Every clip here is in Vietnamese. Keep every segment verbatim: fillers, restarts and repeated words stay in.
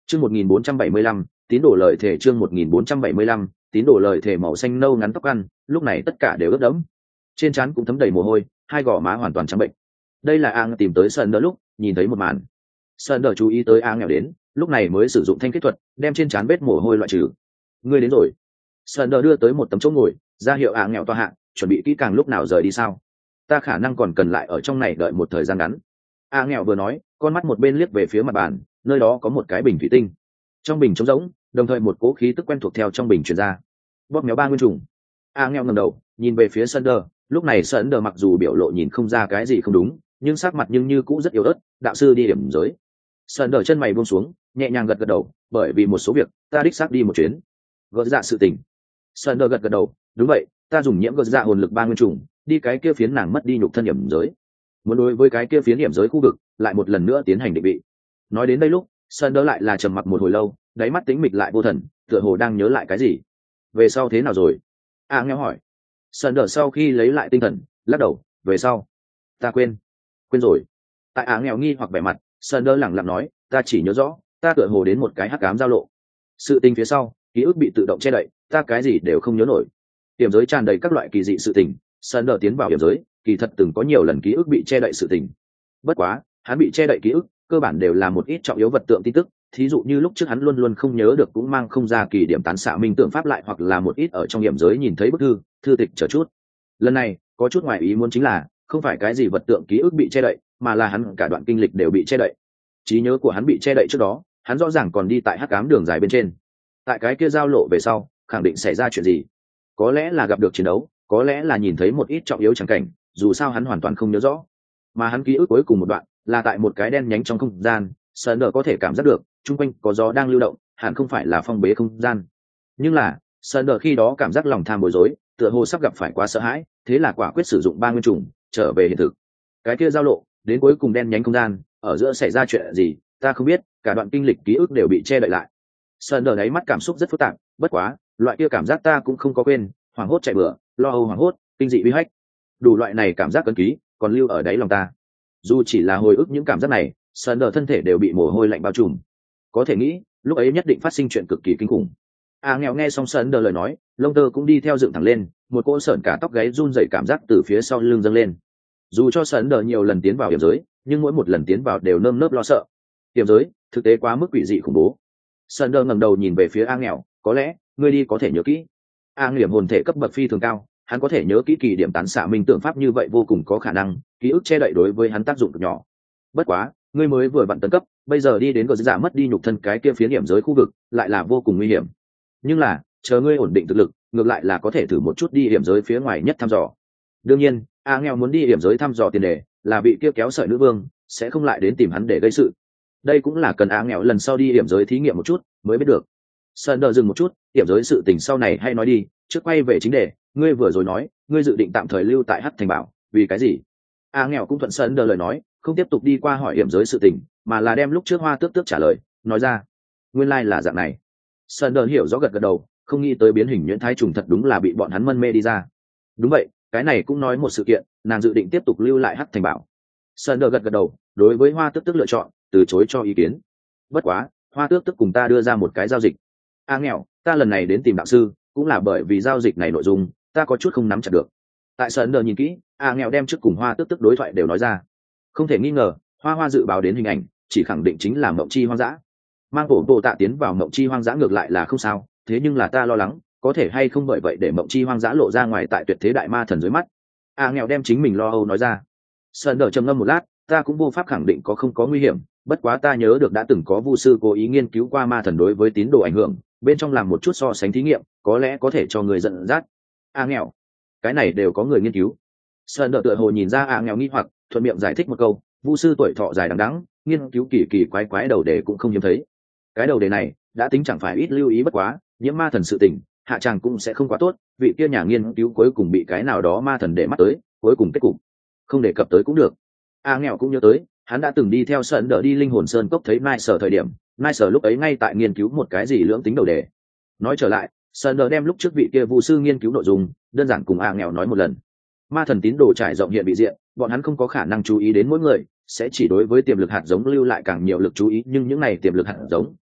Chương một nghìn bốn trăm bảy mươi lăm, tín đồ lợi thể chương một nghìn bốn trăm bảy mươi lăm, tín đồ lợi thể màu xanh nâu ngắn tóc ăn, lúc này tất cả đều ướt đẫm. Trên trán cũng thấm đầy mồ hôi, hai gò má hoàn toàn trắng bệnh. Đây là Ang tìm tới Sơn Đỡ lúc, nhìn thấy một màn. Sơn Đỡ chú ý tới Ang nghèo đến, lúc này mới sử dụng thanh kết thuật, đem trên trán vết mồ hôi loại trừ. Ngươi đến rồi. Sơn Đỡ đưa tới một tấm chỗ ngồi, ra hiệu Ang nghèo toa hạ, chuẩn bị kỹ càng lúc nào rời đi sao? Ta khả năng còn cần lại ở trong này đợi một thời gian ngắn. Ang nghèo vừa nói, con mắt một bên liếc về phía mặt bàn, nơi đó có một cái bình thủy tinh. Trong bình trống rỗng, đồng thời một cỗ khí tức quen thuộc theo trong bình truyền ra. Bóp méo ba nguyên trùng. A nghèo ngẩng đầu, nhìn về phía Sơn Đờ, lúc này Sơn Đờ mặc dù biểu lộ nhìn không ra cái gì không đúng, nhưng sắc mặt nhưng như cũ rất yếu ớt. Đạo sư đi điểm giới. Sơn Đờ chân mày buông xuống, nhẹ nhàng gật gật đầu, bởi vì một số việc, ta đích xác đi một chuyến. Gỡ dạ sự tình. Sơn Đờ gật gật đầu, đúng vậy, ta dùng nhiễm gỡ dạ hồn lực ba nguyên trùng, đi cái kia phiến nàng mất đi nhục thân điểm giới. Muốn đối với cái kia phiến điểm giới khu vực, lại một lần nữa tiến hành định vị. Nói đến đây lúc, Sơn Đỡ lại là trầm mặc một hồi lâu, đáy mắt tĩnh mịch lại vô thần, tựa hồ đang nhớ lại cái gì. Về sau thế nào rồi? A nghe hỏi. Sơn Đỡ sau khi lấy lại tinh thần, lắc đầu, về sau, ta quên, quên rồi. Tại A nghèo nghi hoặc vẻ mặt, Sơn Đỡ lẳng lặng nói, ta chỉ nhớ rõ, ta tựa hồ đến một cái hắc ám giao lộ. Sự tình phía sau, ký ức bị tự động che đậy, ta cái gì đều không nhớ nổi. Điểm giới tràn đầy các loại kỳ dị sự tình, Sơn Đỡ tiến vào điểm giới, kỳ thật từng có nhiều lần ký ức bị che đậy sự tình. Bất quá, hắn bị che đậy ký ức, cơ bản đều là một ít trọng yếu vật tượng tin tức, thí dụ như lúc trước hắn luôn luôn không nhớ được cũng mang không ra kỳ điểm tán xạ minh tượng pháp lại, hoặc là một ít ở trong điểm giới nhìn thấy bức thư thư tịch chờ chút. Lần này có chút ngoài ý muốn chính là không phải cái gì vật tượng ký ức bị che đậy, mà là hắn cả đoạn kinh lịch đều bị che đậy. Trí nhớ của hắn bị che đậy trước đó, hắn rõ ràng còn đi tại hắc ám đường dài bên trên. Tại cái kia giao lộ về sau, khẳng định xảy ra chuyện gì. Có lẽ là gặp được chiến đấu, có lẽ là nhìn thấy một ít trọng yếu chẳng cảnh, dù sao hắn hoàn toàn không nhớ rõ. Mà hắn ký ức cuối cùng một đoạn là tại một cái đen nhánh trong không gian, Sơn Đờ có thể cảm giác được chung quanh có gió đang lưu động, hẳn không phải là phong bế không gian. Nhưng là Sơn Đờ khi đó cảm giác lòng tham bối rối, tựa hồ sắp gặp phải quá sợ hãi, thế là quả quyết sử dụng ba nguyên trùng trở về hiện thực. Cái kia giao lộ đến cuối cùng đen nhánh không gian, ở giữa xảy ra chuyện gì ta không biết, cả đoạn kinh lịch ký ức đều bị che đậy lại. Sơn Đờ đáy mắt cảm xúc rất phức tạp, bất quá loại kia cảm giác ta cũng không có quên, hoảng hốt chạy bừa, lo âu hoảng hốt, kinh dị uy hách, đủ loại này cảm giác cấn ký còn lưu ở đáy lòng ta. Dù chỉ là hồi ức những cảm giác này, Sơn Đờ thân thể đều bị mồ hôi lạnh bao trùm. Có thể nghĩ lúc ấy nhất định phát sinh chuyện cực kỳ kinh khủng. A nghèo nghe xong Sơn Đờ lời nói, lông tơ cũng đi theo dựng thẳng lên, một cỗ sởn cả tóc gáy run rẩy cảm giác từ phía sau lưng dâng lên. Dù cho Sơn Đờ nhiều lần tiến vào hiểm giới, nhưng mỗi một lần tiến vào đều nơm nớp lo sợ. Hiểm giới thực tế quá mức quỷ dị khủng bố. Sơn Đờ ngẩng đầu nhìn về phía A nghèo, có lẽ ngươi đi có thể nhớ kỹ. A nghèo hồn thể cấp bậc phi thường cao, hắn có thể nhớ kỹ kỳ điểm tán xạ minh tượng pháp, như vậy vô cùng có khả năng ký ức che đậy đối với hắn tác dụng cực nhỏ. Bất quá ngươi mới vừa vặn tấn cấp, bây giờ đi đến gờ giả mất đi nhục thân cái kia phía điểm giới khu vực lại là vô cùng nguy hiểm. Nhưng là chờ ngươi ổn định thực lực, ngược lại là có thể thử một chút đi điểm giới phía ngoài nhất thăm dò. Đương nhiên A nghèo muốn đi điểm giới thăm dò tiền đề là bị kia kéo sợi nữ vương sẽ không lại đến tìm hắn để gây sự. Đây cũng là cần A nghèo lần sau đi điểm giới thí nghiệm một chút mới biết được. Sơn đờ dừng một chút, điểm giới sự tình sau này hay nói đi, trước quay về chính đề. Ngươi vừa rồi nói ngươi dự định tạm thời lưu tại hắc thành bảo, vì cái gì? A nghèo cũng thuận Sơn đờ lời nói, không tiếp tục đi qua hỏi điểm giới sự tình, mà là đem lúc trước Hoa Tước Tước trả lời nói ra. Nguyên lai là dạng này. Sơn đờ hiểu rõ gật gật đầu, không nghĩ tới biến hình nhuyễn thái trùng thật đúng là bị bọn hắn mân mê đi ra. Đúng vậy, cái này cũng nói một sự kiện, nàng dự định tiếp tục lưu lại hắc thành bảo. Sơn đờ gật gật đầu, đối với Hoa Tước Tước lựa chọn từ chối cho ý kiến. Bất quá Hoa Tước Tước cùng ta đưa ra một cái giao dịch. A nghèo, ta lần này đến tìm đạo sư cũng là bởi vì giao dịch này nội dung ta có chút không nắm chặt được. Tại Sơn đờ nhìn kỹ, A nghèo đem trước cùng Hoa Tước Tước đối thoại đều nói ra. Không thể nghi ngờ, Hoa Hoa dự báo đến hình ảnh chỉ khẳng định chính là mộng chi hoang dã. Mang bộ bộ tạ tiến vào mộng chi hoang dã ngược lại là không sao, thế nhưng là ta lo lắng có thể hay không bởi vậy để mộng chi hoang dã lộ ra ngoài tại tuyệt thế đại ma thần dưới mắt. A nghèo đem chính mình lo âu nói ra. Sơn đờ trầm ngâm một lát, ta cũng vô pháp khẳng định có không có nguy hiểm, bất quá ta nhớ được đã từng có vu sư cố ý nghiên cứu qua ma thần đối với tín đồ ảnh hưởng, bên trong làm một chút so sánh thí nghiệm, có lẽ có thể cho người dẫn dắt. A nghèo, cái này đều có người nghiên cứu. Sơn đờ tựa hồ nhìn ra A nghèo nghi hoặc, thuận miệng giải thích một câu, vu sư tuổi thọ dài đằng đẵng, nghiên cứu kỳ kỳ quái quái đầu đề cũng không hiếm thấy. Cái đầu đề này đã tính chẳng phải ít lưu ý, bất quá nhiễm ma thần sự tình hạ tràng cũng sẽ không quá tốt, vị kia nhà nghiên cứu cuối cùng bị cái nào đó ma thần để mắt tới, cuối cùng kết cục không đề cập tới cũng được. A nghèo cũng nhớ tới hắn đã từng đi theo Sơn đỡ đi linh hồn sơn cốc thấy Nai Sở thời điểm, Nai Sở lúc ấy ngay tại nghiên cứu một cái gì lưỡng tính đầu đề. Nói trở lại, Sơn đỡ đem lúc trước vị kia vu sư nghiên cứu nội dung đơn giản cùng A nghèo nói một lần. Ma thần tín đồ trải rộng hiện bị diện, bọn hắn không có khả năng chú ý đến mỗi người, sẽ chỉ đối với tiềm lực hạt giống lưu lại càng nhiều lực chú ý, nhưng những này tiềm lực hạt giống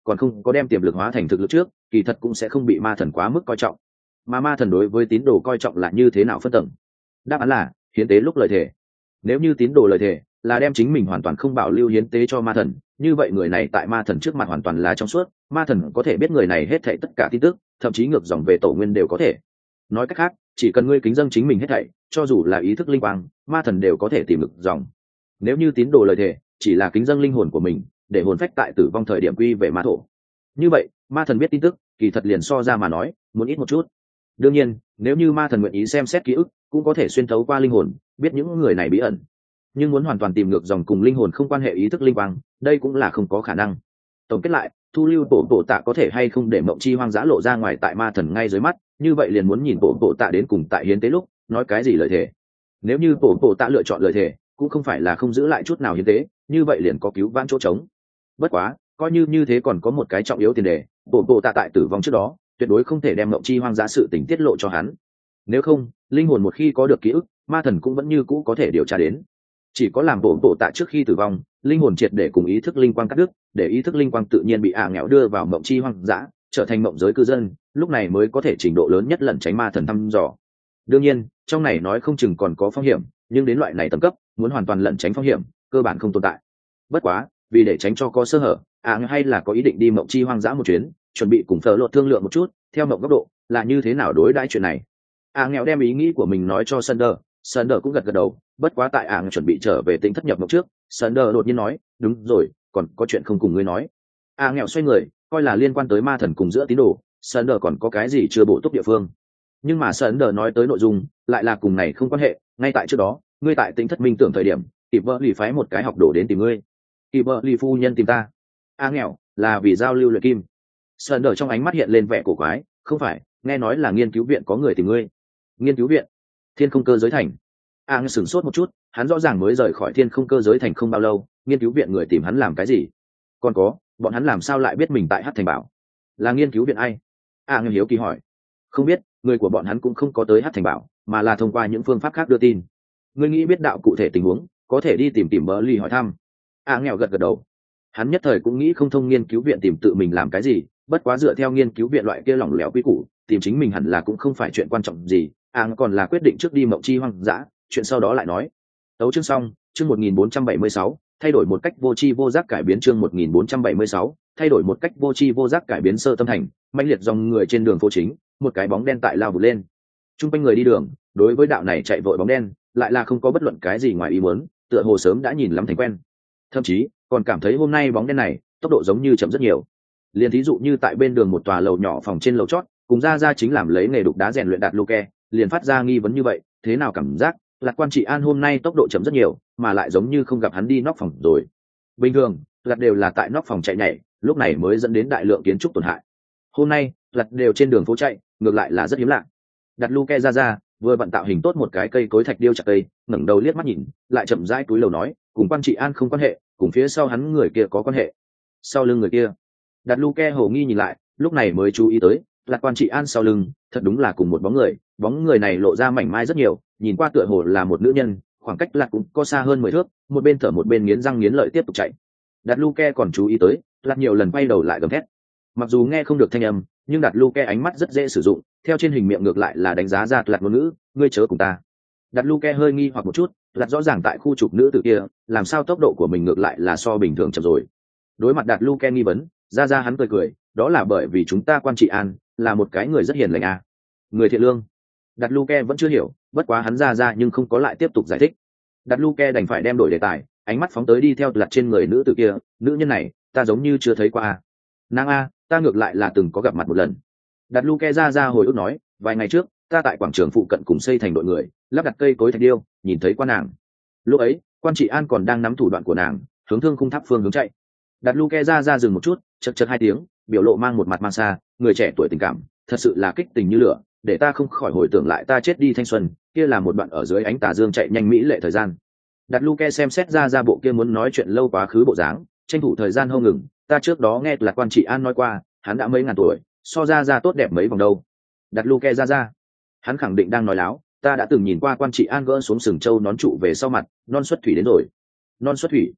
còn không có đem tiềm lực hóa thành thực lực trước, kỳ thật cũng sẽ không bị ma thần quá mức coi trọng. Mà ma thần đối với tín đồ coi trọng là như thế nào phân tầng? Đáp án là hiến tế lúc lời thề. Nếu như tín đồ lời thề là đem chính mình hoàn toàn không bảo lưu hiến tế cho ma thần, như vậy người này tại ma thần trước mặt hoàn toàn là trong suốt, ma thần có thể biết người này hết thảy tất cả tin tức, thậm chí ngược dòng về tổ nguyên đều có thể. Nói cách khác, chỉ cần ngươi kính dâng chính mình hết thảy, cho dù là ý thức linh quang, ma thần đều có thể tìm ngược dòng. Nếu như tín đồ lời thề chỉ là kính dâng linh hồn của mình, để hồn phách tại tử vong thời điểm quy về ma thổ, như vậy ma thần biết tin tức kỳ thật liền so ra mà nói muốn ít một chút. Đương nhiên, nếu như ma thần nguyện ý xem xét ký ức, cũng có thể xuyên thấu qua linh hồn biết những người này bí ẩn, nhưng muốn hoàn toàn tìm ngược dòng cùng linh hồn không quan hệ ý thức linh quang, đây cũng là không có khả năng. Tổng kết lại, thu lưu bộ bộ tạ có thể hay không để mộng chi hoang dã lộ ra ngoài tại ma thần ngay dưới mắt, như vậy liền muốn nhìn bộ bộ tạ đến cùng tại hiến tế lúc nói cái gì lời thề. Nếu như bộ bộ tạ lựa chọn lời thề cũng không phải là không giữ lại chút nào hiến tế, như vậy liền có cứu vãn chỗ trống. Bất quá coi như như thế còn có một cái trọng yếu tiền đề, bộ bộ tạ tại tử vong trước đó tuyệt đối không thể đem mộng chi hoang dã sự tình tiết lộ cho hắn. Nếu không, linh hồn một khi có được ký ức, ma thần cũng vẫn như cũ có thể điều tra đến. Chỉ có làm bộ bộ tạ trước khi tử vong, linh hồn triệt để cùng ý thức linh quang cắt đứt, để ý thức linh quang tự nhiên bị ả nghèo đưa vào mộng chi hoang dã, trở thành mộng giới cư dân, lúc này mới có thể trình độ lớn nhất lẩn tránh ma thần thăm dò. Đương nhiên, trong này nói không chừng còn có phong hiểm, nhưng đến loại này tầm cấp, muốn hoàn toàn lẩn tránh phong hiểm, cơ bản không tồn tại. Bất quá, vì để tránh cho có sơ hở, ả hay là có ý định đi mộng chi hoang dã một chuyến, chuẩn bị cùng Phở Lột thương lượng một chút, theo mộng góc độ, là như thế nào đối đãi chuyện này. Ả nghèo đem ý nghĩ của mình nói cho Sunder, Sunder cũng gật gật đầu. Bất quá tại ảng chuẩn bị trở về tính thất nhập mộng trước, Sunder đột nhiên nói, đúng rồi, còn có chuyện không cùng ngươi nói. A nghèo xoay người, coi là liên quan tới ma thần cùng giữa tín đồ, Sunder còn có cái gì chưa bổ túc địa phương. Nhưng mà Sunder nói tới nội dung lại là cùng này không quan hệ. Ngay tại trước đó, ngươi tại tính thất minh tưởng thời điểm, kịp vợ lì phái một cái học đồ đến tìm ngươi. Kịp vợ lì phu nhân tìm ta. A nghèo là vì giao lưu luyện kim. Sunder trong ánh mắt hiện lên vẻ cổ quái, không phải, nghe nói là nghiên cứu viện có người tìm ngươi. Nghiên cứu viện? Thiên không cơ giới thành. A à, sửng sốt một chút, hắn rõ ràng mới rời khỏi thiên không cơ giới thành không bao lâu, nghiên cứu viện người tìm hắn làm cái gì? Còn có, bọn hắn làm sao lại biết mình tại Hắc Thành Bảo? Là nghiên cứu viện ai? A à, hiếu kỳ hỏi. Không biết, người của bọn hắn cũng không có tới Hắc Thành Bảo, mà là thông qua những phương pháp khác đưa tin. Ngươi nghĩ biết đạo cụ thể tình huống, có thể đi tìm tìm bờ ly hỏi thăm. A à, nghèo gật gật đầu. Hắn nhất thời cũng nghĩ không thông nghiên cứu viện tìm tự mình làm cái gì, bất quá dựa theo nghiên cứu viện loại kia lỏng lẻo quy củ, tìm chính mình hẳn là cũng không phải chuyện quan trọng gì. A à, còn là quyết định trước đi mộng chi hoang dã, chuyện sau đó lại nói. Tấu chương xong, chương một nghìn bốn trăm bảy mươi sáu, thay đổi một cách vô tri vô giác cải biến chương một nghìn bốn trăm bảy mươi sáu, thay đổi một cách vô tri vô giác cải biến sơ tâm thành, mãnh liệt dòng người trên đường phố chính, một cái bóng đen tại lao vụt lên. Trung quanh người đi đường, đối với đạo này chạy vội bóng đen, lại là không có bất luận cái gì ngoài ý muốn, tựa hồ sớm đã nhìn lắm thành quen. Thậm chí, còn cảm thấy hôm nay bóng đen này, tốc độ giống như chậm rất nhiều. Liên thí dụ như tại bên đường một tòa lầu nhỏ phòng trên lầu chót, cùng ra ra chính làm lấy nghề đục đá rèn luyện đạt Luke, liền phát ra nghi vấn như vậy, thế nào cảm giác Lạc Quan Trị An hôm nay tốc độ chậm rất nhiều, mà lại giống như không gặp hắn đi nóc phòng rồi. Bình thường, Lạc đều là tại nóc phòng chạy nhảy, lúc này mới dẫn đến đại lượng kiến trúc tổn hại. Hôm nay, Lạc đều trên đường phố chạy, ngược lại là rất hiếm lạ. Đặt Luke ra ra, vừa vận tạo hình tốt một cái cây cối thạch điêu chặt cây, ngẩng đầu liếc mắt nhìn, lại chậm rãi túi lầu nói, cùng Quan Trị An không quan hệ, cùng phía sau hắn người kia có quan hệ. Sau lưng người kia, Đặt Luke hồ nghi nhìn lại, lúc này mới chú ý tới, Lạc Quan Trị An sau lưng, thật đúng là cùng một bóng người, bóng người này lộ ra mảnh mai rất nhiều, nhìn qua tựa hồ là một nữ nhân, khoảng cách Lạc cũng có xa hơn mười thước, một bên thở một bên nghiến răng nghiến lợi tiếp tục chạy. Đặt Luke còn chú ý tới, Lạc nhiều lần quay đầu lại gầm thét. Mặc dù nghe không được thanh âm, nhưng Đặt Luke ánh mắt rất dễ sử dụng, theo trên hình miệng ngược lại là đánh giá ra Lạc ngôn ngữ, ngươi chớ cùng ta. Đặt Luke hơi nghi hoặc một chút, Lạc rõ ràng tại khu trục nữ tử kia, làm sao tốc độ của mình ngược lại là so bình thường chậm rồi. Đối mặt Đặt Luke nghi vấn, ra ra hắn cười cười, đó là bởi vì chúng ta Quan Trị An là một cái người rất hiền lành à. Người thiện lương. Đặt Luke vẫn chưa hiểu, bất quá hắn ra ra nhưng không có lại tiếp tục giải thích. Đặt Luke đành phải đem đổi đề tài, ánh mắt phóng tới đi theo Lạc trên người nữ tử kia, nữ nhân này, ta giống như chưa thấy qua a. Nàng a, ta ngược lại là từng có gặp mặt một lần. Đặt Luke ra ra hồi ức nói, vài ngày trước, ta tại quảng trường phụ cận cùng xây thành đội người, lắp đặt cây cối thạch điêu, nhìn thấy qua nàng. Lúc ấy, Quan Trị An còn đang nắm thủ đoạn của nàng, hướng thương khung tháp phương hướng chạy. Đặt Luke ra ra dừng một chút, chật chật hai tiếng, biểu lộ mang một mặt mang xa, người trẻ tuổi tình cảm, thật sự là kích tình như lửa, để ta không khỏi hồi tưởng lại ta chết đi thanh xuân, kia là một đoạn ở dưới ánh tà dương chạy nhanh mỹ lệ thời gian. Đặt Luke xem xét ra ra bộ kia muốn nói chuyện lâu quá khứ bộ dáng, tranh thủ thời gian hô ngừng, ta trước đó nghe Lạc Quan Trị An nói qua, hắn đã mấy ngàn tuổi, so ra ra tốt đẹp mấy vòng đâu. Đặt Luke ra ra, hắn khẳng định đang nói láo, ta đã từng nhìn qua Quan Trị An gỡ xuống sừng châu nón trụ về sau mặt, non xuất thủy đến rồi. Non xuất thủy.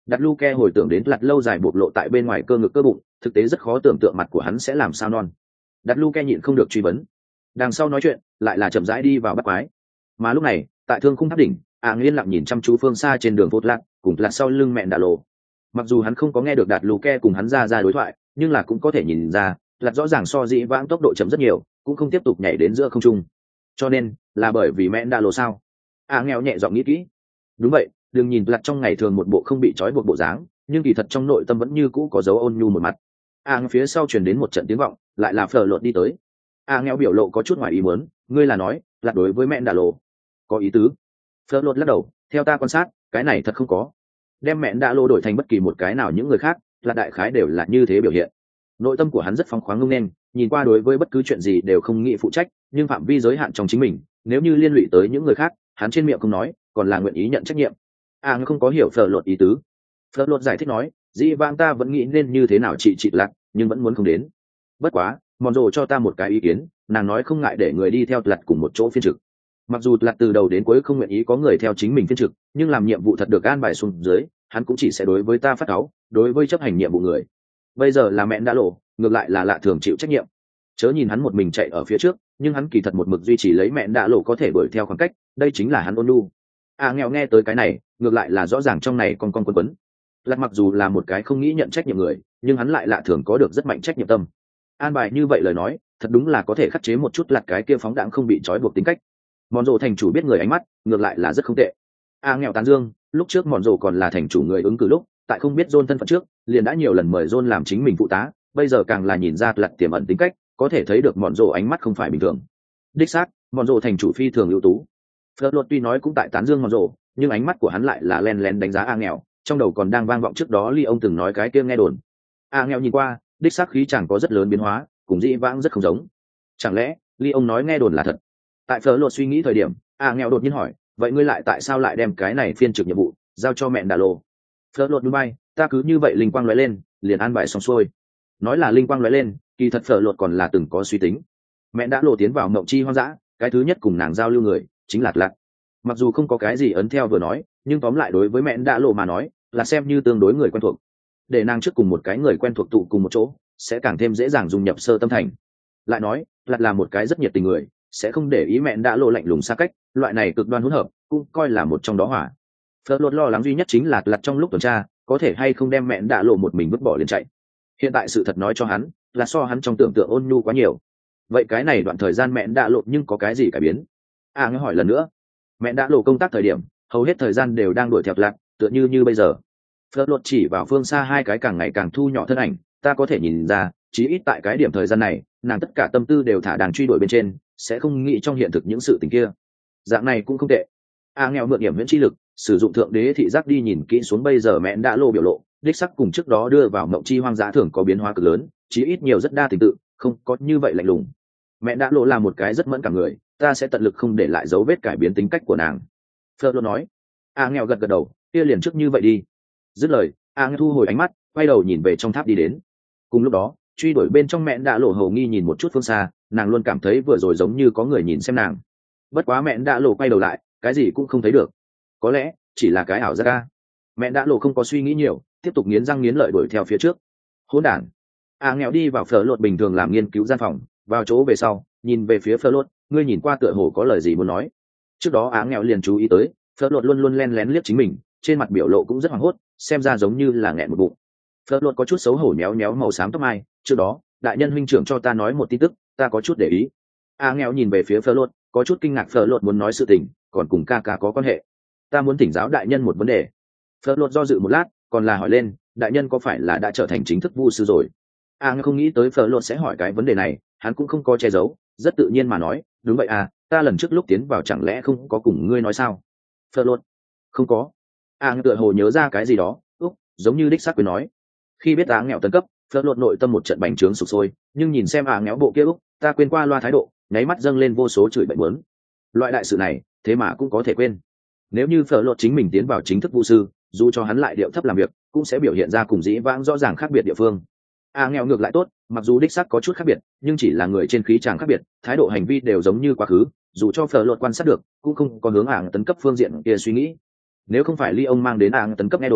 Đặt Luke hồi tưởng đến lặt lâu dài bộc lộ tại bên ngoài cơ ngực cơ bụng, thực tế rất khó tưởng tượng mặt của hắn sẽ làm sao non. Đặt Luke nhịn không được truy vấn. Đằng sau nói chuyện, lại là chậm rãi đi vào bắt quái. Mà lúc này, tại thương khung tháp đỉnh, A Nghiên lặng nhìn chăm chú phương xa trên đường vốt lạc, cùng lặt sau lưng mẹ Đạ Lộ. Mặc dù hắn không có nghe được Đạt Luke cùng hắn ra ra đối thoại, nhưng là cũng có thể nhìn ra, lặt rõ ràng so dĩ vãng tốc độ chậm rất nhiều, cũng không tiếp tục nhảy đến giữa không trung. Cho nên, là bởi vì mẹ Đạ Lộ sao? A nghèo nhẹ giọng nghĩ kỹ. Đúng vậy, đừng nhìn lặt trong ngày thường một bộ không bị trói buộc bộ dáng, nhưng kỳ thật trong nội tâm vẫn như cũ có dấu ôn nhu một mặt. A phía sau truyền đến một trận tiếng vọng, lại là Phở Lột đi tới. A nghèo biểu lộ có chút ngoài ý muốn, ngươi là nói, lặt đối với mẹ Đạ Lộ có ý tứ? Phở Lột lắc đầu, theo ta quan sát, cái này thật không có. Đem mẹ Đạ Lộ đổi thành bất kỳ một cái nào những người khác, là đại khái đều là như thế biểu hiện. Nội tâm của hắn rất phóng khoáng ngông nên, nhìn qua đối với bất cứ chuyện gì đều không nghĩ phụ trách, nhưng phạm vi giới hạn trong chính mình, nếu như liên lụy tới những người khác, hắn trên miệng không nói, còn là nguyện ý nhận trách nhiệm. A à, không có hiểu Phở Lột ý tứ. Phở Lột giải thích nói, dĩ vãng ta vẫn nghĩ nên như thế nào trị trị lạc, nhưng vẫn muốn không đến. Bất quá, mòn rồ cho ta một cái ý kiến, nàng nói không ngại để người đi theo lặt cùng một chỗ phiên trực. Mặc dù lặt từ đầu đến cuối không nguyện ý có người theo chính mình phiên trực, nhưng làm nhiệm vụ thật được an bài xuống dưới, hắn cũng chỉ sẽ đối với ta phát cáu, đối với chấp hành nhiệm vụ người. Bây giờ là mẹ đã lộ, ngược lại là lạ thường chịu trách nhiệm. Chớ nhìn hắn một mình chạy ở phía trước, nhưng hắn kỳ thật một mực duy trì lấy mẹ đã lộ có thể đuổi theo khoảng cách, đây chính là hắn ôn nhu. À nghèo nghe tới cái này, ngược lại là rõ ràng trong này con con quấn quấn. Lặt mặc dù là một cái không nghĩ nhận trách nhiệm người, nhưng hắn lại lạ thường có được rất mạnh trách nhiệm tâm. An bài như vậy lời nói, thật đúng là có thể khắc chế một chút lặt cái kia phóng đãng không bị trói buộc tính cách. Mòn rồ thành chủ biết người ánh mắt, ngược lại là rất không tệ. À nghèo tán dương, lúc trước mòn rồ còn là thành chủ người ứng cử lúc, tại không biết John thân phận trước, liền đã nhiều lần mời John làm chính mình phụ tá, bây giờ càng là nhìn ra lặt tiềm ẩn tính cách, có thể thấy được mòn rồ ánh mắt không phải bình thường. Đích xác, mòn rồ thành chủ phi thường ưu tú. Phật luật tuy nói cũng tại tán dương mòn rồ, nhưng ánh mắt của hắn lại là len lén đánh giá A nghèo, trong đầu còn đang vang vọng trước đó Ly ông từng nói cái kia nghe đồn. A nghèo nhìn qua, đích xác khí chẳng có rất lớn biến hóa, cùng dĩ vãng rất không giống. Chẳng lẽ Ly ông nói nghe đồn là thật? Tại Phật luật suy nghĩ thời điểm, A nghèo đột nhiên hỏi, vậy ngươi lại tại sao lại đem cái này phiên trực nhiệm vụ giao cho mẹ Đà Lô? Phật luật núi bay, ta cứ như vậy linh quang lóe lên, liền an bài xong xuôi. Nói là linh quang lóe lên, kỳ thật Phật luật còn là từng có suy tính. Mẹ đã lộ tiến vào mộng chi hoang dã, cái thứ nhất cùng nàng giao lưu người chính là Lạc. Mặc dù không có cái gì ấn theo vừa nói, nhưng tóm lại đối với mẹ đã lộ mà nói, là xem như tương đối người quen thuộc. Để nàng trước cùng một cái người quen thuộc tụ cùng một chỗ, sẽ càng thêm dễ dàng dung nhập sơ tâm thành. Lại nói, Lạc là một cái rất nhiệt tình người, sẽ không để ý mẹ đã lộ lạnh lùng xa cách, loại này cực đoan hỗn hợp, cũng coi là một trong đó hỏa. Phật luật lo lắng duy nhất chính là Lạc trong lúc tuần tra, có thể hay không đem mẹ đã lộ một mình vứt bỏ liền chạy. Hiện tại sự thật nói cho hắn, là so hắn trong tưởng tượng ôn nhu quá nhiều. Vậy cái này đoạn thời gian mẹ đã lộ nhưng có cái gì cải biến? À nghe hỏi lần nữa. Mẹ đã lộ công tác thời điểm, hầu hết thời gian đều đang đuổi theo Lạc, tựa như như bây giờ. Phật luật chỉ vào phương xa hai cái càng ngày càng thu nhỏ thân ảnh, ta có thể nhìn ra, chí ít tại cái điểm thời gian này, nàng tất cả tâm tư đều thả đang truy đuổi bên trên, sẽ không nghĩ trong hiện thực những sự tình kia. Dạng này cũng không tệ. A nghèo mượn điểm huyễn chi lực, sử dụng thượng đế thị giác đi nhìn kỹ xuống bây giờ mẹ đã lộ biểu lộ, đích sắc cùng trước đó đưa vào mộng chi hoang dã thường có biến hóa cực lớn, chí ít nhiều rất đa tình tự, không có như vậy lạnh lùng. Mẹ đã lộ là một cái rất mẫn cảm người, ta sẽ tận lực không để lại dấu vết cải biến tính cách của nàng. Phật lộ nói. A nghèo gật gật đầu, kia liền trước như vậy đi. Dứt lời, A nghèo thu hồi ánh mắt, quay đầu nhìn về trong tháp đi đến. Cùng lúc đó, truy đuổi bên trong mẹ đã lộ hầu nghi nhìn một chút phương xa, nàng luôn cảm thấy vừa rồi giống như có người nhìn xem nàng. Bất quá mẹ đã lộ quay đầu lại, cái gì cũng không thấy được. Có lẽ chỉ là cái ảo giác ca. Mẹ đã lộ không có suy nghĩ nhiều, tiếp tục nghiến răng nghiến lợi đuổi theo phía trước. Hỗn đản. A nghèo đi vào Phở lột bình thường làm nghiên cứu gian phòng, vào chỗ về sau, nhìn về phía Phở lột, ngươi nhìn qua tựa hồ có lời gì muốn nói. Trước đó Á nghèo liền chú ý tới, Phở lột luôn luôn len lén liếc chính mình, trên mặt biểu lộ cũng rất hoảng hốt, xem ra giống như là nghẹn một bụng. Phở lột có chút xấu hổ méo méo màu xám tóc mai, trước đó, đại nhân huynh trưởng cho ta nói một tin tức, ta có chút để ý. A nghèo nhìn về phía Phở lột, có chút kinh ngạc Phở lột muốn nói sự tình, còn cùng ca ca có quan hệ. Ta muốn thỉnh giáo đại nhân một vấn đề. Phở lột do dự một lát, còn là hỏi lên, đại nhân có phải là đã trở thành chính thức vu sư rồi? A nghèo không nghĩ tới Phở lột sẽ hỏi cái vấn đề này, hắn cũng không có che giấu, rất tự nhiên mà nói, đúng vậy à, ta lần trước lúc tiến vào chẳng lẽ không có cùng ngươi nói sao? Phở lột, không có. A nghèo tựa hồ nhớ ra cái gì đó, úc, giống như đích xác quyền nói. Khi biết A nghèo tấn cấp, Phở lột nội tâm một trận bành trướng sục sôi, nhưng nhìn xem A nghèo bộ kia úc, ta quên qua loa thái độ, nháy mắt dâng lên vô số chửi bậy muốn. Loại đại sự này, thế mà cũng có thể quên. Nếu như Phở lột chính mình tiến vào chính thức vu sư, dù cho hắn lại điệu thấp làm việc, cũng sẽ biểu hiện ra cùng dĩ vãng rõ ràng khác biệt địa phương. A nghèo ngược lại tốt, mặc dù đích xác có chút khác biệt, nhưng chỉ là người trên khí tràng khác biệt, thái độ hành vi đều giống như quá khứ, dù cho Phở lột quan sát được, cũng không có hướng ảng tấn cấp phương diện kia suy nghĩ. Nếu không phải Ly ông mang đến ảng tấn cấp nghe đồn,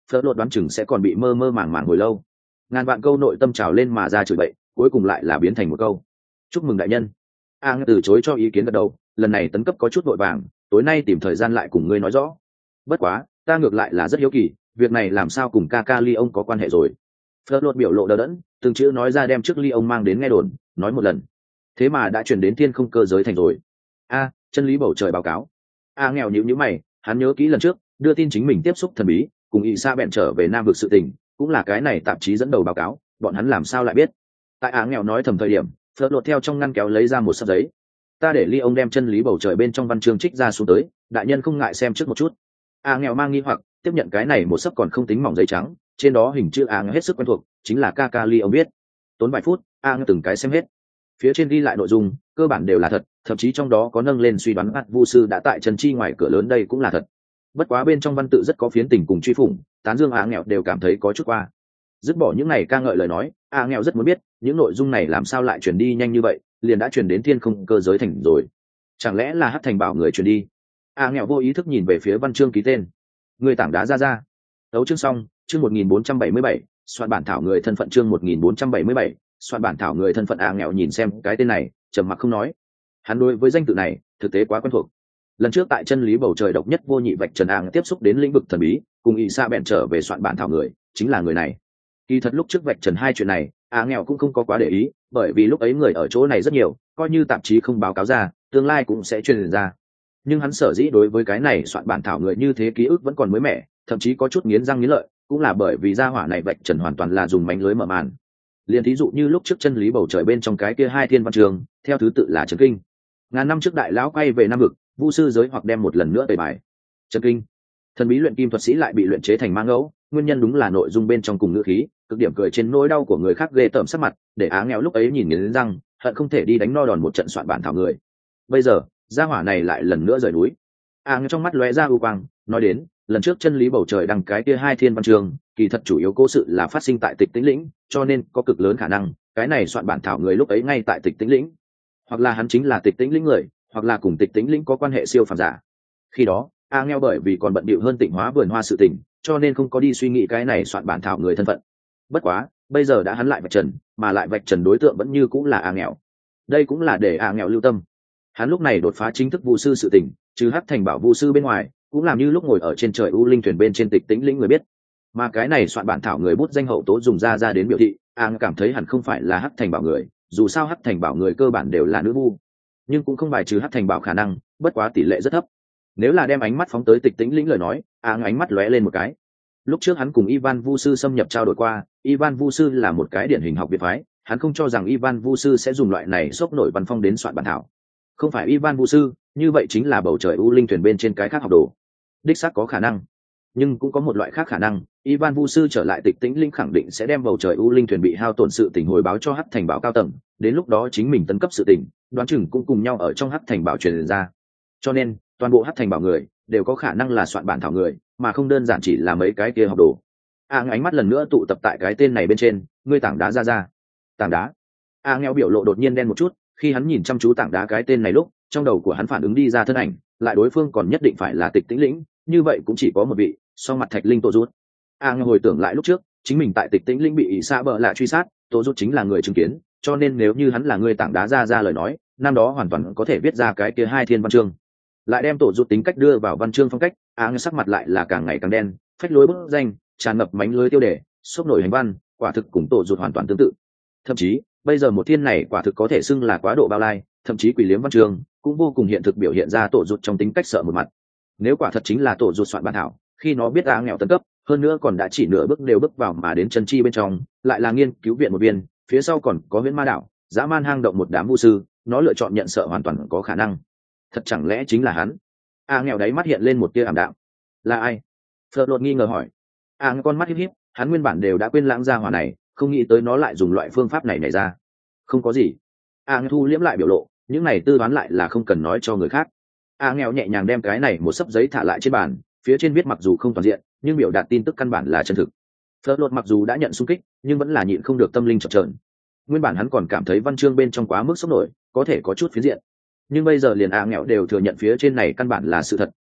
phớt lột đoán chừng sẽ còn bị mơ mơ màng màng hồi lâu. Ngàn vạn câu nội tâm trào lên mà ra chửi bậy, cuối cùng lại là biến thành một câu chúc mừng đại nhân. a từ chối cho ý kiến gật đầu, lần này tấn cấp có chút vội vàng, tối nay tìm thời gian lại cùng ngươi nói rõ. Bất quá ta ngược lại là rất hiếu kỳ, việc này làm sao cùng ca ca ly ông có quan hệ rồi. Phớt lột biểu lộ đờ đẫn, từng chữ nói ra đem trước ly ông mang đến nghe đồn nói một lần, thế mà đã chuyển đến thiên không cơ giới thành rồi. a chân lý bầu trời báo cáo. a nghèo nhíu nhíu mày, hắn nhớ kỹ lần trước đưa tin chính mình tiếp xúc thần bí cùng y sa bèn trở về nam vực sự tình, cũng là cái này tạp chí dẫn đầu báo cáo, bọn hắn làm sao lại biết. Tại a nghèo nói thầm thời điểm, phớt lột theo trong ngăn kéo lấy ra một sấp giấy. Ta để ly ông đem chân lý bầu trời bên trong văn chương trích ra xuống tới, đại nhân không ngại xem trước một chút. a nghèo mang nghi hoặc tiếp nhận cái này một sấp còn không tính mỏng giấy trắng, trên đó hình chữ a hết sức quen thuộc, chính là ca ca ly ông biết. Tốn vài phút, a từng cái xem hết, phía trên ghi lại nội dung cơ bản đều là thật, thậm chí trong đó có nâng lên suy đoán bắt vu sư đã tại trần chi ngoài cửa lớn, đây cũng là thật. Bất quá bên trong văn tự rất có phiến tình cùng truy phủng, tán dương a nghèo đều cảm thấy có chút qua. Dứt bỏ những này ca ngợi lời nói, a nghèo rất muốn biết những nội dung này làm sao lại truyền đi nhanh như vậy, liền đã truyền đến thiên không cơ giới thành rồi. Chẳng lẽ là hắc thành bảo người truyền đi? a nghèo vô ý thức nhìn về phía văn chương ký tên. Người tảng đá ra ra. Đấu chương xong, chương một nghìn bốn trăm bảy mươi bảy, soạn bản thảo người thân phận, chương một nghìn bốn trăm bảy mươi bảy, soạn bản thảo người thân phận. a nghèo nhìn xem cái tên này, trầm mặc không nói. Hắn đối với danh tự này thực tế quá quen thuộc. Lần trước tại chân lý bầu trời độc nhất vô nhị vạch trần ang tiếp xúc đến lĩnh vực thần bí, cùng y sa bèn trở về soạn bản thảo người, chính là người này. Kỳ thật lúc trước vạch trần hai chuyện này, a nghèo cũng không có quá để ý, bởi vì lúc ấy người ở chỗ này rất nhiều, coi như tạp chí không báo cáo ra, tương lai cũng sẽ truyền ra. Nhưng hắn sở dĩ đối với cái này soạn bản thảo người như thế ký ức vẫn còn mới mẻ, thậm chí có chút nghiến răng nghiến lợi, cũng là bởi vì gia hỏa này vạch trần hoàn toàn là dùng mánh lưới mở màn. Liên thí dụ như lúc trước chân lý bầu trời bên trong cái kia hai thiên văn trường, theo thứ tự là trấn kinh. Ngàn năm trước đại lão quay về nam vực, vu sư giới hoặc đem một lần nữa tẩy bài. Trấn kinh, thần bí luyện kim thuật sĩ lại bị luyện chế thành ma ngẫu, nguyên nhân đúng là nội dung bên trong cùng ngữ khí, cực điểm cười trên nỗi đau của người khác ghê tởm sắc mặt, để á nghèo lúc ấy nhìn nghiến răng, hận không thể đi đánh no đòn một trận soạn bản thảo người. Bây giờ gia hỏa này lại lần nữa rời núi. á nghèo trong mắt lóe ra ưu quang, nói đến lần trước chân lý bầu trời đăng cái kia hai thiên văn chương, kỳ thật chủ yếu cố sự là phát sinh tại Tịch Tĩnh Lĩnh, cho nên có cực lớn khả năng cái này soạn bản thảo người lúc ấy ngay tại Tịch Tĩnh Lĩnh, hoặc là hắn chính là Tịch Tĩnh Lĩnh người, hoặc là cùng Tịch Tĩnh Lĩnh có quan hệ siêu phàm giả. Khi đó a nghèo bởi vì còn bận bịu hơn Tịnh Hóa vườn hoa sự tình, cho nên không có đi suy nghĩ cái này soạn bản thảo người thân phận. Bất quá bây giờ đã hắn lại vạch trần, mà lại vạch trần đối tượng vẫn như cũng là a nghèo, đây cũng là để a nghèo lưu tâm. Hắn lúc này đột phá chính thức vu sư sự tình, trừ hắc thành bảo vu sư bên ngoài, cũng làm như lúc ngồi ở trên trời u linh thuyền bên trên Tịch Tĩnh Lĩnh người biết. Mà cái này soạn bản thảo người bút danh hậu tố dùng ra ra đến biểu thị, a cảm thấy hẳn không phải là hắc thành bảo người, dù sao hắc thành bảo người cơ bản đều là nữ vu, nhưng cũng không bài trừ hắc thành bảo khả năng, bất quá tỷ lệ rất thấp. Nếu là đem ánh mắt phóng tới Tịch Tĩnh Lĩnh lời nói, a ánh mắt lóe lên một cái. Lúc trước hắn cùng Ivan vu sư xâm nhập trao đổi qua, Ivan vu sư là một cái điển hình học viện phái, hắn không cho rằng Ivan vu sư sẽ dùng loại này sốc nổi văn phong đến soạn bản thảo. Không phải Ivan vu sư, như vậy chính là bầu trời u linh thuyền bên trên cái khác học đồ. Đích xác có khả năng, nhưng cũng có một loại khác khả năng, Ivan vu sư trở lại Tịch Tĩnh Lĩnh khẳng định sẽ đem bầu trời u linh thuyền bị hao tổn sự tình hồi báo cho hắc thành bảo cao tầng, đến lúc đó chính mình tấn cấp sự tình, đoán chừng cũng cùng nhau ở trong hắc thành bảo truyền ra. Cho nên toàn bộ hắc thành bảo người đều có khả năng là soạn bản thảo người, mà không đơn giản chỉ là mấy cái kia học đồ. a ánh mắt lần nữa tụ tập tại cái tên này bên trên, ngươi tảng đá ra ra. Tảng đá. a nghèo biểu lộ đột nhiên đen một chút, khi hắn nhìn chăm chú tảng đá cái tên này lúc, trong đầu của hắn phản ứng đi ra thân ảnh, lại đối phương còn nhất định phải là Tịch Tĩnh Lĩnh, như vậy cũng chỉ có một vị, so mặt thạch linh Tô Rút. a nghèo hồi tưởng lại lúc trước chính mình tại Tịch Tĩnh Lĩnh bị ỷ xa bợ lạ truy sát, Tô Rút chính là người chứng kiến, cho nên nếu như hắn là người tảng đá ra ra lời nói, năm đó hoàn toàn có thể viết ra cái kia hai thiên văn chương. Lại đem Tổ Rút tính cách đưa vào văn chương phong cách, a nghèo sắc mặt lại là càng ngày càng đen, phách lối bức danh, tràn ngập mánh lưới tiêu đề, xốc nổi hành văn, quả thực cùng Tổ Rút hoàn toàn tương tự. Thậm chí bây giờ một thiên này quả thực có thể xưng là quá độ bao lai, thậm chí quỷ liếm văn chương cũng vô cùng hiện thực biểu hiện ra Tổ Rút trong tính cách sợ một mặt. Nếu quả thật chính là Tổ Rút soạn bản thảo, khi nó biết a nghèo tấn cấp, hơn nữa còn đã chỉ nửa bước đều bước vào mà đến chân chi bên trong, lại là nghiên cứu viện một viên, phía sau còn có huyễn ma đảo, dã man hang động một đám vu sư, nó lựa chọn nhận sợ hoàn toàn có khả năng. Thật chẳng lẽ chính là hắn? a nghèo đáy mắt hiện lên một tia ảm đạm. Là ai? Phật lột nghi ngờ hỏi. a nghèo con mắt híp híp, hắn nguyên bản đều đã quên lãng ra hỏa này, không nghĩ tới nó lại dùng loại phương pháp này nảy ra. Không có gì. a nghèo thu liễm lại biểu lộ, những này tư đoán lại là không cần nói cho người khác. a nghèo nhẹ nhàng đem cái này một sấp giấy thả lại trên bàn, phía trên viết mặc dù không toàn diện, nhưng biểu đạt tin tức căn bản là chân thực. Phật lột mặc dù đã nhận xung kích, nhưng vẫn là nhịn không được tâm linh chập chờn. Nguyên bản hắn còn cảm thấy văn chương bên trong quá mức sốc nổi, có thể có chút phiến diện, nhưng bây giờ liền a nghèo đều thừa nhận phía trên này căn bản là sự thật,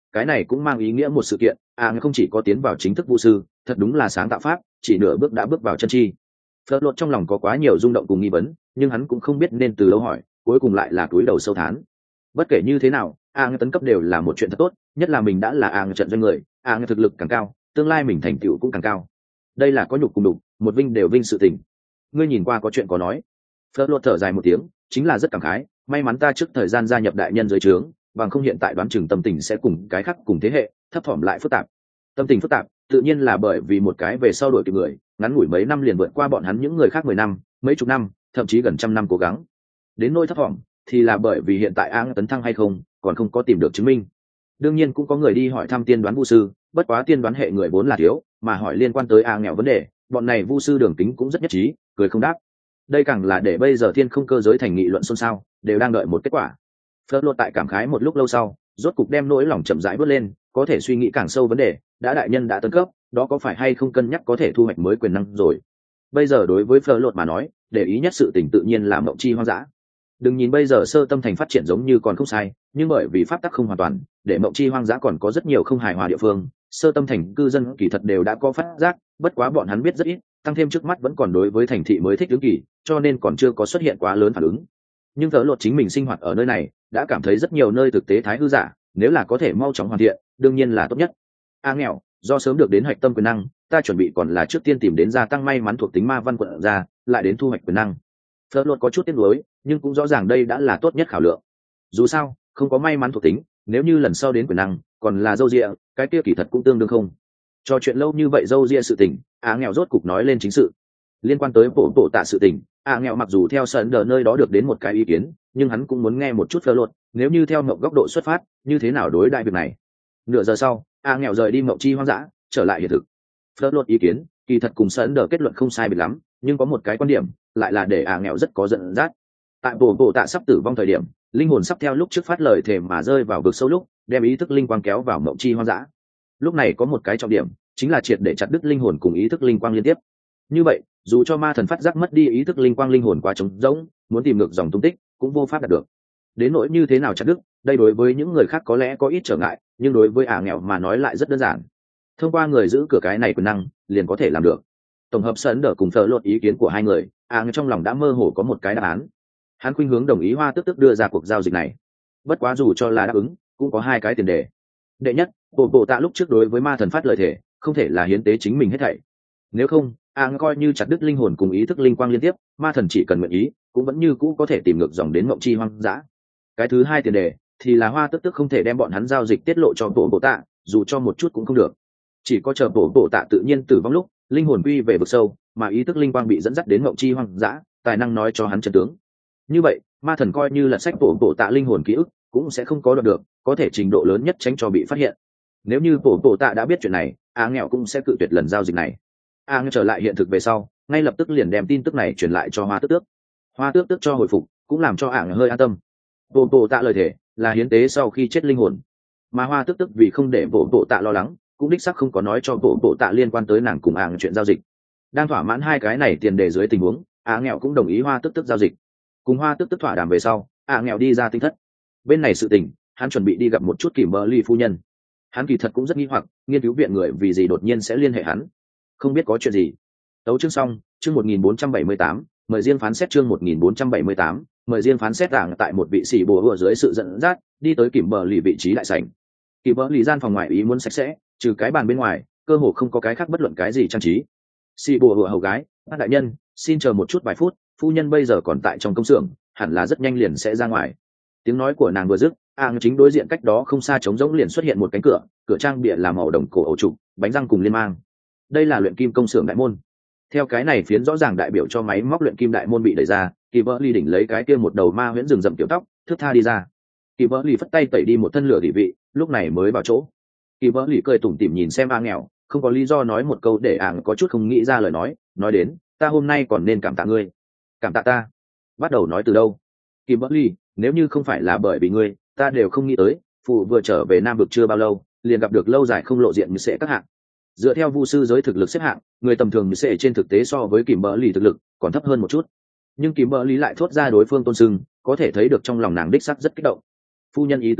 cái này cũng mang ý nghĩa một sự kiện, à không chỉ có tiến vào chính thức vu sư, thật đúng là sáng tạo pháp, chỉ nửa bước đã bước vào chân chi. Phớt lột trong lòng có quá nhiều rung động cùng nghi vấn, nhưng hắn cũng không biết nên từ đâu hỏi, cuối cùng lại là túi đầu sâu thán. Bất kể như thế nào, a tấn cấp đều là một chuyện thật tốt, nhất là mình đã là a trận doanh người, a thực lực càng cao, tương lai mình thành tựu cũng càng cao. Đây là có nhục cùng đục, một vinh đều vinh sự tình. Ngươi nhìn qua có chuyện có nói. Phớt lột thở dài một tiếng, chính là rất cảm khái, may mắn ta trước thời gian gia nhập đại nhân dưới trướng, bằng không hiện tại đoán chừng tâm tình sẽ cùng cái khác cùng thế hệ, thấp thỏm lại phức tạp. Tâm tình phức tạp, tự nhiên là bởi vì một cái về sau đuổi kịp người, ngắn ngủi mấy năm liền vượt qua bọn hắn những người khác mười năm, mấy chục năm, thậm chí gần trăm năm cố gắng. Đến nỗi thấp thỏm, thì là bởi vì hiện tại A tấn thăng hay không, còn không có tìm được chứng minh. Đương nhiên cũng có người đi hỏi thăm tiên đoán vu sư, bất quá tiên đoán hệ người vốn là thiếu, mà hỏi liên quan tới A nghèo vấn đề, bọn này vu sư đường kính cũng rất nhất trí, cười không đáp. Đây càng là để bây giờ thiên không cơ giới thành nghị luận xôn xao, đều đang đợi một kết quả. Phớt lột tại cảm khái một lúc lâu sau, rốt cục đem nỗi lòng chậm rãi bớt lên, có thể suy nghĩ càng sâu vấn đề, đã đại nhân đã tấn cấp, đó có phải hay không cân nhắc có thể thu hoạch mới quyền năng rồi. Bây giờ đối với Phớt lột mà nói, để ý nhất sự tình tự nhiên là mộng chi hoang dã. Đừng nhìn bây giờ sơ tâm thành phát triển giống như còn không sai, nhưng bởi vì pháp tắc không hoàn toàn, để mộng chi hoang dã còn có rất nhiều không hài hòa địa phương, sơ tâm thành cư dân kỳ thật đều đã có phát giác, bất quá bọn hắn biết rất ít, tăng thêm trước mắt vẫn còn đối với thành thị mới thích ứng kỳ, cho nên còn chưa có xuất hiện quá lớn phản ứng. Nhưng Phớt lột chính mình sinh hoạt ở nơi này, đã cảm thấy rất nhiều nơi thực tế thái hư giả, nếu là có thể mau chóng hoàn thiện, đương nhiên là tốt nhất. A nghèo, do sớm được đến hạch tâm quyền năng, ta chuẩn bị còn là trước tiên tìm đến gia tăng may mắn thuộc tính ma văn quận ra, lại đến thu hoạch quyền năng. Phớt lột có chút tiếc nuối, nhưng cũng rõ ràng đây đã là tốt nhất khảo lượng. Dù sao, không có may mắn thuộc tính, nếu như lần sau đến quyền năng, còn là dâu dịa, cái kia kỳ thật cũng tương đương không. Cho chuyện lâu như vậy dâu dịa sự tình, A nghèo rốt cục nói lên chính sự. Liên quan tới bộ bộ tạ sự tình, A nghèo mặc dù theo sân đờ nơi đó được đến một cái ý kiến, nhưng hắn cũng muốn nghe một chút Phớt lột, nếu như theo mộng góc độ xuất phát, như thế nào đối đại việc này. Nửa giờ sau, A nghèo rời đi mộng chi hoang dã, trở lại hiện thực. Phớt lột ý kiến, kỳ thật cùng sân đờ kết luận không sai biệt lắm, nhưng có một cái quan điểm, lại là để A nghèo rất có giận dắt. Tại bộ bộ tạ sắp tử vong thời điểm, linh hồn sắp theo lúc trước phát lời thề mà rơi vào vực sâu lúc, đem ý thức linh quang kéo vào mộng chi hoang dã. Lúc này có một cái trọng điểm, chính là triệt để chặt đứt linh hồn cùng ý thức linh quang liên tiếp. Như vậy, dù cho ma thần phát giác mất đi ý thức linh quang linh hồn quá trống rỗng, muốn tìm ngược dòng tung tích, cũng vô pháp đạt được. Đến nỗi như thế nào chặt đứt, đây đối với những người khác có lẽ có ít trở ngại, nhưng đối với ả nghèo mà nói lại rất đơn giản. Thông qua người giữ cửa cái này quyền năng, liền có thể làm được. Tổng hợp sấn đỡ cùng Phớt lột ý kiến của hai người, ả nghèo trong lòng đã mơ hồ có một cái đáp án. Hắn khuynh hướng đồng ý Hoa Tước Tước đưa ra cuộc giao dịch này. Bất quá dù cho là đáp ứng, cũng có hai cái tiền đề. Đệ nhất, bộ bộ tạ lúc trước đối với ma thần phát lời thề, không thể là hiến tế chính mình hết thảy. Nếu không, a coi như chặt đứt linh hồn cùng ý thức linh quang liên tiếp, ma thần chỉ cần nguyện ý, cũng vẫn như cũ có thể tìm ngược dòng đến mộng chi hoang dã. Cái thứ hai tiền đề thì là Hoa Tước Tước không thể đem bọn hắn giao dịch tiết lộ cho bộ bộ tạ, dù cho một chút cũng không được. Chỉ có chờ bộ bộ tạ tự nhiên tử vong lúc, linh hồn quy về vực sâu, mà ý thức linh quang bị dẫn dắt đến mộng chi hoang dã, tài năng nói cho hắn chân tướng. Như vậy, ma thần coi như là sách bộ bộ tạ linh hồn ký ức, cũng sẽ không có đoạt được, có thể trình độ lớn nhất tránh cho bị phát hiện. Nếu như bộ bộ tạ đã biết chuyện này, a nghèo cũng sẽ cự tuyệt lần giao dịch này. A nghèo trở lại hiện thực về sau, ngay lập tức liền đem tin tức này truyền lại cho Hoa Tước Tước. Hoa Tước Tước cho hồi phục, cũng làm cho a nghèo hơi an tâm. Bộ bộ tạ lời thề là hiến tế sau khi chết linh hồn, mà Hoa Tước Tước vì không để bộ bộ tạ lo lắng, cũng đích xác không có nói cho bộ bộ tạ liên quan tới nàng cùng a chuyện giao dịch. Đang thỏa mãn hai cái này tiền đề dưới tình huống, a nghèo cũng đồng ý Hoa Tước Tước giao dịch. Cùng Hoa Tước Tước thỏa đàm về sau, a nghèo đi ra tinh thất. Bên này sự tình, hắn chuẩn bị đi gặp một chút Kìm Bờ Ly phu nhân. Hắn kỳ thật cũng rất nghi hoặc, nghiên cứu viện người vì gì đột nhiên sẽ liên hệ hắn, không biết có chuyện gì. Tấu chương xong, chương một nghìn bốn trăm bảy mươi tám, mời riêng phán xét chương một nghìn bốn trăm bảy mươi tám, mời riêng phán xét đảng tại một vị sĩ bùa hùa dưới sự dẫn dắt, đi tới Kìm Bờ Lì vị trí đại sảnh. Kìm Bờ Lì gian phòng ngoài ý muốn sạch sẽ, trừ cái bàn bên ngoài, cơ hồ không có cái khác bất luận cái gì trang trí. Sĩ bùa hùa hầu gái, bác đại nhân, xin chờ một chút vài phút, phu nhân bây giờ còn tại trong công xưởng, hẳn là rất nhanh liền sẽ ra ngoài. Tiếng nói của nàng vừa dứt, ang chính đối diện cách đó không xa trống rỗng liền xuất hiện một cánh cửa, cửa trang bìa là màu đồng cổ ổ trục, bánh răng cùng liên mang. Đây là luyện kim công xưởng đại môn. Theo cái này phiến rõ ràng đại biểu cho máy móc luyện kim đại môn bị đẩy ra, Kỳ Bỡ Ly đỉnh lấy cái kia một đầu ma huyễn rừng rậm tiểu tóc, thướt tha đi ra. Kỳ Bỡ Ly phất tay tẩy đi một thân lửa địa vị, lúc này mới vào chỗ. Kỳ Bỡ Ly cười tủm tỉm nhìn xem A nghèo, không có lý do nói một câu để ang có chút không nghĩ ra lời nói, nói đến, ta hôm nay còn nên cảm tạ ngươi. Cảm tạ ta? Bắt đầu nói từ đâu? Kỳ Bỡ Ly, nếu như không phải là bởi vì ngươi, ta đều không nghĩ tới, phụ vừa trở về Nam vực chưa bao lâu, liền gặp được lâu dài không lộ diện như sẽ các hạng. Dựa theo vu sư giới thực lực xếp hạng, người tầm thường như sẽ trên thực tế so với Kìm Bỡ Ly thực lực còn thấp hơn một chút. Nhưng Kìm Bỡ Ly lại thốt ra đối phương tôn sưng, có thể thấy được trong lòng nàng đích sắc rất kích động. Phu nhân ý tứ là,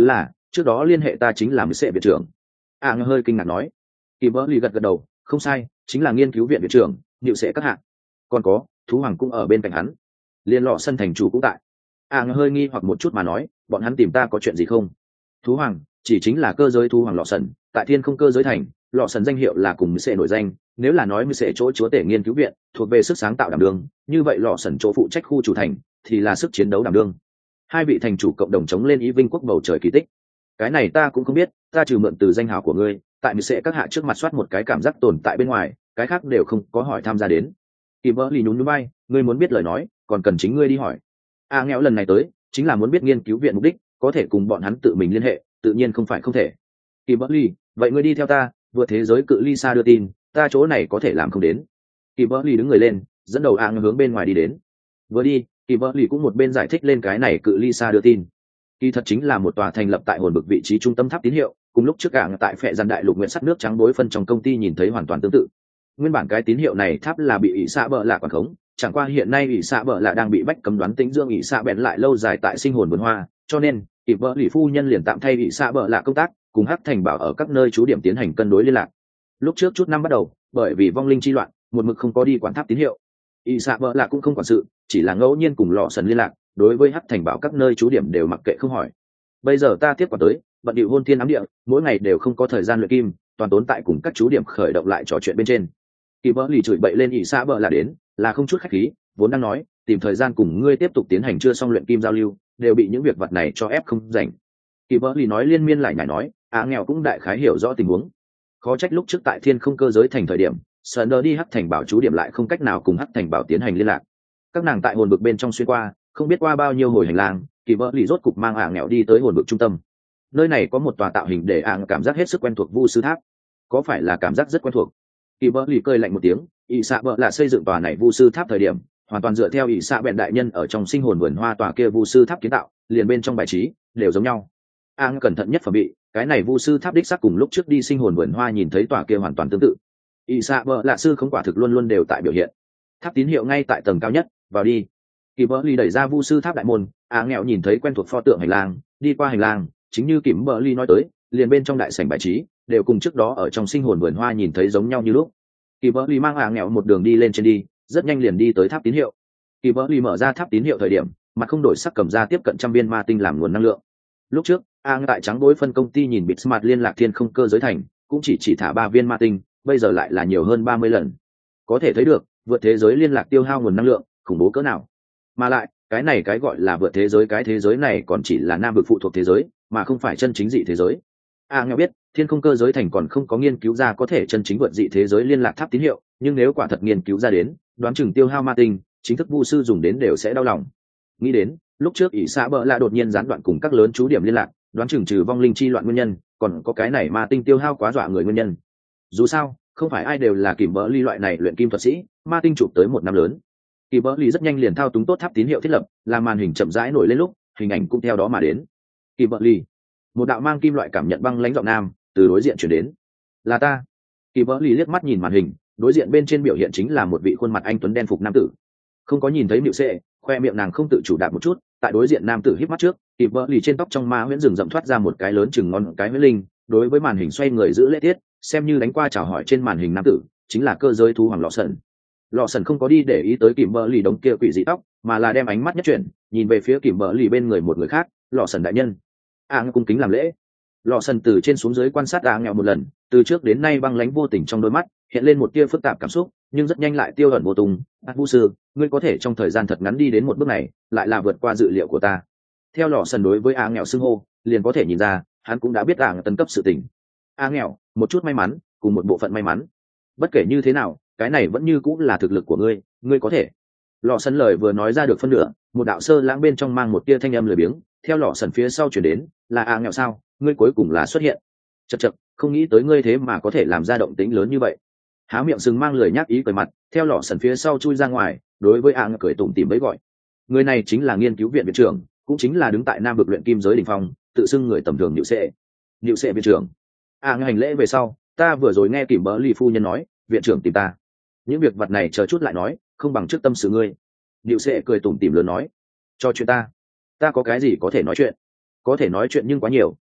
trước đó liên hệ ta chính là mười sệ viện trưởng. A à, hơi kinh ngạc nói. Kịp vỡ lì gật gật đầu, không sai, chính là nghiên cứu viện viện trưởng nhịu sệ các hạng. Còn có thú hoàng cũng ở bên cạnh hắn, liên lọ sân thành chủ cũng tại. A à, hơi nghi hoặc một chút mà nói, bọn hắn tìm ta có chuyện gì không? Thú hoàng chỉ chính là cơ giới thú hoàng lọ sần, tại thiên không cơ giới thành, lọ sần danh hiệu là cùng mười sệ nổi danh. Nếu là nói mười sệ chỗ chúa tể nghiên cứu viện thuộc về sức sáng tạo đảm đương, như vậy lọ sần chỗ phụ trách khu chủ thành thì là sức chiến đấu đảm đương. Hai vị thành chủ cộng đồng chống lên ý vinh quốc bầu trời kỳ tích. Cái này ta cũng không biết, ta trừ mượn từ danh hào của ngươi, tại mười sệ các hạ trước mặt soát một cái cảm giác tồn tại bên ngoài, cái khác đều không có hỏi tham gia đến. Kịp vỡ lì nhún nhún bay, ngươi muốn biết lời nói còn cần chính ngươi đi hỏi. A à, nghèo lần này tới chính là muốn biết nghiên cứu viện mục đích, có thể cùng bọn hắn tự mình liên hệ tự nhiên không phải không thể. Kịp vỡ lì, vậy ngươi đi theo ta vượt thế giới cự ly xa đưa tin, ta chỗ này có thể làm không đến. Kịp vỡ lì đứng người lên dẫn đầu A à hướng bên ngoài đi đến. Vừa đi Kịp vỡ lì cũng một bên giải thích lên cái này cự ly xa đưa tin. Kỳ thật chính là một tòa thành lập tại hồn bực vị trí trung tâm tháp tín hiệu, cùng lúc trước cả tại phệ gian đại lục nguyện sắt nước trắng đối phân trong công ty nhìn thấy hoàn toàn tương tự. Nguyên bản cái tín hiệu này tháp là bị ỷ xạ bợ lạ quản khống, chẳng qua hiện nay ỷ xạ bợ lạ đang bị bách cấm đoán tính dương ỷ xạ bèn lại lâu dài tại sinh hồn vườn hoa, cho nên ỷ vợ lì phu nhân liền tạm thay ỷ xạ bợ lạ công tác, cùng hắc thành bảo ở các nơi trú điểm tiến hành cân đối liên lạc. Lúc trước chút năm bắt đầu, bởi vì vong linh chi loạn, một mực không có đi quản tháp tín hiệu, ỷ xạ bợ lạ cũng không quản sự, chỉ là ngẫu nhiên cùng lọ sần liên lạc, đối với hắc thành bảo các nơi trú điểm đều mặc kệ không hỏi. Bây giờ ta tiếp quản tới bận điệu hôn thiên ám địa, mỗi ngày đều không có thời gian luyện kim, toàn tốn tại cùng các chú điểm khởi động lại trò chuyện bên trên. Kỳ bỡ lì chửi bậy lên ỷ xạ bợ là đến là không chút khách khí, vốn đang nói tìm thời gian cùng ngươi tiếp tục tiến hành chưa xong luyện kim giao lưu, đều bị những việc vật này cho ép không rảnh. Kỳ bỡ lì nói liên miên lại nhải nói, á nghèo cũng đại khái hiểu rõ tình huống. Khó trách lúc trước tại thiên không cơ giới thành thời điểm Sunder đi hắc thành bảo chú điểm lại không cách nào cùng hắc thành bảo tiến hành liên lạc. Các nàng tại hồn bực bên trong xuyên qua, không biết qua bao nhiêu hồi hành lang, kỳ bỡ lì rốt cục mang ả nghèo đi tới hồn bực trung tâm. Nơi này có một tòa tạo hình để ả cảm giác hết sức quen thuộc vu sư tháp. Có phải là cảm giác rất quen thuộc? Kỳ bỡ lì cười lạnh một tiếng, ỷ xạ bợ là xây dựng tòa này vu sư tháp thời điểm hoàn toàn dựa theo ỷ xạ bèn đại nhân ở trong sinh hồn vườn hoa tòa kia vu sư tháp kiến tạo, liền bên trong bài trí đều giống nhau. Ang cẩn thận nhất phẩm bị cái này vu sư tháp đích xác cùng lúc trước đi sinh hồn vườn hoa nhìn thấy tòa kia hoàn toàn tương tự. ỷ xạ bợ là sư không quả thực luôn luôn đều tại biểu hiện. Tháp tín hiệu ngay tại tầng cao nhất, vào đi. Kỳ bỡ lì đẩy ra vu sư tháp đại môn, á nghèo nhìn thấy quen thuộc pho tượng hành lang, đi qua hành lang, chính như Kìm bỡ lì nói tới, liền bên trong đại sảnh bài trí đều cùng trước đó ở trong sinh hồn vườn hoa nhìn thấy giống nhau như lúc. Kỳ bỡ lì mang á nghèo một đường đi lên trên đi, rất nhanh liền đi tới tháp tín hiệu. Kỳ bỡ lì mở ra tháp tín hiệu thời điểm, mặt không đổi sắc cầm ra tiếp cận trăm viên ma tinh làm nguồn năng lượng. Lúc trước Ang tại trắng đối phân công ty nhìn bịt smart liên lạc thiên không cơ giới thành, cũng chỉ chỉ thả ba viên ma tinh, bây giờ lại là nhiều hơn ba mươi lần. Có thể thấy được vượt thế giới liên lạc tiêu hao nguồn năng lượng khủng bố cỡ nào. Mà lại cái này cái gọi là vượt thế giới, cái thế giới này còn chỉ là nam vực phụ thuộc thế giới, mà không phải chân chính dị thế giới. Ang biết thiên không cơ giới thành còn không có nghiên cứu ra có thể chân chính vượt dị thế giới liên lạc tháp tín hiệu, nhưng nếu quả thật nghiên cứu ra đến, đoán chừng tiêu hao ma tinh chính thức vu sư dùng đến đều sẽ đau lòng. Nghĩ đến lúc trước ỷ xã bợ lạ đột nhiên gián đoạn cùng các lớn chú điểm liên lạc, đoán chừng trừ vong linh chi loạn nguyên nhân, còn có cái này ma tinh tiêu hao quá dọa người nguyên nhân. Dù sao không phải ai đều là Kìm bỡ ly loại này luyện kim thuật sĩ, ma tinh chụp tới một năm lớn. Kìm bỡ ly rất nhanh liền thao túng tốt tháp tín hiệu thiết lập, làm màn hình chậm rãi nổi lên lúc hình ảnh cũng theo đó mà đến. Kìm bỡ ly, một đạo mang kim loại cảm nhận băng lãnh giọng nam từ đối diện chuyển đến. Là ta. Kìm bỡ ly liếc mắt nhìn màn hình, đối diện bên trên biểu hiện chính là một vị khuôn mặt anh tuấn đen phục nam tử. Không có nhìn thấy Mịu Sệ, khoe miệng nàng không tự chủ đạp một chút, tại đối diện nam tử híp mắt trước, Kìm bỡ ly trên tóc trong ma huyễn rừng rậm thoát ra một cái lớn chừng ngon cái huyễn linh, đối với màn hình xoay người giữ lễ tiết, xem như đánh qua chào hỏi trên màn hình nam tử chính là cơ giới thú hoàng lọ sần. Lọ sần không có đi để ý tới Kìm bỡ ly đống kia quỷ dị tóc, mà là đem ánh mắt nhất chuyển nhìn về phía Kìm bỡ ly bên người một người khác. Lọ sần đại nhân. A à, cung kính làm lễ. Lọ sần từ trên xuống dưới quan sát A nghèo một lần, từ trước đến nay băng lãnh vô tình trong đôi mắt hiện lên một tia phức tạp cảm xúc, nhưng rất nhanh lại tiêu ẩn vô tung. Ác Vũ sư, ngươi có thể trong thời gian thật ngắn đi đến một bước này, lại là vượt qua dự liệu của ta. Theo Lọ sần đối với A nghèo xưng hô, liền có thể nhìn ra hắn cũng đã biết A tấn cấp sự tình. A nghèo, một chút may mắn cùng một bộ phận may mắn, bất kể như thế nào cái này vẫn như cũng là thực lực của ngươi, ngươi có thể. Lọ sần lời vừa nói ra được phân nửa, một đạo sơ lãng bên trong mang một tia thanh âm lười biếng theo Lọ sần phía sau chuyển đến. Là A nghèo sao, ngươi cuối cùng là xuất hiện. Chật chật, không nghĩ tới ngươi thế mà có thể làm ra động tĩnh lớn như vậy. Há miệng sừng mang lười nhác ý cười mặt theo Lọ sần phía sau chui ra ngoài, đối với A nghèo cười tủm tỉm với gọi. Người này chính là nghiên cứu viện viện trưởng, cũng chính là đứng tại nam vực luyện kim giới đỉnh phong, tự xưng người tầm thường Niệu Sệ. Niệu Sệ viện trưởng. A nghèo hành lễ về sau, ta vừa rồi nghe Kìm bỡ ly phu nhân nói viện trưởng tìm ta, những việc vật này chờ chút lại nói, không bằng trước tâm sự ngươi. Niệu Sệ cười tủm tỉm lớn nói. Cho chuyện ta ta có cái gì có thể nói chuyện? Có thể nói chuyện nhưng quá nhiều.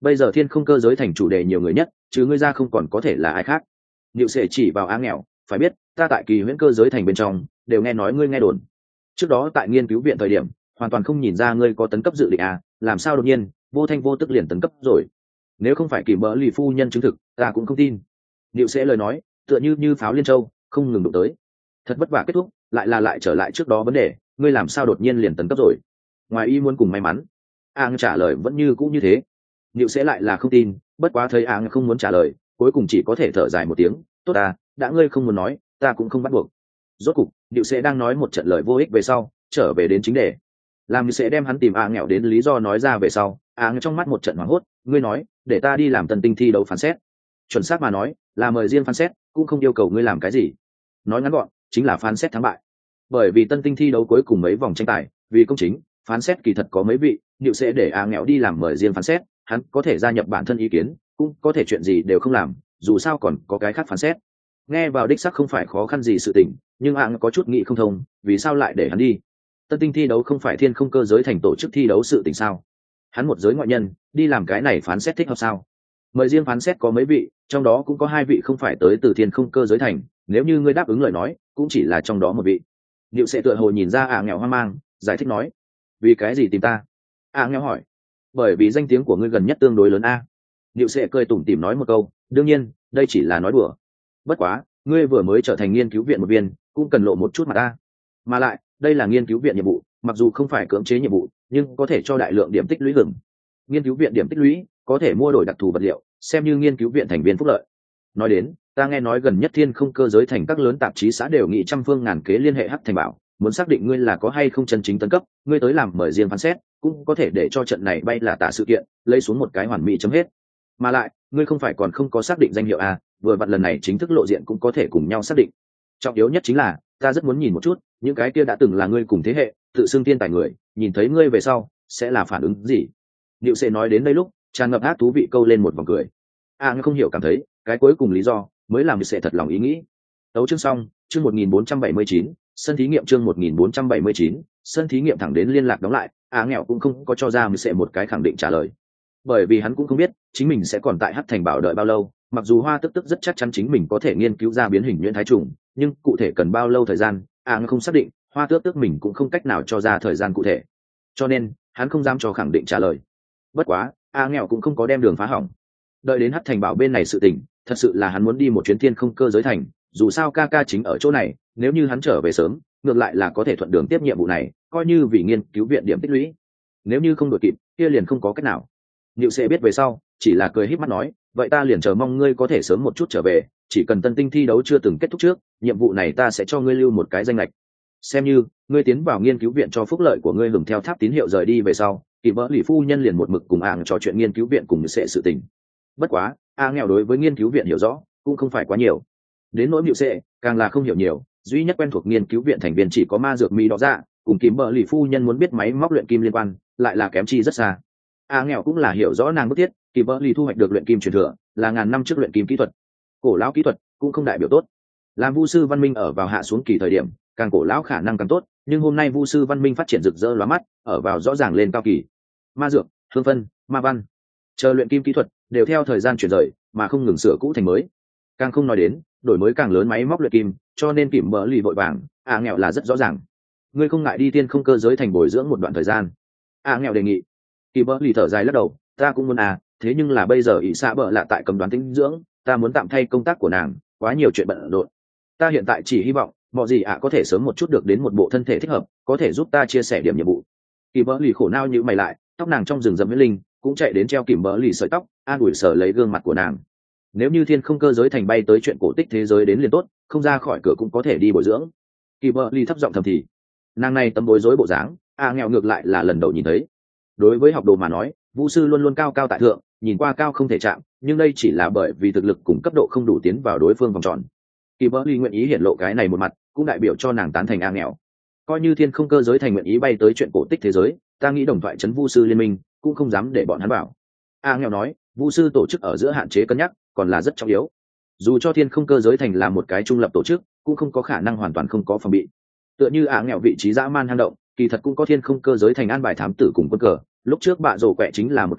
bây giờ thiên không cơ giới thành chủ đề nhiều người nhất, chứ ngươi ra không còn có thể là ai khác. Niệu Sệ chỉ vào Á Nghèo, phải biết ta tại kỳ huyễn cơ giới thành bên trong đều nghe nói ngươi nghe đồn, trước đó tại nghiên cứu viện thời điểm hoàn toàn không nhìn ra ngươi có tấn cấp dự định à, làm sao đột nhiên vô thanh vô tức liền tấn cấp rồi? Nếu không phải Kỷ Bỡ Lì phu nhân chứng thực, ta cũng không tin. Niệu Sệ lời nói tựa như như pháo liên châu, không ngừng đụng tới. Thật vất vả kết thúc, lại là lại trở lại trước đó vấn đề, ngươi làm sao đột nhiên liền tấn cấp rồi? Ngoài ý muốn cùng may mắn. Ang trả lời vẫn như cũ như thế. Niệu Sệ lại là không tin, bất quá thấy Ang không muốn trả lời, cuối cùng chỉ có thể thở dài một tiếng, tốt à, đã ngươi không muốn nói, ta cũng không bắt buộc. Rốt cục Niệu Sệ đang nói một trận lời vô ích về sau, trở về đến chính đề. Làm Niệu Sệ đem hắn tìm A nghèo đến lý do nói ra về sau, A trong mắt một trận hoảng hốt, ngươi nói để ta đi làm tân tinh thi đấu phán xét. Chuẩn xác mà nói là mời riêng phán xét, cũng không yêu cầu ngươi làm cái gì. Nói ngắn gọn chính là phán xét thắng bại. Bởi vì tân tinh thi đấu cuối cùng mấy vòng tranh tài, vì công chính phán xét kỳ thật có mấy vị, Niệu Sệ để A nghèo đi làm mời riêng phán xét, hắn có thể gia nhập bản thân ý kiến, cũng có thể chuyện gì đều không làm, dù sao còn có cái khác phán xét. Nghe vào đích xác không phải khó khăn gì sự tình, nhưng A có chút nghĩ không thông, vì sao lại để hắn đi? Tân tinh thi đấu không phải thiên không cơ giới thành tổ chức thi đấu sự tình sao? Hắn một giới ngoại nhân đi làm cái này phán xét thích hợp sao? Mời riêng phán xét có mấy vị, trong đó cũng có hai vị không phải tới từ thiên không cơ giới thành, nếu như ngươi đáp ứng lời nói cũng chỉ là trong đó một vị. Niệu Sệ tựa hồ nhìn ra A nghèo hoang mang, giải thích nói, vì cái gì tìm ta? A nghèo hỏi, bởi vì danh tiếng của ngươi gần nhất tương đối lớn a. Niệu Sệ cười tủm tỉm nói một câu, đương nhiên đây chỉ là nói đùa, bất quá ngươi vừa mới trở thành nghiên cứu viện một viên, cũng cần lộ một chút mặt ta. Mà lại đây là nghiên cứu viện nhiệm vụ, mặc dù không phải cưỡng chế nhiệm vụ, nhưng có thể cho đại lượng điểm tích lũy hưởng. Nghiên cứu viện điểm tích lũy có thể mua đổi đặc thù vật liệu, xem như nghiên cứu viện thành viên phúc lợi. Nói đến, ta nghe nói gần nhất thiên không cơ giới thành các lớn tạp chí xã đều nghị trăm phương ngàn kế liên hệ Hắc Thành Bảo, muốn xác định ngươi là có hay không chân chính tấn cấp, ngươi tới làm mời riêng phán xét, cũng có thể để cho trận này bay là tả sự kiện lấy xuống một cái hoàn mỹ chấm hết. Mà lại ngươi không phải còn không có xác định danh hiệu à, vừa vặn lần này chính thức lộ diện cũng có thể cùng nhau xác định. Trọng yếu nhất chính là ta rất muốn nhìn một chút những cái kia đã từng là ngươi cùng thế hệ tự xưng tiên tài người, nhìn thấy ngươi về sau sẽ là phản ứng gì. Niệu Sệ nói đến đây lúc tràn ngập ác thú vị câu lên một vòng cười. A à, không hiểu cảm thấy cái cuối cùng lý do mới làm Niệu Sệ thật lòng ý nghĩ. Tấu chương xong, chương một nghìn bốn trăm bảy mươi chín, sân thí nghiệm chương một nghìn bốn trăm bảy mươi chín, sân thí nghiệm thẳng đến liên lạc đóng lại, A à, nghèo cũng không có cho ra Niệu Sệ một cái khẳng định trả lời, bởi vì hắn cũng không biết chính mình sẽ còn tại Hắc Thành Bảo đợi bao lâu. Mặc dù Hoa Tức Tức rất chắc chắn chính mình có thể nghiên cứu ra biến hình nhuyễn thái trùng, nhưng cụ thể cần bao lâu thời gian, A à, không xác định, Hoa Tước Tước mình cũng không cách nào cho ra thời gian cụ thể, cho nên hắn không dám cho khẳng định trả lời. Bất quá A nghèo cũng không có đem đường phá hỏng, đợi đến Hắc Thành Bảo bên này sự tình, thật sự là hắn muốn đi một chuyến thiên không cơ giới thành, dù sao ca ca chính ở chỗ này, nếu như hắn trở về sớm, ngược lại là có thể thuận đường tiếp nhiệm vụ này, coi như vì nghiên cứu viện điểm tích lũy. Nếu như không đội kịp, kia liền không có cách nào. Niệu Sệ biết về sau, chỉ là cười híp mắt nói, vậy ta liền chờ mong ngươi có thể sớm một chút trở về, chỉ cần tân tinh thi đấu chưa từng kết thúc trước, nhiệm vụ này ta sẽ cho ngươi lưu một cái danh lệch, xem như ngươi tiến vào nghiên cứu viện cho phúc lợi của ngươi hưởng theo tháp tín hiệu rời đi về sau. Kỷ Bỡ Lì phu nhân liền một mực cùng ảng trò chuyện nghiên cứu viện cùng Niệu Sệ sự tình. Bất quá A nghèo đối với nghiên cứu viện hiểu rõ cũng không phải quá nhiều, đến nỗi Niệu Sệ càng là không hiểu nhiều, duy nhất quen thuộc nghiên cứu viện thành viên chỉ có ma dược mỹ đỏ dạ, cùng Kỷ Bỡ Lì phu nhân muốn biết máy móc luyện kim liên quan lại là kém chi rất xa. A nghèo cũng là hiểu rõ nàng bức thiết, Kỷ Bỡ Lì thu hoạch được luyện kim truyền thừa là ngàn năm trước luyện kim kỹ thuật, cổ lão kỹ thuật cũng không đại biểu tốt. Làm vu sư văn minh ở vào hạ xuống kỳ thời điểm, càng cổ lão khả năng càng tốt, nhưng hôm nay vu sư văn minh phát triển rực rỡ lóa mắt, ở vào rõ ràng lên cao kỳ. Ma dược, hương phân, ma văn, chờ luyện kim kỹ thuật đều theo thời gian chuyển rời mà không ngừng sửa cũ thành mới, càng không nói đến đổi mới càng lớn máy móc luyện kim, cho nên Kỷ Bỡ Lì vội vàng. A nghèo là rất rõ ràng, ngươi không ngại đi tiên không cơ giới thành bồi dưỡng một đoạn thời gian? A nghèo đề nghị. Kỷ Bỡ Lì thở dài lắc đầu, ta cũng muốn à, thế nhưng là bây giờ ỷ xạ bợ lạ tại cầm đoán tĩnh dưỡng, ta muốn tạm thay công tác của nàng, quá nhiều chuyện bận rộn. Ta hiện tại chỉ hy vọng mọi gì ạ có thể sớm một chút được đến một bộ thân thể thích hợp, có thể giúp ta chia sẻ điểm nhiệm vụ. Kỷ Bỡ Lì khổ nao như mày lại, tóc nàng trong rừng rậm huyết linh cũng chạy đến treo Kỷ Bỡ Lì sợi tóc, an ủi sờ lấy gương mặt của nàng. Nếu như thiên không cơ giới thành bay tới chuyện cổ tích thế giới đến liền tốt, không ra khỏi cửa cũng có thể đi bồi dưỡng. Kỷ Bỡ Lì thấp giọng thầm thì, nàng này tấm bối rối bộ dáng, A nghèo ngược lại là lần đầu nhìn thấy. Đối với học đồ mà nói, vu sư luôn luôn cao cao tại thượng, nhìn qua cao không thể chạm, nhưng đây chỉ là bởi vì thực lực cùng cấp độ không đủ tiến vào đối phương vòng tròn. Kỷ Bỡ Lì nguyện ý hiển lộ cái này một mặt, cũng đại biểu cho nàng tán thành A nghèo. Coi như thiên không cơ giới thành nguyện ý bay tới chuyện cổ tích thế giới, ta nghĩ đồng thoại trấn vu sư liên minh cũng không dám để bọn hắn vào. A nghèo nói, vu sư tổ chức ở giữa hạn chế cân nhắc còn là rất trọng yếu, dù cho thiên không cơ giới thành là một cái trung lập tổ chức, cũng không có khả năng hoàn toàn không có phòng bị. Tựa như A nghèo vị trí dã man hang động, kỳ thật cũng có thiên không cơ giới thành an bài thám tử cùng quân cờ, lúc trước bạ rổ quẹ chính là một cái,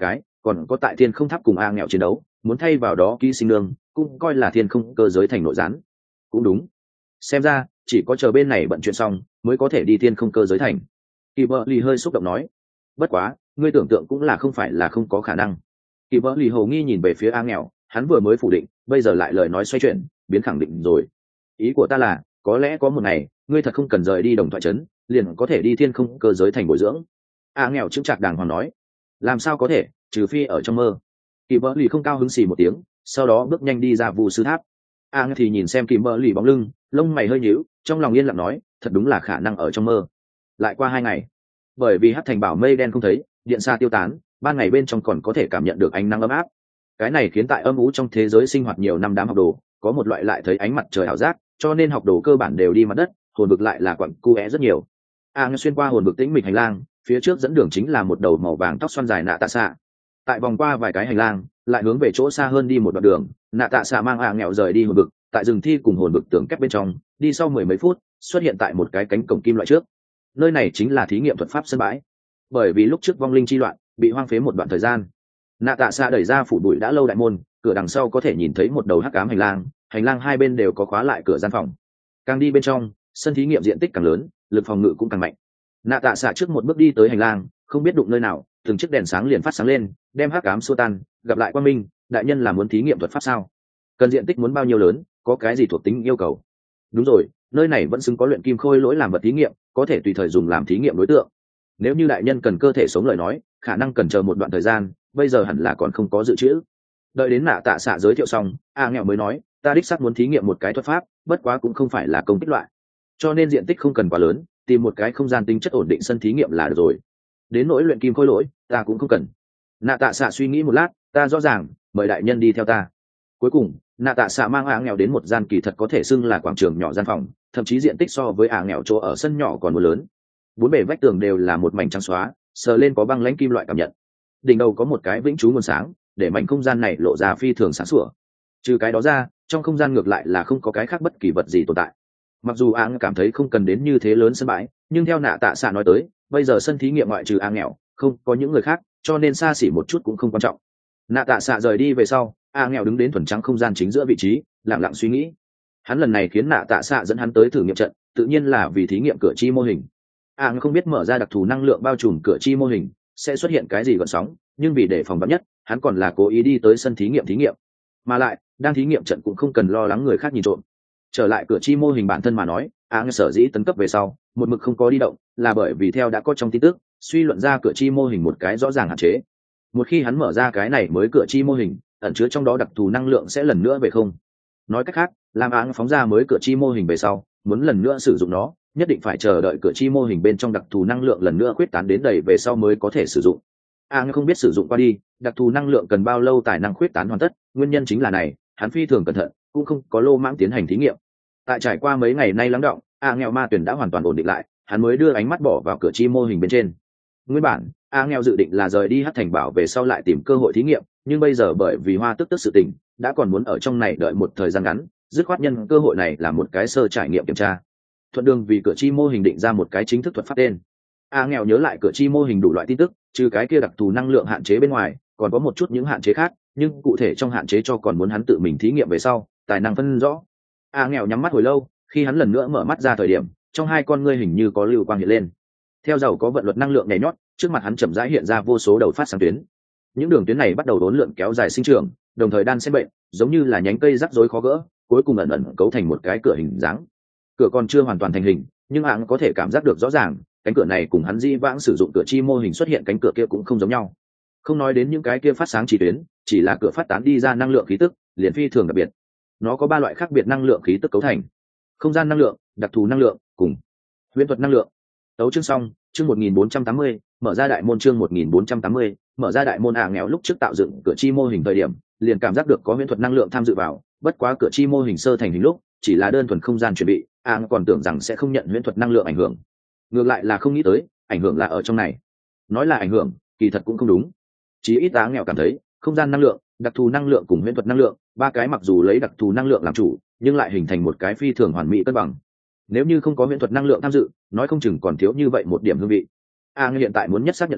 còn có tại thiên không tháp cùng a nghèo chiến đấu, muốn thay vào đó ký sinh nương cũng coi là thiên không cơ giới thành nội gián. Cũng đúng, xem ra chỉ có chờ bên này bận chuyện xong mới có thể đi thiên không cơ giới thành. Kỳ bờ lì hơi xúc động nói. Bất quá ngươi tưởng tượng cũng là không phải là không có khả năng. Kỳ bờ lì hầu nghi nhìn về phía a nghèo, hắn vừa mới phủ định, bây giờ lại lời nói xoay chuyển, biến khẳng định rồi. Ý của ta là có lẽ có một ngày ngươi thật không cần rời đi đồng thoại trấn, liền có thể đi thiên không cơ giới thành bồi dưỡng. A nghèo chững chạc đàng hoàng nói. Làm sao có thể, trừ phi ở trong mơ. Kỳ bờ lì không cao hứng xì một tiếng, sau đó bước nhanh đi ra vụ sư tháp. A thì nhìn xem kỳ bờ lì bóng lưng, lông mày hơi nhíu, trong lòng yên lặng nói, thật đúng là khả năng ở trong mơ. Lại qua hai ngày, bởi vì hắc thành bảo mây đen không thấy, điện xa tiêu tán, ban ngày bên trong còn có thể cảm nhận được ánh nắng ấm áp. Cái này khiến tại âm u trong thế giới sinh hoạt nhiều năm đám học đồ có một loại lại thấy ánh mặt trời ảo giác, cho nên học đồ cơ bản đều đi mặt đất, hồn vực lại là quặng cu é rất nhiều. A xuyên qua hồn vực tĩnh mịch hành lang, phía trước dẫn đường chính là một đầu màu vàng tóc xoăn dài nạ tạ xạ. Tại vòng qua vài cái hành lang, lại hướng về chỗ xa hơn đi một đoạn đường, nạ tạ xạ mang A nghèo rời đi hồn vực, tại rừng thi cùng hồn vực tường kép bên trong, đi sau mười mấy phút, xuất hiện tại một cái cánh cổng kim loại trước. Nơi này chính là thí nghiệm thuật pháp sân bãi. Bởi vì lúc trước vong linh chi loạn bị hoang phế một đoạn thời gian, nạ tạ xạ đẩy ra phủ bụi đã lâu đại môn, cửa đằng sau có thể nhìn thấy một đầu hắc ám hành lang, hành lang hai bên đều có khóa lại cửa gian phòng. Càng đi bên trong, sân thí nghiệm diện tích càng lớn, lực phòng ngự cũng càng mạnh. Nạ tạ xạ trước một bước đi tới hành lang, không biết đụng nơi nào, từng chiếc đèn sáng liền phát sáng lên, đem hắc ám xua tan. Gặp lại quang minh, đại nhân là muốn thí nghiệm thuật pháp sao? Cần diện tích muốn bao nhiêu lớn, có cái gì thuộc tính yêu cầu? Đúng rồi, nơi này vẫn xứng có luyện kim khôi lỗi làm vật thí nghiệm, có thể tùy thời dùng làm thí nghiệm đối tượng. Nếu như đại nhân cần cơ thể sống lời nói, khả năng cần chờ một đoạn thời gian, bây giờ hẳn là còn không có dự trữ. Đợi đến nạ tạ xạ giới thiệu xong, a nghèo mới nói, ta đích xác muốn thí nghiệm một cái thuật pháp, bất quá cũng không phải là công kích loại, cho nên diện tích không cần quá lớn, tìm một cái không gian tính chất ổn định sân thí nghiệm là được rồi. Đến nỗi luyện kim khôi lỗi, ta cũng không cần. Nạ tạ xạ suy nghĩ một lát, ta rõ ràng, mời đại nhân đi theo ta. Cuối cùng nạ tạ xạ mang a nghèo đến một gian kỳ thật có thể xưng là quảng trường nhỏ gian phòng, thậm chí diện tích so với a nghèo chỗ ở sân nhỏ còn một lớn. Bốn bề vách tường đều là một mảnh trắng xóa, sờ lên có băng lãnh kim loại cảm nhận. Đỉnh đầu có một cái vĩnh trú nguồn sáng, để mảnh không gian này lộ ra phi thường sáng sủa. Trừ cái đó ra, trong không gian ngược lại là không có cái khác bất kỳ vật gì tồn tại. Mặc dù a cảm thấy không cần đến như thế lớn sân bãi, nhưng theo nạ tạ xạ nói tới, bây giờ sân thí nghiệm ngoại trừ a nghèo không có những người khác, cho nên xa xỉ một chút cũng không quan trọng. Nạ tạ xạ rời đi về sau, a nghèo đứng đến thuần trắng không gian chính giữa vị trí, lặng lặng suy nghĩ. Hắn lần này khiến nạ tạ xạ dẫn hắn tới thử nghiệm trận, tự nhiên là vì thí nghiệm cửa chi mô hình. a không biết mở ra đặc thù năng lượng bao trùm cửa chi mô hình sẽ xuất hiện cái gì gợn sóng, nhưng vì để phòng vắn nhất, hắn còn là cố ý đi tới sân thí nghiệm thí nghiệm. Mà lại đang thí nghiệm trận cũng không cần lo lắng người khác nhìn trộm. Trở lại cửa chi mô hình bản thân mà nói, a sở dĩ tấn cấp về sau một mực không có đi động, là bởi vì theo đã có trong tin tức suy luận ra cửa chi mô hình một cái rõ ràng hạn chế. Một khi hắn mở ra cái này mới cửa chi mô hình, ẩn chứa trong đó đặc thù năng lượng sẽ lần nữa về không. Nói cách khác, làm áng phóng ra mới cửa chi mô hình về sau, muốn lần nữa sử dụng nó, nhất định phải chờ đợi cửa chi mô hình bên trong đặc thù năng lượng lần nữa khuyết tán đến đầy về sau mới có thể sử dụng. Áng không biết sử dụng qua đi, đặc thù năng lượng cần bao lâu tài năng khuyết tán hoàn tất, nguyên nhân chính là này, hắn phi thường cẩn thận, cũng không có lô mãng tiến hành thí nghiệm. Tại trải qua mấy ngày nay lắng đọng, a nghèo ma tuyển đã hoàn toàn ổn định lại, hắn mới đưa ánh mắt bỏ vào cửa chi mô hình bên trên. Nguyên bản a nghèo dự định là rời đi hắc thành bảo về sau lại tìm cơ hội thí nghiệm, nhưng bây giờ bởi vì hoa tức tức sự tình, đã còn muốn ở trong này đợi một thời gian ngắn, dứt khoát nhân cơ hội này là một cái sơ trải nghiệm kiểm tra. Thuận đường vì cửa chi mô hình định ra một cái chính thức thuật pháp tên. A nghèo nhớ lại cửa chi mô hình đủ loại tin tức, trừ cái kia đặc thù năng lượng hạn chế bên ngoài, còn có một chút những hạn chế khác, nhưng cụ thể trong hạn chế cho còn muốn hắn tự mình thí nghiệm về sau, tài năng phân rõ. A nghèo nhắm mắt hồi lâu, khi hắn lần nữa mở mắt ra thời điểm, trong hai con ngươi hình như có lưu quang hiện lên. Theo dầu có vận luật năng lượng nhảy nhót, trước mặt hắn chậm rãi hiện ra vô số đầu phát sáng tuyến. Những đường tuyến này bắt đầu đốn lượn kéo dài sinh trưởng, đồng thời đan xen bệnh, giống như là nhánh cây rắc rối khó gỡ, cuối cùng ẩn ẩn cấu thành một cái cửa hình dáng. Cửa còn chưa hoàn toàn thành hình, nhưng hắn có thể cảm giác được rõ ràng, cánh cửa này cùng hắn di vãng sử dụng cửa chi mô hình xuất hiện cánh cửa kia cũng không giống nhau. Không nói đến những cái kia phát sáng chỉ tuyến, chỉ là cửa phát tán đi ra năng lượng khí tức, liền phi thường đặc biệt. Nó có ba loại khác biệt năng lượng khí tức cấu thành: không gian năng lượng, đặc thù năng lượng, cùng huyễn thuật năng lượng. Tấu chương xong, chương một nghìn bốn trăm tám mươi, mở ra đại môn. Chương một nghìn bốn trăm tám mươi, mở ra đại môn. A nghèo lúc trước tạo dựng cửa chi mô hình thời điểm, liền cảm giác được có huyễn thuật năng lượng tham dự vào, bất quá cửa chi mô hình sơ thành hình lúc, chỉ là đơn thuần không gian chuẩn bị, A còn tưởng rằng sẽ không nhận huyễn thuật năng lượng ảnh hưởng. Ngược lại là không nghĩ tới, ảnh hưởng là ở trong này. Nói là ảnh hưởng, kỳ thật cũng không đúng. Chí ít A nghèo cảm thấy, không gian năng lượng, đặc thù năng lượng cùng huyễn thuật năng lượng, ba cái mặc dù lấy đặc thù năng lượng làm chủ, nhưng lại hình thành một cái phi thường hoàn mỹ cân bằng. Nếu như không có huyễn thuật năng lượng tham dự, nói không chừng còn thiếu như vậy một điểm hương vị. A à, hiện tại muốn nhất xác nhận là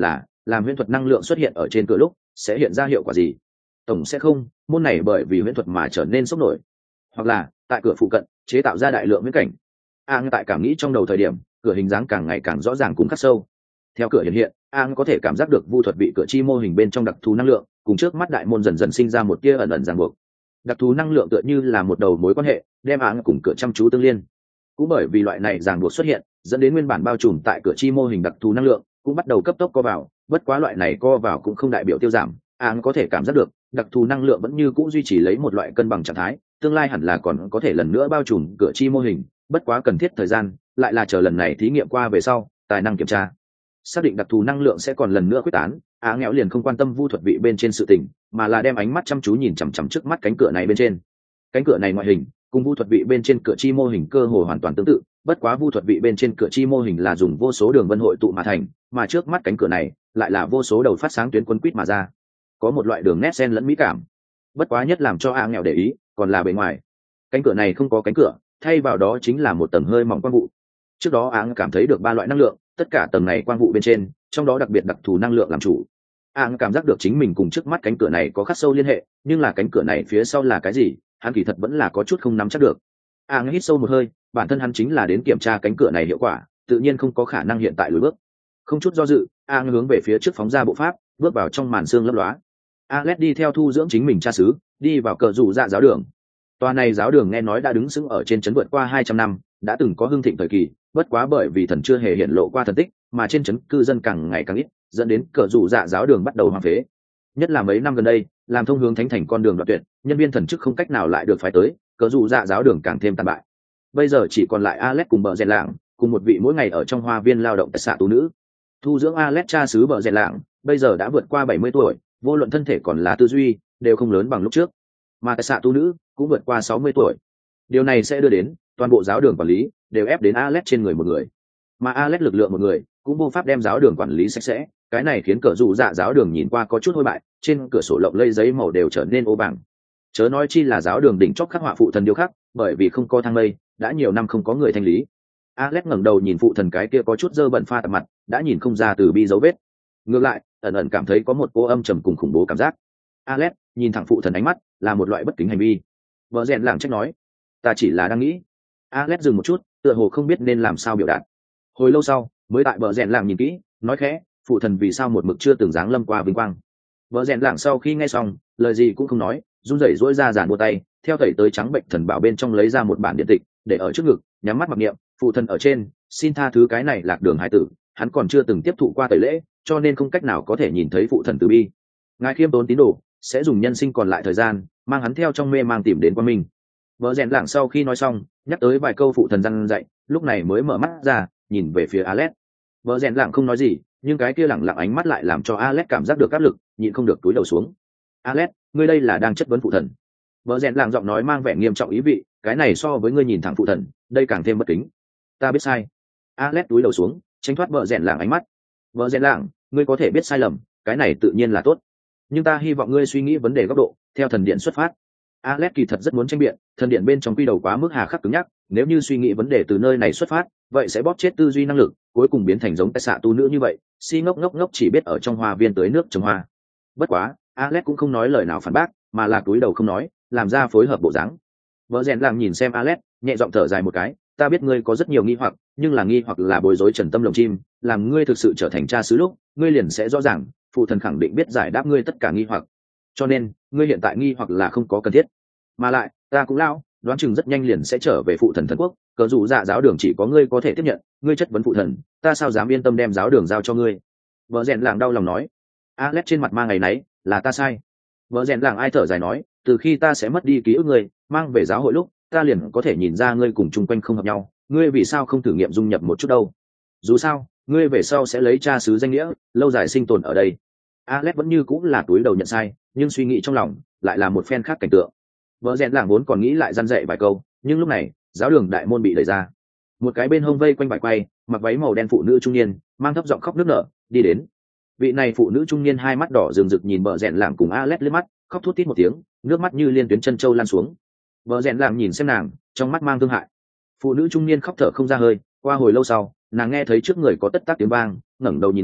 làm huyễn thuật năng lượng xuất hiện ở trên cửa lúc sẽ hiện ra hiệu quả gì? Tổng sẽ không môn này bởi vì huyễn thuật mà trở nên sốc nổi, hoặc là tại cửa phụ cận chế tạo ra đại lượng huyễn cảnh. Ang tại cảm nghĩ trong đầu thời điểm, cửa hình dáng càng ngày càng rõ ràng cùng khắc sâu. Theo cửa hiện hiện, Ang có thể cảm giác được vu thuật bị cửa chi mô hình bên trong đặc thù năng lượng cùng trước mắt đại môn dần dần sinh ra một tia ẩn ẩn ràng buộc. Đặc thù năng lượng tựa như là một đầu mối quan hệ đem Ang cùng cửa chăm chú tương liên. Cũng bởi vì loại này ràng buộc xuất hiện, dẫn đến nguyên bản bao trùm tại cửa chi mô hình đặc thù năng lượng cũng bắt đầu cấp tốc co vào. Bất quá loại này co vào cũng không đại biểu tiêu giảm, Ang có thể cảm giác được đặc thù năng lượng vẫn như cũ duy trì lấy một loại cân bằng trạng thái, tương lai hẳn là còn có thể lần nữa bao trùm cửa chi mô hình, bất quá cần thiết thời gian, lại là chờ lần này thí nghiệm qua về sau, tài năng kiểm tra, xác định đặc thù năng lượng sẽ còn lần nữa quyết tán. Á nghẽo liền không quan tâm vu thuật vị bên trên sự tình, mà là đem ánh mắt chăm chú nhìn chằm chằm trước mắt cánh cửa này bên trên. Cánh cửa này ngoại hình cùng vu thuật vị bên trên cửa chi mô hình cơ hồ hoàn toàn tương tự, bất quá vu thuật vị bên trên cửa chi mô hình là dùng vô số đường vân hội tụ mà thành, mà trước mắt cánh cửa này lại là vô số đầu phát sáng tuyến quấn quýt mà ra, có một loại đường nét xen lẫn mỹ cảm. Bất quá nhất làm cho Á nghẽo để ý còn là bề ngoài. Cánh cửa này không có cánh cửa, thay vào đó chính là một tầng hơi mỏng quang vụ. Trước đó Áng cảm thấy được ba loại năng lượng, tất cả tầng này quang vụ bên trên, trong đó đặc biệt đặc thù năng lượng làm chủ. Áng cảm giác được chính mình cùng trước mắt cánh cửa này có khắc sâu liên hệ, nhưng là cánh cửa này phía sau là cái gì, hắn kỳ thật vẫn là có chút không nắm chắc được. Áng hít sâu một hơi, bản thân hắn chính là đến kiểm tra cánh cửa này hiệu quả, tự nhiên không có khả năng hiện tại lùi bước. Không chút do dự, Áng hướng về phía trước phóng ra bộ pháp, bước vào trong màn sương lấp lóa. Alex đi theo thu dưỡng chính mình cha xứ, đi vào cờ rủ dạ giáo đường. Tòa này giáo đường nghe nói đã đứng sững ở trên trấn vượt qua hai trăm năm, đã từng có hưng thịnh thời kỳ, bất quá bởi vì thần chưa hề hiện lộ qua thần tích, mà trên trấn cư dân càng ngày càng ít, dẫn đến cờ rủ dạ giáo đường bắt đầu hoang phế. Nhất là mấy năm gần đây, làm thông hướng thánh thành con đường đoạn tuyệt, nhân viên thần chức không cách nào lại được phái tới, cờ rủ dạ giáo đường càng thêm tàn bại. Bây giờ chỉ còn lại Alex cùng bờ rèn lạng, cùng một vị mỗi ngày ở trong hoa viên lao động tại xạ tú nữ. Thu dưỡng Alex cha xứ bờ rèn lạng, bây giờ đã vượt qua bảy mươi tuổi, vô luận thân thể còn là tư duy đều không lớn bằng lúc trước, mà tại xạ tu nữ cũng vượt qua sáu mươi tuổi. Điều này sẽ đưa đến toàn bộ giáo đường quản lý đều ép đến Alex trên người một người, mà Alex lực lượng một người cũng vô pháp đem giáo đường quản lý sạch sẽ. Cái này khiến cờ rủ dạ giáo đường nhìn qua có chút hôi bại, trên cửa sổ lộng lây giấy màu đều trở nên ô bảng, chớ nói chi là giáo đường đỉnh chóp khắc họa phụ thần điêu khắc, bởi vì không có thang mây, đã nhiều năm không có người thanh lý. Alex ngẩng đầu nhìn phụ thần cái kia có chút dơ bẩn pha tạp mặt, đã nhìn không ra từ bi dấu vết, ngược lại ẩn ẩn cảm thấy có một cô âm trầm cùng khủng bố cảm giác. Alex nhìn thẳng phụ thần ánh mắt là một loại bất kính hành vi. Vợ rèn làng trách nói, ta chỉ là đang nghĩ. Alex dừng một chút, tựa hồ không biết nên làm sao biểu đạt. Hồi lâu sau mới tại vợ rèn làng nhìn kỹ, nói khẽ, phụ thần vì sao một mực chưa từng giáng lâm qua vinh quang. Vợ rèn làng sau khi nghe xong lời gì cũng không nói, run rẩy duỗi ra giàn mua tay, theo tẩy tới trắng bệnh thần bảo bên trong lấy ra một bản điện tịch để ở trước ngực, nhắm mắt mặc niệm, phụ thần ở trên, xin tha thứ cái này lạc đường hải tử, hắn còn chưa từng tiếp thụ qua tẩy lễ, cho nên không cách nào có thể nhìn thấy phụ thần từ bi. Ngài khiêm tốn tín đồ sẽ dùng nhân sinh còn lại thời gian mang hắn theo trong mê mang tìm đến quan minh. Vợ rèn lảng sau khi nói xong nhắc tới vài câu phụ thần răn dạy, lúc này mới mở mắt ra nhìn về phía Alex. Vợ rèn lảng không nói gì, nhưng cái kia lẳng lặng ánh mắt lại làm cho Alex cảm giác được áp lực, nhịn không được túi đầu xuống. Alex, ngươi đây là đang chất vấn phụ thần. Vợ rèn lảng giọng nói mang vẻ nghiêm trọng ý vị, cái này so với ngươi nhìn thẳng phụ thần đây càng thêm bất kính. Ta biết sai. Alex túi đầu xuống tránh thoát vợ rèn lảng ánh mắt. Vợ rèn lảng, ngươi có thể biết sai lầm, cái này tự nhiên là tốt, nhưng ta hy vọng ngươi suy nghĩ vấn đề góc độ theo thần điện xuất phát. Alex kỳ thật rất muốn tranh biện, thần điện bên trong quy đầu quá mức hà khắc cứng nhắc, nếu như suy nghĩ vấn đề từ nơi này xuất phát, vậy sẽ bóp chết tư duy năng lực, cuối cùng biến thành giống tại xạ tu nữ như vậy, si ngốc ngốc ngốc chỉ biết ở trong hoa viên tới nước trồng hoa. Bất quá Alex cũng không nói lời nào phản bác, mà là cúi đầu không nói, làm ra phối hợp bộ dáng. Vợ rèn làng nhìn xem Alex, nhẹ giọng thở dài một cái, ta biết ngươi có rất nhiều nghi hoặc, nhưng là nghi hoặc là bối rối trần tâm lồng chim, làm ngươi thực sự trở thành cha xứ lúc, ngươi liền sẽ rõ ràng, phụ thần khẳng định biết giải đáp ngươi tất cả nghi hoặc, cho nên ngươi hiện tại nghi hoặc là không có cần thiết. Mà lại ta cũng lão, đoán chừng rất nhanh liền sẽ trở về phụ thần thần quốc, cờ dù dạ giáo đường chỉ có ngươi có thể tiếp nhận, ngươi chất vấn phụ thần, ta sao dám yên tâm đem giáo đường giao cho ngươi. Vợ rèn làng đau lòng nói. Alex trên mặt mang ngày nấy, là ta sai. Vợ rèn làng ai thở dài nói, từ khi ta sẽ mất đi ký ức ngươi, mang về giáo hội lúc, ta liền có thể nhìn ra ngươi cùng chung quanh không hợp nhau, ngươi vì sao không thử nghiệm dung nhập một chút đâu? Dù sao ngươi về sau sẽ lấy cha xứ danh nghĩa lâu dài sinh tồn ở đây. Alex vẫn như cũng là túi đầu nhận sai, nhưng suy nghĩ trong lòng lại là một phen khác cảnh tượng. Vợ rèn làng vốn còn nghĩ lại răn dạy vài câu, nhưng lúc này giáo đường đại môn bị đẩy ra, một cái bên hông vây quanh vải quay, mặc váy màu đen phụ nữ trung niên mang thấp giọng khóc nức nở đi đến. Vị này phụ nữ trung niên hai mắt đỏ rừng rực nhìn vợ rèn làng cùng Alex liếc mắt, khóc thút thít một tiếng, nước mắt như liên tuyến chân châu lan xuống. Vợ rèn làng nhìn xem nàng, trong mắt mang thương hại. Phụ nữ trung niên khóc thở không ra hơi, qua hồi lâu sau nàng nghe thấy trước người có tất tắc tiếng vang, ngẩng đầu nhìn lên,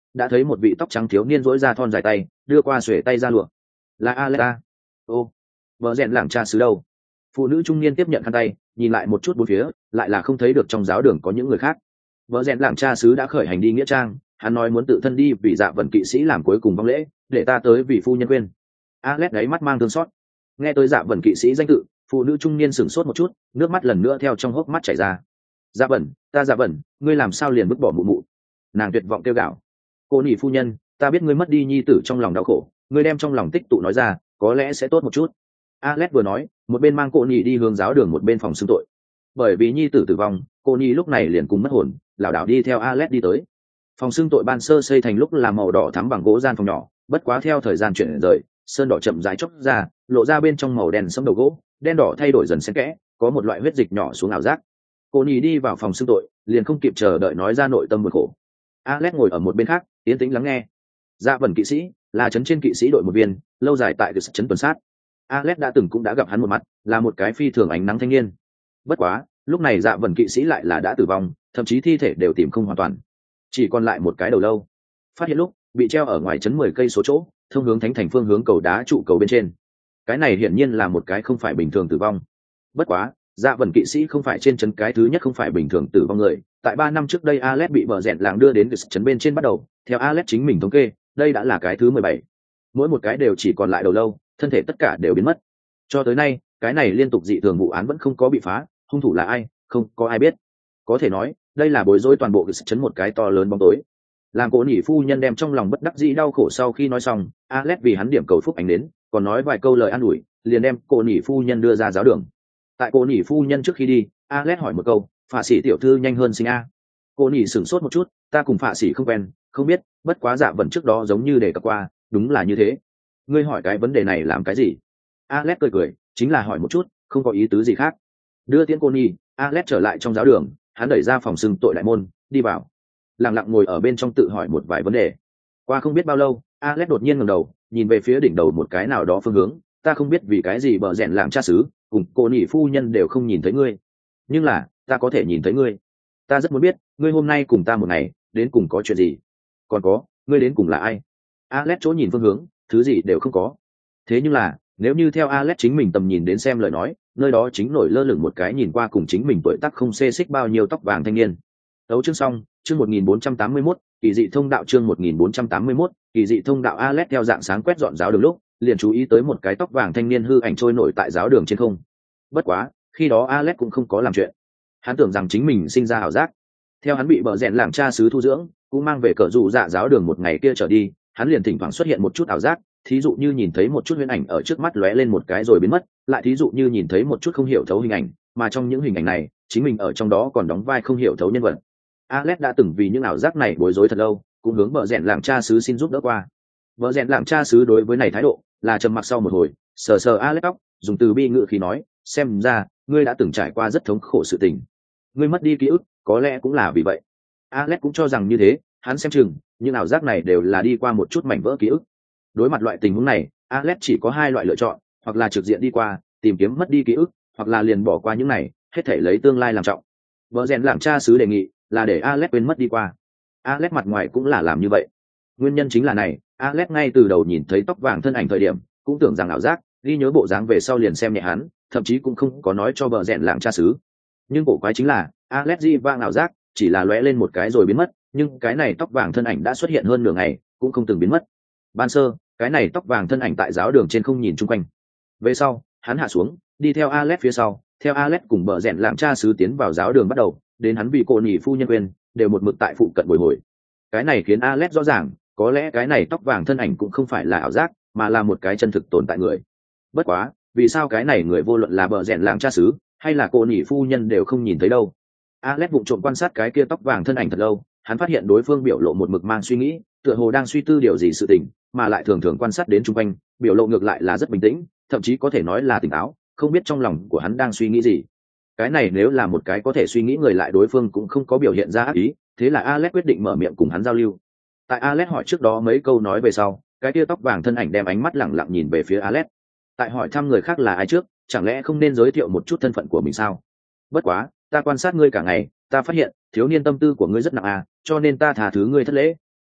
đã thấy một vị tóc trắng thiếu niên dỗi ra thon dài tay đưa qua xuể tay ra lụa. Là Aleta. Ô, vợ rèn làng cha xứ đâu? Phụ nữ trung niên tiếp nhận khăn tay, nhìn lại một chút bốn phía, lại là không thấy được trong giáo đường có những người khác. Vợ rèn làng cha xứ đã khởi hành đi nghĩa trang, hắn nói muốn tự thân đi vì Dạ Vần kỵ sĩ làm cuối cùng vong lễ, để ta tới vì phu nhân quên. Alex đáy mắt mang thương xót. Nghe tới Dạ Vần kỵ sĩ danh tự, phụ nữ trung niên sửng sốt một chút, nước mắt lần nữa theo trong hốc mắt chảy ra. Dạ Vần, ta Dạ Vần, ngươi làm sao liền vứt bỏ mụ mụ? Nàng tuyệt vọng kêu gào. Cô nhị phu nhân, ta biết ngươi mất đi nhi tử trong lòng đau khổ, ngươi đem trong lòng tích tụ nói ra, có lẽ sẽ tốt một chút. Alex vừa nói, một bên mang cô nhị đi hướng giáo đường một bên phòng xưng tội. Bởi vì nhi tử tử vong, cô nhị lúc này liền cùng mất hồn, lảo đảo đi theo Alex đi tới. Phòng xưng tội ban sơ xây thành lúc là màu đỏ thắm bằng gỗ gian phòng nhỏ, bất quá theo thời gian chuyển rời, sơn đỏ chậm rãi chốc ra, lộ ra bên trong màu đen sẫm đầu gỗ, đen đỏ thay đổi dần xen kẽ, có một loại huyết dịch nhỏ xuống ảo giác. Cô nhị đi vào phòng xưng tội, liền không kịp chờ đợi nói ra nội tâm buồn khổ. Alex ngồi ở một bên khác, yên tĩnh lắng nghe. Dạ Vần kỵ sĩ là trấn trên kỵ sĩ đội một viên, lâu dài tại cái trấn tuần sát. Alex đã từng cũng đã gặp hắn một mặt, là một cái phi thường ánh nắng thanh niên. Bất quá, lúc này Dạ Vần kỵ sĩ lại là đã tử vong, thậm chí thi thể đều tìm không hoàn toàn, chỉ còn lại một cái đầu lâu. Phát hiện lúc bị treo ở ngoài trấn mười cây số chỗ, thông hướng thánh thành phương hướng cầu đá trụ cầu bên trên. Cái này hiển nhiên là một cái không phải bình thường tử vong. Bất quá, Dạ Vần kỵ sĩ không phải trên trấn cái thứ nhất không phải bình thường tử vong người. Tại ba năm trước đây Alex bị bờ rèn làng đưa đến trấn bên trên bắt đầu, theo Alex chính mình thống kê, đây đã là cái thứ mười bảy. Mỗi một cái đều chỉ còn lại đầu lâu, thân thể tất cả đều biến mất. Cho tới nay, cái này liên tục dị thường vụ án vẫn không có bị phá, hung thủ là ai, không có ai biết. Có thể nói, đây là bối rối toàn bộ trấn một cái to lớn bóng tối. Làm Cố nhị phu nhân đem trong lòng bất đắc dĩ đau khổ sau khi nói xong, Alex vì hắn điểm cầu phúc ánh đến, còn nói vài câu lời an ủi, liền đem Cố nhị phu nhân đưa ra giáo đường. Tại Cố nhị phu nhân trước khi đi, Alex hỏi một câu, phạ sĩ tiểu thư nhanh hơn sinh a. Cố nhị sửng sốt một chút, ta cùng phạ sĩ không quen, không biết, bất quá Dạ Vần trước đó giống như đề cập qua, đúng là như thế. Ngươi hỏi cái vấn đề này làm cái gì? Alex cười cười, chính là hỏi một chút, không có ý tứ gì khác. Đưa tiễn cô nhị, Alex trở lại trong giáo đường, hắn đẩy ra phòng xưng tội đại môn, đi vào. Lặng lặng ngồi ở bên trong tự hỏi một vài vấn đề. Qua không biết bao lâu, Alex đột nhiên ngẩng đầu, nhìn về phía đỉnh đầu một cái nào đó phương hướng. Ta không biết vì cái gì bờ rèn làng cha xứ, cùng cô nhị phu nhân đều không nhìn thấy ngươi, nhưng là ta có thể nhìn thấy ngươi. Ta rất muốn biết, ngươi hôm nay cùng ta một ngày, đến cùng có chuyện gì? Còn có, ngươi đến cùng là ai? Alex chỗ nhìn phương hướng, thứ gì đều không có. Thế nhưng là, nếu như theo Alex chính mình tầm nhìn đến xem lời nói, nơi đó chính nổi lơ lửng một cái nhìn qua cùng chính mình tuổi tác không xê xích bao nhiêu tóc vàng thanh niên. Đấu chương xong, chương một nghìn bốn trăm tám mươi mốt, kỳ dị thông đạo chương một nghìn bốn trăm tám mươi mốt, kỳ dị thông đạo. Alex theo dạng sáng quét dọn giáo đường lúc, liền chú ý tới một cái tóc vàng thanh niên hư ảnh trôi nổi tại giáo đường trên không. Bất quá, khi đó Alex cũng không có làm chuyện. Hắn tưởng rằng chính mình sinh ra ảo giác. Theo hắn bị bờ rèn làng cha xứ thu dưỡng, cũng mang về cờ dụ dạ giáo đường một ngày kia trở đi, hắn liền thỉnh thoảng xuất hiện một chút ảo giác, thí dụ như nhìn thấy một chút huyễn ảnh ở trước mắt lóe lên một cái rồi biến mất, lại thí dụ như nhìn thấy một chút không hiểu thấu hình ảnh, mà trong những hình ảnh này, chính mình ở trong đó còn đóng vai không hiểu thấu nhân vật. Alex đã từng vì những ảo giác này bối rối thật lâu, cũng hướng bờ rèn làng cha xứ xin giúp đỡ qua. Bờ rèn làng cha xứ đối với này thái độ là trầm mặc sau một hồi, sờ sờ Alex tóc, dùng từ bi ngữ khí nói, xem ra ngươi đã từng trải qua rất thống khổ sự tình, ngươi mất đi ký ức, có lẽ cũng là vì vậy. Alex cũng cho rằng như thế, hắn xem chừng những ảo giác này đều là đi qua một chút mảnh vỡ ký ức. Đối mặt loại tình huống này, Alex chỉ có hai loại lựa chọn, hoặc là trực diện đi qua, tìm kiếm mất đi ký ức, hoặc là liền bỏ qua những này, hết thảy lấy tương lai làm trọng. Vợ rèn làng cha xứ đề nghị là để Alex quên mất đi qua. Alex mặt ngoài cũng là làm như vậy. Nguyên nhân chính là này, Alex ngay từ đầu nhìn thấy tóc vàng thân ảnh thời điểm, cũng tưởng rằng ảo giác, ghi nhớ bộ dáng về sau liền xem nhẹ hắn, thậm chí cũng không có nói cho vợ rèn làng cha xứ. Nhưng cổ quái chính là, Alex di vang ảo giác, chỉ là lóe lên một cái rồi biến mất, nhưng cái này tóc vàng thân ảnh đã xuất hiện hơn nửa ngày, cũng không từng biến mất. Ban sơ, cái này tóc vàng thân ảnh tại giáo đường trên không nhìn chung quanh. Về sau, hắn hạ xuống, đi theo Alex phía sau, theo Alex cùng bờ rèn làng cha xứ tiến vào giáo đường bắt đầu, đến hắn vì cô nhị phu nhân quên, đều một mực tại phụ cận bồi hồi. Cái này khiến Alex rõ ràng, có lẽ cái này tóc vàng thân ảnh cũng không phải là ảo giác, mà là một cái chân thực tồn tại người. Bất quá, vì sao cái này người vô luận là bờ rèn làng cha xứ hay là cô nhị phu nhân đều không nhìn thấy đâu? Alex vụng trộm quan sát cái kia tóc vàng thân ảnh thật lâu, hắn phát hiện đối phương biểu lộ một mực mang suy nghĩ, tựa hồ đang suy tư điều gì sự tình, mà lại thường thường quan sát đến chung quanh, biểu lộ ngược lại là rất bình tĩnh, thậm chí có thể nói là tỉnh táo, không biết trong lòng của hắn đang suy nghĩ gì. Cái này nếu là một cái có thể suy nghĩ người lại đối phương cũng không có biểu hiện ra ác ý, thế là Alex quyết định mở miệng cùng hắn giao lưu. Tại Alex hỏi trước đó mấy câu nói về sau, cái kia tóc vàng thân ảnh đem ánh mắt lẳng lặng nhìn về phía Alex. Tại hỏi thăm người khác là ai trước, chẳng lẽ không nên giới thiệu một chút thân phận của mình sao? Bất quá, ta quan sát ngươi cả ngày, ta phát hiện thiếu niên tâm tư của ngươi rất nặng à, cho nên ta tha thứ ngươi thất lễ.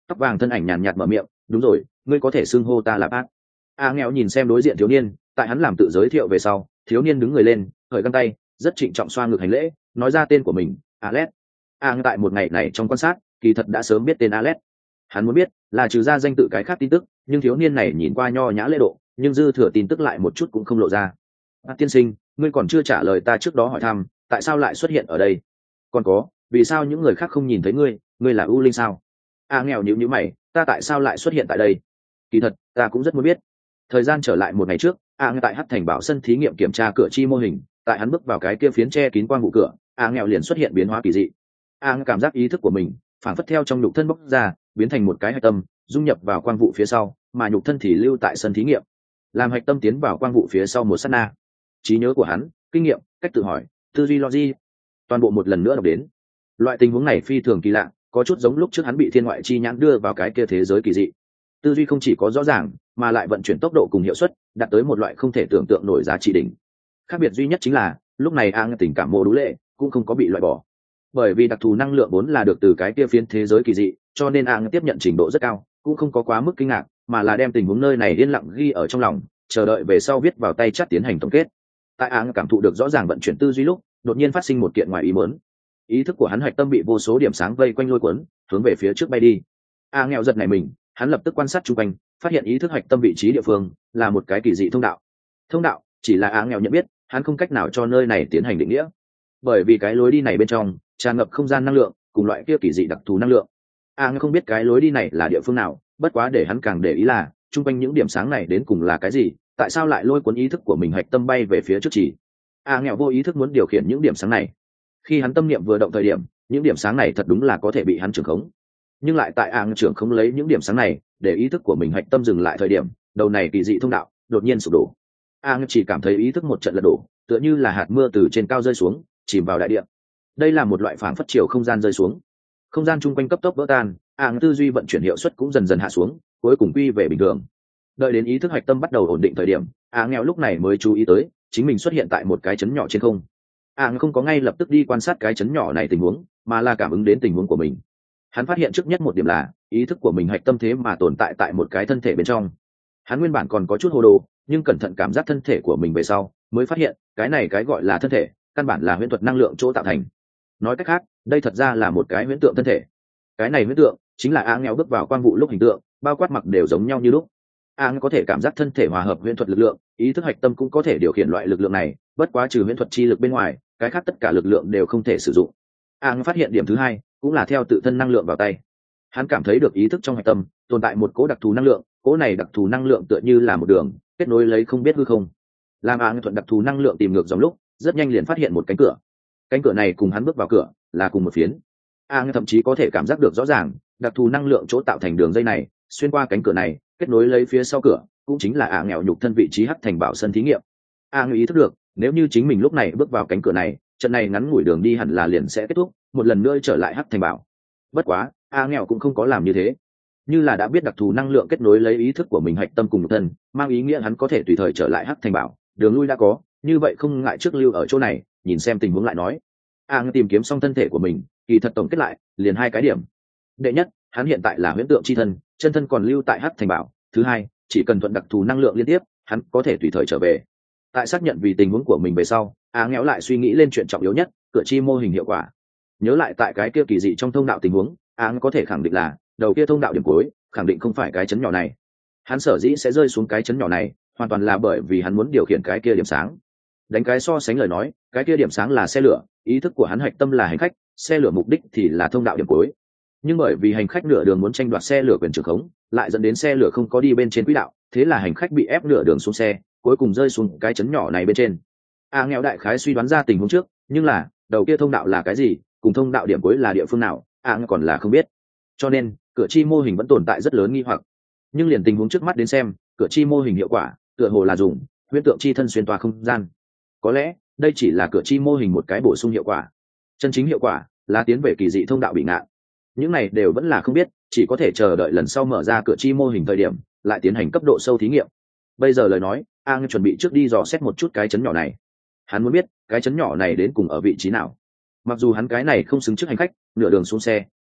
Tóc vàng thân ảnh nhàn nhạt mở miệng, đúng rồi, ngươi có thể xưng hô ta là bác. A nghèo nhìn xem đối diện thiếu niên, tại hắn làm tự giới thiệu về sau, thiếu niên đứng người lên, khởi găng tay, rất trịnh trọng xoa ngực hành lễ, nói ra tên của mình, Alex. A tại một ngày này trong quan sát, kỳ thật đã sớm biết tên Alex. Hắn muốn biết là trừ ra danh tự cái khác tin tức, nhưng thiếu niên này nhìn qua nho nhã lễ độ, nhưng dư thừa tin tức lại một chút cũng không lộ ra. À, tiên sinh, ngươi còn chưa trả lời ta trước đó hỏi thăm, tại sao lại xuất hiện ở đây? Còn có, vì sao những người khác không nhìn thấy ngươi? Ngươi là U Linh sao? A nghèo nhíu nhíu mày, ta tại sao lại xuất hiện tại đây? Kỳ thật, ta cũng rất muốn biết. Thời gian trở lại một ngày trước, A tại Hắc Thành Bảo sân thí nghiệm kiểm tra cửa chi mô hình, tại hắn bước vào cái kia phiến che kín quang vụ cửa, A nghèo liền xuất hiện biến hóa kỳ dị. A cảm giác ý thức của mình phản phất theo trong nhục thân bốc ra, biến thành một cái hạch tâm, dung nhập vào quang vụ phía sau, mà nhục thân thì lưu tại sân thí nghiệm. Làm hạch tâm tiến vào quang vụ phía sau một sát na, trí nhớ của hắn, kinh nghiệm, cách tự hỏi, tư duy logic, toàn bộ một lần nữa đọc đến. Loại tình huống này phi thường kỳ lạ, có chút giống lúc trước hắn bị thiên ngoại chi nhãn đưa vào cái kia thế giới kỳ dị. Tư duy không chỉ có rõ ràng, mà lại vận chuyển tốc độ cùng hiệu suất đạt tới một loại không thể tưởng tượng nổi giá trị đỉnh. Khác biệt duy nhất chính là lúc này A tình cảm mô đũ lệ cũng không có bị loại bỏ, bởi vì đặc thù năng lượng vốn là được từ cái kia phiến thế giới kỳ dị, cho nên A tiếp nhận trình độ rất cao, cũng không có quá mức kinh ngạc, mà là đem tình huống nơi này yên lặng ghi ở trong lòng, chờ đợi về sau viết vào tay chắt tiến hành tổng kết. Tại A cảm thụ được rõ ràng vận chuyển tư duy lúc, đột nhiên phát sinh một kiện ngoài ý muốn. Ý thức của hắn hạch tâm bị vô số điểm sáng vây quanh lôi cuốn, hướng về phía trước bay đi. A nghèo giật này mình, hắn lập tức quan sát chung quanh, phát hiện ý thức hạch tâm vị trí địa phương là một cái kỳ dị thông đạo. Thông đạo chỉ là A nghèo nhận biết, hắn không cách nào cho nơi này tiến hành định nghĩa, bởi vì cái lối đi này bên trong tràn ngập không gian năng lượng cùng loại kia kỳ dị đặc thù năng lượng. A nghèo không biết cái lối đi này là địa phương nào, bất quá để hắn càng để ý là chung quanh những điểm sáng này đến cùng là cái gì, tại sao lại lôi cuốn ý thức của mình hạch tâm bay về phía trước chỉ. A nghèo vô ý thức muốn điều khiển những điểm sáng này, khi hắn tâm niệm vừa động thời điểm, những điểm sáng này thật đúng là có thể bị hắn trưởng khống, nhưng lại tại A trưởng không lấy những điểm sáng này để ý thức của mình hạch tâm dừng lại thời điểm, đầu này kỳ dị thông đạo đột nhiên sụp đổ. A chỉ cảm thấy ý thức một trận lật đổ, tựa như là hạt mưa từ trên cao rơi xuống, chìm vào đại địa. Đây là một loại phản phất chiều không gian rơi xuống, không gian chung quanh cấp tốc vỡ tan, A tư duy vận chuyển hiệu suất cũng dần dần hạ xuống, cuối cùng quy về bình thường. Đợi đến ý thức hạch tâm bắt đầu ổn định thời điểm, A nghèo lúc này mới chú ý tới chính mình xuất hiện tại một cái chấn nhỏ trên không. A không có ngay lập tức đi quan sát cái chấn nhỏ này tình huống, mà là cảm ứng đến tình huống của mình. Hắn phát hiện trước nhất một điểm là ý thức của mình hạch tâm thế mà tồn tại tại một cái thân thể bên trong. Hắn nguyên bản còn có chút hồ đồ, nhưng cẩn thận cảm giác thân thể của mình về sau, mới phát hiện cái này cái gọi là thân thể căn bản là huyễn thuật năng lượng chỗ tạo thành. Nói cách khác, đây thật ra là một cái huyễn tượng thân thể. Cái này huyễn tượng chính là A nghèo bước vào quang vụ lúc hình tượng, bao quát mặc đều giống nhau như lúc. A có thể cảm giác thân thể hòa hợp huyễn thuật lực lượng, ý thức hạch tâm cũng có thể điều khiển loại lực lượng này, bất quá trừ huyễn thuật chi lực bên ngoài, cái khác tất cả lực lượng đều không thể sử dụng. A phát hiện điểm thứ hai, cũng là theo tự thân năng lượng vào tay. Hắn cảm thấy được ý thức trong hạch tâm tồn tại một cỗ đặc thù năng lượng, cỗ này đặc thù năng lượng tựa như là một đường kết nối lấy không biết hư không. Làm A thuận đặc thù năng lượng tìm ngược dòng lúc, rất nhanh liền phát hiện một cánh cửa. Cánh cửa này cùng hắn bước vào cửa là cùng một phiến. A thậm chí có thể cảm giác được rõ ràng đặc thù năng lượng chỗ tạo thành đường dây này xuyên qua cánh cửa này, kết nối lấy phía sau cửa, cũng chính là A nghèo nhục thân vị trí Hắc Thành Bảo sân thí nghiệm. A ý thức được, nếu như chính mình lúc này bước vào cánh cửa này, trận này ngắn ngủi đường đi hẳn là liền sẽ kết thúc, một lần nữa trở lại Hắc Thành Bảo. Bất quá, A nghèo cũng không có làm như thế. Như là đã biết đặc thù năng lượng kết nối lấy ý thức của mình hạch tâm cùng nhục thân, mang ý nghĩa hắn có thể tùy thời trở lại Hắc Thành Bảo, đường lui đã có, như vậy không ngại trước lưu ở chỗ này, nhìn xem tình huống lại nói. A tìm kiếm xong thân thể của mình, kỳ thật tổng kết lại liền hai cái điểm. Đệ nhất, hắn hiện tại là huyễn tượng chi thân, chân thân còn lưu tại Hắc Thành Bảo. Thứ hai, chỉ cần thuận đặc thù năng lượng liên tiếp, hắn có thể tùy thời trở về. Tại xác nhận vì tình huống của mình về sau, A nghẽo lại suy nghĩ lên chuyện trọng yếu nhất, cửa chi mô hình hiệu quả. Nhớ lại tại cái kia kỳ dị trong thông đạo tình huống, A có thể khẳng định là đầu kia thông đạo điểm cuối khẳng định không phải cái chấn nhỏ này. Hắn sở dĩ sẽ rơi xuống cái chấn nhỏ này, hoàn toàn là bởi vì hắn muốn điều khiển cái kia điểm sáng. Đánh cái so sánh lời nói, cái kia điểm sáng là xe lửa, ý thức của hắn hạch tâm là hành khách, xe lửa mục đích thì là thông đạo điểm cuối. Nhưng bởi vì hành khách nửa đường muốn tranh đoạt xe lửa quyền trưởng khống, lại dẫn đến xe lửa không có đi bên trên quỹ đạo, thế là hành khách bị ép nửa đường xuống xe, cuối cùng rơi xuống cái chấn nhỏ này bên trên. A nghèo đại khái suy đoán ra tình huống trước, nhưng là đầu kia thông đạo là cái gì, cùng thông đạo điểm cuối là địa phương nào, A còn là không biết. Cho nên cửa chi mô hình vẫn tồn tại rất lớn nghi hoặc. Nhưng liền tình huống trước mắt đến xem, cửa chi mô hình hiệu quả tựa hồ là dùng huyễn tượng chi thân xuyên toa không gian. Có lẽ đây chỉ là cửa chi mô hình một cái bổ sung hiệu quả, chân chính hiệu quả là tiến về kỳ dị thông đạo bị ngạn. Những này đều vẫn là không biết, chỉ có thể chờ đợi lần sau mở ra cửa chi mô hình thời điểm lại tiến hành cấp độ sâu thí nghiệm. Bây giờ lời nói, A chuẩn bị trước đi dò xét một chút cái chấn nhỏ này. Hắn muốn biết cái chấn nhỏ này đến cùng ở vị trí nào. Mặc dù hắn cái này không xứng trước hành khách, nửa đường xuống xe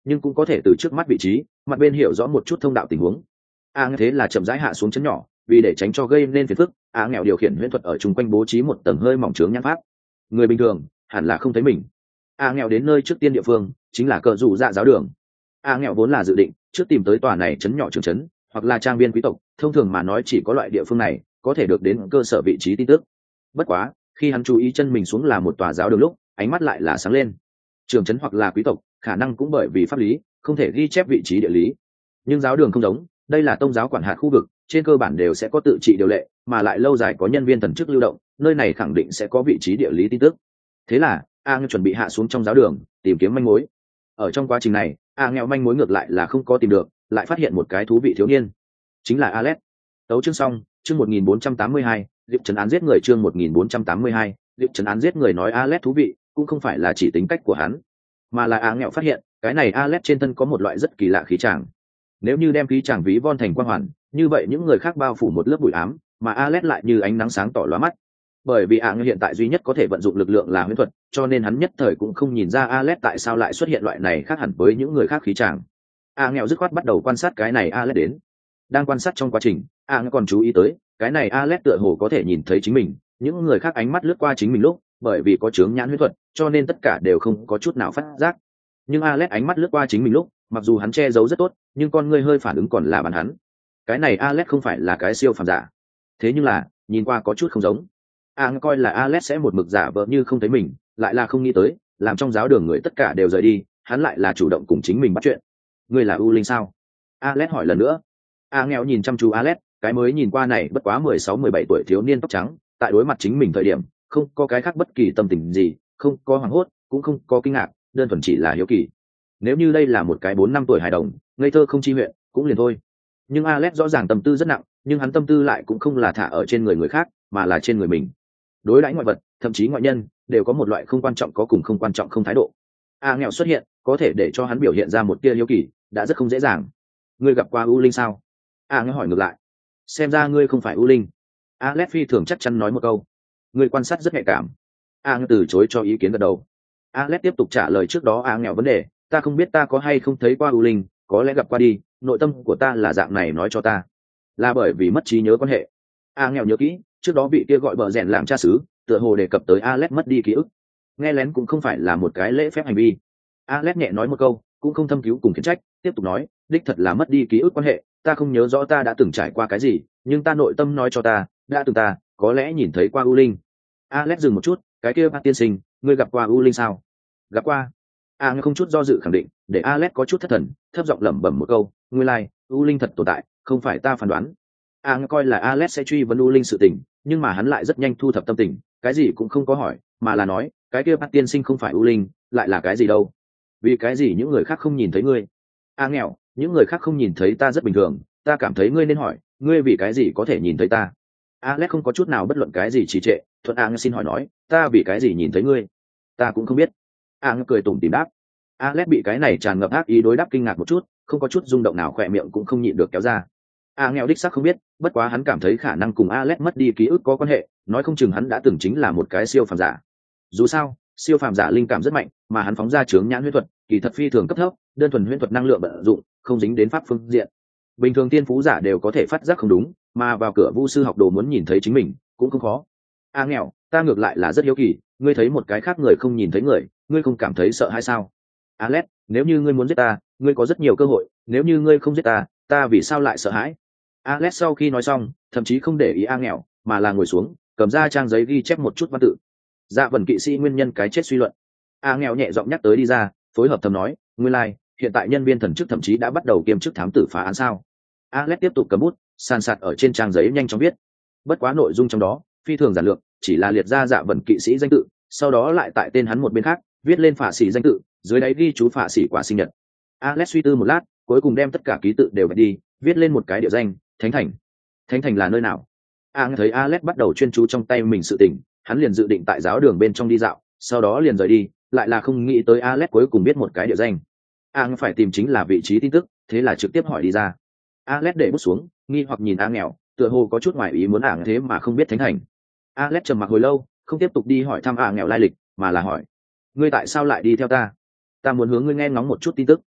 nhưng cũng có thể từ trước mắt vị trí mặt bên hiểu rõ một chút thông đạo tình huống. a nghe thế là chậm rãi hạ xuống chấn nhỏ, vì để tránh cho gây nên phiền phức, a nghèo điều khiển huyễn thuật ở chung quanh bố trí một tầng hơi mỏng trướng nhãn pháp. Người bình thường hẳn là không thấy mình. a nghèo đến nơi trước tiên địa phương chính là cờ rủ dạ giáo đường. a nghèo vốn là dự định trước tìm tới tòa này trấn nhỏ trường trấn hoặc là trang viên quý tộc, thông thường mà nói chỉ có loại địa phương này có thể được đến cơ sở vị trí tin tức. Bất quá khi hắn chú ý chân mình xuống là một tòa giáo đường lúc, ánh mắt lại là sáng lên. Trường trấn hoặc là quý tộc khả năng cũng bởi vì pháp lý không thể ghi chép vị trí địa lý, nhưng giáo đường không giống, đây là tông giáo quản hạt khu vực, trên cơ bản đều sẽ có tự trị điều lệ, mà lại lâu dài có nhân viên thần chức lưu động, nơi này khẳng định sẽ có vị trí địa lý tin tức. Thế là a nghèo chuẩn bị hạ xuống trong giáo đường tìm kiếm manh mối. Ở trong quá trình này, a nghèo manh mối ngược lại là không có tìm được, lại phát hiện một cái thú vị thiếu niên, chính là Alex. Tấu chương xong, chương một nghìn bốn trăm tám mươi hai, Diệp trấn án giết người, chương một nghìn bốn trăm tám mươi hai, Diệp trấn án giết người. Nói Alex thú vị, cũng không phải là chỉ tính cách của hắn, mà là a nghèo phát hiện cái này Alex trên thân có một loại rất kỳ lạ khí tràng. Nếu như đem khí tràng ví von thành quang hoàn, như vậy những người khác bao phủ một lớp bụi ám, mà Alex lại như ánh nắng sáng tỏ lóa mắt. Bởi vì a nghèo hiện tại duy nhất có thể vận dụng lực lượng là huyễn thuật, cho nên hắn nhất thời cũng không nhìn ra Alex tại sao lại xuất hiện loại này khác hẳn với những người khác khí tràng. a nghèo dứt khoát bắt đầu quan sát cái này Alex đến. Đang quan sát trong quá trình, a nghèo còn chú ý tới cái này Alex tựa hồ có thể nhìn thấy chính mình, những người khác ánh mắt lướt qua chính mình lúc, bởi vì có chướng nhãn huyễn thuật, cho nên tất cả đều không có chút nào phát giác. Nhưng Alex ánh mắt lướt qua chính mình lúc, mặc dù hắn che giấu rất tốt, nhưng con ngươi hơi phản ứng còn là bắn hắn. Cái này Alex không phải là cái siêu phàm giả, thế nhưng là nhìn qua có chút không giống. a nghe coi là Alex sẽ một mực giả vờ như không thấy mình, lại là không nghĩ tới làm trong giáo đường người tất cả đều rời đi, hắn lại là chủ động cùng chính mình bắt chuyện. Ngươi là U Linh sao? Alex hỏi lần nữa. a nghèo nhìn chăm chú Alex, cái mới nhìn qua này bất quá mười sáu mười bảy tuổi thiếu niên tóc trắng, tại đối mặt chính mình thời điểm không có cái khác bất kỳ tâm tình gì, không có hoảng hốt, cũng không có kinh ngạc, đơn thuần chỉ là hiếu kỳ. Nếu như đây là một cái bốn năm tuổi hài đồng, ngây thơ không chi huyện, cũng liền thôi. Nhưng Alex rõ ràng tâm tư rất nặng, nhưng hắn tâm tư lại cũng không là thả ở trên người người khác, mà là trên người mình. Đối đãi ngoại vật, thậm chí ngoại nhân, đều có một loại không quan trọng có cùng không quan trọng không thái độ. A nghèo xuất hiện, có thể để cho hắn biểu hiện ra một tia hiếu kỳ, đã rất không dễ dàng. Ngươi gặp qua U Linh sao? A nghèo hỏi ngược lại. Xem ra ngươi không phải U Linh. Alex phi thường chắc chắn nói một câu. Ngươi quan sát rất nhạy cảm. A nghèo từ chối cho ý kiến gật đầu. Alex tiếp tục trả lời trước đó A nghèo vấn đề. Ta không biết ta có hay không thấy qua U Linh, có lẽ gặp qua đi, nội tâm của ta là dạng này nói cho ta. Là bởi vì mất trí nhớ quan hệ. A nghèo nhớ kỹ, trước đó bị kia gọi bờ rèn làm cha xứ, tựa hồ đề cập tới Alex mất đi ký ức. Nghe lén cũng không phải là một cái lễ phép hành vi. Alex nhẹ nói một câu, cũng không thâm cứu cùng khiển trách, tiếp tục nói, đích thật là mất đi ký ức quan hệ, ta không nhớ rõ ta đã từng trải qua cái gì, nhưng ta nội tâm nói cho ta, đã từng ta, có lẽ nhìn thấy qua U Linh. Alex dừng một chút, cái kia bác tiên sinh, ngươi gặp qua U Linh sao? Gặp qua. A nghe không chút do dự khẳng định, để Alex có chút thất thần, thấp giọng lẩm bẩm một câu, ngươi lai, U Linh thật tồn tại, không phải ta phán đoán. A nghe coi là Alex sẽ truy vấn U Linh sự tình, nhưng mà hắn lại rất nhanh thu thập tâm tình, cái gì cũng không có hỏi, mà là nói, cái kia bác tiên sinh không phải U Linh, lại là cái gì đâu? Vì cái gì những người khác không nhìn thấy ngươi? A nghèo, những người khác không nhìn thấy ta rất bình thường, ta cảm thấy ngươi nên hỏi, ngươi vì cái gì có thể nhìn thấy ta? Alex không có chút nào bất luận cái gì trì trệ, thuận A nghe xin hỏi nói, ta vì cái gì nhìn thấy ngươi? Ta cũng không biết. A nghe cười tủm tỉm đáp. Alex bị cái này tràn ngập ác ý đối đáp kinh ngạc một chút, không có chút rung động nào, khỏe miệng cũng không nhịn được kéo ra. A nghèo đích xác không biết, bất quá hắn cảm thấy khả năng cùng Alex mất đi ký ức có quan hệ, nói không chừng hắn đã từng chính là một cái siêu phàm giả. Dù sao, siêu phàm giả linh cảm rất mạnh, mà hắn phóng ra chướng nhãn huyễn thuật, kỳ thật phi thường cấp thấp, đơn thuần huyễn thuật năng lượng vận dụng, không dính đến pháp phương diện. Bình thường tiên phú giả đều có thể phát giác không đúng, mà vào cửa vu sư học đồ muốn nhìn thấy chính mình, cũng không khó. A nghèo, ta ngược lại là rất hiếu kỳ, ngươi thấy một cái khác người không nhìn thấy người, ngươi không cảm thấy sợ hay sao? Alex, nếu như ngươi muốn giết ta, ngươi có rất nhiều cơ hội, nếu như ngươi không giết ta, ta vì sao lại sợ hãi? Alex sau khi nói xong, thậm chí không để ý A nghèo, mà là ngồi xuống, cầm ra trang giấy ghi chép một chút văn tự. Dạ vần kỵ sĩ nguyên nhân cái chết suy luận. A nghèo nhẹ giọng nhắc tới đi ra, phối hợp thầm nói, nguyên lai, like, hiện tại nhân viên thần chức thậm chí đã bắt đầu kiêm chức thám tử phá án sao? Alex tiếp tục cầm bút, san sạt ở trên trang giấy nhanh chóng viết. Bất quá nội dung trong đó phi thường giản lược, chỉ là liệt ra dạ vần kỵ sĩ danh tự, sau đó lại tại tên hắn một bên khác viết lên phả sĩ danh tự, dưới đáy ghi chú phả sĩ quả sinh nhật. Alex suy tư một lát, cuối cùng đem tất cả ký tự đều vạch đi, viết lên một cái địa danh, Thánh Thành. Thánh Thành là nơi nào? A nghe thấy Alex bắt đầu chuyên chú trong tay mình sự tình, hắn liền dự định tại giáo đường bên trong đi dạo, sau đó liền rời đi, lại là không nghĩ tới Alex cuối cùng biết một cái địa danh. A nghe phải tìm chính là vị trí tin tức, thế là trực tiếp hỏi đi ra. Alex để bút xuống, nghi hoặc nhìn A nghèo, tựa hồ có chút ngoài ý muốn ảng thế mà không biết Thánh Thành. Alex trầm mặc hồi lâu, không tiếp tục đi hỏi thăm A nghèo lai lịch, mà là hỏi, ngươi tại sao lại đi theo ta? Ta muốn hướng ngươi nghe ngóng một chút tin tức.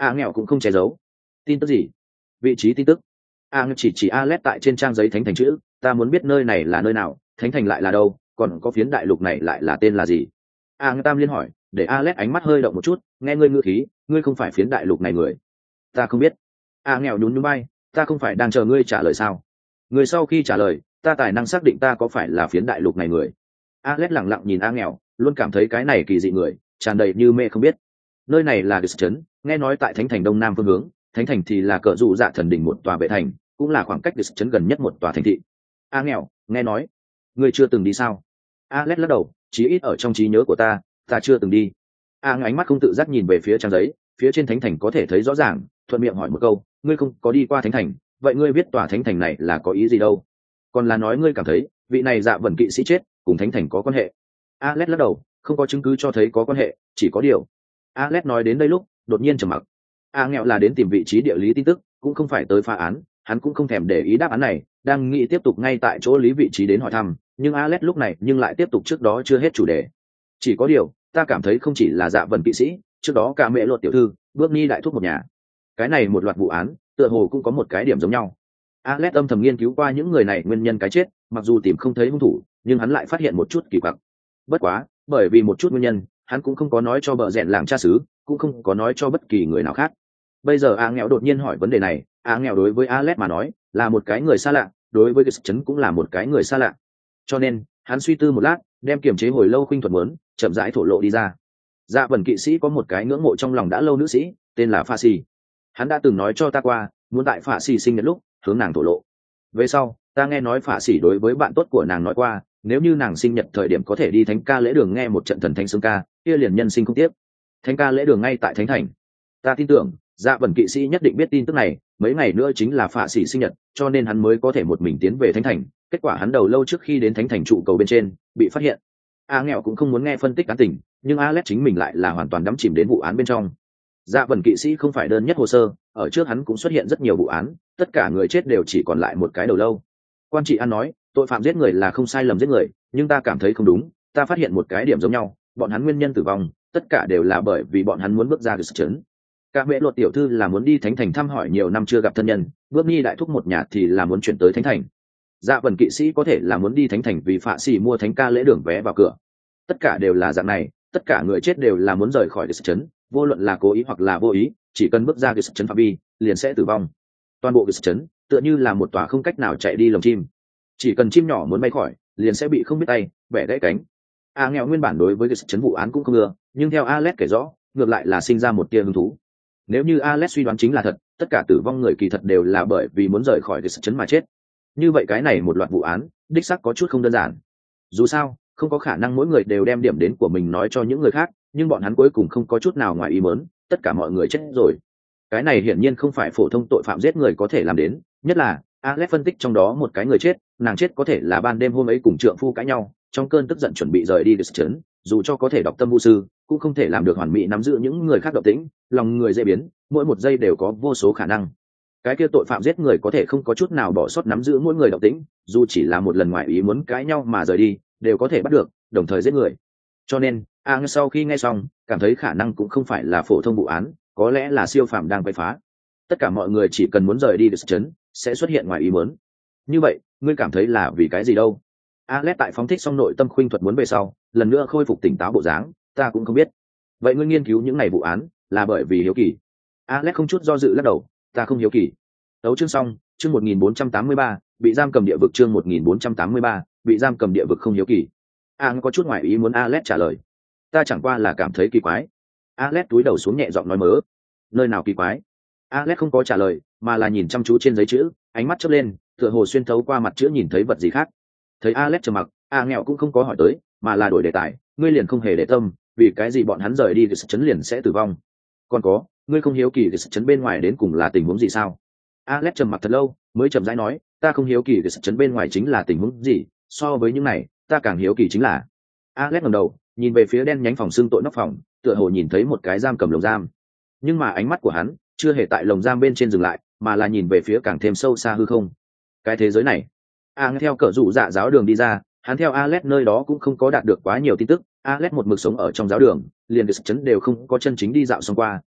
a nghèo cũng không che giấu. Tin tức gì? Vị trí tin tức. a nghèo chỉ chỉ Alex tại trên trang giấy thánh thành chữ, ta muốn biết nơi này là nơi nào, thánh thành lại là đâu, còn có phiến đại lục này lại là tên là gì? a nghèo tam liên hỏi, để Alex ánh mắt hơi động một chút, nghe ngươi ngữ khí, ngươi không phải phiến đại lục này người. Ta không biết. a nghèo nhún nhún bay, ta không phải đang chờ ngươi trả lời sao? Người sau khi trả lời, ta tài năng xác định ta có phải là phiến đại lục này người. Alex lẳng lặng nhìn a nghèo, luôn cảm thấy cái này kỳ dị người, tràn đầy như mê không biết. Nơi này là Gus trấn, nghe nói tại thánh thành đông nam phương hướng, thánh thành thì là cờ dụ dạ thần đỉnh một tòa vệ thành, cũng là khoảng cách Gus trấn gần nhất một tòa thành thị. A nghèo, nghe nói, ngươi chưa từng đi sao? Alex lắc đầu, chí ít ở trong trí nhớ của ta, ta chưa từng đi. A nghèo ánh mắt không tự giác nhìn về phía trang giấy, phía trên thánh thành có thể thấy rõ ràng, thuận miệng hỏi một câu, ngươi không có đi qua thánh thành, vậy ngươi biết tòa thánh thành này là có ý gì đâu? Còn là nói ngươi cảm thấy vị này dạ vần kỵ sĩ chết cùng thánh thành có quan hệ? Alex lắc đầu, không có chứng cứ cho thấy có quan hệ, chỉ có điều. Alex nói đến đây lúc đột nhiên trầm mặc. A nghèo là đến tìm vị trí địa lý tin tức, cũng không phải tới phá án, hắn cũng không thèm để ý đáp án này, đang nghĩ tiếp tục ngay tại chỗ lý vị trí đến hỏi thăm, nhưng Alex lúc này nhưng lại tiếp tục trước đó chưa hết chủ đề. Chỉ có điều, ta cảm thấy không chỉ là dạ vần kỵ sĩ, trước đó cả mẹ luật tiểu thư, bước ni đại thúc một nhà, cái này một loạt vụ án, tựa hồ cũng có một cái điểm giống nhau. Alex âm thầm nghiên cứu qua những người này nguyên nhân cái chết, mặc dù tìm không thấy hung thủ, nhưng hắn lại phát hiện một chút kỳ quặc. Bất quá, bởi vì một chút nguyên nhân, hắn cũng không có nói cho bợ rẽn làng cha xứ, cũng không có nói cho bất kỳ người nào khác. Bây giờ A nghèo đột nhiên hỏi vấn đề này, A nghèo đối với Alex mà nói là một cái người xa lạ, đối với Gus trấn cũng là một cái người xa lạ. Cho nên, hắn suy tư một lát, đem kiềm chế hồi lâu khuynh thuật muốn, chậm rãi thổ lộ đi ra. Dạ vần kỵ sĩ có một cái ngưỡng mộ trong lòng đã lâu nữ sĩ, tên là Pha Xì. Hắn đã từng nói cho ta qua, muốn tại Pha Xì sinh nhật lúc, hướng nàng thổ lộ. Về sau, ta nghe nói Pha Xì đối với bạn tốt của nàng nói qua, nếu như nàng sinh nhật thời điểm có thể đi thánh ca lễ đường nghe một trận thần thánh sướng ca, kia liền nhân sinh không tiếc. Thánh ca lễ đường ngay tại thánh thành. Ta tin tưởng, dạ vần kỵ sĩ nhất định biết tin tức này, mấy ngày nữa chính là Pha Xì sinh nhật, cho nên hắn mới có thể một mình tiến về thánh thành. Kết quả hắn đầu lâu trước khi đến thánh thành trụ cầu bên trên, bị phát hiện. A nghèo cũng không muốn nghe phân tích án tình, nhưng Alex chính mình lại là hoàn toàn đắm chìm đến vụ án bên trong. Dạ vần kỵ sĩ không phải đơn nhất hồ sơ, ở trước hắn cũng xuất hiện rất nhiều vụ án, tất cả người chết đều chỉ còn lại một cái đầu lâu. Quan trị an nói, tội phạm giết người là không sai lầm giết người, nhưng ta cảm thấy không đúng, ta phát hiện một cái điểm giống nhau, bọn hắn nguyên nhân tử vong, tất cả đều là bởi vì bọn hắn muốn bước ra Gus trấn. Cả mẹ luật tiểu thư là muốn đi thánh thành thăm hỏi nhiều năm chưa gặp thân nhân, bước ni đại thúc một nhà thì là muốn chuyển tới thánh thành. Dạ vần kỵ sĩ có thể là muốn đi thánh thành vì Phạ Xỉ mua thánh ca lễ đường vé vào cửa. Tất cả đều là dạng này, tất cả người chết đều là muốn rời khỏi Gus trấn, vô luận là cố ý hoặc là vô ý, chỉ cần bước ra Gus trấn phạm vi, liền sẽ tử vong. Toàn bộ Gus trấn tựa như là một tòa không cách nào chạy đi lồng chim, chỉ cần chim nhỏ muốn bay khỏi, liền sẽ bị không biết tay, bẻ gãy cánh. A nghèo nguyên bản đối với Gus trấn vụ án cũng không ưa, nhưng theo Alex kể rõ, ngược lại là sinh ra một tia hứng thú. Nếu như Alex suy đoán chính là thật, tất cả tử vong người kỳ thật đều là bởi vì muốn rời khỏi Gus trấn mà chết. Như vậy cái này một loạt vụ án, đích xác có chút không đơn giản. Dù sao, không có khả năng mỗi người đều đem điểm đến của mình nói cho những người khác, nhưng bọn hắn cuối cùng không có chút nào ngoài ý muốn, tất cả mọi người chết rồi. Cái này hiển nhiên không phải phổ thông tội phạm giết người có thể làm đến, nhất là Alex phân tích trong đó một cái người chết, nàng chết có thể là ban đêm hôm ấy cùng trượng phu cãi nhau, trong cơn tức giận chuẩn bị rời đi Gus trấn, dù cho có thể đọc tâm vu sư, cũng không thể làm được hoàn mỹ nắm giữ những người khác động tĩnh, lòng người dễ biến, mỗi một giây đều có vô số khả năng. Cái kia tội phạm giết người có thể không có chút nào bỏ sót nắm giữ mỗi người động tĩnh, dù chỉ là một lần ngoài ý muốn cãi nhau mà rời đi, đều có thể bắt được, đồng thời giết người. Cho nên, Ang sau khi nghe xong, cảm thấy khả năng cũng không phải là phổ thông vụ án, có lẽ là siêu phạm đang quay phá. Tất cả mọi người chỉ cần muốn rời đi Gus trấn, sẽ xuất hiện ngoài ý muốn. Như vậy, ngươi cảm thấy là vì cái gì đâu? Alex tại phóng thích xong nội tâm khuynh thuật muốn về sau, lần nữa khôi phục tỉnh táo bộ dáng, ta cũng không biết. Vậy ngươi nghiên cứu những ngày vụ án, là bởi vì hiếu kỳ? Alex không chút do dự lắc đầu, ta không hiếu kỳ. Đấu chương xong, chương một nghìn bốn trăm tám mươi ba, bị giam cầm địa vực chương một nghìn bốn trăm tám mươi ba, bị giam cầm địa vực không hiếu kỳ. Ang có chút ngoài ý muốn Alex trả lời. Ta chẳng qua là cảm thấy kỳ quái. Alex túi đầu xuống nhẹ giọng nói mớ. Nơi nào kỳ quái? Alex không có trả lời, mà là nhìn chăm chú trên giấy chữ, ánh mắt chớp lên, tựa hồ xuyên thấu qua mặt chữ nhìn thấy vật gì khác. Thấy Alex trầm mặc, A nghèo cũng không có hỏi tới, mà là đổi đề tài, ngươi liền không hề để tâm, vì cái gì bọn hắn rời đi Gus trấn liền sẽ tử vong? Còn có, ngươi không hiếu kỳ Gus trấn bên ngoài đến cùng là tình huống gì sao? Alex trầm mặc thật lâu, mới chậm rãi nói, ta không hiếu kỳ Gus trấn bên ngoài chính là tình huống gì, so với những này, ta càng hiếu kỳ chính là. Alex ngẩng đầu, nhìn về phía đen nhánh phòng xương tội nóc phòng, tựa hồ nhìn thấy một cái giam cầm lồng giam. Nhưng mà ánh mắt của hắn chưa hề tại lồng giam bên trên dừng lại, mà là nhìn về phía càng thêm sâu xa hư không. Cái thế giới này. Ang theo cờ rủ dạ giáo đường đi ra, hắn theo Alex nơi đó cũng không có đạt được quá nhiều tin tức. Alex một mực sống ở trong giáo đường, liền Gus trấn đều không có chân chính đi dạo xong qua,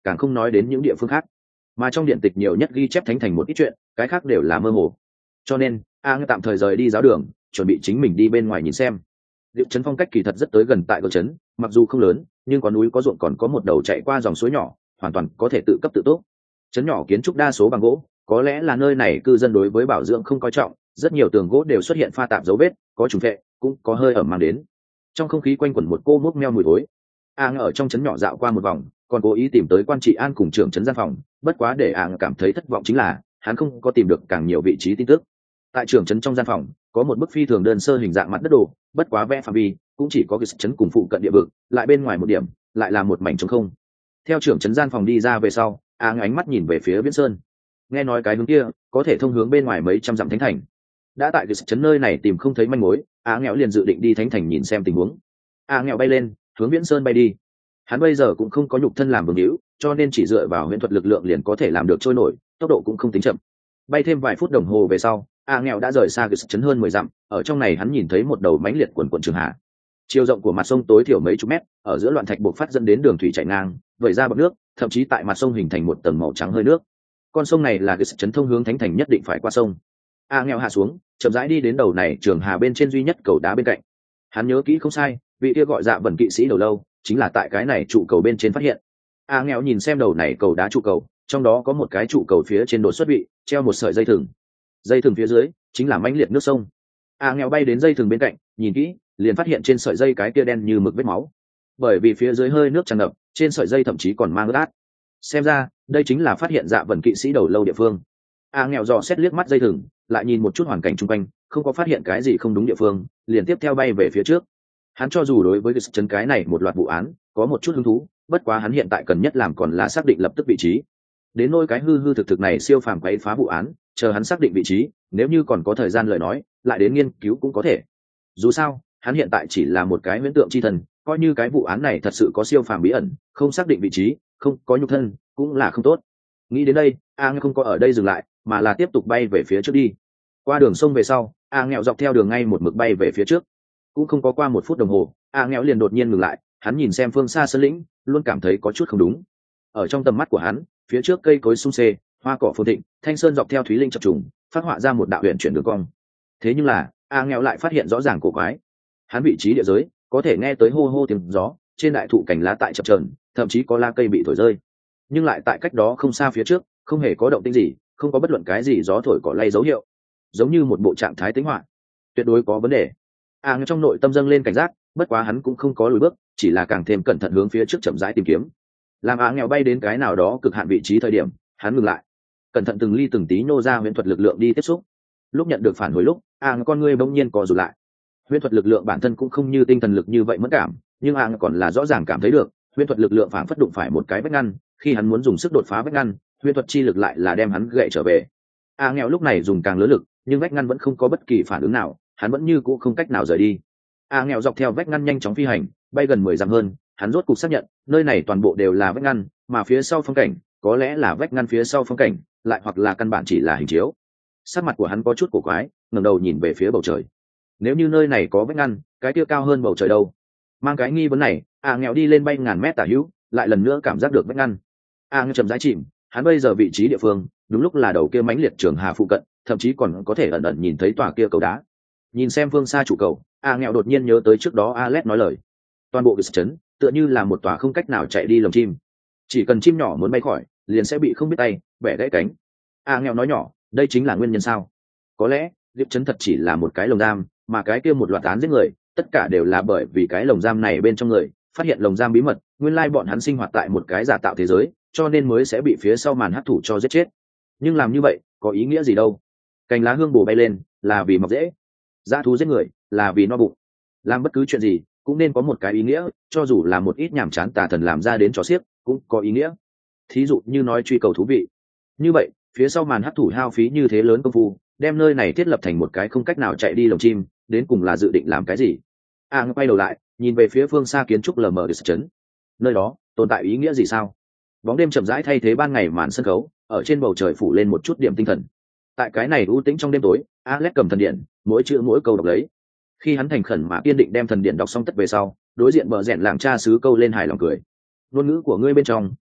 càng không nói đến những địa phương khác. Mà trong điện tịch nhiều nhất ghi chép thánh thành một ít chuyện, cái khác đều là mơ hồ. Cho nên a ngư tạm thời rời đi giáo đường, chuẩn bị chính mình đi bên ngoài nhìn xem. Diệu trấn phong cách kỳ thật rất tới gần tại cầu trấn, mặc dù không lớn nhưng có núi có ruộng, còn có một đầu chạy qua dòng suối nhỏ, hoàn toàn có thể tự cấp tự túc. Trấn nhỏ kiến trúc đa số bằng gỗ, có lẽ là nơi này cư dân đối với bảo dưỡng không coi trọng, rất nhiều tường gỗ đều xuất hiện pha tạp dấu vết, có trùng vệ, cũng có hơi ẩm mang đến. Trong không khí quanh quẩn một cô mốc meo mùi thối. a ngư ở trong trấn nhỏ dạo qua một vòng, còn cố ý tìm tới quan trị an cùng trưởng trấn gian phòng, bất quá để a ngư cảm thấy thất vọng chính là hắn không có tìm được càng nhiều vị trí tin tức. Tại trưởng trấn trong gian phòng có một bức phi thường đơn sơ hình dạng mặt đất đồ, bất quá vẽ phạm vi cũng chỉ có cái trấn cùng phụ cận địa vực, lại bên ngoài một điểm lại là một mảnh trống không. Theo trưởng trấn gian phòng đi ra về sau, a ngư ánh mắt nhìn về phía viễn sơn, nghe nói cái hướng kia có thể thông hướng bên ngoài mấy trăm dặm thánh thành. Đã tại cái trấn nơi này tìm không thấy manh mối, a nghèo liền dự định đi thánh thành nhìn xem tình huống. a nghèo bay lên hướng viễn sơn bay đi. Hắn bây giờ cũng không có nhục thân làm vương hữu, cho nên chỉ dựa vào huyễn thuật lực lượng liền có thể làm được trôi nổi, tốc độ cũng không tính chậm. Bay thêm vài phút đồng hồ về sau, a nghèo đã rời xa cái trấn hơn mười dặm. Ở trong này hắn nhìn thấy một đầu mãnh liệt quần quần trường hạ, chiều rộng của mặt sông tối thiểu mấy chục mét, ở giữa loạn thạch buộc phát dẫn đến đường thủy chảy ngang, vẩy ra bọt nước, thậm chí tại mặt sông hình thành một tầng màu trắng hơi nước. Con sông này là cái trấn thông hướng thánh thành nhất định phải qua sông. a nghèo hạ xuống, chậm rãi đi đến đầu này trường hà bên trên duy nhất cầu đá bên cạnh. Hắn nhớ kỹ không sai, vị kia gọi Dạ Vần kỵ sĩ đầu lâu chính là tại cái này trụ cầu bên trên phát hiện. a nghèo nhìn xem đầu này cầu đá trụ cầu, trong đó có một cái trụ cầu phía trên đột xuất bị treo một sợi dây thừng, dây thừng phía dưới chính là mãnh liệt nước sông. a nghèo bay đến dây thừng bên cạnh, nhìn kỹ liền phát hiện trên sợi dây cái kia đen như mực vết máu, bởi vì phía dưới hơi nước tràn ngập, trên sợi dây thậm chí còn mang ướt át. Xem ra đây chính là phát hiện Dạ Vần kỵ sĩ đầu lâu địa phương. a nghèo dò xét liếc mắt dây thừng, lại nhìn một chút hoàn cảnh chung quanh, không có phát hiện cái gì không đúng địa phương, liền tiếp theo bay về phía trước. Hắn cho dù đối với cái chân cái này một loạt vụ án có một chút hứng thú, bất quá hắn hiện tại cần nhất làm còn là xác định lập tức vị trí. Đến nôi cái hư hư thực thực này siêu phàm quấy phá vụ án, chờ hắn xác định vị trí, nếu như còn có thời gian lời nói, lại đến nghiên cứu cũng có thể. Dù sao, hắn hiện tại chỉ là một cái huyễn tượng chi thần, coi như cái vụ án này thật sự có siêu phàm bí ẩn, không xác định vị trí, không có nhục thân, cũng là không tốt. Nghĩ đến đây, a không có ở đây dừng lại, mà là tiếp tục bay về phía trước đi. Qua đường sông về sau, a nghèo dọc theo đường ngay một mực bay về phía trước. Cũng không có qua một phút đồng hồ, a nghèo liền đột nhiên ngừng lại. Hắn nhìn xem phương xa sơn lĩnh, luôn cảm thấy có chút không đúng. Ở trong tầm mắt của hắn, phía trước cây cối sum xê, hoa cỏ phồn thịnh, thanh sơn dọc theo thúy linh chập trùng, phát họa ra một đạo huyền chuyển đường cong. Thế nhưng là a nghèo lại phát hiện rõ ràng cổ quái. Hắn vị trí địa giới có thể nghe tới hô hô tiếng gió, trên đại thụ cành lá tại chập chờn, thậm chí có lá cây bị thổi rơi. Nhưng lại tại cách đó không xa phía trước, không hề có động tĩnh gì, không có bất luận cái gì gió thổi cỏ lay dấu hiệu, giống như một bộ trạng thái tĩnh hoạn, tuyệt đối có vấn đề. a à, trong nội tâm dâng lên cảnh giác, bất quá hắn cũng không có lùi bước, chỉ là càng thêm cẩn thận hướng phía trước chậm rãi tìm kiếm. Làm a à nghèo bay đến cái nào đó cực hạn vị trí thời điểm, hắn ngừng lại, cẩn thận từng ly từng tí nô ra huyễn thuật lực lượng đi tiếp xúc. Lúc nhận được phản hồi lúc, a à, con ngươi bỗng nhiên co rụt lại. Huyễn thuật lực lượng bản thân cũng không như tinh thần lực như vậy mất cảm, nhưng a à còn là rõ ràng cảm thấy được, huyễn thuật lực lượng phản phất đụng phải một cái vách ngăn, khi hắn muốn dùng sức đột phá vách ngăn, huyễn thuật chi lực lại là đem hắn gậy trở về. a à nghèo lúc này dùng càng lớn lực, nhưng vách ngăn vẫn không có bất kỳ phản ứng nào, hắn vẫn như cũ không cách nào rời đi. a à nghèo dọc theo vách ngăn nhanh chóng phi hành, bay gần mười dặm hơn, hắn rốt cục xác nhận nơi này toàn bộ đều là vách ngăn, mà phía sau phong cảnh có lẽ là vách ngăn phía sau phong cảnh, lại hoặc là căn bản chỉ là hình chiếu. Sắc mặt của hắn có chút cổ quái, ngẩng đầu nhìn về phía bầu trời. Nếu như nơi này có vách ngăn, cái kia cao hơn bầu trời đâu? Mang cái nghi vấn này, a à nghèo đi lên bay ngàn mét tả hữu, lại lần nữa cảm giác được vách ngăn. a à nghèo chậm rãi chìm, hắn bây giờ vị trí địa phương đúng lúc là đầu kia mãnh liệt trường hà phụ cận, thậm chí còn có thể ẩn ẩn nhìn thấy tòa kia cầu đá. Nhìn xem phương xa trụ cầu, a à nghèo đột nhiên nhớ tới trước đó Alex nói lời, toàn bộ cái chấn tựa như là một tòa không cách nào chạy đi lồng chim, chỉ cần chim nhỏ muốn bay khỏi liền sẽ bị không biết tay bẻ gãy cánh. a à nghèo nói nhỏ, đây chính là nguyên nhân sao? Có lẽ Diệp Trấn thật chỉ là một cái lồng giam, mà cái kia một loạt án giết người tất cả đều là bởi vì cái lồng giam này bên trong người phát hiện lồng giam bí mật, nguyên lai bọn hắn sinh hoạt tại một cái giả tạo thế giới, cho nên mới sẽ bị phía sau màn hắc thủ cho giết chết. Nhưng làm như vậy có ý nghĩa gì đâu? Cành lá hương bổ bay lên là vì mọc rễ, dã thú giết người là vì no bụng. Làm bất cứ chuyện gì cũng nên có một cái ý nghĩa, cho dù là một ít nhảm chán tà thần làm ra đến trò xiếc cũng có ý nghĩa. Thí dụ như nói truy cầu thú vị. Như vậy phía sau màn hắc thủ hao phí như thế lớn công phu, đem nơi này thiết lập thành một cái không cách nào chạy đi lồng chim, đến cùng là dự định làm cái gì? a à, quay đầu lại nhìn về phía phương xa kiến trúc lờ mờ được chấn, nơi đó tồn tại ý nghĩa gì sao? Bóng đêm chậm rãi thay thế ban ngày màn sân khấu, ở trên bầu trời phủ lên một chút điểm tinh thần. Tại cái này u tĩnh trong đêm tối, Alex cầm thần điện, mỗi chữ mỗi câu đọc lấy. Khi hắn thành khẩn mà kiên định đem thần điện đọc xong tất về sau, đối diện bờ rẽn làng cha xứ câu lên hài lòng cười. Ngôn ngữ của ngươi bên trong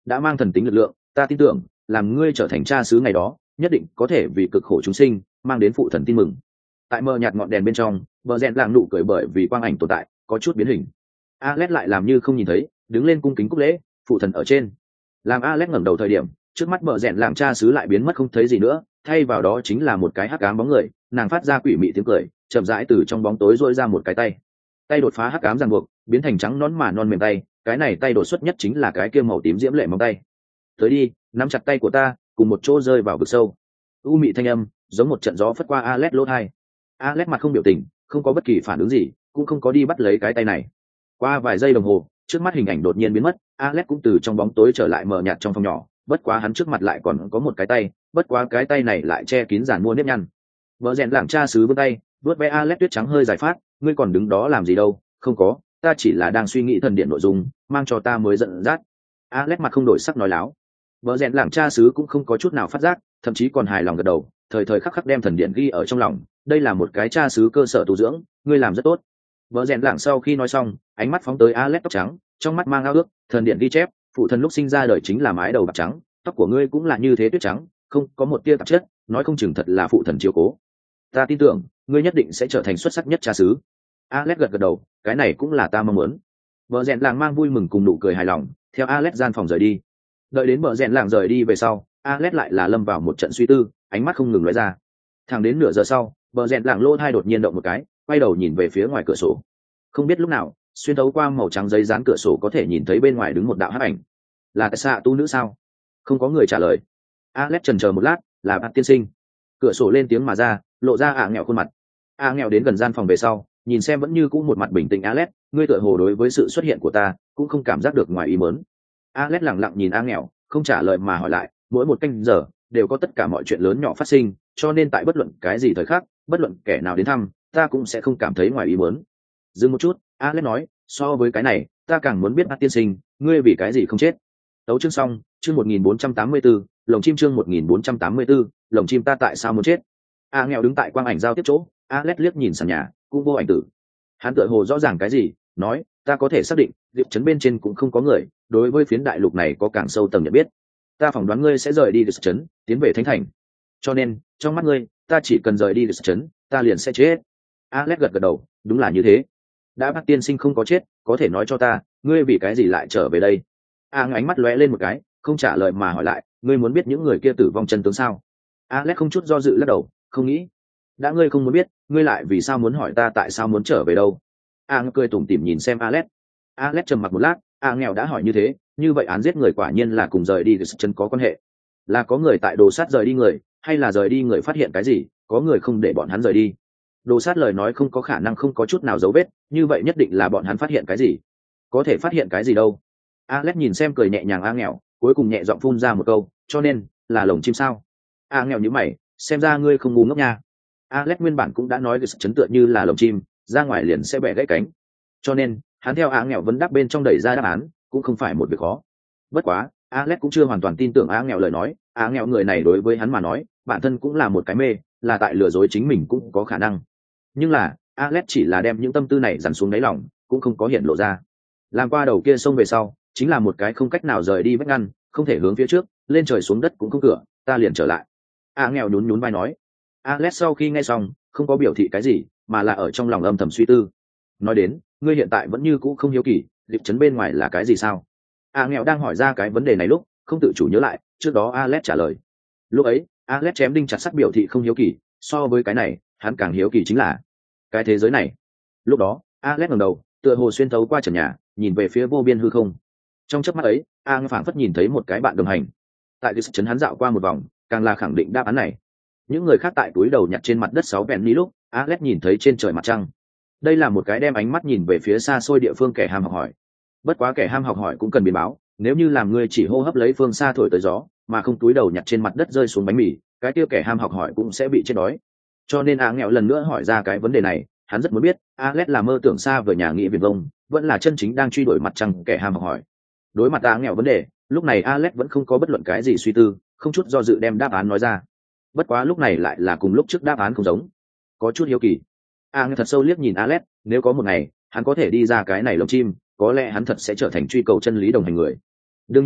đã mang thần tính lực lượng, ta tin tưởng làm ngươi trở thành cha xứ ngày đó nhất định có thể vì cực khổ chúng sinh mang đến phụ thần tin mừng. Tại mờ nhạt ngọn đèn bên trong, bờ rèn làng nụ cười bởi vì quang ảnh tồn tại có chút biến hình. Alex lại làm như không nhìn thấy, đứng lên cung kính cúc lễ, phụ thần ở trên. Làm Alex ngẩng đầu thời điểm, trước mắt bờ rèn làng cha xứ lại biến mất không thấy gì nữa, thay vào đó chính là một cái hắc ám bóng người, nàng phát ra quỷ mị tiếng cười, chậm rãi từ trong bóng tối duỗi ra một cái tay. Tay đột phá hắc ám ràng buộc, biến thành trắng nón mà non mềm tay, cái này tay đột xuất nhất chính là cái kia màu tím diễm lệ móng tay. Tới đi, nắm chặt tay của ta, cùng một chỗ rơi vào vực sâu. U mị thanh âm, giống một trận gió phất qua Alex lỗ tai. Alex mặt không biểu tình, không có bất kỳ phản ứng gì, cũng không có đi bắt lấy cái tay này. Qua vài giây đồng hồ, trước mắt hình ảnh đột nhiên biến mất, Alex cũng từ trong bóng tối trở lại mờ nhạt trong phòng nhỏ, bất quá hắn trước mặt lại còn có một cái tay, bất quá cái tay này lại che kín giàn mua nếp nhăn. Vợ rèn lảng cha xứ vươn tay, vuốt ve Alex tuyết trắng hơi giải phát, ngươi còn đứng đó làm gì đâu? Không có, ta chỉ là đang suy nghĩ thần điện nội dung, mang cho ta mới giận dắt. Alex mặt không đổi sắc nói láo. Vợ rèn lảng cha xứ cũng không có chút nào phát giác, thậm chí còn hài lòng gật đầu, thời thời khắc khắc đem thần điện ghi ở trong lòng, đây là một cái cha xứ cơ sở tu dưỡng, ngươi làm rất tốt. Vợ rèn lảng sau khi nói xong, ánh mắt phóng tới Alex tóc trắng, trong mắt mang ao ước, thần điện ghi chép, phụ thần lúc sinh ra đời chính là mái đầu bạc trắng, tóc của ngươi cũng là như thế tuyết trắng, không có một tia tạp chất, nói không chừng thật là phụ thần chiếu cố. Ta tin tưởng, ngươi nhất định sẽ trở thành xuất sắc nhất cha xứ. Alex gật gật đầu, cái này cũng là ta mong muốn. Vợ rèn làng mang vui mừng cùng nụ cười hài lòng, theo Alex gian phòng rời đi. Đợi đến vợ rèn làng rời đi về sau, Alex lại là lâm vào một trận suy tư, ánh mắt không ngừng lóe ra. Thẳng đến nửa giờ sau, vợ rèn làng lô thai đột nhiên động một cái, quay đầu nhìn về phía ngoài cửa sổ. Không biết lúc nào, xuyên thấu qua màu trắng giấy dán cửa sổ có thể nhìn thấy bên ngoài đứng một đạo hắc ảnh. Là cái xạ tu nữ sao? Không có người trả lời. Alex chần chờ một lát, là Bạt tiên sinh. Cửa sổ lên tiếng mà ra, lộ ra ạ nghèo khuôn mặt. ạ nghèo đến gần gian phòng về sau, nhìn xem vẫn như cũ một mặt bình tĩnh Alex, ngươi tựa hồ đối với sự xuất hiện của ta cũng không cảm giác được ngoài ý muốn. Alex lặng lặng nhìn ạ nghèo, không trả lời mà hỏi lại, mỗi một canh giờ đều có tất cả mọi chuyện lớn nhỏ phát sinh, cho nên tại bất luận cái gì thời khắc, bất luận kẻ nào đến thăm, ta cũng sẽ không cảm thấy ngoài ý muốn. Dừng một chút, Alex nói, so với cái này, ta càng muốn biết Bạt tiên sinh, ngươi vì cái gì không chết. Tấu chương xong, chương một nghìn bốn trăm tám mươi tư, lồng chim chương một nghìn bốn trăm tám mươi tư, lồng chim ta tại sao muốn chết. A nghèo đứng tại quang ảnh giao tiếp chỗ, Alex liếc nhìn sàn nhà, cũng vô ảnh tử. Hắn tựa hồ rõ ràng cái gì, nói, ta có thể xác định, diệp trấn bên trên cũng không có người, đối với phiến đại lục này có càng sâu tầng nhận biết. Ta phỏng đoán ngươi sẽ rời đi diệp trấn, tiến về thánh thành. Cho nên, trong mắt ngươi, ta chỉ cần rời đi diệp trấn, ta liền sẽ chết. Alex gật gật đầu, đúng là như thế. Đã Bạt tiên sinh không có chết, có thể nói cho ta, ngươi vì cái gì lại trở về đây? A ánh mắt lóe lên một cái, không trả lời mà hỏi lại, ngươi muốn biết những người kia tử vong chân tướng sao? Alex không chút do dự lắc đầu, không nghĩ. Đã ngươi không muốn biết, ngươi lại vì sao muốn hỏi ta tại sao muốn trở về đâu? A cười tủm tỉm nhìn xem Alex. Alex trầm mặc một lát, A nghèo đã hỏi như thế, như vậy án giết người quả nhiên là cùng rời đi từ chân có quan hệ. Là có người tại đồ sát rời đi người, hay là rời đi người phát hiện cái gì, có người không để bọn hắn rời đi? Đồ sát lời nói không có khả năng không có chút nào dấu vết, như vậy nhất định là bọn hắn phát hiện cái gì? Có thể phát hiện cái gì đâu? Alex nhìn xem cười nhẹ nhàng A nghèo, cuối cùng nhẹ giọng phun ra một câu, cho nên là lồng chim sao? A nghèo nhíu mày, xem ra ngươi không ngu ngốc nha. Alex nguyên bản cũng đã nói cái sự chấn tựa như là lồng chim, ra ngoài liền sẽ bẻ gãy cánh. Cho nên, hắn theo A nghèo vấn đáp bên trong đẩy ra đáp án, cũng không phải một việc khó. Bất quá, Alex cũng chưa hoàn toàn tin tưởng A nghèo lời nói, A nghèo người này đối với hắn mà nói, bản thân cũng là một cái mê, là tại lừa dối chính mình cũng có khả năng. Nhưng là, Alex chỉ là đem những tâm tư này dằn xuống đáy lòng, cũng không có hiện lộ ra. Làm qua đầu kia sông về sau, chính là một cái không cách nào rời đi vách ngăn, không thể hướng phía trước, lên trời xuống đất cũng không cửa, ta liền trở lại. A nghèo nhún nhún vai nói. Alex sau khi nghe xong, không có biểu thị cái gì, mà là ở trong lòng âm thầm suy tư. Nói đến, ngươi hiện tại vẫn như cũ không hiếu kỳ, diệp trấn bên ngoài là cái gì sao? A nghèo đang hỏi ra cái vấn đề này lúc, không tự chủ nhớ lại, trước đó Alex trả lời. Lúc ấy, Alex chém đinh chặt sắt biểu thị không hiếu kỳ, so với cái này, hắn càng hiếu kỳ chính là cái thế giới này. Lúc đó, Alex ngẩng đầu, tựa hồ xuyên thấu qua trần nhà, nhìn về phía vô biên hư không. Trong chớp mắt ấy, A phảng phất nhìn thấy một cái bạn đồng hành. Tại diệp trấn hắn dạo qua một vòng, càng là khẳng định đáp án này. Những người khác tại túi đầu nhặt trên mặt đất sáu bèn ni lúc, Alex nhìn thấy trên trời mặt trăng. Đây là một cái đem ánh mắt nhìn về phía xa xôi địa phương kẻ ham học hỏi. Bất quá kẻ ham học hỏi cũng cần biến báo, nếu như làm người chỉ hô hấp lấy phương xa thổi tới gió, mà không túi đầu nhặt trên mặt đất rơi xuống bánh mì, cái kia kẻ ham học hỏi cũng sẽ bị chết đói. Cho nên A nghèo lần nữa hỏi ra cái vấn đề này, hắn rất muốn biết, Alex là mơ tưởng xa vời nhà nghị viển vông, vẫn là chân chính đang truy đuổi mặt trăng kẻ ham học hỏi. Đối mặt A nghèo vấn đề, lúc này Alex vẫn không có bất luận cái gì suy tư, không chút do dự đem đáp án nói ra. Bất quá lúc này lại là cùng lúc trước đáp án không giống, có chút hiếu kỳ. A nghe thật sâu liếc nhìn Alex, nếu có một ngày hắn có thể đi ra cái này lồng chim, có lẽ hắn thật sẽ trở thành truy cầu chân lý đồng hành người. Đương nhiên,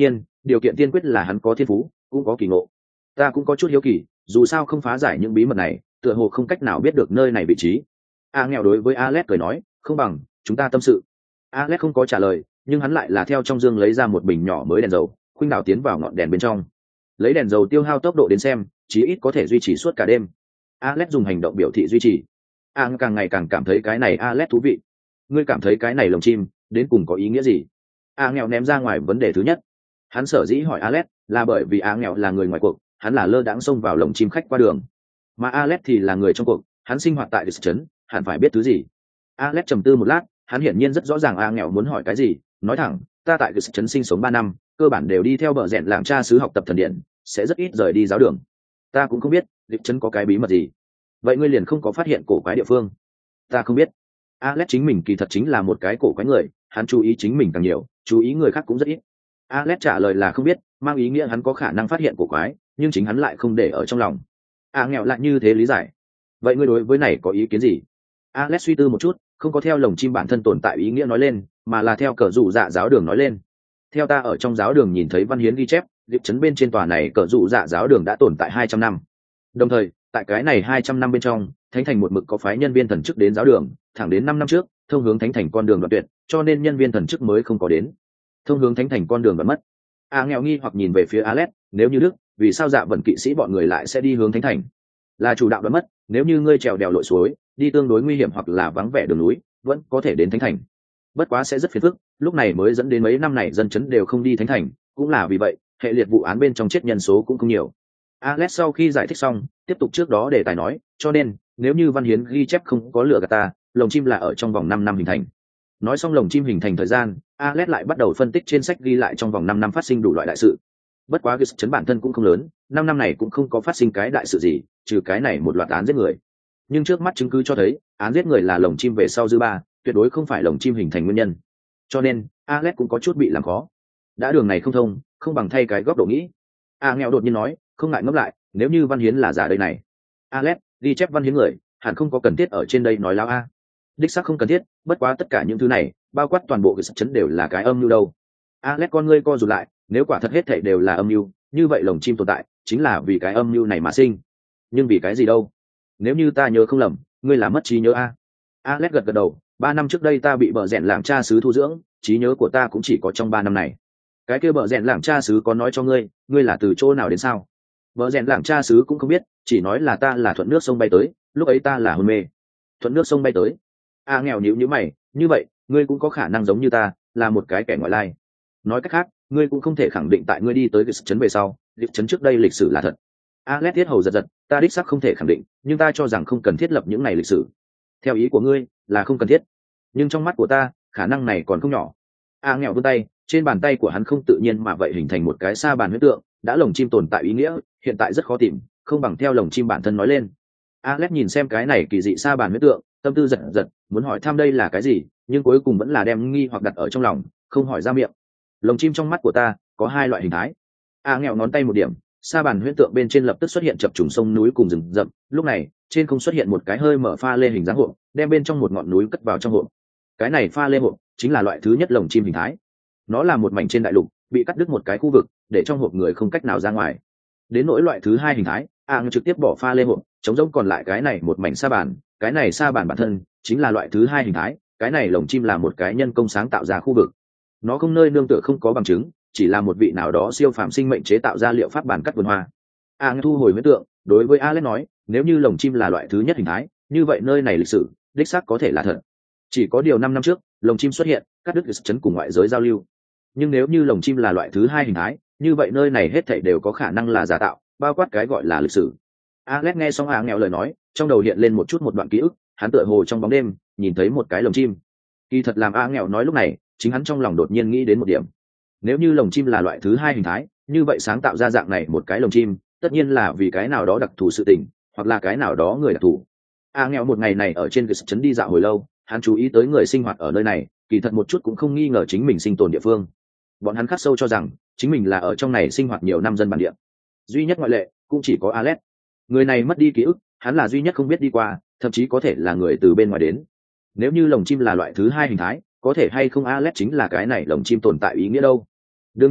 điều kiện tiên quyết là hắn có thiên phú cũng có kỳ ngộ. Ta cũng có chút hiếu kỳ, dù sao không phá giải những bí mật này tựa hồ không cách nào biết được nơi này vị trí. A nghèo đối với Alex cười nói, không bằng chúng ta tâm sự. Alex không có trả lời, nhưng hắn lại là theo trong dương lấy ra một bình nhỏ mới đèn dầu, khuynh đảo tiến vào ngọn đèn bên trong. Lấy đèn dầu tiêu hao tốc độ đến xem, chí ít có thể duy trì suốt cả đêm. Alex dùng hành động biểu thị duy trì. A càng ngày càng cảm thấy cái này Alex thú vị. Ngươi cảm thấy cái này lồng chim đến cùng có ý nghĩa gì? A nghèo ném ra ngoài vấn đề thứ nhất. Hắn sở dĩ hỏi Alex là bởi vì A nghèo là người ngoài cuộc, hắn là lơ đãng xông vào lồng chim khách qua đường, mà Alex thì là người trong cuộc, hắn sinh hoạt tại địa trấn, hẳn phải biết thứ gì. Alex trầm tư một lát, hắn hiển nhiên rất rõ ràng A nghèo muốn hỏi cái gì, nói thẳng, ta tại địa trấn sinh sống ba năm, cơ bản đều đi theo bờ rèn làng cha xứ học tập thần điện, sẽ rất ít rời đi giáo đường. Ta cũng không biết địa trấn có cái bí mật gì. Vậy ngươi liền không có phát hiện cổ quái địa phương? Ta không biết. Alex chính mình kỳ thật chính là một cái cổ quái người, hắn chú ý chính mình càng nhiều, chú ý người khác cũng rất ít. Alex trả lời là không biết, mang ý nghĩa hắn có khả năng phát hiện cổ quái, nhưng chính hắn lại không để ở trong lòng. A nghèo lại như thế lý giải. Vậy ngươi đối với này có ý kiến gì? Alex suy tư một chút, không có theo lồng chim bản thân tồn tại ý nghĩa nói lên, mà là theo cờ dụ dạ giáo đường nói lên. Theo ta ở trong giáo đường nhìn thấy văn hiến ghi chép, địa chấn bên trên tòa này cờ dụ dạ giáo đường đã tồn tại hai trăm năm. Đồng thời, tại cái này hai trăm năm bên trong, thánh thành một mực có phái nhân viên thần chức đến giáo đường, thẳng đến năm năm trước, thông hướng thánh thành con đường đoạn tuyệt, cho nên nhân viên thần chức mới không có đến. Thông hướng thánh thành con đường đoạn mất. A nghèo nghi hoặc nhìn về phía Alex, nếu như Đức, vì sao Dạ Vân kỵ sĩ bọn người lại sẽ đi hướng thánh thành? Là chủ đạo đoạn mất, nếu như ngươi trèo đèo lội suối, đi tương đối nguy hiểm hoặc là vắng vẻ đường núi, vẫn có thể đến thánh thành. Bất quá sẽ rất phiền phức, lúc này mới dẫn đến mấy năm này dân chấn đều không đi thánh thành, cũng là vì vậy, hệ liệt vụ án bên trong chết nhân số cũng không nhiều. Alex sau khi giải thích xong, tiếp tục trước đó để tài nói, cho nên, nếu như văn hiến ghi chép không có lừa gạt ta, lồng chim là ở trong vòng năm năm hình thành. Nói xong lồng chim hình thành thời gian, Alex lại bắt đầu phân tích trên sách ghi lại trong vòng năm năm phát sinh đủ loại đại sự. Bất quá cái chấn bản thân cũng không lớn, năm năm này cũng không có phát sinh cái đại sự gì, trừ cái này một loạt án giết người. Nhưng trước mắt chứng cứ cho thấy, án giết người là lồng chim về sau dư ba, tuyệt đối không phải lồng chim hình thành nguyên nhân. Cho nên, Alex cũng có chút bị làm khó. Đã đường này không thông, không bằng thay cái góc độ nghĩ. A nghèo đột nhiên nói, không ngại ngẫm lại, nếu như văn hiến là giả đây này. Alex, ghi chép văn hiến người, hẳn không có cần thiết ở trên đây nói láo a. Đích xác không cần thiết, bất quá tất cả những thứ này, bao quát toàn bộ cái chấn đều là cái âm mưu đâu. Alex con ngươi co rụt lại, nếu quả thật hết thảy đều là âm mưu, như vậy lồng chim tồn tại chính là vì cái âm mưu này mà sinh. Nhưng vì cái gì đâu? Nếu như ta nhớ không lầm, ngươi là mất trí nhớ a. Alex gật gật đầu, ba năm trước đây ta bị bờ rèn làng cha xứ thu dưỡng, trí nhớ của ta cũng chỉ có trong ba năm này. Cái kia bờ rèn làng cha xứ có nói cho ngươi, ngươi là từ chỗ nào đến sao? Bờ rèn làng cha xứ cũng không biết, chỉ nói là ta là thuận nước sông bay tới, lúc ấy ta là hôn mê. Thuận nước sông bay tới. A nghèo nhíu nhíu mày, như vậy, ngươi cũng có khả năng giống như ta, là một cái kẻ ngoại lai. Nói cách khác, ngươi cũng không thể khẳng định tại ngươi đi tới cái chấn về sau, lịch chấn trước đây lịch sử là thật. Alex thiết hầu giật giật, ta đích xác không thể khẳng định, nhưng ta cho rằng không cần thiết lập những này lịch sử. Theo ý của ngươi, là không cần thiết. Nhưng trong mắt của ta, khả năng này còn không nhỏ. A nghèo vươn tay, trên bàn tay của hắn không tự nhiên mà vậy hình thành một cái sa bàn huyết tượng, đã lồng chim tồn tại ý nghĩa, hiện tại rất khó tìm, không bằng theo lồng chim bản thân nói lên. Alex nhìn xem cái này kỳ dị sa bàn huyết tượng, tâm tư giật giật, muốn hỏi thăm đây là cái gì, nhưng cuối cùng vẫn là đem nghi hoặc đặt ở trong lòng, không hỏi ra miệng. Lồng chim trong mắt của ta có hai loại hình thái. A nghèo ngón tay một điểm, sa bàn huyễn tượng bên trên lập tức xuất hiện chập trùng sông núi cùng rừng rậm, lúc này trên không xuất hiện một cái hơi mở pha lê hình dáng hộp, đem bên trong một ngọn núi cất vào trong hộp. Cái này pha lê hộp chính là loại thứ nhất lồng chim hình thái. Nó là một mảnh trên đại lục, bị cắt đứt một cái khu vực, để trong hộp người không cách nào ra ngoài. Đến nỗi loại thứ hai hình thái, A nghèo trực tiếp bỏ pha lê hộp, chống rỗng còn lại cái này một mảnh sa bàn, cái này sa bàn bản thân chính là loại thứ hai hình thái, cái này lồng chim là một cái nhân công sáng tạo ra khu vực. Nó không nơi nương tựa không có bằng chứng, chỉ là một vị nào đó siêu phàm sinh mệnh chế tạo ra liệu pháp bàn cắt vườn hoa. A thu hồi huyễn tượng, đối với Alex nói, nếu như lồng chim là loại thứ nhất hình thái, như vậy nơi này lịch sử đích xác có thể là thật. Chỉ có điều năm năm trước, lồng chim xuất hiện, cắt đứt chấn cùng ngoại giới giao lưu. Nhưng nếu như lồng chim là loại thứ hai hình thái, như vậy nơi này hết thảy đều có khả năng là giả tạo, bao quát cái gọi là lịch sử. Alex nghe xong A nghèo lời nói, trong đầu hiện lên một chút một đoạn ký ức, hắn tựa hồ trong bóng đêm nhìn thấy một cái lồng chim. Kỳ thật làm A nghèo nói lúc này, chính hắn trong lòng đột nhiên nghĩ đến một điểm. Nếu như lồng chim là loại thứ hai hình thái, như vậy sáng tạo ra dạng này một cái lồng chim, tất nhiên là vì cái nào đó đặc thù sự tình, hoặc là cái nào đó người đặc thù. A nghèo một ngày này ở trên cái trấn đi dạo hồi lâu, hắn chú ý tới người sinh hoạt ở nơi này, kỳ thật một chút cũng không nghi ngờ chính mình sinh tồn địa phương. Bọn hắn khắc sâu cho rằng chính mình là ở trong này sinh hoạt nhiều năm dân bản địa. Duy nhất ngoại lệ cũng chỉ có Alex. Người này mất đi ký ức, hắn là duy nhất không biết đi qua, thậm chí có thể là người từ bên ngoài đến. Nếu như lồng chim là loại thứ hai hình thái, có thể hay không Alex chính là cái này lồng chim tồn tại ý nghĩa đâu. Đương nhiên,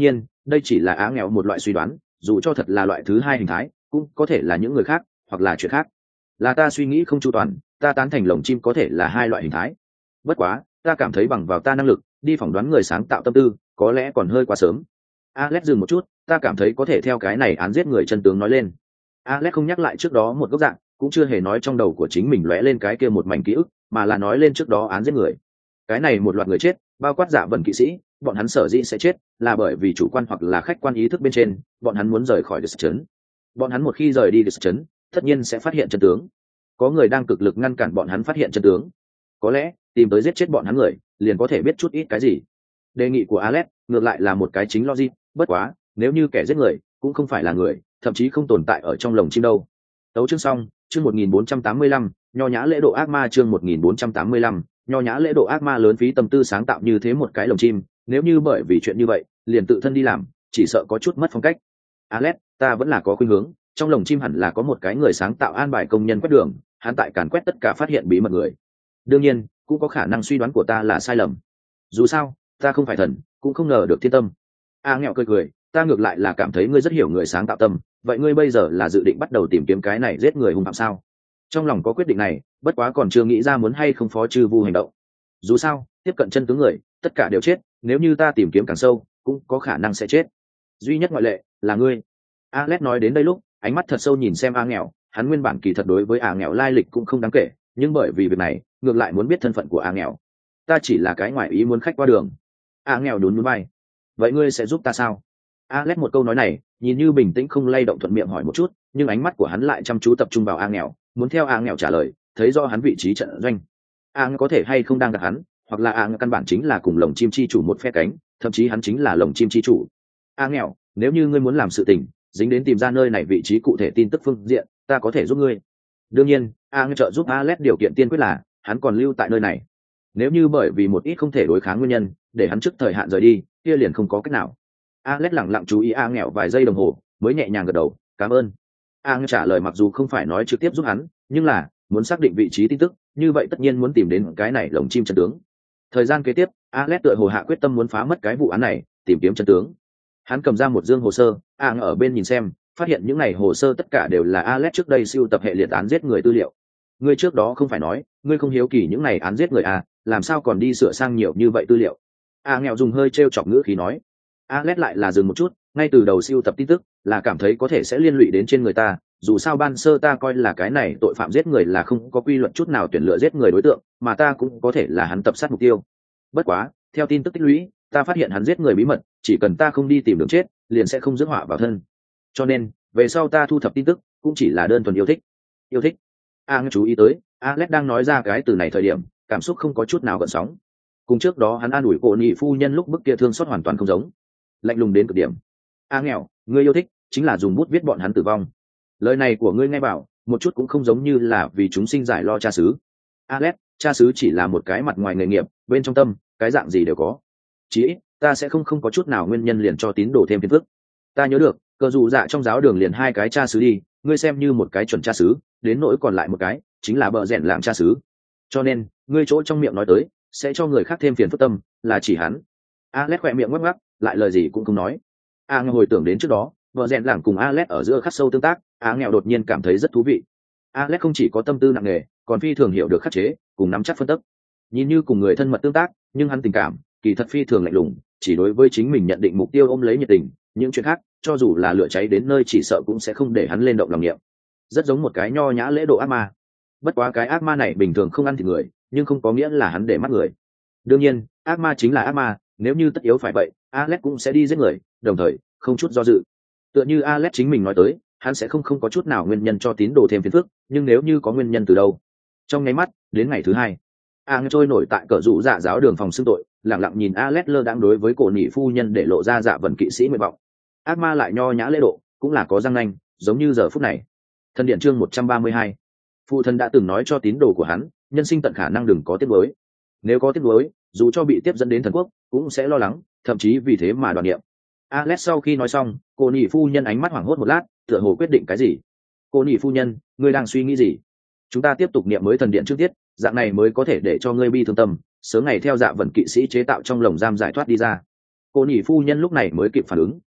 đây chỉ là á nghèo một loại suy đoán, dù cho thật là loại thứ hai hình thái cũng có thể là những người khác hoặc là chuyện khác. Là ta suy nghĩ không chu toàn, ta tán thành lồng chim có thể là hai loại hình thái. Bất quá ta cảm thấy bằng vào ta năng lực đi phỏng đoán người sáng tạo tâm tư có lẽ còn hơi quá sớm. Alex dừng một chút, ta cảm thấy có thể theo cái này án giết người chân tướng nói lên. Alex không nhắc lại trước đó một góc dạng, cũng chưa hề nói trong đầu của chính mình lóe lên cái kia một mảnh ký ức, mà là nói lên trước đó án giết người. Cái này một loạt người chết, bao quát Dạ Vân kỵ sĩ, bọn hắn sở dĩ sẽ chết là bởi vì chủ quan hoặc là khách quan ý thức bên trên, bọn hắn muốn rời khỏi Địch Trấn. Bọn hắn một khi rời đi Địch Trấn, tất nhiên sẽ phát hiện chân tướng. Có người đang cực lực ngăn cản bọn hắn phát hiện chân tướng. Có lẽ tìm tới giết chết bọn hắn người, liền có thể biết chút ít cái gì. Đề nghị của Alex ngược lại là một cái chính logic, bất quá, nếu như kẻ giết người cũng không phải là người, thậm chí không tồn tại ở trong lồng chim đâu. Tấu chương xong, chương một nghìn bốn trăm tám mươi lăm, nho nhã lễ độ ác ma chương một nghìn bốn trăm tám mươi lăm, nho nhã lễ độ ác ma lớn phí tâm tư sáng tạo như thế một cái lồng chim, nếu như bởi vì chuyện như vậy, liền tự thân đi làm, chỉ sợ có chút mất phong cách. Alex, ta vẫn là có khuynh hướng, trong lồng chim hẳn là có một cái người sáng tạo an bài công nhân quét đường, hắn tại càn quét tất cả phát hiện bí mật người. Đương nhiên, cũng có khả năng suy đoán của ta là sai lầm. Dù sao, ta không phải thần, cũng không ngờ được thiên tâm. A nghèo cười cười, ta ngược lại là cảm thấy ngươi rất hiểu người sáng tạo tâm, vậy ngươi bây giờ là dự định bắt đầu tìm kiếm cái này giết người hung phạm sao? Trong lòng có quyết định này, bất quá còn chưa nghĩ ra muốn hay không phó chư vu hành động. Dù sao, tiếp cận chân tướng người, tất cả đều chết, nếu như ta tìm kiếm càng sâu, cũng có khả năng sẽ chết. Duy nhất ngoại lệ là ngươi. Alex nói đến đây lúc, ánh mắt thật sâu nhìn xem A nghèo, hắn nguyên bản kỳ thật đối với A nghèo lai lịch cũng không đáng kể, nhưng bởi vì việc này, ngược lại muốn biết thân phận của A nghèo. Ta chỉ là cái ngoại ý muốn khách qua đường. A nghèo đún núi bay. Vậy ngươi sẽ giúp ta sao? Alex một câu nói này, nhìn như bình tĩnh không lay động thuận miệng hỏi một chút, nhưng ánh mắt của hắn lại chăm chú tập trung vào A nghèo, muốn theo A nghèo trả lời, thấy do hắn vị trí trận doanh. A nghèo có thể hay không đang gặp hắn, hoặc là A nghèo căn bản chính là cùng lồng chim chi chủ một phe cánh, thậm chí hắn chính là lồng chim chi chủ. A nghèo, nếu như ngươi muốn làm sự tình, dính đến tìm ra nơi này vị trí cụ thể tin tức phương diện, ta có thể giúp ngươi. Đương nhiên, A nghèo trợ giúp Alex điều kiện tiên quyết là hắn còn lưu tại nơi này. Nếu như bởi vì một ít không thể đối kháng nguyên nhân, để hắn trước thời hạn rời đi, kia liền không có cách nào. Alex lẳng lặng chú ý A nghèo vài giây đồng hồ, mới nhẹ nhàng gật đầu, cảm ơn. A nghèo trả lời mặc dù không phải nói trực tiếp giúp hắn, nhưng là muốn xác định vị trí tin tức, như vậy tất nhiên muốn tìm đến cái này lồng chim chân tướng. Thời gian kế tiếp, Alex tựa hồ hạ quyết tâm muốn phá mất cái vụ án này, tìm kiếm chân tướng. Hắn cầm ra một dương hồ sơ, A nghèo ở bên nhìn xem, phát hiện những này hồ sơ tất cả đều là Alex trước đây siêu tập hệ liệt án giết người tư liệu. Ngươi trước đó không phải nói, ngươi không hiếu kỳ những này án giết người à, làm sao còn đi sửa sang nhiều như vậy tư liệu? A nghèo dùng hơi trêu chọc ngữ khí nói. Alex lại là dừng một chút, ngay từ đầu siêu tập tin tức là cảm thấy có thể sẽ liên lụy đến trên người ta, dù sao ban sơ ta coi là cái này tội phạm giết người là không có quy luật chút nào tuyển lựa giết người đối tượng, mà ta cũng có thể là hắn tập sát mục tiêu. Bất quá, theo tin tức tích lũy, ta phát hiện hắn giết người bí mật, chỉ cần ta không đi tìm đường chết, liền sẽ không rước họa vào thân. Cho nên, về sau ta thu thập tin tức, cũng chỉ là đơn thuần yêu thích. Yêu thích. A chú ý tới, Alex đang nói ra cái từ này thời điểm, cảm xúc không có chút nào gợn sóng. Cùng trước đó hắn an ủi cô nhị phu nhân lúc bức kia thương xót hoàn toàn không giống, lạnh lùng đến cực điểm. A nghèo, ngươi yêu thích chính là dùng bút viết bọn hắn tử vong. Lời này của ngươi nghe bảo, một chút cũng không giống như là vì chúng sinh giải lo cha xứ. Alex, cha xứ chỉ là một cái mặt ngoài nghề nghiệp, bên trong tâm, cái dạng gì đều có. Chí ít, ta sẽ không không có chút nào nguyên nhân liền cho tín đồ thêm phiền phức. Ta nhớ được, cờ dù dạ trong giáo đường liền hai cái cha xứ đi, ngươi xem như một cái chuẩn cha xứ, đến nỗi còn lại một cái chính là bợ rẽn làm cha xứ. Cho nên, ngươi chỗ trong miệng nói tới sẽ cho người khác thêm phiền phức tâm, là chỉ hắn. Alex khỏe miệng ngắc ngắc, lại lời gì cũng không nói. A nghèo hồi tưởng đến trước đó, vợ rèn lảng cùng Alex ở giữa khắc sâu tương tác, A nghèo đột nhiên cảm thấy rất thú vị. Alex không chỉ có tâm tư nặng nề, còn phi thường hiểu được khắc chế, cùng nắm chắc phân tích. Nhìn như cùng người thân mật tương tác, nhưng hắn tình cảm kỳ thật phi thường lạnh lùng, chỉ đối với chính mình nhận định mục tiêu ôm lấy nhiệt tình, những chuyện khác, cho dù là lửa cháy đến nơi chỉ sợ cũng sẽ không để hắn lên động lòng niệm. Rất giống một cái nho nhã lễ độ ác ma. Bất quá cái ác ma này bình thường không ăn thịt người, nhưng không có nghĩa là hắn để mắt người. Đương nhiên, ác ma chính là ác ma, nếu như tất yếu phải vậy, Alex cũng sẽ đi giết người, đồng thời không chút do dự. Tựa như Alex chính mình nói tới, hắn sẽ không không có chút nào nguyên nhân cho tín đồ thêm phiền phức, nhưng nếu như có nguyên nhân từ đâu. Trong nháy mắt, đến ngày thứ hai, Ang trôi nổi tại cờ rủ dạ giáo đường phòng xưng tội, lặng lặng nhìn Alex lơ đang đối với cổ nhị phu nhân để lộ ra dạ vần kỵ sĩ nguyện vọng. Ác ma lại nho nhã lễ độ, cũng là có răng nanh, giống như giờ phút này. Thần điện chương một trăm ba mươi hai. Phụ thân đã từng nói cho tín đồ của hắn, nhân sinh tận khả năng đừng có tiếc nuối. Nếu có tiếc nuối, dù cho bị tiếp dẫn đến thần quốc, cũng sẽ lo lắng, thậm chí vì thế mà đoàn niệm. Alex sau khi nói xong, cô nhị phu nhân ánh mắt hoảng hốt một lát, tựa hồ quyết định cái gì. Cô nhị phu nhân, ngươi đang suy nghĩ gì? Chúng ta tiếp tục niệm mới thần điện trước tiết, dạng này mới có thể để cho ngươi bi thương tâm, sớm ngày theo dạ vần kỵ sĩ chế tạo trong lồng giam giải thoát đi ra. Cô nhị phu nhân lúc này mới kịp phản ứng,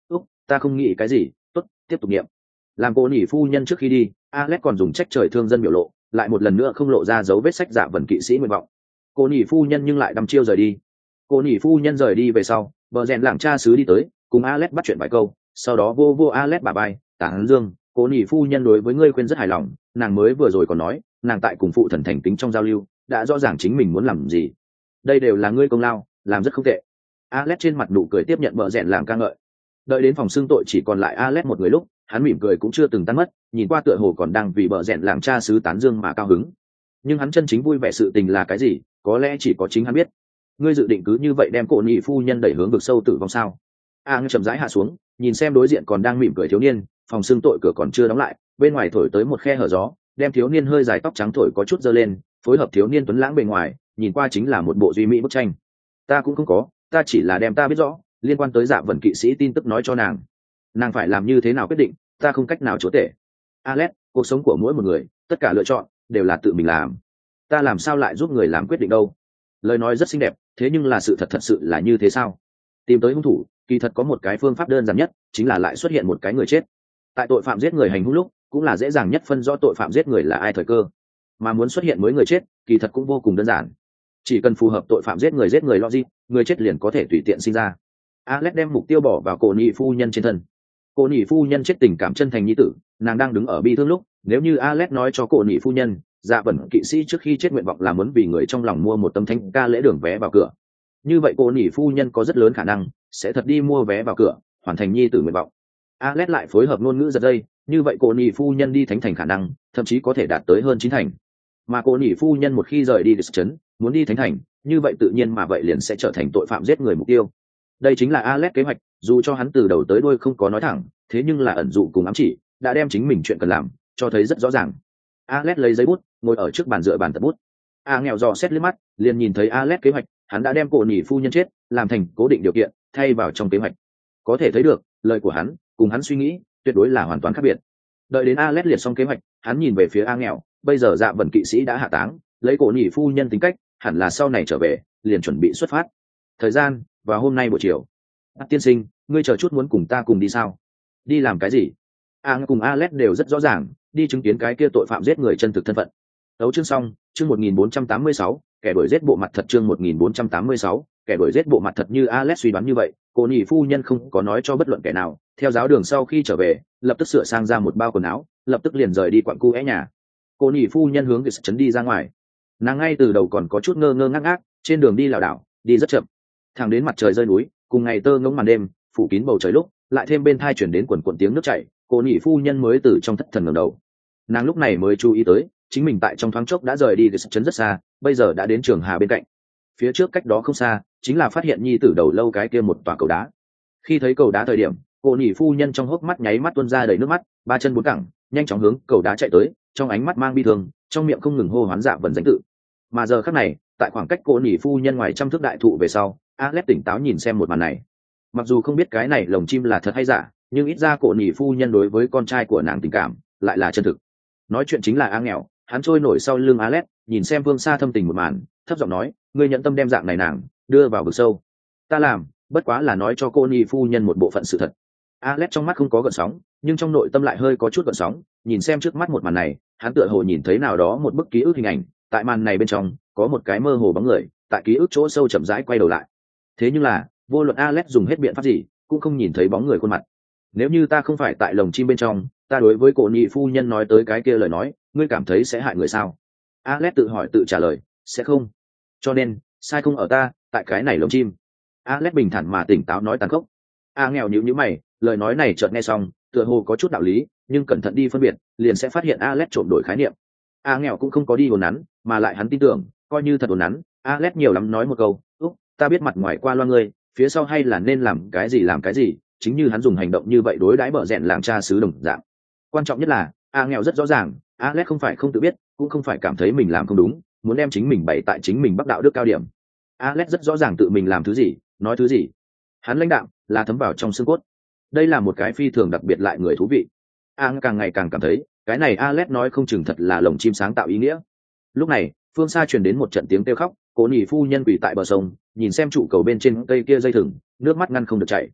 ta không nghĩ cái gì, tốt, tiếp tục nghiệm. Làm cô nhỉ phu nhân trước khi đi, Alex còn dùng trách trời thương dân biểu lộ, lại một lần nữa không lộ ra dấu vết sách dạ vần kỵ sĩ nguyện vọng. Cô nhỉ phu nhân nhưng lại đăm chiêu rời đi. Cô nhỉ phu nhân rời đi về sau, bờ rèn lảng cha xứ đi tới, cùng Alex bắt chuyện vài câu, sau đó vô vô Alex bà bay, tán dương, cô nhỉ phu nhân đối với ngươi khuyên rất hài lòng, nàng mới vừa rồi còn nói, nàng tại cùng phụ thần thành kính trong giao lưu, đã rõ ràng chính mình muốn làm gì. Đây đều là ngươi công lao, làm rất không tệ. Alex trên mặt nụ cười tiếp nhận bờ rèn lảng ca ngợi. Đợi đến phòng xương tội chỉ còn lại Alex một người lúc, hắn mỉm cười cũng chưa từng tan mất, nhìn qua tựa hồ còn đang vì bờ rèn lảng cha xứ tán dương mà cao hứng. Nhưng hắn chân chính vui vẻ sự tình là cái gì, có lẽ chỉ có chính hắn biết. Ngươi dự định cứ như vậy đem cổ nhị phu nhân đẩy hướng vực sâu tử vong sao? A ngư chậm rãi hạ xuống, nhìn xem đối diện còn đang mỉm cười thiếu niên, phòng xương tội cửa còn chưa đóng lại, bên ngoài thổi tới một khe hở gió, đem thiếu niên hơi dài tóc trắng thổi có chút dơ lên, phối hợp thiếu niên tuấn lãng bề ngoài, nhìn qua chính là một bộ duy mỹ bức tranh. Ta cũng không có, ta chỉ là đem ta biết rõ liên quan tới Dạ Vân kỵ sĩ tin tức nói cho nàng. Nàng phải làm như thế nào quyết định, ta không cách nào chúa tể. Alex, cuộc sống của mỗi một người, tất cả lựa chọn đều là tự mình làm. Ta làm sao lại giúp người làm quyết định đâu? Lời nói rất xinh đẹp, thế nhưng là sự thật thật sự là như thế sao? Tìm tới hung thủ, kỳ thật có một cái phương pháp đơn giản nhất, chính là lại xuất hiện một cái người chết. Tại tội phạm giết người hành hung lúc, cũng là dễ dàng nhất phân rõ tội phạm giết người là ai thời cơ. Mà muốn xuất hiện mới người chết, kỳ thật cũng vô cùng đơn giản. Chỉ cần phù hợp tội phạm giết người giết người logic, người chết liền có thể tùy tiện sinh ra. Alex đem mục tiêu bỏ vào cổ nhị phu nhân trên thân. Cổ nhị phu nhân chết tình cảm chân thành nhi tử, nàng đang đứng ở bi thương lúc, nếu như Alex nói cho cổ nhị phu nhân, Dạ Vân kỵ sĩ trước khi chết nguyện vọng là muốn vì người trong lòng mua một tấm thánh ca lễ đường vé vào cửa, như vậy cổ nhị phu nhân có rất lớn khả năng sẽ thật đi mua vé vào cửa, hoàn thành nhi tử nguyện vọng. Alex lại phối hợp ngôn ngữ giật dây, như vậy cổ nhị phu nhân đi thánh thành khả năng thậm chí có thể đạt tới hơn chín thành. Mà cổ nhị phu nhân một khi rời đi địch trấn, muốn đi thánh thành, như vậy tự nhiên mà vậy liền sẽ trở thành tội phạm giết người mục tiêu. Đây chính là Alex kế hoạch, dù cho hắn từ đầu tới đuôi không có nói thẳng, thế nhưng là ẩn dụ cùng ám chỉ, đã đem chính mình chuyện cần làm cho thấy rất rõ ràng. Alex lấy giấy bút, ngồi ở trước bàn dựa bàn tập bút. A nghèo dò xét liếc mắt, liền nhìn thấy Alex kế hoạch, hắn đã đem cổ nhị phu nhân chết làm thành cố định điều kiện, thay vào trong kế hoạch. Có thể thấy được, lời của hắn cùng hắn suy nghĩ tuyệt đối là hoàn toàn khác biệt. Đợi đến Alex liệt xong kế hoạch, hắn nhìn về phía A nghèo, bây giờ Dạ Vân kỵ sĩ đã hạ táng, lấy cổ nhị phu nhân tính cách, hẳn là sau này trở về, liền chuẩn bị xuất phát. Thời gian vào hôm nay buổi chiều. À, tiên sinh, ngươi chờ chút muốn cùng ta cùng đi sao? Đi làm cái gì? A cùng Alex đều rất rõ ràng, đi chứng kiến cái kia tội phạm giết người chân thực thân phận. Đấu chương xong, chương một nghìn bốn trăm tám mươi sáu, kẻ đuổi giết bộ mặt thật chương một nghìn bốn trăm tám mươi sáu, kẻ đuổi giết bộ mặt thật như Alex suy đoán như vậy, cô nhị phu nhân không có nói cho bất luận kẻ nào, theo giáo đường sau khi trở về, lập tức sửa sang ra một bao quần áo, lập tức liền rời đi quặng cu é nhà. Cô nhị phu nhân hướng cái trấn đi ra ngoài. Nàng ngay từ đầu còn có chút ngơ ngơ ngác ngác, trên đường đi lảo đảo, đi rất chậm. Thẳng đến mặt trời rơi núi, cùng ngày tơ ngỗng màn đêm, phủ kín bầu trời lúc, lại thêm bên thai chuyển đến quần quần tiếng nước chảy, cô nhị phu nhân mới từ trong thất thần ngẩng đầu. Nàng lúc này mới chú ý tới, chính mình tại trong thoáng chốc đã rời đi cái trấn rất xa, bây giờ đã đến trường hà bên cạnh. Phía trước cách đó không xa, chính là phát hiện nhi tử đầu lâu cái kia một tòa cầu đá. Khi thấy cầu đá thời điểm, cô nhị phu nhân trong hốc mắt nháy mắt tuôn ra đầy nước mắt, ba chân bốn cẳng, nhanh chóng hướng cầu đá chạy tới, trong ánh mắt mang bi thương, trong miệng không ngừng hô hoán Dạ Vân danh tự. Mà giờ khắc này, tại khoảng cách cô nhị phu nhân ngoài trăm thước đại thụ về sau, Alex tỉnh táo nhìn xem một màn này. Mặc dù không biết cái này lồng chim là thật hay giả, nhưng ít ra cô nhị phu nhân đối với con trai của nàng tình cảm lại là chân thực. Nói chuyện chính là A nghèo, hắn trôi nổi sau lưng Alex, nhìn xem phương xa thâm tình một màn, thấp giọng nói, ngươi nhận tâm đem dạng này nàng đưa vào vực sâu. Ta làm, bất quá là nói cho cô nhị phu nhân một bộ phận sự thật. Alex trong mắt không có gợn sóng, nhưng trong nội tâm lại hơi có chút gợn sóng, nhìn xem trước mắt một màn này, hắn tựa hồ nhìn thấy nào đó một bức ký ức hình ảnh, tại màn này bên trong có một cái mơ hồ bóng người, tại ký ức chỗ sâu chậm rãi quay đầu lại. Thế nhưng là, vô luận Alex dùng hết biện pháp gì, cũng không nhìn thấy bóng người khuôn mặt. Nếu như ta không phải tại lồng chim bên trong, ta đối với cô nhị phu nhân nói tới cái kia lời nói, ngươi cảm thấy sẽ hại người sao? Alex tự hỏi tự trả lời, sẽ không. Cho nên, sai không ở ta, tại cái này lồng chim. Alex bình thản mà tỉnh táo nói tàn khốc. A nghèo nhíu nhíu mày, lời nói này chợt nghe xong, tựa hồ có chút đạo lý, nhưng cẩn thận đi phân biệt, liền sẽ phát hiện Alex trộm đổi khái niệm. A nghèo cũng không có đi hồn nắn, mà lại hắn tin tưởng, coi như thật hồn nắn, Alex nhiều lắm nói một câu, "Úc, ta biết mặt ngoài qua loa ngươi, phía sau hay là nên làm cái gì làm cái gì." Chính như hắn dùng hành động như vậy đối đãi bợ rẽn làm cha xứ đồng dạng. Quan trọng nhất là, A nghèo rất rõ ràng, Alex không phải không tự biết, cũng không phải cảm thấy mình làm không đúng, muốn đem chính mình bày tại chính mình bắc đạo đức cao điểm. Alex rất rõ ràng tự mình làm thứ gì, nói thứ gì. Hắn lãnh đạo là thấm vào trong xương cốt. Đây là một cái phi thường đặc biệt lại người thú vị. A càng ngày càng cảm thấy, cái này Alex nói không chừng thật là lồng chim sáng tạo ý nghĩa. Lúc này, phương xa truyền đến một trận tiếng kêu khóc, cô nhị phu nhân quỳ tại bờ sông, nhìn xem trụ cầu bên trên cây kia dây thừng, nước mắt ngăn không được chảy.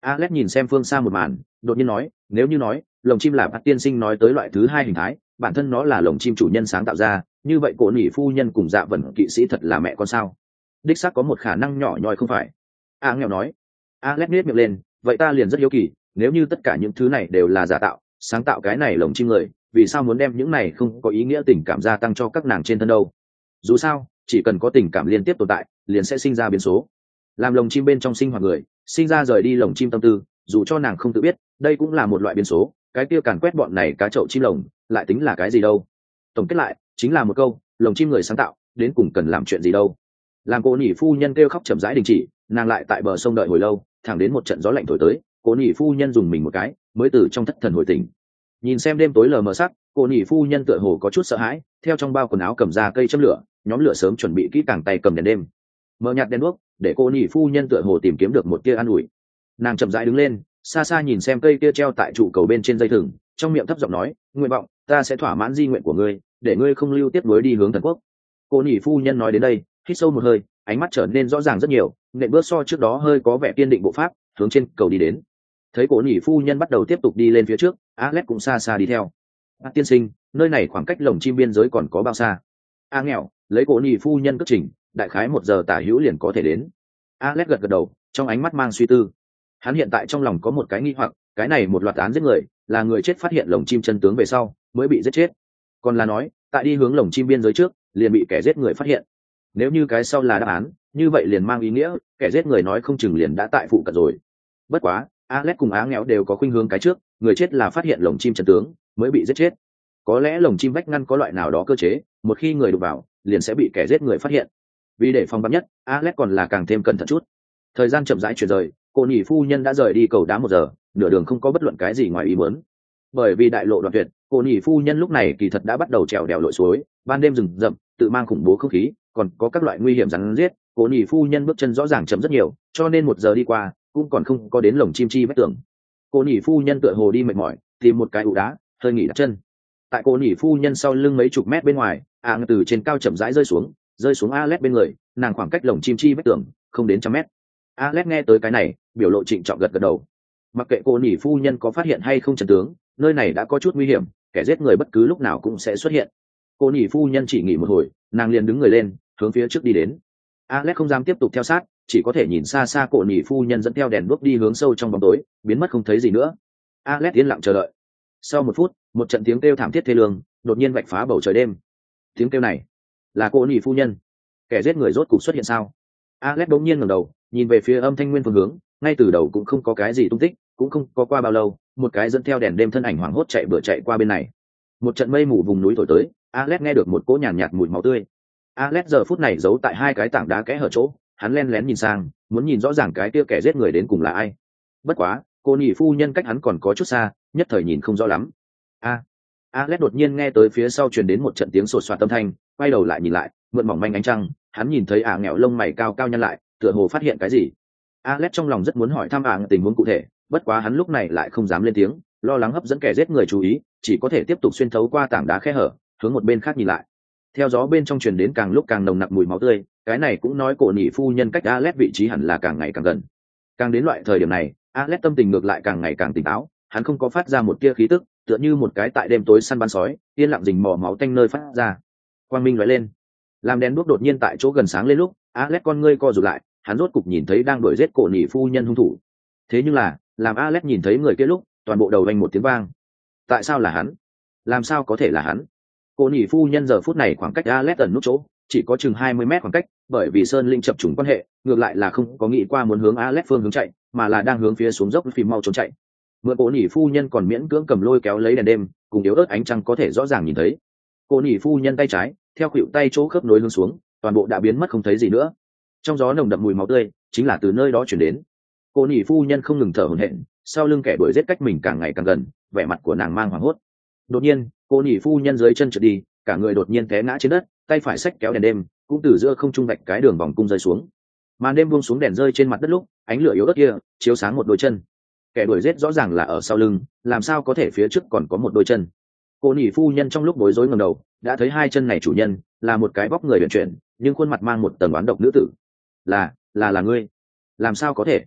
Alex nhìn xem phương xa một màn, đột nhiên nói, nếu như nói lồng chim là bát tiên sinh nói tới loại thứ hai hình thái, bản thân nó là lồng chim chủ nhân sáng tạo ra, như vậy cổ nỉ phu nhân cùng Dạ Vân kỵ sĩ thật là mẹ con sao? Đích xác có một khả năng nhỏ nhoi không phải? A nghèo nói. Alex nhếch miệng lên, vậy ta liền rất hiếu kỳ, nếu như tất cả những thứ này đều là giả tạo, sáng tạo cái này lồng chim người, vì sao muốn đem những này không có ý nghĩa tình cảm gia tăng cho các nàng trên thân đâu? Dù sao, chỉ cần có tình cảm liên tiếp tồn tại, liền sẽ sinh ra biến số. Làm lồng chim bên trong sinh hoạt người, sinh ra rời đi lồng chim tâm tư, dù cho nàng không tự biết, đây cũng là một loại biến số. Cái kia càn quét bọn này cá chậu chim lồng, lại tính là cái gì đâu? Tổng kết lại, chính là một câu, lồng chim người sáng tạo, đến cùng cần làm chuyện gì đâu? Làm cô nhỉ phu nhân kêu khóc chậm rãi đình chỉ, nàng lại tại bờ sông đợi hồi lâu, thẳng đến một trận gió lạnh thổi tới, cô nhỉ phu nhân dùng mình một cái, mới từ trong thất thần hồi tỉnh. Nhìn xem đêm tối lờ mờ sắc, cô nhỉ phu nhân tựa hồ có chút sợ hãi, theo trong bao quần áo cầm ra cây châm lửa, nhóm lửa sớm chuẩn bị kỹ càng tay cầm đèn đêm. Mở nhạt đèn đuốc, để cô nhỉ phu nhân tựa hồ tìm kiếm được một tia an ủi. Nàng chậm rãi đứng lên, xa xa nhìn xem cây kia treo tại trụ cầu bên trên dây thừng, trong miệng thấp giọng nói, nguyện vọng, ta sẽ thỏa mãn di nguyện của ngươi, để ngươi không lưu tiếp nối đi hướng thần quốc. Cô nhỉ phu nhân nói đến đây, hít sâu một hơi, ánh mắt trở nên rõ ràng rất nhiều, nện bước so trước đó hơi có vẻ kiên định bộ pháp, hướng trên cầu đi đến. Thấy cô nhỉ phu nhân bắt đầu tiếp tục đi lên phía trước, Alex cũng xa xa đi theo. Bác tiên sinh, nơi này khoảng cách lồng chim biên giới còn có bao xa? A nghèo, lấy cô nhỉ phu nhân cất trình, đại khái một giờ tả hữu liền có thể đến. Alex gật gật đầu, trong ánh mắt mang suy tư. Hắn hiện tại trong lòng có một cái nghi hoặc, cái này một loạt án giết người, là người chết phát hiện lồng chim chân tướng về sau, mới bị giết chết. Còn là nói, tại đi hướng lồng chim biên giới trước, liền bị kẻ giết người phát hiện. Nếu như cái sau là đáp án, như vậy liền mang ý nghĩa, kẻ giết người nói không chừng liền đã tại phụ cận rồi. Bất quá, Alex cùng Á Nghèo đều có khuynh hướng cái trước, người chết là phát hiện lồng chim chân tướng, mới bị giết chết. Có lẽ lồng chim vách ngăn có loại nào đó cơ chế, một khi người đụng vào, liền sẽ bị kẻ giết người phát hiện. Vì để phòng vắn nhất, Alex còn là càng thêm cẩn thận chút. Thời gian chậm rãi chuyển rời, cô nhỉ phu nhân đã rời đi cầu đá một giờ, nửa đường không có bất luận cái gì ngoài ý muốn. Bởi vì đại lộ đoạn tuyệt, cô nhỉ phu nhân lúc này kỳ thật đã bắt đầu trèo đèo lội suối, ban đêm rừng rậm, tự mang khủng bố không khí, còn có các loại nguy hiểm rắn giết, cô nhỉ phu nhân bước chân rõ ràng chậm rất nhiều, cho nên một giờ đi qua, cũng còn không có đến lồng chim chi vách tường. Cô nhỉ phu nhân tựa hồ đi mệt mỏi, tìm một cái ụ đá, hơi nghỉ đặt chân. Tại cô nhỉ phu nhân sau lưng mấy chục mét bên ngoài, ạng từ trên cao chậm rãi rơi xuống, rơi xuống Alex bên người, nàng khoảng cách lồng chim chi vách tường không đến trăm mét. Alex nghe tới cái này, biểu lộ trịnh trọng gật gật đầu. Mặc kệ cô nhỉ phu nhân có phát hiện hay không chân tướng, nơi này đã có chút nguy hiểm, kẻ giết người bất cứ lúc nào cũng sẽ xuất hiện. Cô nhỉ phu nhân chỉ nghỉ một hồi, nàng liền đứng người lên, hướng phía trước đi đến. Alex không dám tiếp tục theo sát, chỉ có thể nhìn xa xa cô nhỉ phu nhân dẫn theo đèn đuốc đi hướng sâu trong bóng tối, biến mất không thấy gì nữa. Alex yên lặng chờ đợi. Sau một phút, một trận tiếng kêu thảm thiết thê lương đột nhiên vạch phá bầu trời đêm. Tiếng kêu này là cô nhỉ phu nhân. Kẻ giết người rốt cục xuất hiện sao? Alex đột nhiên ngẩng đầu, nhìn về phía âm thanh nguyên phương hướng, ngay từ đầu cũng không có cái gì tung tích, cũng không có qua bao lâu, một cái dẫn theo đèn đêm thân ảnh hoảng hốt chạy bừa chạy qua bên này. Một trận mây mù vùng núi thổi tới, Alex nghe được một cỗ nhàn nhạt, nhạt mùi máu tươi. Alex giờ phút này giấu tại hai cái tảng đá kẽ hở chỗ, hắn lén lén nhìn sang, muốn nhìn rõ ràng cái kia kẻ giết người đến cùng là ai. Bất quá, cô nhỉ phu nhân cách hắn còn có chút xa, nhất thời nhìn không rõ lắm. A, Alex đột nhiên nghe tới phía sau truyền đến một trận tiếng sột soạt âm thanh, quay đầu lại nhìn lại, mượn mỏng manh ánh trăng, hắn nhìn thấy ả nghèo lông mày cao cao nhăn lại, tựa hồ phát hiện cái gì. Alex trong lòng rất muốn hỏi thăm ả tình huống cụ thể, bất quá hắn lúc này lại không dám lên tiếng, lo lắng hấp dẫn kẻ giết người chú ý, chỉ có thể tiếp tục xuyên thấu qua tảng đá khe hở, hướng một bên khác nhìn lại. Theo gió bên trong truyền đến càng lúc càng nồng nặc mùi máu tươi, cái này cũng nói cổ nhỉ phu nhân cách Alex vị trí hẳn là càng ngày càng gần. Càng đến loại thời điểm này, Alex tâm tình ngược lại càng ngày càng tỉnh táo, hắn không có phát ra một tia khí tức, tựa như một cái tại đêm tối săn bắn sói, yên lặng rình mò máu tanh nơi phát ra. Quang minh lóe lên, làm đèn đuốc đột nhiên tại chỗ gần sáng lên lúc, Alex con ngươi co rụt lại, hắn rốt cục nhìn thấy đang đuổi giết cổ nhỉ phu nhân hung thủ. Thế nhưng là, làm Alex nhìn thấy người kia lúc, toàn bộ đầu vang một tiếng vang. Tại sao là hắn? Làm sao có thể là hắn? Cổ nhỉ phu nhân giờ phút này khoảng cách Alex ẩn nút chỗ, chỉ có chừng hai mươi mét khoảng cách, bởi vì sơn linh chập trùng quan hệ, ngược lại là không có nghĩ qua muốn hướng Alex phương hướng chạy, mà là đang hướng phía xuống dốc phim mau trốn chạy. Mượn cổ nhỉ phu nhân còn miễn cưỡng cầm lôi kéo lấy đèn đêm, cùng yếu ớt ánh trăng có thể rõ ràng nhìn thấy. Cổ nhỉ phu nhân tay trái, theo khuỷu tay chỗ khớp nối hướng xuống, toàn bộ đã biến mất không thấy gì nữa. Trong gió nồng đậm mùi máu tươi, chính là từ nơi đó truyền đến. Cổ nhỉ phu nhân không ngừng thở hổn hển, sau lưng kẻ đuổi giết cách mình càng ngày càng gần, vẻ mặt của nàng mang hoảng hốt. Đột nhiên, cổ nhỉ phu nhân dưới chân trượt đi, cả người đột nhiên té ngã trên đất, tay phải xách kéo đèn đêm, cũng từ giữa không trung vạch cái đường vòng cung rơi xuống. Màn đêm buông xuống, đèn rơi trên mặt đất lúc, ánh lửa yếu ớt kia chiếu sáng một đôi chân. Kẻ đuổi giết rõ ràng là ở sau lưng, làm sao có thể phía trước còn có một đôi chân? Cô nhỉ phu nhân trong lúc bối rối ngẩng đầu, đã thấy hai chân này chủ nhân là một cái vóc người huyền chuyển, nhưng khuôn mặt mang một tầng oán độc nữ tử. Là, là là ngươi? Làm sao có thể?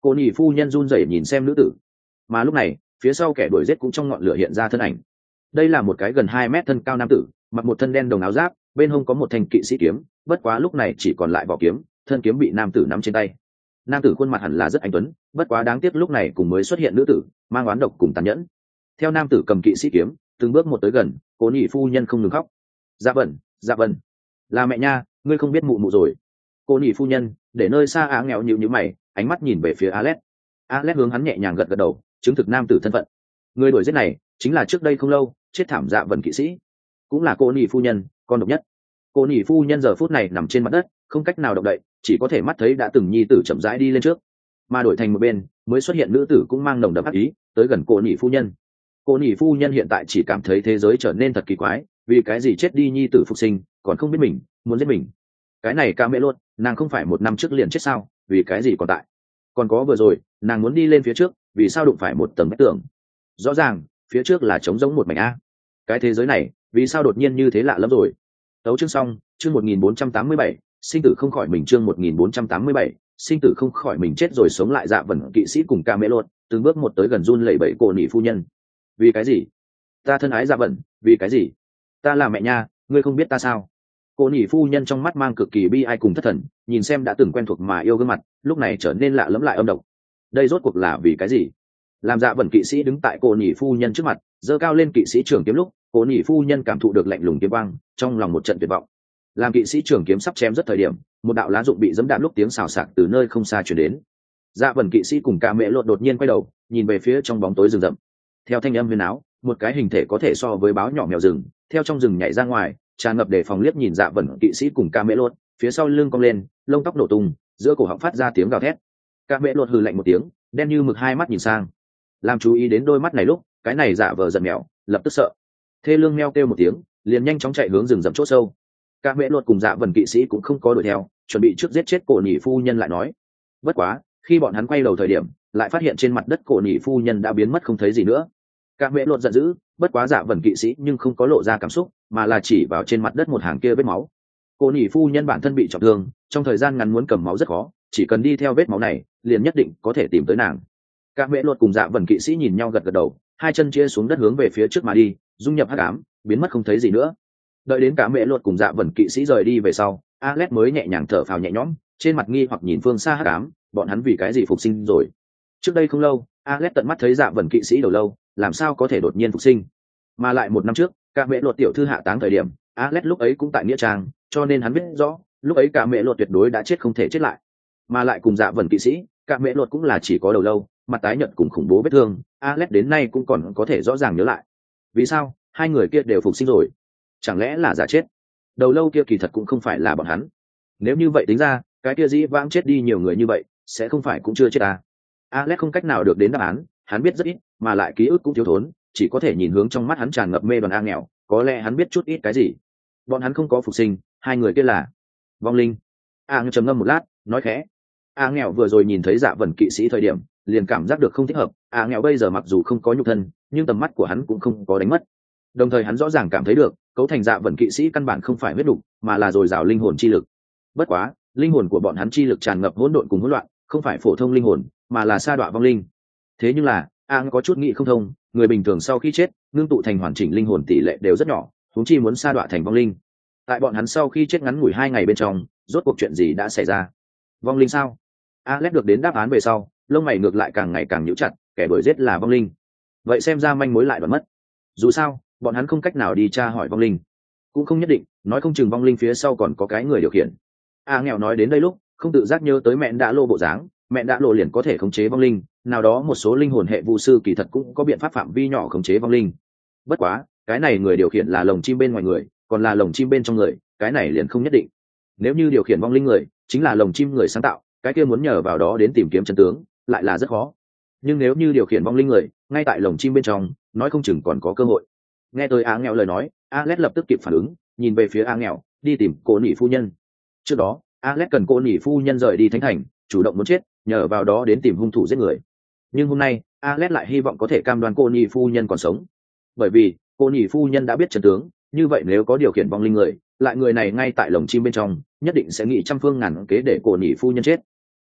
Cô nhị phu nhân run rẩy nhìn xem nữ tử, mà lúc này phía sau kẻ đuổi giết cũng trong ngọn lửa hiện ra thân ảnh. Đây là một cái gần hai mét thân cao nam tử, mặc một thân đen đồng áo giáp, bên hông có một thanh kỵ sĩ kiếm, bất quá lúc này chỉ còn lại vỏ kiếm, thân kiếm bị nam tử nắm trên tay. Nam tử khuôn mặt hẳn là rất anh tuấn, bất quá đáng tiếc lúc này cùng mới xuất hiện nữ tử, mang oán độc cùng tàn nhẫn. Theo nam tử cầm kỵ sĩ kiếm, từng bước một tới gần, Cố nhị phu nhân không ngừng khóc. Dạ vân, dạ vân, là mẹ nha, ngươi không biết mụ mụ rồi. Cô nhị phu nhân để nơi xa á nghèo nhịu nhữ mày, ánh mắt nhìn về phía Alex. Alex hướng hắn nhẹ nhàng gật gật đầu, chứng thực nam tử thân phận. Người đuổi giết này chính là trước đây không lâu chết thảm Dạ vân kỵ sĩ, cũng là cô nhị phu nhân, con độc nhất. Cô nhị phu nhân giờ phút này nằm trên mặt đất, không cách nào động đậy, chỉ có thể mắt thấy đã từng nhi tử chậm rãi đi lên trước, mà đổi thành một bên mới xuất hiện nữ tử cũng mang nồng đậm ác ý tới gần cô nhị phu nhân. Cô nhị phu nhân hiện tại chỉ cảm thấy thế giới trở nên thật kỳ quái, vì cái gì chết đi nhi tử phục sinh còn không biết mình muốn giết mình. Cái này ca mẹ luôn, nàng không phải một năm trước liền chết sao, vì cái gì còn tại. Còn có vừa rồi nàng muốn đi lên phía trước, vì sao đụng phải một tầng vách tường. Rõ ràng phía trước là trống rỗng một mảnh a. Cái thế giới này vì sao đột nhiên như thế lạ lắm rồi. Tấu chương xong, chương một nghìn bốn trăm tám mươi bảy, sinh tử không khỏi mình, chương một nghìn bốn trăm tám mươi bảy, sinh tử không khỏi mình, chết rồi sống lại. Dạ vần kỵ sĩ cùng ca mẹ luôn từng bước một tới gần run lẩy bẩy cô nhị phu nhân. Vì cái gì? Ta thân ái Dạ vần, vì cái gì? Ta là mẹ nha, ngươi không biết ta sao? Cô nhị phu nhân trong mắt mang cực kỳ bi ai cùng thất thần, nhìn xem đã từng quen thuộc mà yêu gương mặt, lúc này trở nên lạ lẫm lại âm độc. Đây rốt cuộc là vì cái gì? Làm Dạ vần kỵ sĩ đứng tại cô nhị phu nhân trước mặt, giơ cao lên kỵ sĩ trường kiếm lúc, cô nhị phu nhân cảm thụ được lạnh lùng kiếm quang, trong lòng một trận tuyệt vọng. Làm kỵ sĩ trường kiếm sắp chém rất thời điểm, một đạo lá dụng bị giẫm đạp lúc tiếng xào xạc từ nơi không xa truyền đến. Dạ vần kỵ sĩ cùng cả mẹ lột đột nhiên quay đầu, nhìn về phía trong bóng tối rừng rậm. Theo thanh âm huyền áo, một cái hình thể có thể so với báo nhỏ mèo rừng theo trong rừng nhảy ra ngoài, tràn ngập để phòng liếc nhìn Dạ vần kỵ sĩ cùng ca mễ lột, phía sau lưng cong lên, lông tóc nổ tung, giữa cổ họng phát ra tiếng gào thét. Ca mễ lột hừ lạnh một tiếng, đen như mực hai mắt nhìn sang. Làm chú ý đến đôi mắt này lúc, cái này giả vờ giận mèo lập tức sợ, thê lương meo kêu một tiếng, liền nhanh chóng chạy hướng rừng rậm chỗ sâu. Ca mễ lột cùng Dạ vần kỵ sĩ cũng không có đuổi theo, chuẩn bị trước giết chết cổ nhị phu nhân lại nói. Bất quá khi bọn hắn quay đầu thời điểm, lại phát hiện trên mặt đất cổ nhị phu nhân đã biến mất không thấy gì nữa. Ca mễ lột giận dữ, bất quá Dạ vần kỵ sĩ nhưng không có lộ ra cảm xúc, mà là chỉ vào trên mặt đất một hàng kia vết máu. Cô nhị phu nhân bản thân bị trọng thương, trong thời gian ngắn muốn cầm máu rất khó, chỉ cần đi theo vết máu này liền nhất định có thể tìm tới nàng. Ca mễ lột cùng Dạ vần kỵ sĩ nhìn nhau gật gật đầu, hai chân chia xuống đất hướng về phía trước mà đi, dung nhập hắc ám, biến mất không thấy gì nữa. Đợi đến Ca mễ lột cùng Dạ vần kỵ sĩ rời đi về sau, Alex mới nhẹ nhàng thở phào nhẹ nhõm, trên mặt nghi hoặc nhìn phương xa hắc ám, bọn hắn vì cái gì phục sinh rồi. Trước đây không lâu, Alex tận mắt thấy Dạ vần kỵ sĩ đầu lâu, làm sao có thể đột nhiên phục sinh. Mà lại một năm trước, Ca mễ lột tiểu thư hạ táng thời điểm, Alex lúc ấy cũng tại nghĩa trang, cho nên hắn biết rõ lúc ấy Ca mễ lột tuyệt đối đã chết không thể chết lại. Mà lại cùng Dạ vần kỵ sĩ, Ca mễ lột cũng là chỉ có đầu lâu, mặt tái nhợt cùng khủng bố vết thương, Alex đến nay cũng còn có thể rõ ràng nhớ lại. Vì sao hai người kia đều phục sinh rồi? Chẳng lẽ là giả chết? Đầu lâu kia kỳ thật cũng không phải là bọn hắn. Nếu như vậy tính ra, cái kia dĩ vãng chết đi nhiều người như vậy, sẽ không phải cũng chưa chết à? Alex không cách nào được đến đáp án, hắn biết rất ít, mà lại ký ức cũng thiếu thốn, chỉ có thể nhìn hướng trong mắt hắn tràn ngập mê đoàn A nghèo, có lẽ hắn biết chút ít cái gì. Bọn hắn không có phục sinh, hai người kia là vong linh. A nghèo trầm ngâm một lát, nói khẽ. A nghèo vừa rồi nhìn thấy Dạ vần kỵ sĩ thời điểm, liền cảm giác được không thích hợp. A nghèo bây giờ mặc dù không có nhục thân, nhưng tầm mắt của hắn cũng không có đánh mất. Đồng thời hắn rõ ràng cảm thấy được, cấu thành Dạ vần kỵ sĩ căn bản không phải huyết đục, mà là dồi dào linh hồn chi lực. Bất quá, linh hồn của bọn hắn chi lực tràn ngập hỗn độn cùng hỗn loạn, không phải phổ thông linh hồn, mà là sa đọa vong linh. Thế nhưng là, A có chút nghĩ không thông, người bình thường sau khi chết, ngưng tụ thành hoàn chỉnh linh hồn tỷ lệ đều rất nhỏ, huống chi muốn sa đọa thành vong linh. Tại bọn hắn sau khi chết ngắn ngủi hai ngày bên trong, rốt cuộc chuyện gì đã xảy ra? Vong linh sao? Alex được đến đáp án về sau, lông mày ngược lại càng ngày càng nhíu chặt, kẻ đuổi giết là vong linh. Vậy xem ra manh mối lại đoạn mất. Dù sao, bọn hắn không cách nào đi tra hỏi vong linh, cũng không nhất định, nói không chừng vong linh phía sau còn có cái người điều khiển. A nghèo nói đến đây lúc, không tự giác nhớ tới mẹ đã lô bộ dáng, mẹ đã lộ liền có thể khống chế vong linh, nào đó một số linh hồn hệ vu sư kỳ thật cũng có biện pháp phạm vi nhỏ khống chế vong linh. Bất quá, cái này người điều khiển là lồng chim bên ngoài người, còn là lồng chim bên trong người, cái này liền không nhất định. Nếu như điều khiển vong linh người chính là lồng chim người sáng tạo, cái kia muốn nhờ vào đó đến tìm kiếm chân tướng lại là rất khó. Nhưng nếu như điều khiển vong linh người ngay tại lồng chim bên trong, nói không chừng còn có cơ hội. Nghe tôi Á nghèo lời nói, Alex lập tức kịp phản ứng, nhìn về phía Á nghèo, đi tìm cô nhị phu nhân. Trước đó, Alex cần cô nhị phu nhân rời đi thánh thành, chủ động muốn chết, nhờ vào đó đến tìm hung thủ giết người. Nhưng hôm nay, Alex lại hy vọng có thể cam đoan cô nhị phu nhân còn sống, bởi vì cô nhị phu nhân đã biết chân tướng. Như vậy nếu có điều khiển vong linh người, lại người này ngay tại lồng chim bên trong, nhất định sẽ nghĩ trăm phương ngàn kế để cô nhị phu nhân chết.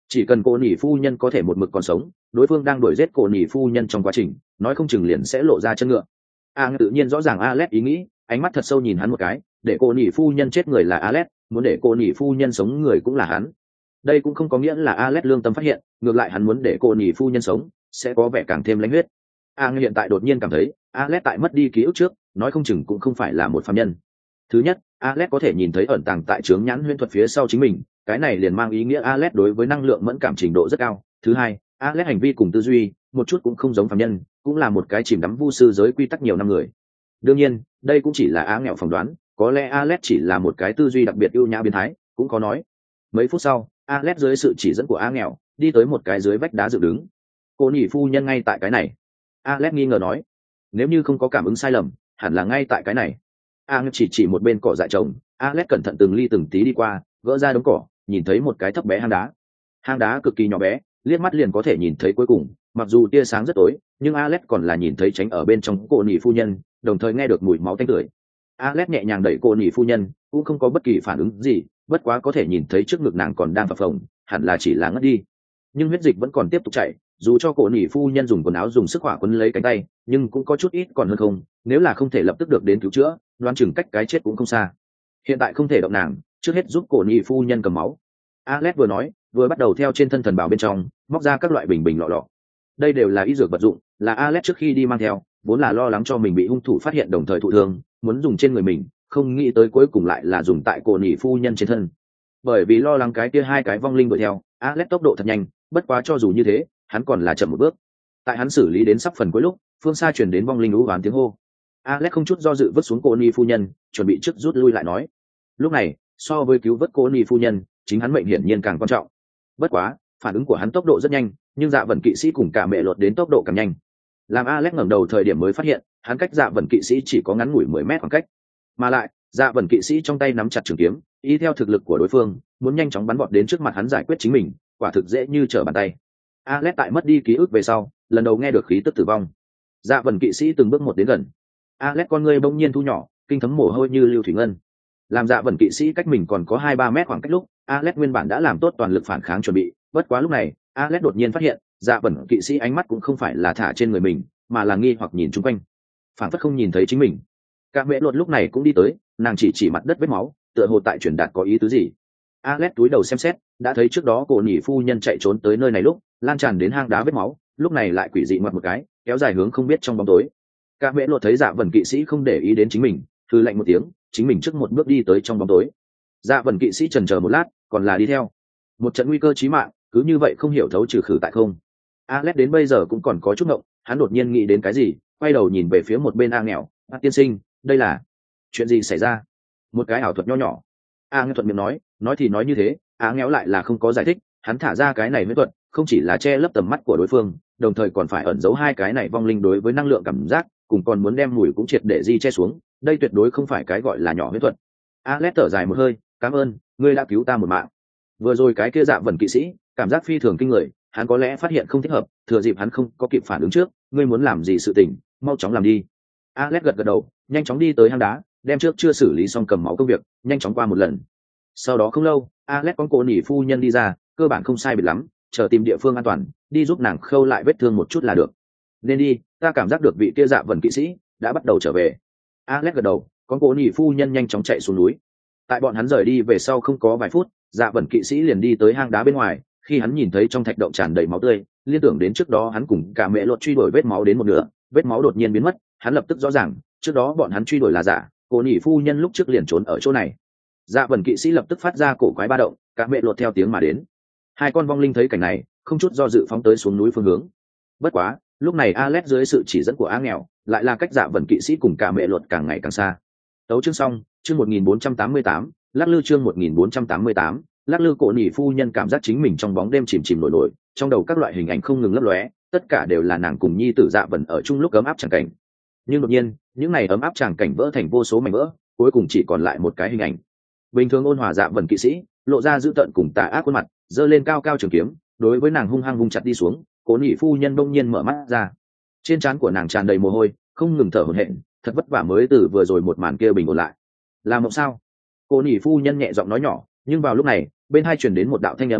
chỉ cần cô nhỉ phu nhân có thể một mực còn sống, đối phương đang đuổi giết cô nhỉ phu nhân trong quá trình, nói không chừng liền sẽ lộ ra chân ngựa. A tự nhiên rõ ràng Alex ý nghĩ, ánh mắt thật sâu nhìn hắn một cái, để cô nhỉ phu nhân chết người là Alex, muốn để cô nhỉ phu nhân sống người cũng là hắn. Đây cũng không có nghĩa là Alex lương tâm phát hiện, ngược lại hắn muốn để cô nhỉ phu nhân sống, sẽ có vẻ càng thêm lãnh huyết. A hiện tại đột nhiên cảm thấy, Alex tại mất đi ký ức trước, nói không chừng cũng không phải là một phàm nhân. Thứ nhất, Alex có thể nhìn thấy ẩn tàng tại chướng nhãn huyễn thuật phía sau chính mình, cái này liền mang ý nghĩa Alex đối với năng lượng mẫn cảm trình độ rất cao. Thứ hai, Alex hành vi cùng tư duy một chút cũng không giống phàm nhân, cũng là một cái chìm đắm vu sư giới quy tắc nhiều năm người. Đương nhiên, đây cũng chỉ là Á nghèo phỏng đoán, có lẽ Alex chỉ là một cái tư duy đặc biệt ưu nhã biến thái, cũng có nói. Mấy phút sau, Alex dưới sự chỉ dẫn của Á nghèo, đi tới một cái dưới vách đá dựng đứng. Cô nhỉ phu nhân ngay tại cái này. Alex nghi ngờ nói, nếu như không có cảm ứng sai lầm, hẳn là ngay tại cái này. A chỉ chỉ một bên cỏ dại trồng, Alex cẩn thận từng ly từng tí đi qua, gỡ ra đống cỏ, nhìn thấy một cái thấp bé hang đá. Hang đá cực kỳ nhỏ bé, liếc mắt liền có thể nhìn thấy cuối cùng, mặc dù tia sáng rất tối, nhưng Alex còn là nhìn thấy tránh ở bên trong cô nhỉ phu nhân, đồng thời nghe được mùi máu tanh tưởi. Alex nhẹ nhàng đẩy cô nhỉ phu nhân, cũng không có bất kỳ phản ứng gì, bất quá có thể nhìn thấy trước ngực nàng còn đang phập phồng, hẳn là chỉ là ngất đi. Nhưng huyết dịch vẫn còn tiếp tục chảy, dù cho cô nhỉ phu nhân dùng quần áo dùng sức hỏa quấn lấy cánh tay, nhưng cũng có chút ít còn hơn không, nếu là không thể lập tức được đến cứu chữa, đoán chừng cách cái chết cũng không xa. Hiện tại không thể động nàng, trước hết giúp cô nhỉ phu nhân cầm máu. Alex vừa nói, vừa bắt đầu theo trên thân thần bảo bên trong móc ra các loại bình bình lọ lọ. Đây đều là y dược vật dụng, là Alex trước khi đi mang theo, vốn là lo lắng cho mình bị hung thủ phát hiện đồng thời thụ thương, muốn dùng trên người mình, không nghĩ tới cuối cùng lại là dùng tại cô nhỉ phu nhân trên thân. Bởi vì lo lắng cái kia hai cái vong linh đuổi theo, Alex tốc độ thật nhanh, bất quá cho dù như thế, hắn còn là chậm một bước. Tại hắn xử lý đến sắp phần cuối lúc, phương xa truyền đến vong linh ú oán tiếng hô. Alex không chút do dự vứt xuống cô nhỉ phu nhân, chuẩn bị trước rút lui lại nói. Lúc này, so với cứu vớt cô nhỉ phu nhân, chính hắn mệnh hiển nhiên càng quan trọng. Bất quá, phản ứng của hắn tốc độ rất nhanh, nhưng Dạ Vân kỵ sĩ cùng cả mẹ lột đến tốc độ càng nhanh. Làm Alex ngẩng đầu thời điểm mới phát hiện, hắn cách Dạ Vân kỵ sĩ chỉ có ngắn ngủi mười mét khoảng cách. Mà lại, Dạ Vân kỵ sĩ trong tay nắm chặt trường kiếm, ý theo thực lực của đối phương, muốn nhanh chóng bắn vọt đến trước mặt hắn giải quyết chính mình, quả thực dễ như trở bàn tay. Alex tại mất đi ký ức về sau, lần đầu nghe được khí tức tử vong. Dạ Vân kỵ sĩ từng bước một đến gần. Alex con ngươi bỗng nhiên thu nhỏ, kinh thấm mồ hôi như lưu thủy ngân. Làm Dạ Vân kỵ sĩ cách mình còn có hai ba mét khoảng cách lúc, Alex nguyên bản đã làm tốt toàn lực phản kháng chuẩn bị, bất quá lúc này, Alex đột nhiên phát hiện, Dạ Vân kỵ sĩ ánh mắt cũng không phải là thả trên người mình, mà là nghi hoặc nhìn chung quanh, phản phất không nhìn thấy chính mình. Cả mẹ lột lúc này cũng đi tới, nàng chỉ chỉ mặt đất vết máu, tựa hồ tại truyền đạt có ý tứ gì. Alex túi đầu xem xét, đã thấy trước đó cô nhỉ phu nhân chạy trốn tới nơi này lúc, lan tràn đến hang đá vết máu, lúc này lại quỷ dị ngoặt một cái, kéo dài hướng không biết trong bóng tối. Cả mẹ lột thấy Dạ Vân kỵ sĩ không để ý đến chính mình, hừ lạnh một tiếng, chính mình trước một bước đi tới trong bóng tối. Dạ Vân kỵ sĩ chần chờ một lát, còn là đi theo. Một trận nguy cơ chí mạng, cứ như vậy không hiểu thấu trừ khử tại không. Alex đến bây giờ cũng còn có chút ngộng, hắn đột nhiên nghĩ đến cái gì, quay đầu nhìn về phía một bên A nghèo, "A tiên sinh, đây là chuyện gì xảy ra?" Một cái ảo thuật nho nhỏ. A nghèo thuận miệng nói, nói thì nói như thế, A nghèo lại là không có giải thích, hắn thả ra cái này huyễn thuật, không chỉ là che lấp tầm mắt của đối phương, đồng thời còn phải ẩn giấu hai cái này vong linh đối với năng lượng cảm giác, cùng còn muốn đem mùi cũng triệt để di che xuống, đây tuyệt đối không phải cái gọi là nhỏ huyễn thuật. Alex thở dài một hơi, "Cảm ơn, ngươi đã cứu ta một mạng." Vừa rồi cái kia Dạ Vân kỵ sĩ, cảm giác phi thường kinh người, hắn có lẽ phát hiện không thích hợp, thừa dịp hắn không có kịp phản ứng trước, "Ngươi muốn làm gì sự tình, mau chóng làm đi." Alex gật gật đầu, nhanh chóng đi tới hang đá, đem trước chưa xử lý xong cầm máu công việc, nhanh chóng qua một lần. Sau đó không lâu, Alex con cô nhỉ phu nhân đi ra, cơ bản không sai biệt lắm, chờ tìm địa phương an toàn, đi giúp nàng khâu lại vết thương một chút là được. "Nên đi, ta cảm giác được vị kia Dạ Vân kỵ sĩ đã bắt đầu trở về." Alex gật đầu, con cô nhỉ phu nhân nhanh chóng chạy xuống núi. Tại bọn hắn rời đi về sau không có vài phút, Dạ Vân kỵ sĩ liền đi tới hang đá bên ngoài, khi hắn nhìn thấy trong thạch động tràn đầy máu tươi, liên tưởng đến trước đó hắn cùng cả mẹ lột truy đuổi vết máu đến một nửa, vết máu đột nhiên biến mất, hắn lập tức rõ ràng, trước đó bọn hắn truy đuổi là giả, cô nhỉ phu nhân lúc trước liền trốn ở chỗ này. Dạ Vân kỵ sĩ lập tức phát ra cổ quái ba động, cả mẹ lột theo tiếng mà đến. Hai con vong linh thấy cảnh này, không chút do dự phóng tới xuống núi phương hướng. Bất quá, lúc này Alex dưới sự chỉ dẫn của A nghèo, lại là cách Dạ Vân kỵ sĩ cùng cả mẹ lột càng ngày càng xa. Tấu chương xong, chương một nghìn bốn trăm tám mươi tám, lắc lư chương một nghìn bốn trăm tám mươi tám, lắc lư cổ nhỉ phu nhân cảm giác chính mình trong bóng đêm chìm chìm nổi nổi, trong đầu các loại hình ảnh không ngừng lấp lóe, tất cả đều là nàng cùng nhi tử Dạ Vân ở chung lúc ấm áp tràng cảnh. Nhưng đột nhiên, những này ấm áp tràng cảnh vỡ thành vô số mảnh vỡ, cuối cùng chỉ còn lại một cái hình ảnh. Bình thường ôn hòa Dạ Vân kỵ sĩ, lộ ra dữ tợn cùng tà ác khuôn mặt, giơ lên cao cao trường kiếm, đối với nàng hung hăng vung chặt đi xuống. Cổ nhỉ phu nhân đông nhiên mở mắt ra, trên trán của nàng tràn đầy mồ hôi, không ngừng thở hổn hển, thật vất vả mới từ vừa rồi một màn kia bình ổn lại. "Là mộng sao?" Cô nhỉ phu nhân nhẹ giọng nói nhỏ, nhưng vào lúc này, bên hai truyền đến một đạo thanh âm quen thuộc,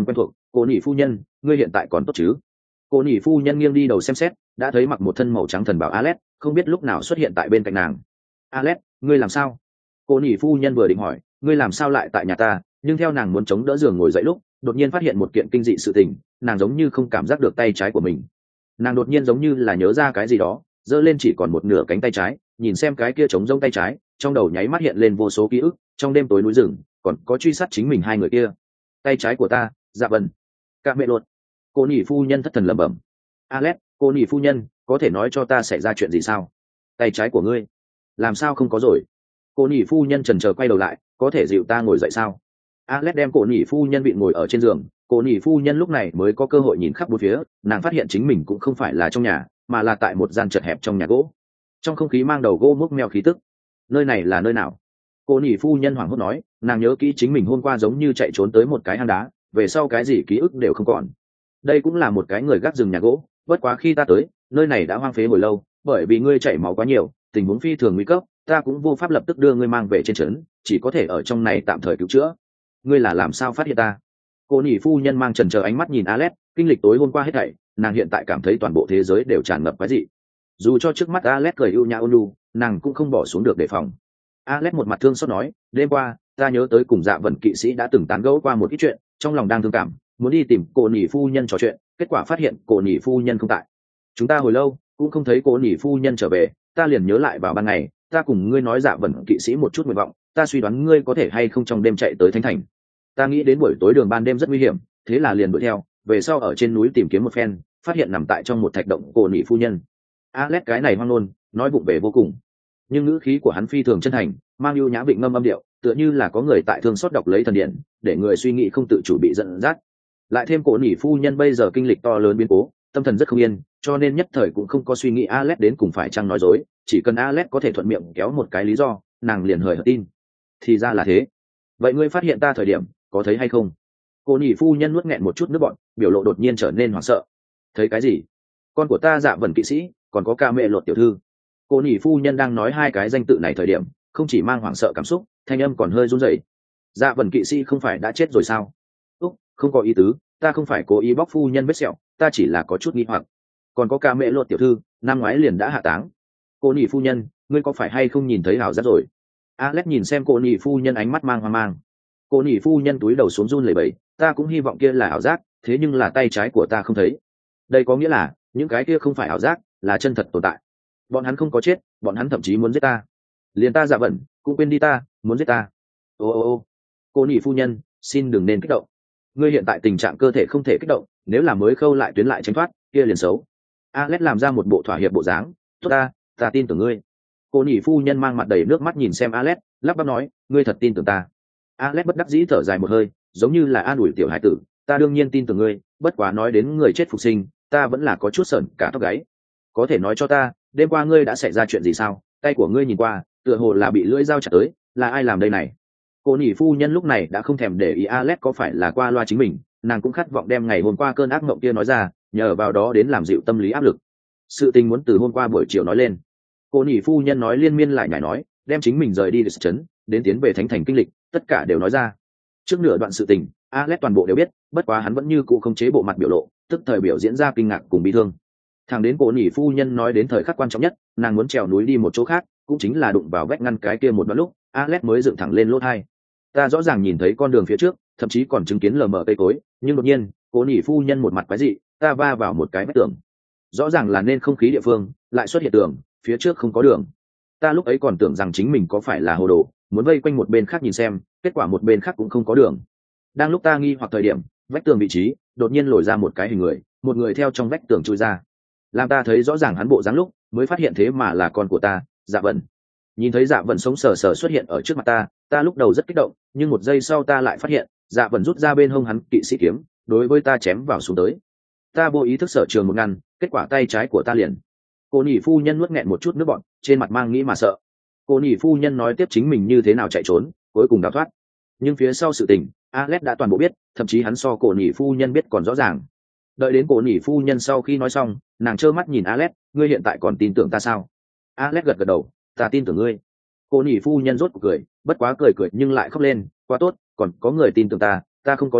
cô nhị phu nhân, ngươi hiện tại còn tốt chứ? Cô nhị phu nhân nghiêng đi đầu xem xét, đã thấy mặc một thân màu trắng thần bảo Alex, không biết lúc nào xuất hiện tại bên cạnh nàng. Alex, ngươi làm sao? Cô nhị phu nhân vừa định hỏi, ngươi làm sao lại tại nhà ta, nhưng theo nàng muốn chống đỡ giường ngồi dậy lúc, đột nhiên phát hiện một kiện kinh dị sự tình, nàng giống như không cảm giác được tay trái của mình. Nàng đột nhiên giống như là nhớ ra cái gì đó, giơ lên chỉ còn một nửa cánh tay trái, nhìn xem cái kia trống rỗng tay trái, trong đầu nháy mắt hiện lên vô số ký ức, trong đêm tối núi rừng, còn có truy sát chính mình hai người kia. Tay trái của ta, Dạ Vân. Cạ mẹ luật. Cô nhị phu nhân thất thần lẩm bẩm. Alex, cô nhị phu nhân, có thể nói cho ta xảy ra chuyện gì sao? Tay trái của ngươi, làm sao không có rồi? Cô nhị phu nhân chần chờ quay đầu lại, có thể dịu ta ngồi dậy sao? Alex đem cô nhị phu nhân bị ngồi ở trên giường, cô nhị phu nhân lúc này mới có cơ hội nhìn khắp bốn phía, nàng phát hiện chính mình cũng không phải là trong nhà, mà là tại một gian chật hẹp trong nhà gỗ. Trong không khí mang đầu gỗ múc meo khí tức. Nơi này là nơi nào? Cô nhị phu nhân hoảng hốt nói, nàng nhớ kỹ chính mình hôm qua giống như chạy trốn tới một cái hang đá, về sau cái gì ký ức đều không còn. Đây cũng là một cái người gác rừng nhà gỗ, bất quá khi ta tới, nơi này đã hoang phế hồi lâu, bởi vì ngươi chảy máu quá nhiều, tình huống phi thường nguy cấp, ta cũng vô pháp lập tức đưa ngươi mang về trên trấn, chỉ có thể ở trong này tạm thời cứu chữa. Ngươi là làm sao phát hiện ta? Cô nhị phu nhân mang chần chờ ánh mắt nhìn Alex, kinh lịch tối hôm qua hết thảy, nàng hiện tại cảm thấy toàn bộ thế giới đều tràn ngập cái gì. Dù cho trước mắt Alex cười ưu nhã ôn nhu, nàng cũng không bỏ xuống được đề phòng. Alex một mặt thương xót nói, đêm qua ta nhớ tới cùng Dạ Vân kỵ sĩ đã từng tán gẫu qua một ít chuyện, trong lòng đang thương cảm, muốn đi tìm cô nhị phu nhân trò chuyện, kết quả phát hiện cô nhị phu nhân không tại. Chúng ta hồi lâu cũng không thấy cô nhị phu nhân trở về, ta liền nhớ lại vào ban ngày, ta cùng ngươi nói Dạ Vân kỵ sĩ một chút nguyện vọng, ta suy đoán ngươi có thể hay không trong đêm chạy tới thánh thành. Ta nghĩ đến buổi tối đường ban đêm rất nguy hiểm, thế là liền đuổi theo, về sau ở trên núi tìm kiếm một phen, phát hiện nằm tại trong một thạch động cô nhị phu nhân. Alex cái này hoang ngôn, nói vụng về vô cùng, nhưng ngữ khí của hắn phi thường chân thành, mang ưu nhã vịnh ngâm âm điệu, tựa như là có người tại thương xót đọc lấy thần điển, để người suy nghĩ không tự chủ bị dẫn dắt. Lại thêm cô nhị phu nhân bây giờ kinh lịch to lớn biến cố, tâm thần rất không yên, cho nên nhất thời cũng không có suy nghĩ Alex đến cùng phải chăng nói dối, chỉ cần Alex có thể thuận miệng kéo một cái lý do, nàng liền hời hợt tin. Thì ra là thế. Vậy ngươi phát hiện ta thời điểm, có thấy hay không? Cô nhị phu nhân nuốt nghẹn một chút nước bọt, biểu lộ đột nhiên trở nên hoảng sợ. Thấy cái gì? Con của ta Dạ Vân kỵ sĩ, còn có Ca Mẹ Lột tiểu thư. Cô nhị phu nhân đang nói hai cái danh tự này thời điểm, không chỉ mang hoảng sợ cảm xúc, thanh âm còn hơi run rẩy. Dạ Vân kỵ sĩ không phải đã chết rồi sao? Úc, không có ý tứ, ta không phải cố ý bóc phu nhân vết sẹo, ta chỉ là có chút nghi hoặc. Còn có Ca Mẹ Lột tiểu thư, năm ngoái liền đã hạ táng. Cô nhị phu nhân, ngươi có phải hay không nhìn thấy hảo giác rồi? Alex nhìn xem cô nhị phu nhân ánh mắt mang hoang mang. Cô nhị phu nhân túi đầu xuống run lẩy bẩy, ta cũng hy vọng kia là ảo giác, thế nhưng là tay trái của ta không thấy. Đây có nghĩa là những cái kia không phải ảo giác, là chân thật tồn tại. Bọn hắn không có chết, bọn hắn thậm chí muốn giết ta. Liền ta Dạ Vân cũng quên đi ta, muốn giết ta. Ô ô ô, cô nhị phu nhân, xin đừng nên kích động. Ngươi hiện tại tình trạng cơ thể không thể kích động, nếu là mới khâu lại tuyến lại tránh thoát, kia liền xấu. Alex làm ra một bộ thỏa hiệp bộ dáng, tốt ta, ta tin tưởng ngươi. Cô nhị phu nhân mang mặt đầy nước mắt nhìn xem Alex, lắp bắp nói, ngươi thật tin tưởng ta? Alex bất đắc dĩ thở dài một hơi, giống như là an ủi tiểu hải tử, ta đương nhiên tin tưởng ngươi, bất quá nói đến người chết phục sinh, ta vẫn là có chút sởn cả tóc gáy. Có thể nói cho ta, đêm qua ngươi đã xảy ra chuyện gì sao? Tay của ngươi nhìn qua, tựa hồ là bị lưỡi dao chặt tới, là ai làm đây này? Cô nhị phu nhân lúc này đã không thèm để ý Alex có phải là qua loa chính mình, nàng cũng khát vọng đem ngày hôm qua cơn ác mộng kia nói ra, nhờ vào đó đến làm dịu tâm lý áp lực. Sự tình muốn từ hôm qua buổi chiều nói lên. Cô nhị phu nhân nói liên miên lại nhải nói, đem chính mình rời đi để chấn, đến tiến về thánh thành kinh lịch, tất cả đều nói ra. Trước nửa đoạn sự tình, Alex toàn bộ đều biết, bất quá hắn vẫn như cũ không chế bộ mặt biểu lộ, tức thời biểu diễn ra kinh ngạc cùng bi thương. Thằng đến cô nhị phu nhân nói đến thời khắc quan trọng nhất, nàng muốn trèo núi đi một chỗ khác, cũng chính là đụng vào vách ngăn cái kia một đoạn lúc, Alex mới dựng thẳng lên lỗ tai. Ta rõ ràng nhìn thấy con đường phía trước, thậm chí còn chứng kiến lờ mờ cây cối, nhưng đột nhiên, cô nhị phu nhân một mặt quái dị, ta va vào một cái vách tường. Rõ ràng là nên không khí địa phương, lại xuất hiện tường, phía trước không có đường. Ta lúc ấy còn tưởng rằng chính mình có phải là hồ đồ, muốn vây quanh một bên khác nhìn xem, kết quả một bên khác cũng không có đường. Đang lúc ta nghi hoặc thời điểm, vách tường vị trí đột nhiên lồi ra một cái hình người, một người theo trong vách tường chui ra. Làm ta thấy rõ ràng hắn bộ dáng lúc, mới phát hiện thế mà là con của ta, Dạ Vân. Nhìn thấy Dạ Vân sống sờ sờ xuất hiện ở trước mặt ta, ta lúc đầu rất kích động, nhưng một giây sau ta lại phát hiện, Dạ Vân rút ra bên hông hắn kỵ sĩ kiếm, đối với ta chém vào xuống tới. Ta vô ý thức sở trường một ngăn, kết quả tay trái của ta liền. Cô nhị phu nhân nuốt nghẹn một chút nước bọt, trên mặt mang nghĩ mà sợ. Cô nhị phu nhân nói tiếp chính mình như thế nào chạy trốn, cuối cùng đào thoát. Nhưng phía sau sự tình, Alex đã toàn bộ biết, thậm chí hắn so cô nhị phu nhân biết còn rõ ràng. Đợi đến cô nhị phu nhân sau khi nói xong, nàng trơ mắt nhìn Alex, ngươi hiện tại còn tin tưởng ta sao? Alex gật gật đầu, ta tin tưởng ngươi. Cô nhị phu nhân rốt cuộc cười, bất quá cười cười nhưng lại khóc lên, quá tốt, còn có người tin tưởng ta, ta không có điên,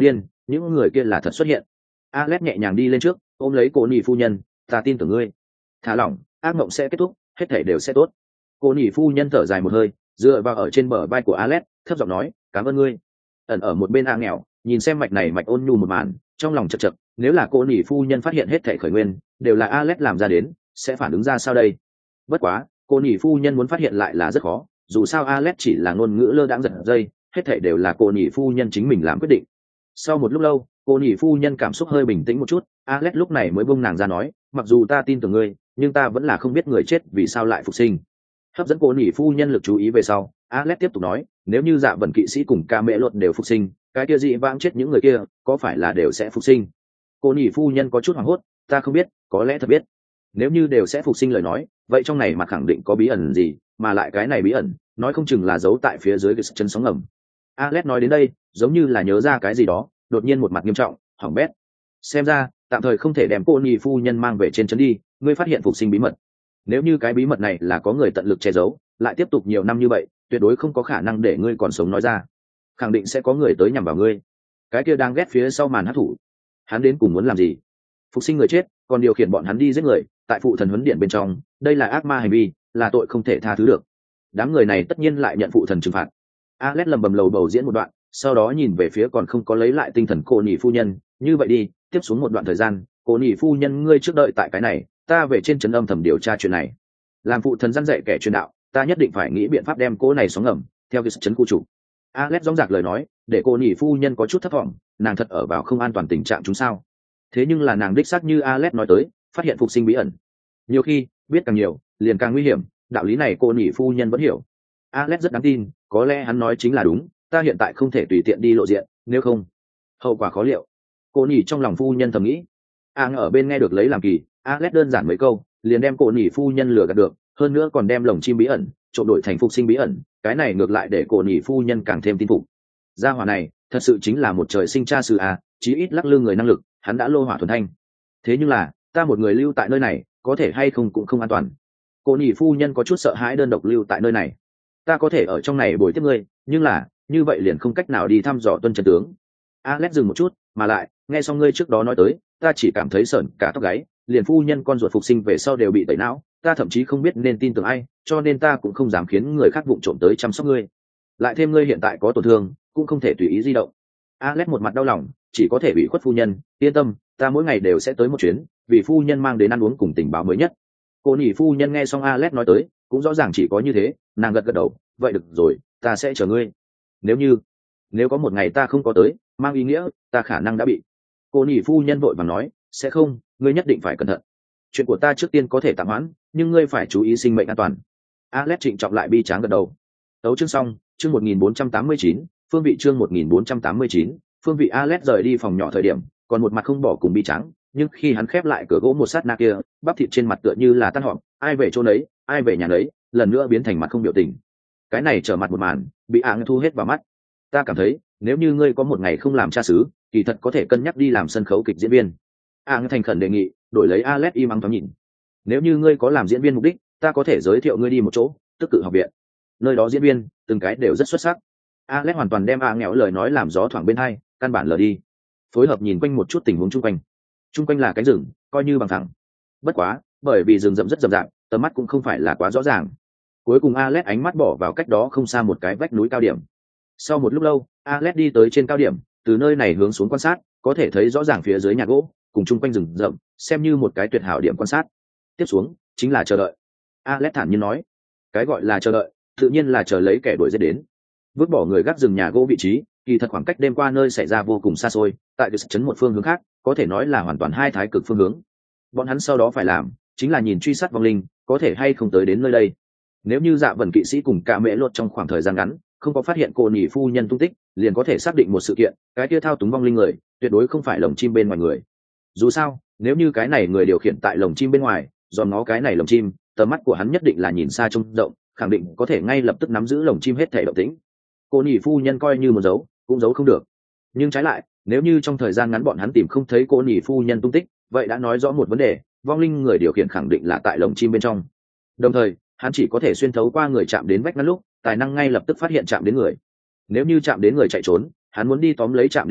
những người kia là thật xuất hiện. Alex nhẹ nhàng đi lên trước ôm lấy cô nhị phu nhân, ta tin tưởng ngươi, thả lỏng, ác mộng sẽ kết thúc, hết thể đều sẽ tốt. Cô nhị phu nhân thở dài một hơi, dựa vào ở trên bờ vai của Alex, thấp giọng nói, cảm ơn ngươi. Ẩn ở một bên A nghèo nhìn xem mạch này mạch ôn nhu một màn, trong lòng chật chật, nếu là cô nhị phu nhân phát hiện hết thể khởi nguyên đều là Alex làm ra đến, sẽ phản ứng ra sao đây? Bất quá cô nhị phu nhân muốn phát hiện lại là rất khó, dù sao Alex chỉ là ngôn ngữ lơ đãng giật dây, hết thể đều là cô nhị phu nhân chính mình làm quyết định. Sau một lúc lâu cô nhị phu nhân cảm xúc hơi bình tĩnh một chút, Alex lúc này mới buông nàng ra nói, mặc dù ta tin tưởng ngươi, nhưng ta vẫn là không biết người chết vì sao lại phục sinh. Hấp dẫn cô nhị phu nhân lực chú ý về sau, Alex tiếp tục nói, nếu như Dạ Vân kỵ sĩ cùng ca mẹ luật đều phục sinh, cái kia dị vãng chết những người kia có phải là đều sẽ phục sinh? Cô nhị phu nhân có chút hoảng hốt, ta không biết, có lẽ thật biết. Nếu như đều sẽ phục sinh lời nói, vậy trong này mà khẳng định có bí ẩn gì, mà lại cái này bí ẩn nói không chừng là giấu tại phía dưới cái chân sóng ngầm. Alex nói đến đây giống như là nhớ ra cái gì đó, đột nhiên một mặt nghiêm trọng, hỏng bét. Xem ra tạm thời không thể đem cô nhị phu nhân mang về trên trấn đi, ngươi phát hiện phục sinh bí mật. Nếu như cái bí mật này là có người tận lực che giấu, lại tiếp tục nhiều năm như vậy, tuyệt đối không có khả năng để ngươi còn sống nói ra, khẳng định sẽ có người tới nhằm vào ngươi. Cái kia đang ghét phía sau màn hắc thủ, hắn đến cùng muốn làm gì? Phục sinh người chết, còn điều khiển bọn hắn đi giết người, tại phụ thần huấn điện bên trong, đây là ác ma hành vi, là tội không thể tha thứ được. Đám người này tất nhiên lại nhận phụ thần trừng phạt. Alex lầm bầm lầu bầu diễn một đoạn, sau đó nhìn về phía còn không có lấy lại tinh thần cô nhị phu nhân, như vậy đi, tiếp xuống một đoạn thời gian, cô nhị phu nhân ngươi trước đợi tại cái này, ta về trên trấn âm thầm điều tra chuyện này. Làm phụ thần răn dạy kẻ truyền đạo, ta nhất định phải nghĩ biện pháp đem cô này xuống ngầm, theo cái trấn khu chủ. Alex dõng dạc lời nói, để cô nhị phu nhân có chút thất vọng, nàng thật ở vào không an toàn tình trạng chúng sao? Thế nhưng là nàng đích xác như Alex nói tới, phát hiện phục sinh bí ẩn. Nhiều khi biết càng nhiều, liền càng nguy hiểm, đạo lý này cô nhị phu nhân vẫn hiểu. Alex rất đáng tin, có lẽ hắn nói chính là đúng, ta hiện tại không thể tùy tiện đi lộ diện, nếu không hậu quả khó liệu. Cô nhị trong lòng phu nhân thầm nghĩ. Ang ở bên nghe được lấy làm kỳ, Alex đơn giản mấy câu liền đem cô nhị phu nhân lừa gạt được, hơn nữa còn đem lồng chim bí ẩn trộn đổi thành phục sinh bí ẩn, cái này ngược lại để cô nhị phu nhân càng thêm tin phục. Gia hỏa này thật sự chính là một trời sinh cha sư à, chí ít lắc lư người năng lực hắn đã lô hỏa thuần thanh. Thế nhưng là ta một người lưu tại nơi này có thể hay không cũng không an toàn. Cô nhị phu nhân có chút sợ hãi đơn độc lưu tại nơi này. Ta có thể ở trong này bồi tiếp ngươi, nhưng là như vậy liền không cách nào đi thăm dò tuân chân tướng. Alex dừng một chút, mà lại nghe xong ngươi trước đó nói tới, ta chỉ cảm thấy sởn cả tóc gáy, liền phu nhân con ruột phục sinh về sau đều bị tẩy não, ta thậm chí không biết nên tin tưởng ai, cho nên ta cũng không dám khiến người khác vụng trộm tới chăm sóc ngươi. Lại thêm ngươi hiện tại có tổn thương, cũng không thể tùy ý di động. Alex một mặt đau lòng, chỉ có thể bị khuất phu nhân, yên tâm, ta mỗi ngày đều sẽ tới một chuyến, vì phu nhân mang đến ăn uống cùng tình báo mới nhất. Cô nhị phu nhân nghe xong Alex nói tới, cũng rõ ràng chỉ có như thế, nàng gật gật đầu, vậy được rồi, ta sẽ chờ ngươi. Nếu như nếu có một ngày ta không có tới, mang ý nghĩa ta khả năng đã bị. Cô nhị phu nhân vội vàng nói, sẽ không, ngươi nhất định phải cẩn thận. Chuyện của ta trước tiên có thể tạm hoãn, nhưng ngươi phải chú ý sinh mệnh an toàn. Alex trịnh trọng lại bi tráng gật đầu. Tấu chương xong, chương một nghìn bốn trăm tám mươi chín, phương vị chương một nghìn bốn trăm tám mươi chín, phương vị. Alex rời đi phòng nhỏ thời điểm, còn một mặt không bỏ cùng bi tráng, nhưng khi hắn khép lại cửa gỗ một sát na kia, bắp thịt trên mặt tựa như là tan họp, ai về chỗ nấy, ai về nhà nấy, lần nữa biến thành mặt không biểu tình. Cái này trở mặt một màn, bị Áng thu hết vào mắt. Ta cảm thấy, nếu như ngươi có một ngày không làm cha xứ, kỳ thật có thể cân nhắc đi làm sân khấu kịch diễn viên. Áng thành khẩn đề nghị, đổi lấy Alex im ắng thoáng nhìn. Nếu như ngươi có làm diễn viên mục đích, ta có thể giới thiệu ngươi đi một chỗ, Tức Cự học viện. Nơi đó diễn viên, từng cái đều rất xuất sắc. Alex hoàn toàn đem Áng nghèo lời nói làm gió thoảng bên hai, căn bản lờ đi. Phối hợp nhìn quanh một chút tình huống chung quanh. Chung quanh là cánh rừng, coi như bằng thẳng. Bất quá, bởi vì rừng rậm rất rậm rạp, tầm mắt cũng không phải là quá rõ ràng. Cuối cùng Alex ánh mắt bỏ vào cách đó không xa một cái vách núi cao điểm. Sau một lúc lâu, Alex đi tới trên cao điểm, từ nơi này hướng xuống quan sát, có thể thấy rõ ràng phía dưới nhà gỗ cùng chung quanh rừng rậm, xem như một cái tuyệt hảo điểm quan sát. Tiếp xuống chính là chờ đợi. Alex thản nhiên nói, cái gọi là chờ đợi, tự nhiên là chờ lấy kẻ đuổi giết đến. Vứt bỏ người gác rừng nhà gỗ vị trí, kỳ thật khoảng cách đêm qua nơi xảy ra vô cùng xa xôi, tại cái trấn một phương hướng khác, có thể nói là hoàn toàn hai thái cực phương hướng. Bọn hắn sau đó phải làm, chính là nhìn truy sát vong linh, có thể hay không tới đến nơi đây. Nếu như Dạ Vân kỵ sĩ cùng cả mẹ lột trong khoảng thời gian ngắn không có phát hiện cô nhị phu nhân tung tích, liền có thể xác định một sự kiện, cái kia thao túng vong linh người tuyệt đối không phải lồng chim bên ngoài người. Dù sao, nếu như cái này người điều khiển tại lồng chim bên ngoài, dòm ngó cái này lồng chim, tầm mắt của hắn nhất định là nhìn xa trông rộng, khẳng định có thể ngay lập tức nắm giữ lồng chim hết thể động tĩnh. Cô nhị phu nhân coi như một dấu, cũng giấu không được. Nhưng trái lại, nếu như trong thời gian ngắn bọn hắn tìm không thấy cô nhị phu nhân tung tích, vậy đã nói rõ một vấn đề, vong linh người điều khiển khẳng định là tại lồng chim bên trong. Đồng thời, hắn chỉ có thể xuyên thấu qua người chạm đến vách ngăn lúc, tài năng ngay lập tức phát hiện chạm đến người. Nếu như chạm đến người chạy trốn, hắn muốn đi tóm lấy chạm đến người,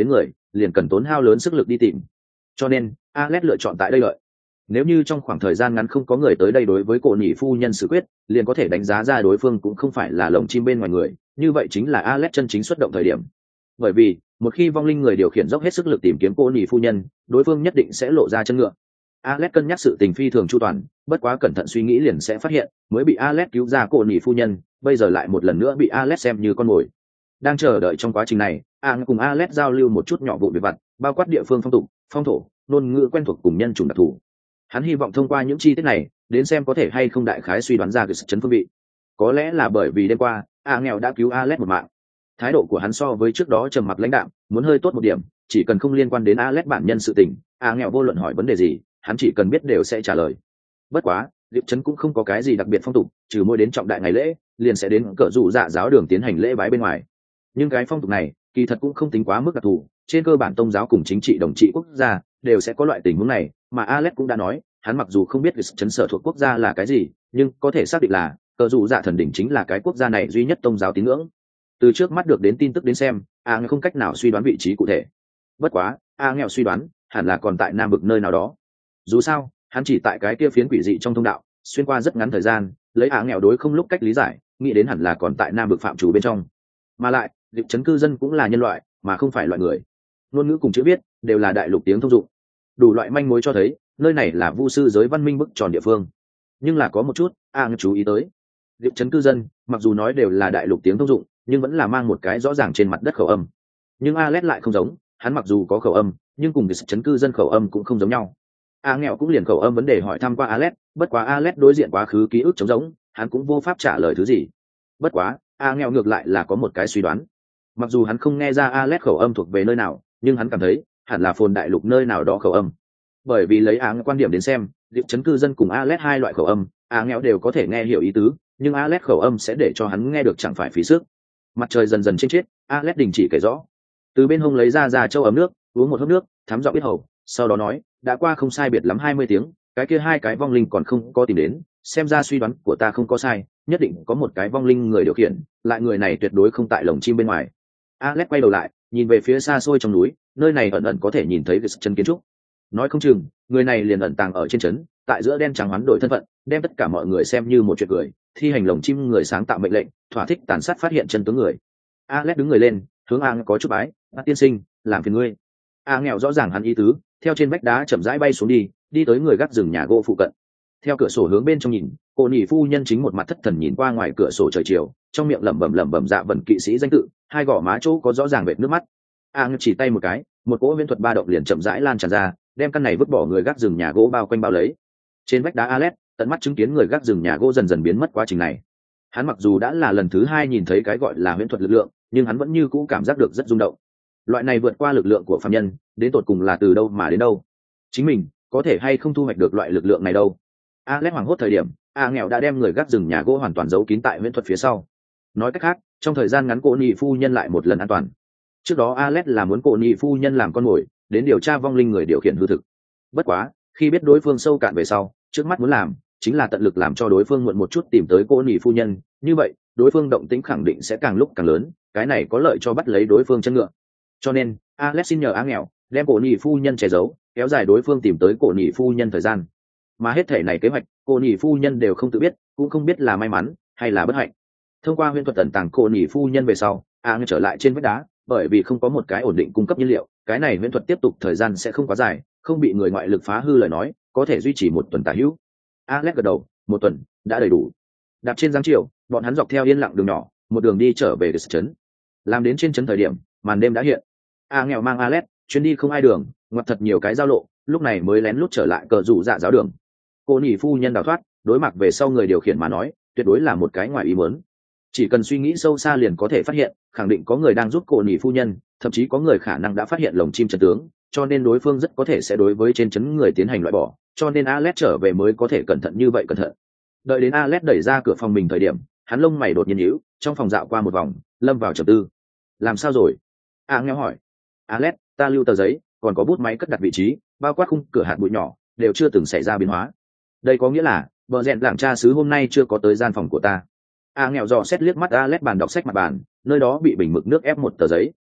liền cần tốn hao lớn sức lực đi tìm. Cho nên Alex lựa chọn tại đây lợi. Nếu như trong khoảng thời gian ngắn không có người tới đây đối với cổ nhị phu nhân xử quyết, liền có thể đánh giá ra đối phương cũng không phải là lồng chim bên ngoài người, như vậy chính là Alex chân chính xuất động thời điểm. Bởi vì một khi vong linh người điều khiển dốc hết sức lực tìm kiếm cô nhị phu nhân, đối phương nhất định sẽ lộ ra chân ngựa. Alex cân nhắc sự tình phi thường chu toàn, bất quá cẩn thận suy nghĩ liền sẽ phát hiện, mới bị Alex cứu ra cô nhị phu nhân, bây giờ lại một lần nữa bị Alex xem như con mồi. Đang chờ đợi trong quá trình này, Ang cùng Alex giao lưu một chút nhỏ vụ việc vặt, bao quát địa phương phong tục, phong thổ, ngôn ngữ quen thuộc cùng nhân chủng đặc thù. Hắn hy vọng thông qua những chi tiết này, đến xem có thể hay không đại khái suy đoán ra cái sự chấn phương vị. Có lẽ là bởi vì đêm qua, A nghèo đã cứu Alex một mạng. Thái độ của hắn so với trước đó trầm mặc lãnh đạm, muốn hơi tốt một điểm, chỉ cần không liên quan đến Alex bản nhân sự tình, A nghèo vô luận hỏi vấn đề gì, hắn chỉ cần biết đều sẽ trả lời. Bất quá, Diệp Trấn cũng không có cái gì đặc biệt phong tục, trừ mỗi đến trọng đại ngày lễ, liền sẽ đến cỡ rủ dạ giáo đường tiến hành lễ bái bên ngoài. Nhưng cái phong tục này, kỳ thật cũng không tính quá mức đặc thù, trên cơ bản tôn giáo cùng chính trị đồng trị quốc gia đều sẽ có loại tình huống này, mà Alex cũng đã nói, hắn mặc dù không biết Diệp Trấn sở thuộc quốc gia là cái gì, nhưng có thể xác định là cỡ rủ dạ thần đỉnh chính là cái quốc gia này duy nhất tôn giáo tín ngưỡng. Từ trước mắt được đến tin tức đến xem, A nghèo không cách nào suy đoán vị trí cụ thể. Bất quá, A nghèo suy đoán, hẳn là còn tại Nam Vực nơi nào đó. Dù sao, hắn chỉ tại cái kia phiến quỷ dị trong thông đạo, xuyên qua rất ngắn thời gian, lấy A nghèo đối không lúc cách lý giải, nghĩ đến hẳn là còn tại Nam Vực phạm chủ bên trong. Mà lại, Diệp Trấn cư dân cũng là nhân loại, mà không phải loại người. Ngôn ngữ cùng chữ viết đều là đại lục tiếng thông dụng. Đủ loại manh mối cho thấy, nơi này là vu sư giới văn minh bức tròn địa phương. Nhưng là có một chút, A nghèo chú ý tới. Diệp Trấn cư dân, mặc dù nói đều là đại lục tiếng thông dụng, nhưng vẫn là mang một cái rõ ràng trên mặt đất khẩu âm. Nhưng Alex lại không giống, hắn mặc dù có khẩu âm, nhưng cùng Diệp Trấn cư dân khẩu âm cũng không giống nhau. A nghèo cũng liền khẩu âm vấn đề hỏi thăm qua Alex, bất quá Alex đối diện quá khứ ký ức trống rỗng, hắn cũng vô pháp trả lời thứ gì. Bất quá, A nghèo ngược lại là có một cái suy đoán. Mặc dù hắn không nghe ra Alex khẩu âm thuộc về nơi nào, nhưng hắn cảm thấy hẳn là phồn đại lục nơi nào đó khẩu âm. Bởi vì lấy A nghèo quan điểm đến xem, Diệp Trấn cư dân cùng Alex hai loại khẩu âm, A nghèo đều có thể nghe hiểu ý tứ, nhưng Alex khẩu âm sẽ để cho hắn nghe được chẳng phải phí sức. Mặt trời dần dần trên chết, Alex đình chỉ kể rõ. Từ bên hông lấy ra ra châu ấm nước, uống một hớp nước, thắm giọng biết hầu, sau đó nói, đã qua không sai biệt lắm hai mươi tiếng, cái kia hai cái vong linh còn không có tìm đến, xem ra suy đoán của ta không có sai, nhất định có một cái vong linh người điều khiển, lại người này tuyệt đối không tại lồng chim bên ngoài. Alex quay đầu lại, nhìn về phía xa xôi trong núi, nơi này ẩn ẩn có thể nhìn thấy cái chân kiến trúc. Nói không chừng, người này liền ẩn tàng ở trên trấn, tại giữa đen trắng hoán đổi thân phận, đem tất cả mọi người xem như một chuyện cười, thi hành lồng chim người sáng tạo mệnh lệnh, thỏa thích tàn sát phát hiện chân tướng người. Alex đứng người lên, hướng A có chút bái, "Bác tiên sinh, làm phiền ngươi." A nghèo rõ ràng hắn ý tứ, theo trên vách đá chậm rãi bay xuống đi, đi tới người gác rừng nhà gỗ phụ cận. Theo cửa sổ hướng bên trong nhìn, cô nhị phu nhân chính một mặt thất thần nhìn qua ngoài cửa sổ trời chiều, trong miệng lẩm bẩm lẩm bẩm dạ vần kỵ sĩ danh tự, hai gò má chỗ có rõ ràng vệt nước mắt. A nghèo chỉ tay một cái, một cỗ viễn thuật ba động liền chậm rãi lan tràn ra, đem căn này vứt bỏ người gác rừng nhà gỗ bao quanh bao lấy. Trên vách đá Alex tận mắt chứng kiến người gác rừng nhà gỗ dần dần biến mất quá trình này. Hắn mặc dù đã là lần thứ hai nhìn thấy cái gọi là huyễn thuật lực lượng, nhưng hắn vẫn như cũ cảm giác được rất rung động. Loại này vượt qua lực lượng của phàm nhân, đến tột cùng là từ đâu mà đến đâu? Chính mình có thể hay không thu hoạch được loại lực lượng này đâu? Alex hoảng hốt thời điểm, A nghèo đã đem người gác rừng nhà gỗ hoàn toàn giấu kín tại huyễn thuật phía sau. Nói cách khác, trong thời gian ngắn cô nhị phu nhân lại một lần an toàn. Trước đó Alex là muốn cô nhị phu nhân làm con mồi, đến điều tra vong linh người điều khiển hư thực. Bất quá, khi biết đối phương sâu cạn về sau, trước mắt muốn làm chính là tận lực làm cho đối phương muộn một chút tìm tới cô nhị phu nhân, như vậy đối phương động tĩnh khẳng định sẽ càng lúc càng lớn, cái này có lợi cho bắt lấy đối phương chân ngựa. Cho nên Alex xin nhờ A nghèo đem cô nhị phu nhân che giấu, kéo dài đối phương tìm tới cô nhị phu nhân thời gian. Mà hết thể này kế hoạch, cô nhị phu nhân đều không tự biết, cũng không biết là may mắn hay là bất hạnh. Thông qua huyễn thuật tận tàng cô nhị phu nhân về sau, A nghèo trở lại trên vách đá, bởi vì không có một cái ổn định cung cấp nhiên liệu, cái này huyễn thuật tiếp tục thời gian sẽ không quá dài, không bị người ngoại lực phá hư lời nói, có thể duy trì một tuần tả hữu. Alex gật đầu, một tuần đã đầy đủ. Đạp trên giáng chiều, bọn hắn dọc theo yên lặng đường nhỏ, một đường đi trở về cái trấn. Làm đến trên trấn thời điểm, màn đêm đã hiện. A nghèo mang Alex, chuyến đi không ai đường, ngoặt thật nhiều cái giao lộ, lúc này mới lén lút trở lại cờ rủ dạ giáo đường. Cô nhị phu nhân đào thoát, đối mặt về sau người điều khiển mà nói, tuyệt đối là một cái ngoài ý muốn. Chỉ cần suy nghĩ sâu xa liền có thể phát hiện, khẳng định có người đang giúp cô nhị phu nhân, thậm chí có người khả năng đã phát hiện lồng chim chân tướng, cho nên đối phương rất có thể sẽ đối với trên trấn người tiến hành loại bỏ, cho nên Alex trở về mới có thể cẩn thận như vậy cẩn thận. Đợi đến Alex đẩy ra cửa phòng mình thời điểm, hắn lông mày đột nhiên nhíu, trong phòng dạo qua một vòng, lâm vào trầm tư. Làm sao rồi? A nghèo hỏi. Alex, ta lưu tờ giấy, còn có bút máy cất đặt vị trí, bao quát khung cửa hạt bụi nhỏ, đều chưa từng xảy ra biến hóa. Đây có nghĩa là, bờ rèn lảng cha xứ hôm nay chưa có tới gian phòng của ta. A nghèo dò xét liếc mắt Alex bàn đọc sách mặt bàn, nơi đó bị bình mực nước ép một tờ giấy.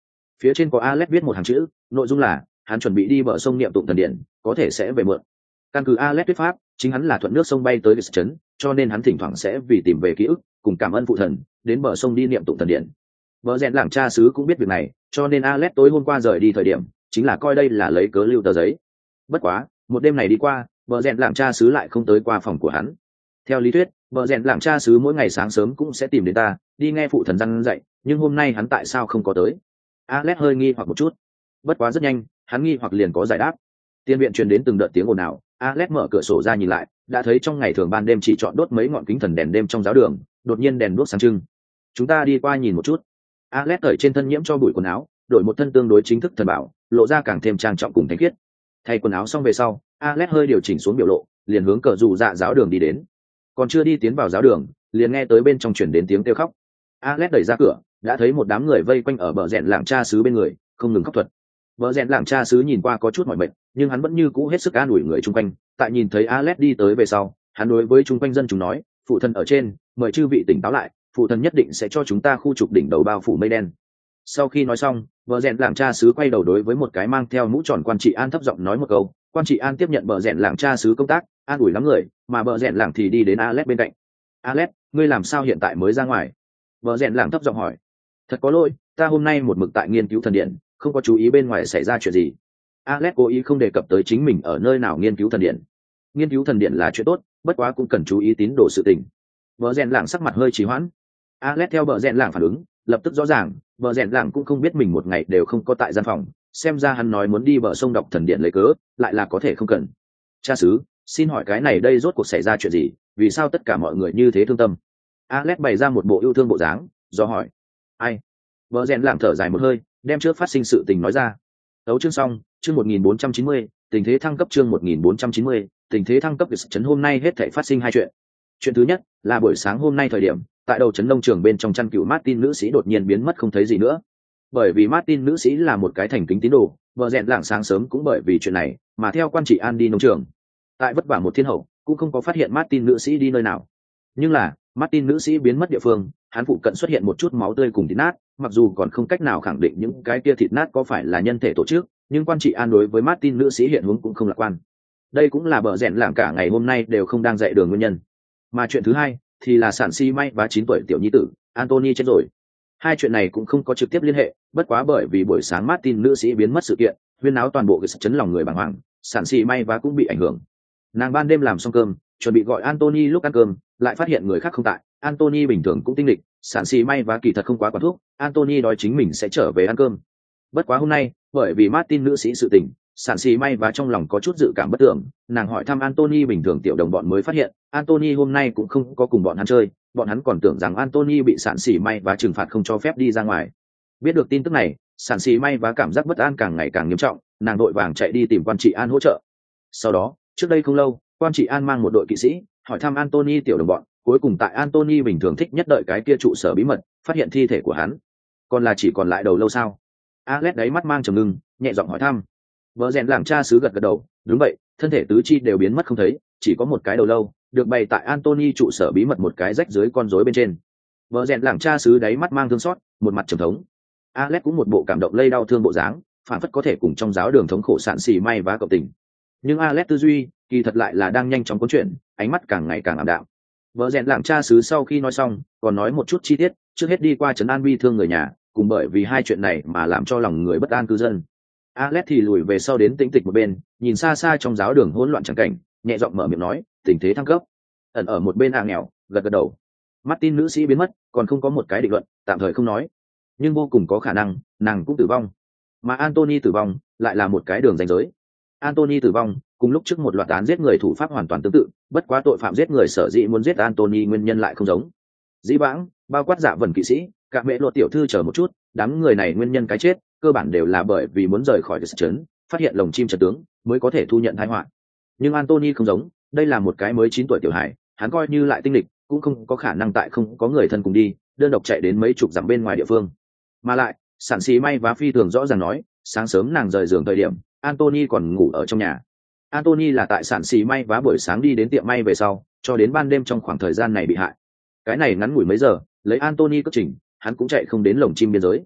Phía trên có Alex viết một hàng chữ, nội dung là hắn chuẩn bị đi bờ sông niệm tụng thần điện, có thể sẽ về mượn. Căn cứ Alex thuyết pháp, chính hắn là thuận nước sông bay tới Gis trấn, cho nên hắn thỉnh thoảng sẽ vì tìm về ký ức, cùng cảm ơn phụ thần, đến bờ sông đi niệm tụng thần điện. Bờ rèn lảng cha xứ cũng biết việc này, cho nên Alex tối hôm qua rời đi thời điểm, chính là coi đây là lấy cớ lưu tờ giấy. Bất quá, một đêm này đi qua, bờ rèn lảng cha xứ lại không tới qua phòng của hắn. Theo lý thuyết, bờ rèn lảng cha xứ mỗi ngày sáng sớm cũng sẽ tìm đến ta, đi nghe phụ thần răn dạy, nhưng hôm nay hắn tại sao không có tới? Alex hơi nghi hoặc một chút. Bất quá rất nhanh, hắn nghi hoặc liền có giải đáp. Tiên viện truyền đến từng đợt tiếng ồn ào, Alex mở cửa sổ ra nhìn lại, đã thấy trong ngày thường ban đêm chỉ chọn đốt mấy ngọn kính thần đèn đêm trong giáo đường, đột nhiên đèn đuốc sáng trưng. Chúng ta đi qua nhìn một chút. Alex cởi trên thân nhiễm cho bụi quần áo, đổi một thân tương đối chính thức thần bảo, lộ ra càng thêm trang trọng cùng thánh khiết. Thay quần áo xong về sau, Alex hơi điều chỉnh xuống biểu lộ, liền hướng cờ dù dạ giáo đường đi đến. Còn chưa đi tiến vào giáo đường, liền nghe tới bên trong truyền đến tiếng kêu khóc. Alex đẩy ra cửa, đã thấy một đám người vây quanh ở bờ rèn lảng cha xứ bên người, không ngừng khóc thuật. Bờ rèn lảng cha xứ nhìn qua có chút mỏi mệt, nhưng hắn vẫn như cũ hết sức an ủi người chung quanh. Tại nhìn thấy Alex đi tới về sau, hắn đối với chung quanh dân chúng nói, phụ thần ở trên, mời chư vị tỉnh táo lại, phụ thần nhất định sẽ cho chúng ta khu trục đỉnh đầu bao phủ mây đen. Sau khi nói xong, bờ rèn lảng cha xứ quay đầu đối với một cái mang theo mũ tròn quan trị an thấp giọng nói một câu. Quan trị an tiếp nhận bờ rèn lảng cha xứ công tác, an ủi lắm người, mà bờ rèn lảng thì đi đến Alex bên cạnh. Alex, ngươi làm sao hiện tại mới ra ngoài? Bờ rèn lảng thấp giọng hỏi. Thật có lỗi, ta hôm nay một mực tại nghiên cứu thần điện, không có chú ý bên ngoài xảy ra chuyện gì. Alex cố ý không đề cập tới chính mình ở nơi nào nghiên cứu thần điện. Nghiên cứu thần điện là chuyện tốt, bất quá cũng cần chú ý tín đồ sự tình. Bờ rèn lảng sắc mặt hơi trì hoãn. Alex theo bờ rèn lảng phản ứng, lập tức rõ ràng, bờ rèn lảng cũng không biết mình một ngày đều không có tại gian phòng, xem ra hắn nói muốn đi bờ sông đọc thần điện lấy cớ, lại là có thể không cần. Cha xứ, xin hỏi cái này đây rốt cuộc xảy ra chuyện gì, vì sao tất cả mọi người như thế thương tâm? Alex bày ra một bộ yêu thương bộ dáng, do hỏi. Ai? Bờ rèn lảng thở dài một hơi, đem trước phát sinh sự tình nói ra. Tấu chương xong, chương một nghìn bốn trăm chín mươi, tình thế thăng cấp chương một nghìn bốn trăm chín mươi, tình thế thăng cấp của trấn hôm nay hết thảy phát sinh hai chuyện. Chuyện thứ nhất là buổi sáng hôm nay thời điểm, tại đầu trấn nông trường bên trong chăn cừu Martin nữ sĩ đột nhiên biến mất không thấy gì nữa. Bởi vì Martin nữ sĩ là một cái thành kính tín đồ, vợ rèn lảng sáng sớm cũng bởi vì chuyện này mà theo quan trị an đi nông trường. Tại vất vả một thiên hậu, cũng không có phát hiện Martin nữ sĩ đi nơi nào. Nhưng là, Martin nữ sĩ biến mất địa phương, hắn phụ cận xuất hiện một chút máu tươi cùng thịt nát, mặc dù còn không cách nào khẳng định những cái kia thịt nát có phải là nhân thể tổ chức, nhưng quan trị an đối với Martin nữ sĩ hiện hướng cũng không lạc quan. Đây cũng là bờ rèn lảng cả ngày hôm nay đều không đang dạy đường nguyên nhân. Mà chuyện thứ hai thì là sản si may và chín tuổi tiểu nhi tử Anthony chết rồi. Hai chuyện này cũng không có trực tiếp liên hệ, bất quá bởi vì buổi sáng Martin nữ sĩ biến mất sự kiện, huyên náo toàn bộ cái chấn lòng người bàng hoàng, sản si may và cũng bị ảnh hưởng. Nàng ban đêm làm xong cơm, chuẩn bị gọi Anthony lúc ăn cơm, lại phát hiện người khác không tại. Anthony bình thường cũng tinh lịch, sản si may và kỳ thật không quá quản thuốc, Anthony đói chính mình sẽ trở về ăn cơm. Bất quá hôm nay, bởi vì Martin nữ sĩ sự tình, sản si may và trong lòng có chút dự cảm bất tưởng, nàng hỏi thăm Anthony bình thường tiểu đồng bọn mới phát hiện, Anthony hôm nay cũng không có cùng bọn hắn chơi, bọn hắn còn tưởng rằng Anthony bị sản si may và trừng phạt không cho phép đi ra ngoài. Biết được tin tức này, sản si may và cảm giác bất an càng ngày càng nghiêm trọng, nàng đội vàng chạy đi tìm quan trị an hỗ trợ. Sau đó, trước đây không lâu, quan trị an mang một đội kỵ sĩ, hỏi thăm Anthony tiểu đồng bọn, cuối cùng tại Anthony bình thường thích nhất đợi cái kia trụ sở bí mật, phát hiện thi thể của hắn. Còn là chỉ còn lại đầu lâu sao? Alex đáy mắt mang trầm ngưng, nhẹ giọng hỏi thăm. Vợ rèn lảng cha xứ gật gật đầu, đúng vậy, thân thể tứ chi đều biến mất không thấy, chỉ có một cái đầu lâu, được bày tại Anthony trụ sở bí mật một cái rách dưới con rối bên trên. Vợ rèn lảng cha xứ đáy mắt mang thương xót, một mặt trầm thống. Alex cũng một bộ cảm động lây đau thương bộ dáng, phản phất có thể cùng trong giáo đường thống khổ sản xì may vá cộng tình. Nhưng Alex tư duy, kỳ thật lại là đang nhanh chóng cuốn chuyện, ánh mắt càng ngày càng ảm đạm. Vợ rèn lảng cha xứ sau khi nói xong, còn nói một chút chi tiết, trước hết đi qua trấn an bi thương người nhà, cùng bởi vì hai chuyện này mà làm cho lòng người bất an cư dân. Alex thì lùi về sau đến tĩnh tịch một bên, nhìn xa xa trong giáo đường hỗn loạn chẳng cảnh, nhẹ giọng mở miệng nói, tình thế thăng cấp. Ẩn ở một bên A nghèo, gật gật đầu. Martin nữ sĩ biến mất, còn không có một cái định luận, tạm thời không nói. Nhưng vô cùng có khả năng, nàng cũng tử vong. Mà Anthony tử vong, lại là một cái đường ranh giới. Anthony tử vong, cùng lúc trước một loạt án giết người thủ pháp hoàn toàn tương tự, bất quá tội phạm giết người sở dĩ muốn giết Anthony nguyên nhân lại không giống. Dĩ vãng, bao quát dạ vần kỵ sĩ, cả mẹ luật tiểu thư chờ một chút, đám người này nguyên nhân cái chết, cơ bản đều là bởi vì muốn rời khỏi cái trấn, phát hiện lồng chim trật tướng, mới có thể thu nhận tai họa. Nhưng Anthony không giống, đây là một cái mới chín tuổi tiểu hải, hắn coi như lại tinh lịch, cũng không có khả năng tại không có người thân cùng đi, đơn độc chạy đến mấy chục dặm bên ngoài địa phương. Mà lại, sản sĩ may và phi thường rõ ràng nói, sáng sớm nàng rời giường thời điểm, Anthony còn ngủ ở trong nhà. Anthony là tại sản sĩ may và buổi sáng đi đến tiệm may về sau, cho đến ban đêm trong khoảng thời gian này bị hại. Cái này ngắn ngủi mấy giờ, lấy Anthony cất trình, hắn cũng chạy không đến lồng chim biên giới.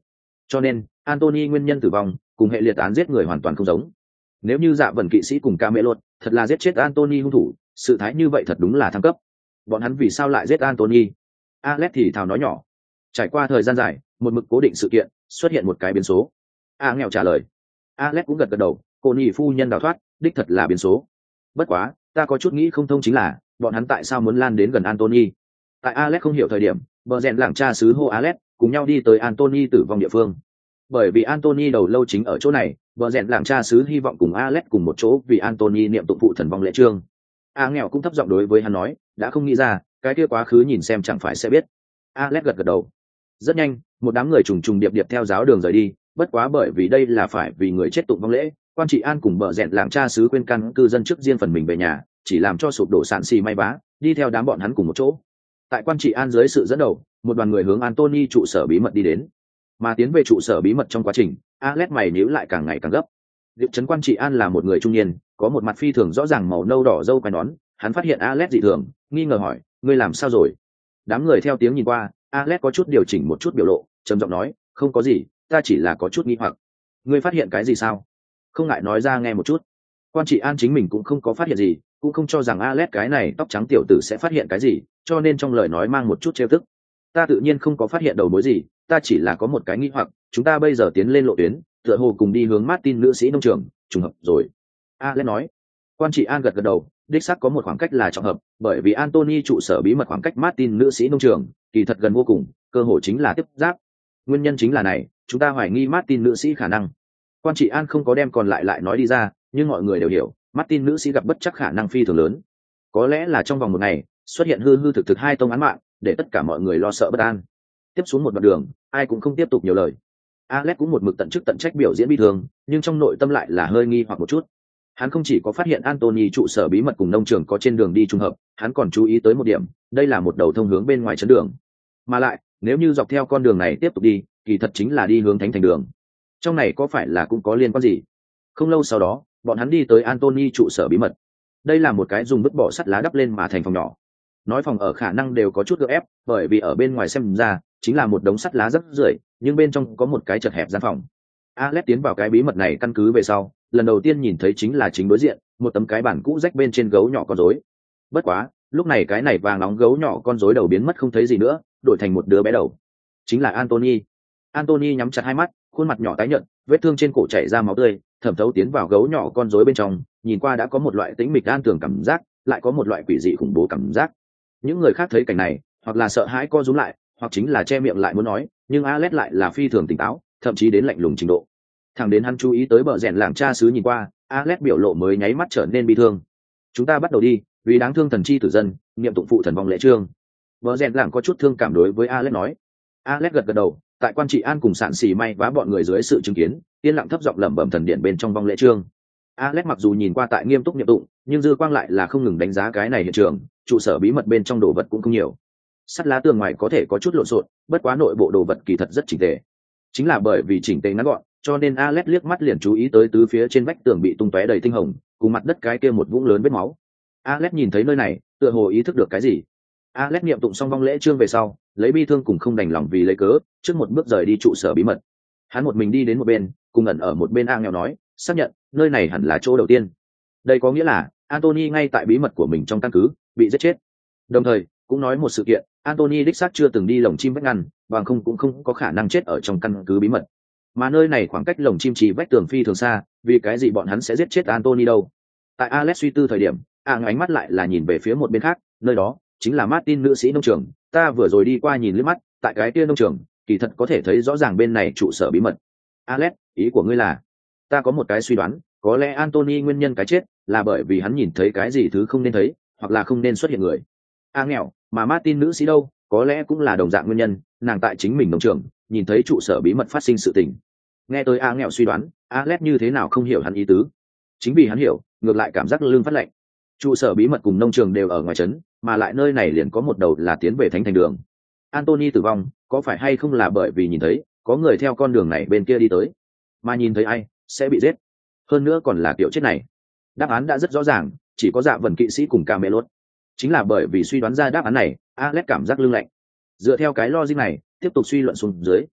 cho nên Anthony nguyên nhân tử vong cùng hệ liệt án giết người hoàn toàn không giống. Nếu như dạ vần kỵ sĩ cùng ca mễ lột thật là giết chết Anthony hung thủ, sự thái như vậy thật đúng là thăng cấp. Bọn hắn vì sao lại giết Anthony? Alex thì thào nói nhỏ. Trải qua thời gian dài, một mực cố định sự kiện xuất hiện một cái biến số. A nghèo trả lời. Alex cũng gật gật đầu, cô nhị phu nhân đào thoát, đích thật là biến số. Bất quá, ta có chút nghĩ không thông chính là, bọn hắn tại sao muốn lan đến gần Anthony? Tại Alex không hiểu thời điểm, bờ rèn lảng cha xứ hô Alex cùng nhau đi tới Anthony tử vong địa phương. Bởi vì Anthony đầu lâu chính ở chỗ này, bờ rèn lảng cha xứ hy vọng cùng Alex cùng một chỗ vì Anthony niệm tụng phụ thần vong lễ trương. A nghèo cũng thấp giọng đối với hắn nói, đã không nghĩ ra, cái kia quá khứ nhìn xem chẳng phải sẽ biết. Alex gật gật đầu. Rất nhanh, một đám người trùng trùng điệp điệp theo giáo đường rời đi, bất quá bởi vì đây là phải vì người chết tụng vong lễ, quan trị an cùng bờ rèn lảng cha xứ quên căn cư dân trước riêng phần mình về nhà, chỉ làm cho sụp đổ sản xì may vá, đi theo đám bọn hắn cùng một chỗ. Tại quan trị an dưới sự dẫn đầu, một đoàn người hướng Anthony trụ sở bí mật đi đến. Mà tiến về trụ sở bí mật trong quá trình, Alex mày nhíu lại càng ngày càng gấp. Diệp trấn quan trị an là một người trung niên, có một mặt phi thường rõ ràng màu nâu đỏ râu quai nón, hắn phát hiện Alex dị thường, nghi ngờ hỏi, ngươi làm sao rồi? Đám người theo tiếng nhìn qua, Alex có chút điều chỉnh một chút biểu lộ, trầm giọng nói, không có gì, ta chỉ là có chút nghi hoặc. Ngươi phát hiện cái gì sao? Không ngại nói ra nghe một chút. Quan trị an chính mình cũng không có phát hiện gì, cũng không cho rằng Alex cái này tóc trắng tiểu tử sẽ phát hiện cái gì, cho nên trong lời nói mang một chút trêu tức. Ta tự nhiên không có phát hiện đầu mối gì, ta chỉ là có một cái nghi hoặc, chúng ta bây giờ tiến lên lộ tuyến, tựa hồ cùng đi hướng Martin nữ sĩ nông trường, trùng hợp rồi. Alex nói. Quan trị an gật gật đầu, đích xác có một khoảng cách là trọng hợp, bởi vì Anthony trụ sở bí mật khoảng cách Martin nữ sĩ nông trường, kỳ thật gần vô cùng, cơ hội chính là tiếp giáp. Nguyên nhân chính là này, chúng ta hoài nghi Martin nữ sĩ khả năng. Quan trị an không có đem còn lại lại nói đi ra, nhưng mọi người đều hiểu, Martin nữ sĩ gặp bất chắc khả năng phi thường lớn. Có lẽ là trong vòng một ngày, xuất hiện hư hư thực thực hai tông án mạng, để tất cả mọi người lo sợ bất an. Tiếp xuống một đoạn đường, ai cũng không tiếp tục nhiều lời. Alex cũng một mực tận chức tận trách biểu diễn bi thường, nhưng trong nội tâm lại là hơi nghi hoặc một chút. Hắn không chỉ có phát hiện Anthony trụ sở bí mật cùng nông trường có trên đường đi trùng hợp, hắn còn chú ý tới một điểm, đây là một đầu thông hướng bên ngoài trấn đường. Mà lại, nếu như dọc theo con đường này tiếp tục đi, kỳ thật chính là đi hướng thánh thành đường. Trong này có phải là cũng có liên quan gì? Không lâu sau đó, bọn hắn đi tới Anthony trụ sở bí mật. Đây là một cái dùng vứt bỏ sắt lá đắp lên mà thành phòng nhỏ. Nói phòng ở khả năng đều có chút gượng ép, bởi vì ở bên ngoài xem ra chính là một đống sắt lá rất rưởi, nhưng bên trong có một cái chật hẹp gian phòng. Alex tiến vào cái bí mật này căn cứ về sau, lần đầu tiên nhìn thấy chính là chính đối diện, một tấm cái bản cũ rách bên trên gấu nhỏ con rối. Bất quá, lúc này cái này vàng nóng gấu nhỏ con rối đầu biến mất không thấy gì nữa, đổi thành một đứa bé đầu. Chính là Anthony. Anthony nhắm chặt hai mắt, khuôn mặt nhỏ tái nhợt, vết thương trên cổ chảy ra máu tươi, thẩm thấu tiến vào gấu nhỏ con rối bên trong, nhìn qua đã có một loại tĩnh mịch an tường cảm giác, lại có một loại quỷ dị khủng bố cảm giác. Những người khác thấy cảnh này, hoặc là sợ hãi co rúm lại, hoặc chính là che miệng lại muốn nói, nhưng Alex lại là phi thường tỉnh táo, thậm chí đến lạnh lùng trình độ. Thẳng đến hắn chú ý tới bờ rèn làng cha xứ nhìn qua, Alex biểu lộ mới nháy mắt trở nên bi thương. Chúng ta bắt đầu đi, vì đáng thương thần chi tử dân, niệm tụng phụ thần vong lễ trương. Bờ rèn làng có chút thương cảm đối với Alex nói. Alex gật gật đầu, tại quan trị an cùng sạn xì may vá bọn người dưới sự chứng kiến, yên lặng thấp giọng lẩm bẩm thần điện bên trong vong lễ trương. Alex mặc dù nhìn qua tại nghiêm túc niệm tụng, nhưng dư quang lại là không ngừng đánh giá cái này hiện trường, trụ sở bí mật bên trong đồ vật cũng không nhiều. Sắt lá tường ngoài có thể có chút lộn xộn, bất quá nội bộ đồ vật kỳ thật rất chỉnh tề. Chính là bởi vì chỉnh tề ngắn gọn, cho nên Alex liếc mắt liền chú ý tới tứ phía trên vách tường bị tung tóe đầy tinh hồng, cùng mặt đất cái kia một vũng lớn vết máu. Alex nhìn thấy nơi này, tựa hồ ý thức được cái gì. Alex niệm tụng xong vong lễ trương về sau, lấy bi thương cùng không đành lòng vì lấy cớ, trước một bước rời đi trụ sở bí mật. Hắn một mình đi đến một bên, cùng ẩn ở một bên A nghèo nói, xác nhận, nơi này hẳn là chỗ đầu tiên. Đây có nghĩa là Anthony ngay tại bí mật của mình trong căn cứ bị giết chết. Đồng thời, cũng nói một sự kiện, Anthony đích xác chưa từng đi lồng chim vách ngăn, bằng không cũng không có khả năng chết ở trong căn cứ bí mật. Mà nơi này khoảng cách lồng chim chỉ vách tường phi thường xa, vì cái gì bọn hắn sẽ giết chết Anthony đâu? Tại Alex suy tư thời điểm, A ánh mắt lại là nhìn về phía một bên khác, nơi đó chính là Martin nữ sĩ nông trường. Ta vừa rồi đi qua nhìn liếc mắt, tại cái kia nông trường, kỳ thật có thể thấy rõ ràng bên này trụ sở bí mật. Alex, ý của ngươi là? Ta có một cái suy đoán, có lẽ Anthony nguyên nhân cái chết là bởi vì hắn nhìn thấy cái gì thứ không nên thấy, hoặc là không nên xuất hiện người. A nghèo, mà Martin nữ sĩ đâu, có lẽ cũng là đồng dạng nguyên nhân, nàng tại chính mình nông trường, nhìn thấy trụ sở bí mật phát sinh sự tình. Nghe tới A nghèo suy đoán, Alex như thế nào không hiểu hắn ý tứ. Chính vì hắn hiểu, ngược lại cảm giác lưng phát lạnh. Trụ sở bí mật cùng nông trường đều ở ngoài trấn, mà lại nơi này liền có một đầu là tiến về thánh thành đường. Anthony tử vong, có phải hay không là bởi vì nhìn thấy có người theo con đường này bên kia đi tới, mà nhìn thấy ai sẽ bị giết, hơn nữa còn là kiểu chết này? Đáp án đã rất rõ ràng, chỉ có Dạ Vần kỵ sĩ cùng Camelot. Chính là bởi vì suy đoán ra đáp án này, Alex cảm giác lưng lạnh. Dựa theo cái logic này, tiếp tục suy luận xuống dưới,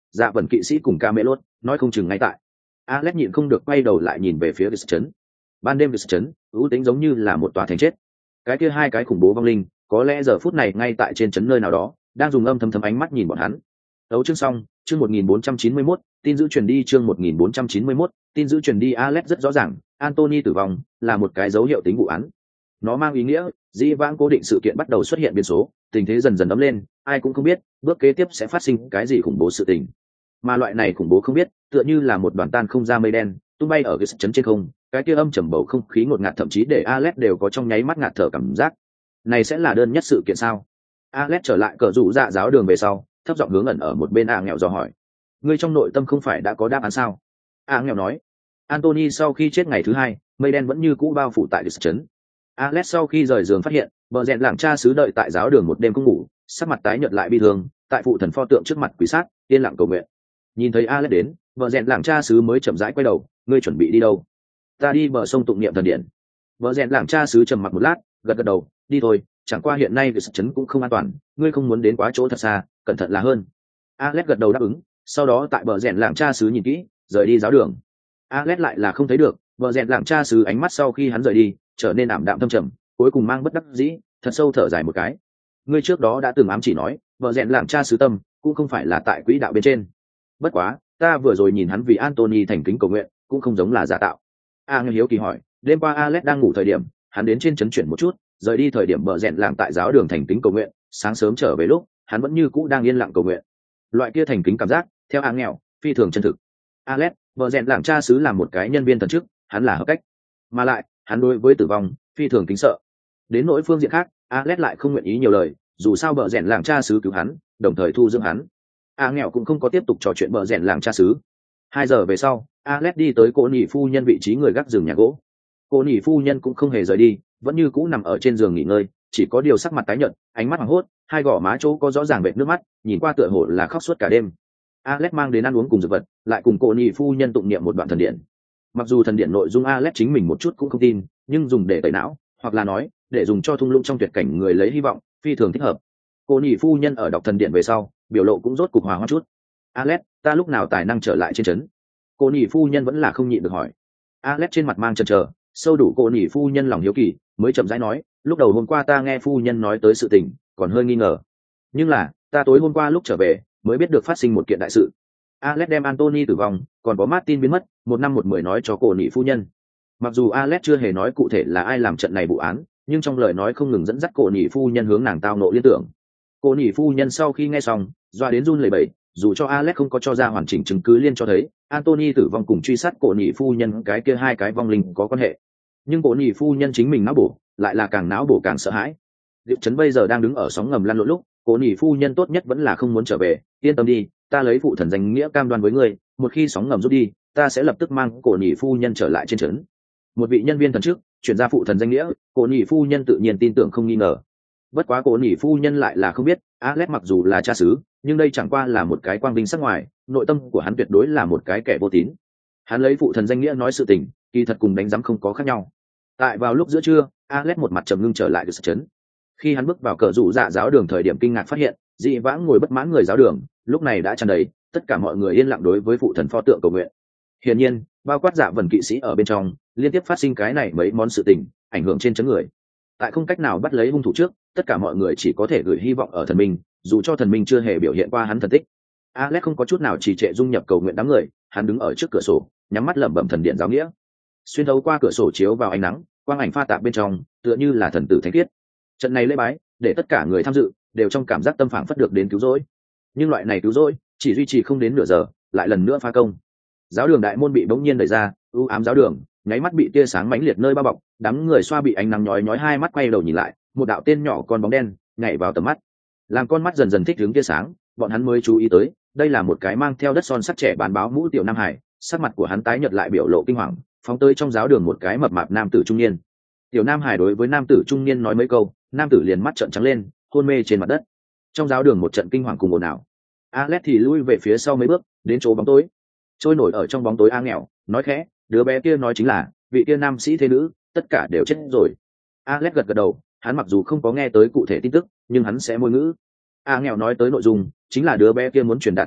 dạ vần kỵ sĩ cùng Camelot, nói không chừng ngay tại. Alex nhịn không được quay đầu lại nhìn về phía Gus trấn. Ban đêm Gus trấn, ưu tính giống như là một tòa thành chết. Cái kia hai cái khủng bố vong linh, có lẽ giờ phút này ngay tại trên trấn nơi nào đó, đang dùng âm thầm thầm ánh mắt nhìn bọn hắn. Đấu chương xong, chương một nghìn bốn trăm chín mươi mốt, tin giữ truyền đi chương một nghìn bốn trăm chín mươi mốt, tin giữ truyền đi. Alex rất rõ ràng, Anthony tử vong là một cái dấu hiệu tính vụ án. Nó mang ý nghĩa, dĩ vãng cố định sự kiện bắt đầu xuất hiện biến số, tình thế dần dần ấm lên, ai cũng không biết bước kế tiếp sẽ phát sinh cái gì khủng bố sự tình. Mà loại này khủng bố không biết, tựa như là một đoàn tan không ra mây đen, tung bay ở cái trấn trên không, cái kia âm trầm bầu không khí ngột ngạt thậm chí để Alex đều có trong nháy mắt ngạt thở cảm giác. Này sẽ là đơn nhất sự kiện sao? Alex trở lại cờ rủ dạ giáo đường về sau, thấp giọng hướng ẩn ở một bên A nghèo dò hỏi. Ngươi trong nội tâm không phải đã có đáp án sao? A nghèo nói. Anthony sau khi chết ngày thứ hai, mây đen vẫn như cũ bao phủ tại cái trấn. Alex sau khi rời giường phát hiện, vợ rèn làng cha xứ đợi tại giáo đường một đêm không ngủ, sắc mặt tái nhợt lại bi thương, tại phụ thần pho tượng trước mặt quỳ sát, yên lặng cầu nguyện. Nhìn thấy Alex đến, vợ rèn làng cha xứ mới chậm rãi quay đầu, ngươi chuẩn bị đi đâu? Ta đi bờ sông tụng niệm thần điện. Vợ rèn làng cha xứ trầm mặc một lát, gật gật đầu, đi thôi, chẳng qua hiện nay cái trấn cũng không an toàn, ngươi không muốn đến quá chỗ thật xa, cẩn thận là hơn. Alex gật đầu đáp ứng, sau đó tại bờ rèn làng cha xứ nhìn kỹ, rời đi giáo đường. Alex lại là không thấy được, vợ rèn làng cha xứ ánh mắt sau khi hắn rời đi, trở nên ảm đạm thâm trầm, cuối cùng mang bất đắc dĩ, thật sâu thở dài một cái. Ngươi trước đó đã từng ám chỉ nói, vợ rèn làng cha xứ tâm cũng không phải là tại quỹ đạo bên trên. Bất quá, ta vừa rồi nhìn hắn vì Anthony thành kính cầu nguyện, cũng không giống là giả tạo. A Ngân hiếu kỳ hỏi, đêm qua Alex đang ngủ thời điểm, hắn đến trên trấn chuyển một chút, rời đi thời điểm vợ rèn làng tại giáo đường thành kính cầu nguyện, sáng sớm trở về lúc, hắn vẫn như cũ đang yên lặng cầu nguyện. Loại kia thành kính cảm giác, theo A nghèo, phi thường chân thực. Alex, vợ rèn làng cha xứ là một cái nhân viên thần chức, hắn là hợp cách, mà lại, hắn đối với tử vong phi thường kính sợ. Đến nỗi phương diện khác, Alex lại không nguyện ý nhiều lời, dù sao bờ rèn làng cha xứ cứu hắn, đồng thời thu dưỡng hắn. A nghèo cũng không có tiếp tục trò chuyện bờ rèn làng cha xứ. Hai giờ về sau, Alex đi tới cô nhị phu nhân vị trí người gác giường nhà gỗ. Cô nhị phu nhân cũng không hề rời đi, vẫn như cũ nằm ở trên giường nghỉ ngơi, chỉ có điều sắc mặt tái nhợt, ánh mắt hoảng hốt, hai gò má chỗ có rõ ràng vệt nước mắt, nhìn qua tựa hồ là khóc suốt cả đêm. Alex mang đến ăn uống cùng dược vật, lại cùng cô nhị phu nhân tụng niệm một đoạn thần điện. Mặc dù thần điện nội dung Alex chính mình một chút cũng không tin, nhưng dùng để tẩy não, hoặc là nói để dùng cho thung lũng trong tuyệt cảnh người lấy hy vọng, phi thường thích hợp. Cô nhị phu nhân ở đọc thần điện về sau, biểu lộ cũng rốt cục hòa hoa chút. Alex, ta lúc nào tài năng trở lại trên trấn? Cô nhị phu nhân vẫn là không nhịn được hỏi. Alex trên mặt mang chần chờ, sâu đủ cô nhị phu nhân lòng hiếu kỳ, mới chậm rãi nói, lúc đầu hôm qua ta nghe phu nhân nói tới sự tình, còn hơi nghi ngờ. Nhưng là, ta tối hôm qua lúc trở về, mới biết được phát sinh một kiện đại sự. Alex đem Anthony tử vong, còn có Martin biến mất, một năm một mười nói cho cô nhị phu nhân. Mặc dù Alex chưa hề nói cụ thể là ai làm trận này vụ án, nhưng trong lời nói không ngừng dẫn dắt cô nhị phu nhân hướng nàng tao nộ liên tưởng. Cô nhị phu nhân sau khi nghe xong, doa đến run lẩy bẩy, dù cho Alex không có cho ra hoàn chỉnh chứng cứ liên cho thấy Anthony tử vong cùng truy sát cô nhị phu nhân cái kia hai cái vong linh có quan hệ, nhưng cô nhị phu nhân chính mình não bổ, lại là càng não bổ càng sợ hãi. Diệp Trấn bây giờ đang đứng ở sóng ngầm lăn lộn lúc, cô nhị phu nhân tốt nhất vẫn là không muốn trở về, yên tâm đi, ta lấy phụ thần danh nghĩa cam đoan với ngươi, một khi sóng ngầm rút đi, ta sẽ lập tức mang cô nhị phu nhân trở lại trên trấn. Một vị nhân viên thần chức chuyển ra phụ thần danh nghĩa, cô nhị phu nhân tự nhiên tin tưởng không nghi ngờ. Bất quá cô nhị phu nhân lại là không biết, Alex mặc dù là cha xứ, nhưng đây chẳng qua là một cái quang vinh sắc ngoài, nội tâm của hắn tuyệt đối là một cái kẻ vô tín. Hắn lấy phụ thần danh nghĩa nói sự tình, kỳ thật cùng đánh giám không có khác nhau. Tại vào lúc giữa trưa, Alex một mặt trầm ngưng trở lại được trấn. Khi hắn bước vào cờ rủ dạ giáo đường thời điểm kinh ngạc phát hiện, dị vãng ngồi bất mãn người giáo đường, lúc này đã tràn đầy, tất cả mọi người yên lặng đối với phụ thần pho tượng cầu nguyện. Hiển nhiên, bao quát dạ vần kỵ sĩ ở bên trong, liên tiếp phát sinh cái này mấy món sự tình, ảnh hưởng trên trấn người. Tại không cách nào bắt lấy hung thủ trước, tất cả mọi người chỉ có thể gửi hy vọng ở thần minh, dù cho thần minh chưa hề biểu hiện qua hắn thần tích. Alex không có chút nào trì trệ dung nhập cầu nguyện đám người, hắn đứng ở trước cửa sổ, nhắm mắt lẩm bẩm thần điện giáo nghĩa. Xuyên thấu qua cửa sổ chiếu vào ánh nắng, quang ảnh pha tạp bên trong, tựa như là thần tử thánh khiết. Trận này lễ bái, để tất cả người tham dự đều trong cảm giác tâm phảng phất được đến cứu rỗi. Nhưng loại này cứu rỗi chỉ duy trì không đến nửa giờ, lại lần nữa phá công. Giáo đường đại môn bị bỗng nhiên đẩy ra, u ám giáo đường, nháy mắt bị tia sáng mãnh liệt nơi bao bọc, đám người xoa bị ánh nắng nhói nhói hai mắt quay đầu nhìn lại, một đạo tên nhỏ con bóng đen nhảy vào tầm mắt. Làm con mắt dần dần thích ứng tia sáng, bọn hắn mới chú ý tới, đây là một cái mang theo đất son sắc trẻ bán báo mũ tiểu nam hải, sắc mặt của hắn tái nhợt lại biểu lộ kinh hoàng, phóng tới trong giáo đường một cái mập mạp nam tử trung niên. Tiểu nam hải đối với nam tử trung niên nói mấy câu, nam tử liền mắt trợn trắng lên, hôn mê trên mặt đất. Trong giáo đường một trận kinh hoàng cùng ồn ào. Alex thì lui về phía sau mấy bước, đến chỗ bóng tối. Trôi nổi ở trong bóng tối A nghèo, nói khẽ, đứa bé kia nói chính là vị kia nam sĩ thế nữ, tất cả đều chết rồi. Alex gật gật đầu, hắn mặc dù không có nghe tới cụ thể tin tức, nhưng hắn sẽ môi ngữ. A nghèo nói tới nội dung chính là đứa bé kia muốn truyền đạt tin tức,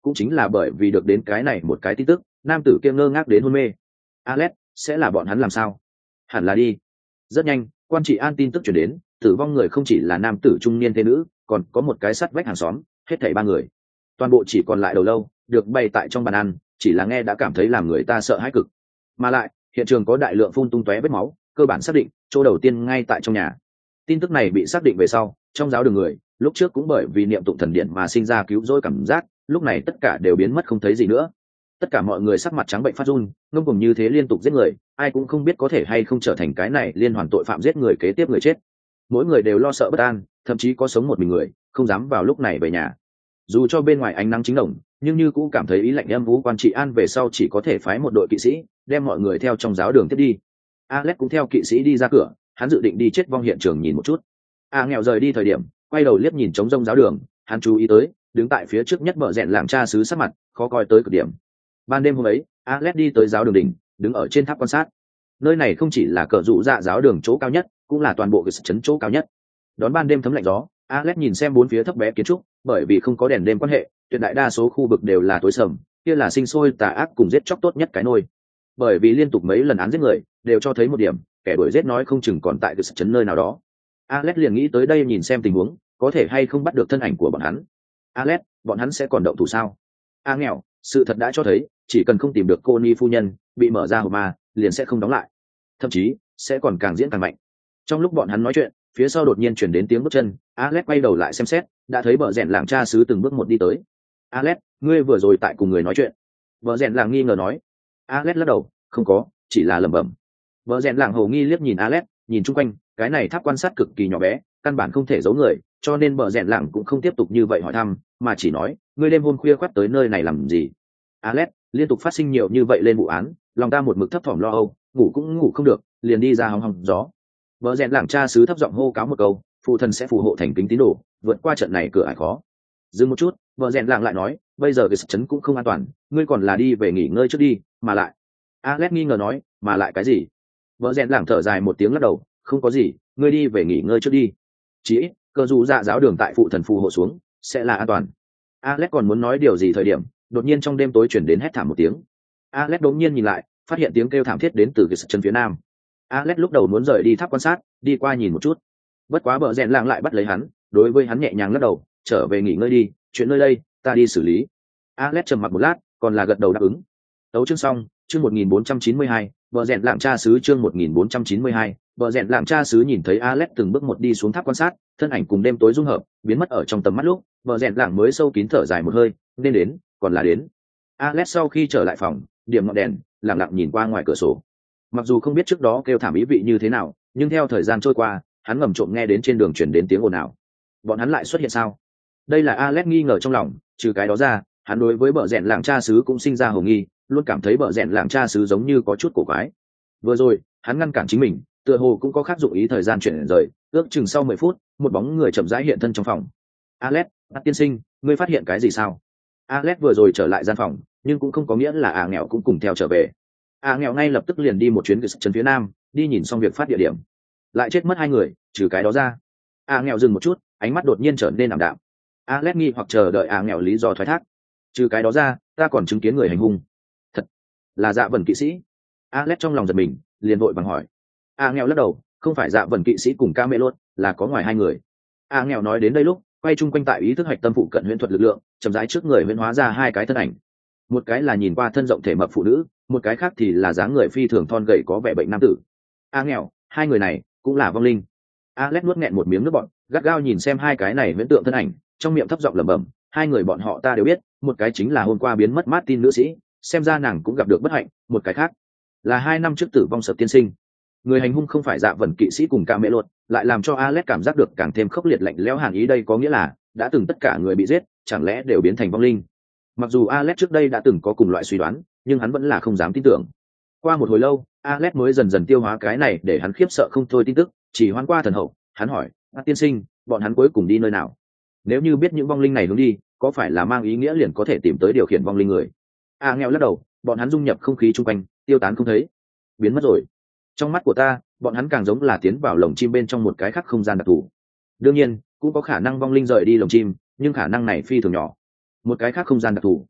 cũng chính là bởi vì được đến cái này một cái tin tức, nam tử kia ngơ ngác đến hôn mê. Alex, sẽ là bọn hắn làm sao? Hẳn là đi. Rất nhanh, quan trị an tin tức chuyển đến, tử vong người không chỉ là nam tử trung niên thế nữ, còn có một cái sắt vách hàng xóm, hết thảy ba người. Toàn bộ chỉ còn lại đầu lâu, được bày tại trong bàn ăn, chỉ là nghe đã cảm thấy làm người ta sợ hãi cực. Mà lại, hiện trường có đại lượng phun tung tóe vết máu, cơ bản xác định, chỗ đầu tiên ngay tại trong nhà. Tin tức này bị xác định về sau, trong giáo đường người, lúc trước cũng bởi vì niệm tụng thần điện mà sinh ra cứu rỗi cảm giác, lúc này tất cả đều biến mất không thấy gì nữa. Tất cả mọi người sắc mặt trắng bệnh phát run, ngông cuồng như thế liên tục giết người, ai cũng không biết có thể hay không trở thành cái này liên hoàn tội phạm giết người kế tiếp người chết. Mỗi người đều lo sợ bất an, thậm chí có sống một mình người không dám vào lúc này về nhà. Dù cho bên ngoài ánh nắng chính đồng, nhưng như cũng cảm thấy ý lạnh âm vũ. Quan trị an về sau chỉ có thể phái một đội kỵ sĩ đem mọi người theo trong giáo đường tiếp đi. Alex cũng theo kỵ sĩ đi ra cửa, hắn dự định đi chết vong hiện trường nhìn một chút. A nghèo rời đi thời điểm, quay đầu liếc nhìn trống rông giáo đường, hắn chú ý tới đứng tại phía trước nhất bờ rẽn làng cha xứ sắc mặt khó coi tới cực điểm. Ban đêm hôm ấy, Alex đi tới giáo đường đỉnh, đứng ở trên tháp quan sát. Nơi này không chỉ là cờ dụ dạ giáo đường chỗ cao nhất, cũng là toàn bộ cái trấn chỗ cao nhất. Đón ban đêm thấm lạnh gió, Alex nhìn xem bốn phía thấp bé kiến trúc, bởi vì không có đèn đêm quan hệ, tuyệt đại đa số khu vực đều là tối sầm, kia là sinh sôi tà ác cùng giết chóc tốt nhất cái nôi. Bởi vì liên tục mấy lần án giết người, đều cho thấy một điểm, kẻ đuổi giết nói không chừng còn tại cái trấn nơi nào đó. Alex liền nghĩ tới đây nhìn xem tình huống, có thể hay không bắt được thân ảnh của bọn hắn. Alex, bọn hắn sẽ còn động thủ sao? A nghèo, sự thật đã cho thấy, chỉ cần không tìm được cô ni phu nhân bị mở ra hộp ma, liền sẽ không đóng lại, thậm chí sẽ còn càng diễn càng mạnh. Trong lúc bọn hắn nói chuyện, phía sau đột nhiên chuyển đến tiếng bước chân. Alex quay đầu lại xem xét, đã thấy bờ rèn làng cha xứ từng bước một đi tới. Alex, ngươi vừa rồi tại cùng người nói chuyện? Bờ rèn làng nghi ngờ nói. Alex lắc đầu, không có, chỉ là lẩm bẩm. Bờ rèn làng hầu nghi liếc nhìn Alex, nhìn chung quanh, cái này tháp quan sát cực kỳ nhỏ bé, căn bản không thể giấu người, cho nên bờ rèn làng cũng không tiếp tục như vậy hỏi thăm, mà chỉ nói, ngươi đêm hôm khuya khoắt tới nơi này làm gì? Alex, liên tục phát sinh nhiều như vậy lên vụ án, lòng ta một mực thấp thỏm lo âu, ngủ cũng ngủ không được, liền đi ra hóng hóng gió. Bờ rèn làng cha xứ thấp giọng hô cáo một câu, phụ thần sẽ phù hộ thành kính tín đồ, vượt qua trận này cửa ải khó. Dừng một chút, bờ rèn làng lại nói, bây giờ cái trấn cũng không an toàn, ngươi còn là đi về nghỉ ngơi trước đi, mà lại. Alex nghi ngờ nói, mà lại cái gì? Bờ rèn làng thở dài một tiếng lắc đầu, không có gì, ngươi đi về nghỉ ngơi trước đi. Chỉ ít, cơ dù dạ giáo đường tại phụ thần phù hộ xuống, sẽ là an toàn. Alex còn muốn nói điều gì thời điểm, đột nhiên trong đêm tối chuyển đến hét thảm một tiếng. Alex đột nhiên nhìn lại, phát hiện tiếng kêu thảm thiết đến từ cái chân phía nam. Alex lúc đầu muốn rời đi tháp quan sát, đi qua nhìn một chút. Bất quá bờ rèn làng lại bắt lấy hắn, đối với hắn nhẹ nhàng lắc đầu, trở về nghỉ ngơi đi, chuyện nơi đây, ta đi xử lý. Alex trầm mặc một lát, còn là gật đầu đáp ứng. Tấu chương xong, chương một nghìn bốn trăm chín mươi hai, bờ rèn làng cha xứ chương một nghìn bốn trăm chín mươi hai, bờ rèn làng cha xứ nhìn thấy Alex từng bước một đi xuống tháp quan sát, thân ảnh cùng đêm tối dung hợp, biến mất ở trong tầm mắt lúc, bờ rèn làng mới sâu kín thở dài một hơi, nên đến, còn là đến. Alex sau khi trở lại phòng, điểm ngọn đèn, lặng lặng nhìn qua ngoài cửa sổ. Mặc dù không biết trước đó kêu thảm ý vị như thế nào, nhưng theo thời gian trôi qua, hắn ngầm trộm nghe đến trên đường truyền đến tiếng ồn ào. Bọn hắn lại xuất hiện sao? Đây là Alex nghi ngờ trong lòng, trừ cái đó ra, hắn đối với bờ rèn làng cha xứ cũng sinh ra hồ nghi, luôn cảm thấy bờ rèn làng cha xứ giống như có chút cổ quái. Vừa rồi, hắn ngăn cản chính mình, tựa hồ cũng có khác dụng ý thời gian chuyển rời, ước chừng sau mười phút, một bóng người chậm rãi hiện thân trong phòng. Alex, tiên sinh, ngươi phát hiện cái gì sao? Alex vừa rồi trở lại gian phòng, nhưng cũng không có nghĩa là à nghèo cũng cùng theo trở về. À nghèo ngay lập tức liền đi một chuyến cái chân phía nam, đi nhìn xong việc phát địa điểm. Lại chết mất hai người, trừ cái đó ra. À nghèo dừng một chút, ánh mắt đột nhiên trở nên ảm đạm. Alex nghi hoặc chờ đợi à nghèo lý do thoái thác. Trừ cái đó ra, ta còn chứng kiến người hành hung. Thật là Dạ Vần kỵ sĩ. Alex trong lòng giật mình, liền vội bằng hỏi. À nghèo lắc đầu, không phải Dạ Vần kỵ sĩ cùng ca mê lốt, là có ngoài hai người. À nghèo nói đến đây lúc, quay chung quanh tại ý thức hạch tâm phụ cận huyễn thuật lực lượng, chậm rãi trước người huyễn hóa ra hai cái thân ảnh. Một cái là nhìn qua thân rộng thể mập phụ nữ, một cái khác thì là dáng người phi thường thon gầy có vẻ bệnh nam tử. A nghèo, hai người này cũng là vong linh. Alex nuốt nghẹn một miếng nước bọt, gắt gao nhìn xem hai cái này huyễn tượng thân ảnh, trong miệng thấp giọng lẩm bẩm, hai người bọn họ ta đều biết, một cái chính là hôm qua biến mất Martin nữ sĩ, xem ra nàng cũng gặp được bất hạnh, một cái khác là hai năm trước tử vong Sở tiên sinh. Người hành hung không phải Dạ Vần kỵ sĩ cùng ca mẹ luật, lại làm cho Alex cảm giác được càng thêm khốc liệt lạnh lẽo hàn ý. Đây có nghĩa là đã từng tất cả người bị giết, chẳng lẽ đều biến thành vong linh? Mặc dù Alex trước đây đã từng có cùng loại suy đoán, nhưng hắn vẫn là không dám tin tưởng. Qua một hồi lâu, Alex mới dần dần tiêu hóa cái này để hắn khiếp sợ không thôi tin tức, chỉ hoan qua thần hậu, hắn hỏi, "A tiên sinh, bọn hắn cuối cùng đi nơi nào? Nếu như biết những vong linh này hướng đi, có phải là mang ý nghĩa liền có thể tìm tới điều khiển vong linh người?" A nghèo lắc đầu, bọn hắn dung nhập không khí chung quanh, tiêu tán không thấy, biến mất rồi. Trong mắt của ta, bọn hắn càng giống là tiến vào lồng chim bên trong một cái khác không gian đặc thù. Đương nhiên, cũng có khả năng vong linh rời đi lồng chim, nhưng khả năng này phi thường nhỏ. Một cái khác không gian đặc thù,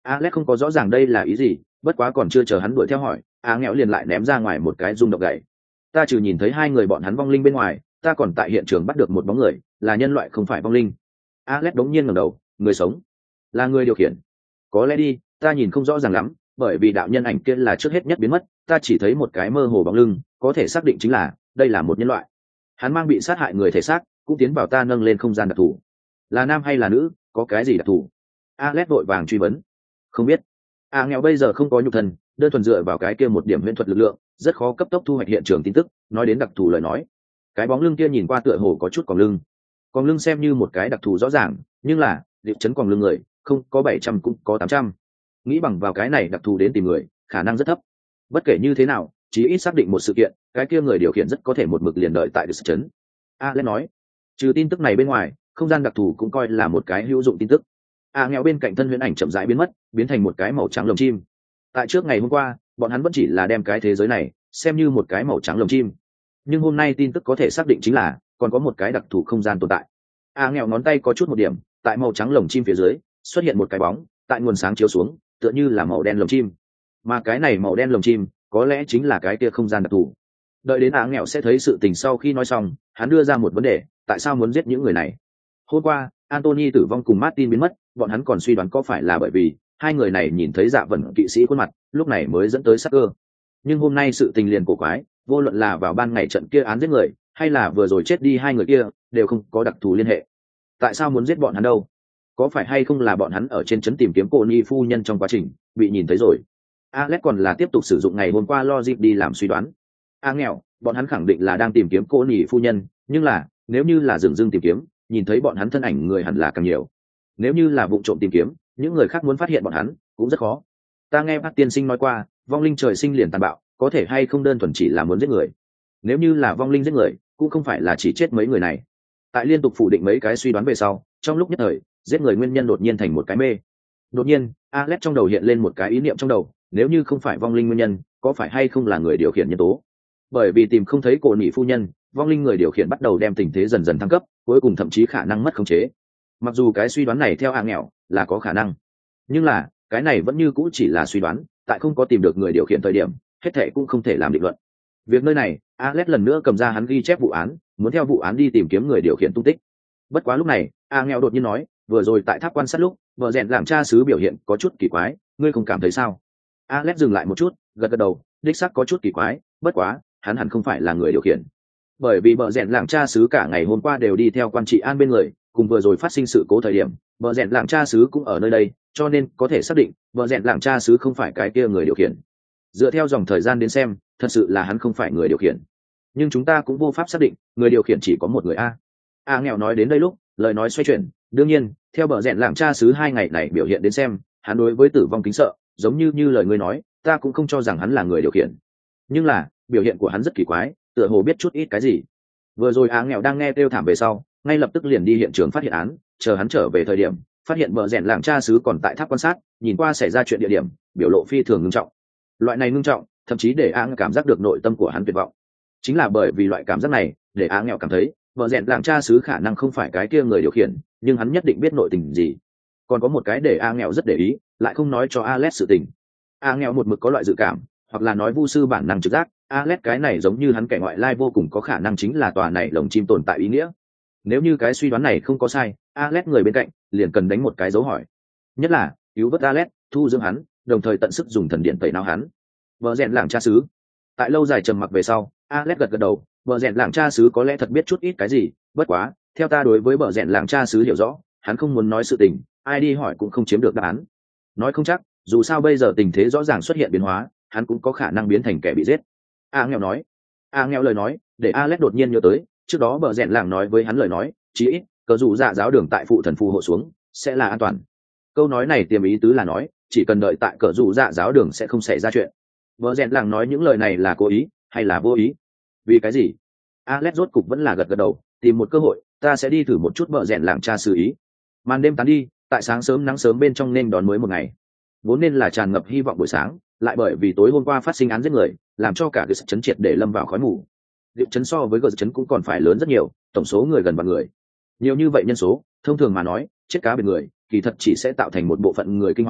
Alex không có rõ ràng đây là ý gì, bất quá còn chưa chờ hắn đuổi theo hỏi, a nghèo liền lại ném ra ngoài một cái rung động gậy. Ta trừ nhìn thấy hai người bọn hắn vong linh bên ngoài, ta còn tại hiện trường bắt được một bóng người, là nhân loại không phải vong linh. Alex đống nhiên ngẩng đầu, người sống, là người điều khiển. Có lẽ đi, ta nhìn không rõ ràng lắm, bởi vì đạo nhân ảnh kia là trước hết nhất biến mất, ta chỉ thấy một cái mơ hồ bóng lưng, có thể xác định chính là đây là một nhân loại. Hắn mang bị sát hại người thể xác, cũng tiến vào ta nâng lên không gian đặc thù. Là nam hay là nữ, có cái gì đặc thù? Alex vội vàng truy vấn. Không biết. A nghèo bây giờ không có nhục thân, đơn thuần dựa vào cái kia một điểm huyễn thuật lực lượng, rất khó cấp tốc thu hoạch hiện trường tin tức. Nói đến đặc thù lời nói, cái bóng lưng kia nhìn qua tựa hồ có chút còng lưng. Còng lưng xem như một cái đặc thù rõ ràng, nhưng là điệp chấn còng lưng người, không có bảy trăm cũng có tám trăm. Nghĩ bằng vào cái này đặc thù đến tìm người, khả năng rất thấp. Bất kể như thế nào, chí ít xác định một sự kiện, cái kia người điều khiển rất có thể một mực liền đợi tại điệp chấn. Alex nói, trừ tin tức này bên ngoài, không gian đặc thù cũng coi là một cái hữu dụng tin tức. A nghèo bên cạnh thân huyễn ảnh chậm rãi biến mất, biến thành một cái màu trắng lồng chim. Tại trước ngày hôm qua, bọn hắn vẫn chỉ là đem cái thế giới này xem như một cái màu trắng lồng chim, nhưng hôm nay tin tức có thể xác định chính là còn có một cái đặc thù không gian tồn tại. A nghèo ngón tay có chút một điểm, tại màu trắng lồng chim phía dưới xuất hiện một cái bóng, tại nguồn sáng chiếu xuống, tựa như là màu đen lồng chim, mà cái này màu đen lồng chim có lẽ chính là cái kia không gian đặc thù. Đợi đến A nghèo sẽ thấy sự tình sau khi nói xong, hắn đưa ra một vấn đề, tại sao muốn giết những người này? Hôm qua, Anthony tử vong cùng Martin biến mất, bọn hắn còn suy đoán có phải là bởi vì hai người này nhìn thấy Dạ Vân kỵ sĩ khuôn mặt, lúc này mới dẫn tới sắc cơ. Nhưng hôm nay sự tình liền cổ quái, vô luận là vào ban ngày trận kia án giết người, hay là vừa rồi chết đi hai người kia, đều không có đặc thù liên hệ. Tại sao muốn giết bọn hắn đâu? Có phải hay không là bọn hắn ở trên trấn tìm kiếm cô Ni phu nhân trong quá trình bị nhìn thấy rồi? Alex còn là tiếp tục sử dụng ngày hôm qua logic đi làm suy đoán. A nghèo, bọn hắn khẳng định là đang tìm kiếm cô Ni phu nhân, nhưng là nếu như là dừng dưng tìm kiếm, nhìn thấy bọn hắn thân ảnh người hẳn là càng nhiều. Nếu như là vụ trộm tìm kiếm, những người khác muốn phát hiện bọn hắn cũng rất khó. Ta nghe bác tiên sinh nói qua, vong linh trời sinh liền tàn bạo, có thể hay không đơn thuần chỉ là muốn giết người. Nếu như là vong linh giết người, cũng không phải là chỉ chết mấy người này. Tại liên tục phủ định mấy cái suy đoán về sau, trong lúc nhất thời, giết người nguyên nhân đột nhiên thành một cái mê. Đột nhiên, Alex trong đầu hiện lên một cái ý niệm trong đầu, nếu như không phải vong linh nguyên nhân, có phải hay không là người điều khiển nhân tố? Bởi vì tìm không thấy cổ nhị phu nhân, vong linh người điều khiển bắt đầu đem tình thế dần dần thăng cấp, cuối cùng thậm chí khả năng mất khống chế. Mặc dù cái suy đoán này theo A nghèo là có khả năng, nhưng là cái này vẫn như cũ chỉ là suy đoán, tại không có tìm được người điều khiển thời điểm, hết thệ cũng không thể làm định luận. Việc nơi này, Alex lần nữa cầm ra hắn ghi chép vụ án, muốn theo vụ án đi tìm kiếm người điều khiển tung tích. Bất quá lúc này, A nghèo đột nhiên nói, vừa rồi tại tháp quan sát lúc, vợ rèn làm cha xứ biểu hiện có chút kỳ quái, ngươi không cảm thấy sao? Alex dừng lại một chút, gật gật đầu, đích xác có chút kỳ quái, bất quá hắn hẳn không phải là người điều khiển, bởi vì bờ rèn làng cha xứ cả ngày hôm qua đều đi theo quan trị an bên người, cùng vừa rồi phát sinh sự cố thời điểm bờ rèn làng cha xứ cũng ở nơi đây, cho nên có thể xác định bờ rèn làng cha xứ không phải cái kia người điều khiển. Dựa theo dòng thời gian đến xem, thật sự là hắn không phải người điều khiển, nhưng chúng ta cũng vô pháp xác định người điều khiển chỉ có một người. A a nghèo nói đến đây lúc lời nói xoay chuyển, đương nhiên theo bờ rèn làng cha xứ hai ngày này biểu hiện đến xem, hắn đối với tử vong kính sợ, giống như như lời ngươi nói, ta cũng không cho rằng hắn là người điều khiển, nhưng là biểu hiện của hắn rất kỳ quái, tựa hồ biết chút ít cái gì. Vừa rồi á nghèo đang nghe kêu thảm về sau, ngay lập tức liền đi hiện trường phát hiện án, chờ hắn trở về thời điểm phát hiện bờ rèn làng cha xứ còn tại tháp quan sát, nhìn qua xảy ra chuyện địa điểm, biểu lộ phi thường ngưng trọng. Loại này ngưng trọng thậm chí để á cảm giác được nội tâm của hắn tuyệt vọng. Chính là bởi vì loại cảm giác này để á nghèo cảm thấy bờ rèn làng cha xứ khả năng không phải cái kia người điều khiển, nhưng hắn nhất định biết nội tình gì. Còn có một cái để á nghèo rất để ý, lại không nói cho Alex sự tình. Á nghèo một mực có loại dự cảm, hoặc là nói vu sư bản năng trực giác, Alex cái này giống như hắn kẻ ngoại lai vô cùng có khả năng chính là tòa này lồng chim tồn tại ý nghĩa. Nếu như cái suy đoán này không có sai, Alex người bên cạnh liền cần đánh một cái dấu hỏi. Nhất là cứu vớt Alex, thu dưỡng hắn, đồng thời tận sức dùng thần điện tẩy não hắn. Vợ rèn làng cha xứ. Tại lâu dài trầm mặc về sau, Alex gật gật đầu, vợ rèn làng cha xứ có lẽ thật biết chút ít cái gì, bất quá, theo ta đối với vợ rèn làng cha xứ hiểu rõ, hắn không muốn nói sự tình, ai đi hỏi cũng không chiếm được đáp án. Nói không chắc, dù sao bây giờ tình thế rõ ràng xuất hiện biến hóa, hắn cũng có khả năng biến thành kẻ bị giết. A nghèo nói. A nghèo lời nói để Alex đột nhiên nhớ tới trước đó bờ rèn làng nói với hắn lời nói, chí ít cờ dù dạ giáo đường tại phụ thần phù hộ xuống sẽ là an toàn. Câu nói này tiềm ý tứ là nói chỉ cần đợi tại cờ dù dạ giáo đường sẽ không xảy ra chuyện. Bờ rèn làng nói những lời này là cố ý hay là vô ý? Vì cái gì? Alex rốt cục vẫn là gật gật đầu, tìm một cơ hội ta sẽ đi thử một chút bờ rèn làng tra xử ý. Màn đêm tán đi, tại sáng sớm nắng sớm bên trong nên đón mới một ngày, vốn nên là tràn ngập hy vọng buổi sáng, lại bởi vì tối hôm qua phát sinh án giết người làm cho cả cái sự chấn triệt để lâm vào khói mù. Điệu chấn so với gờ chấn cũng còn phải lớn rất nhiều, tổng số người gần vạn người. Nhiều như vậy nhân số, thông thường mà nói chết cá biệt người kỳ thật chỉ sẽ tạo thành một bộ phận người kinh hoàng,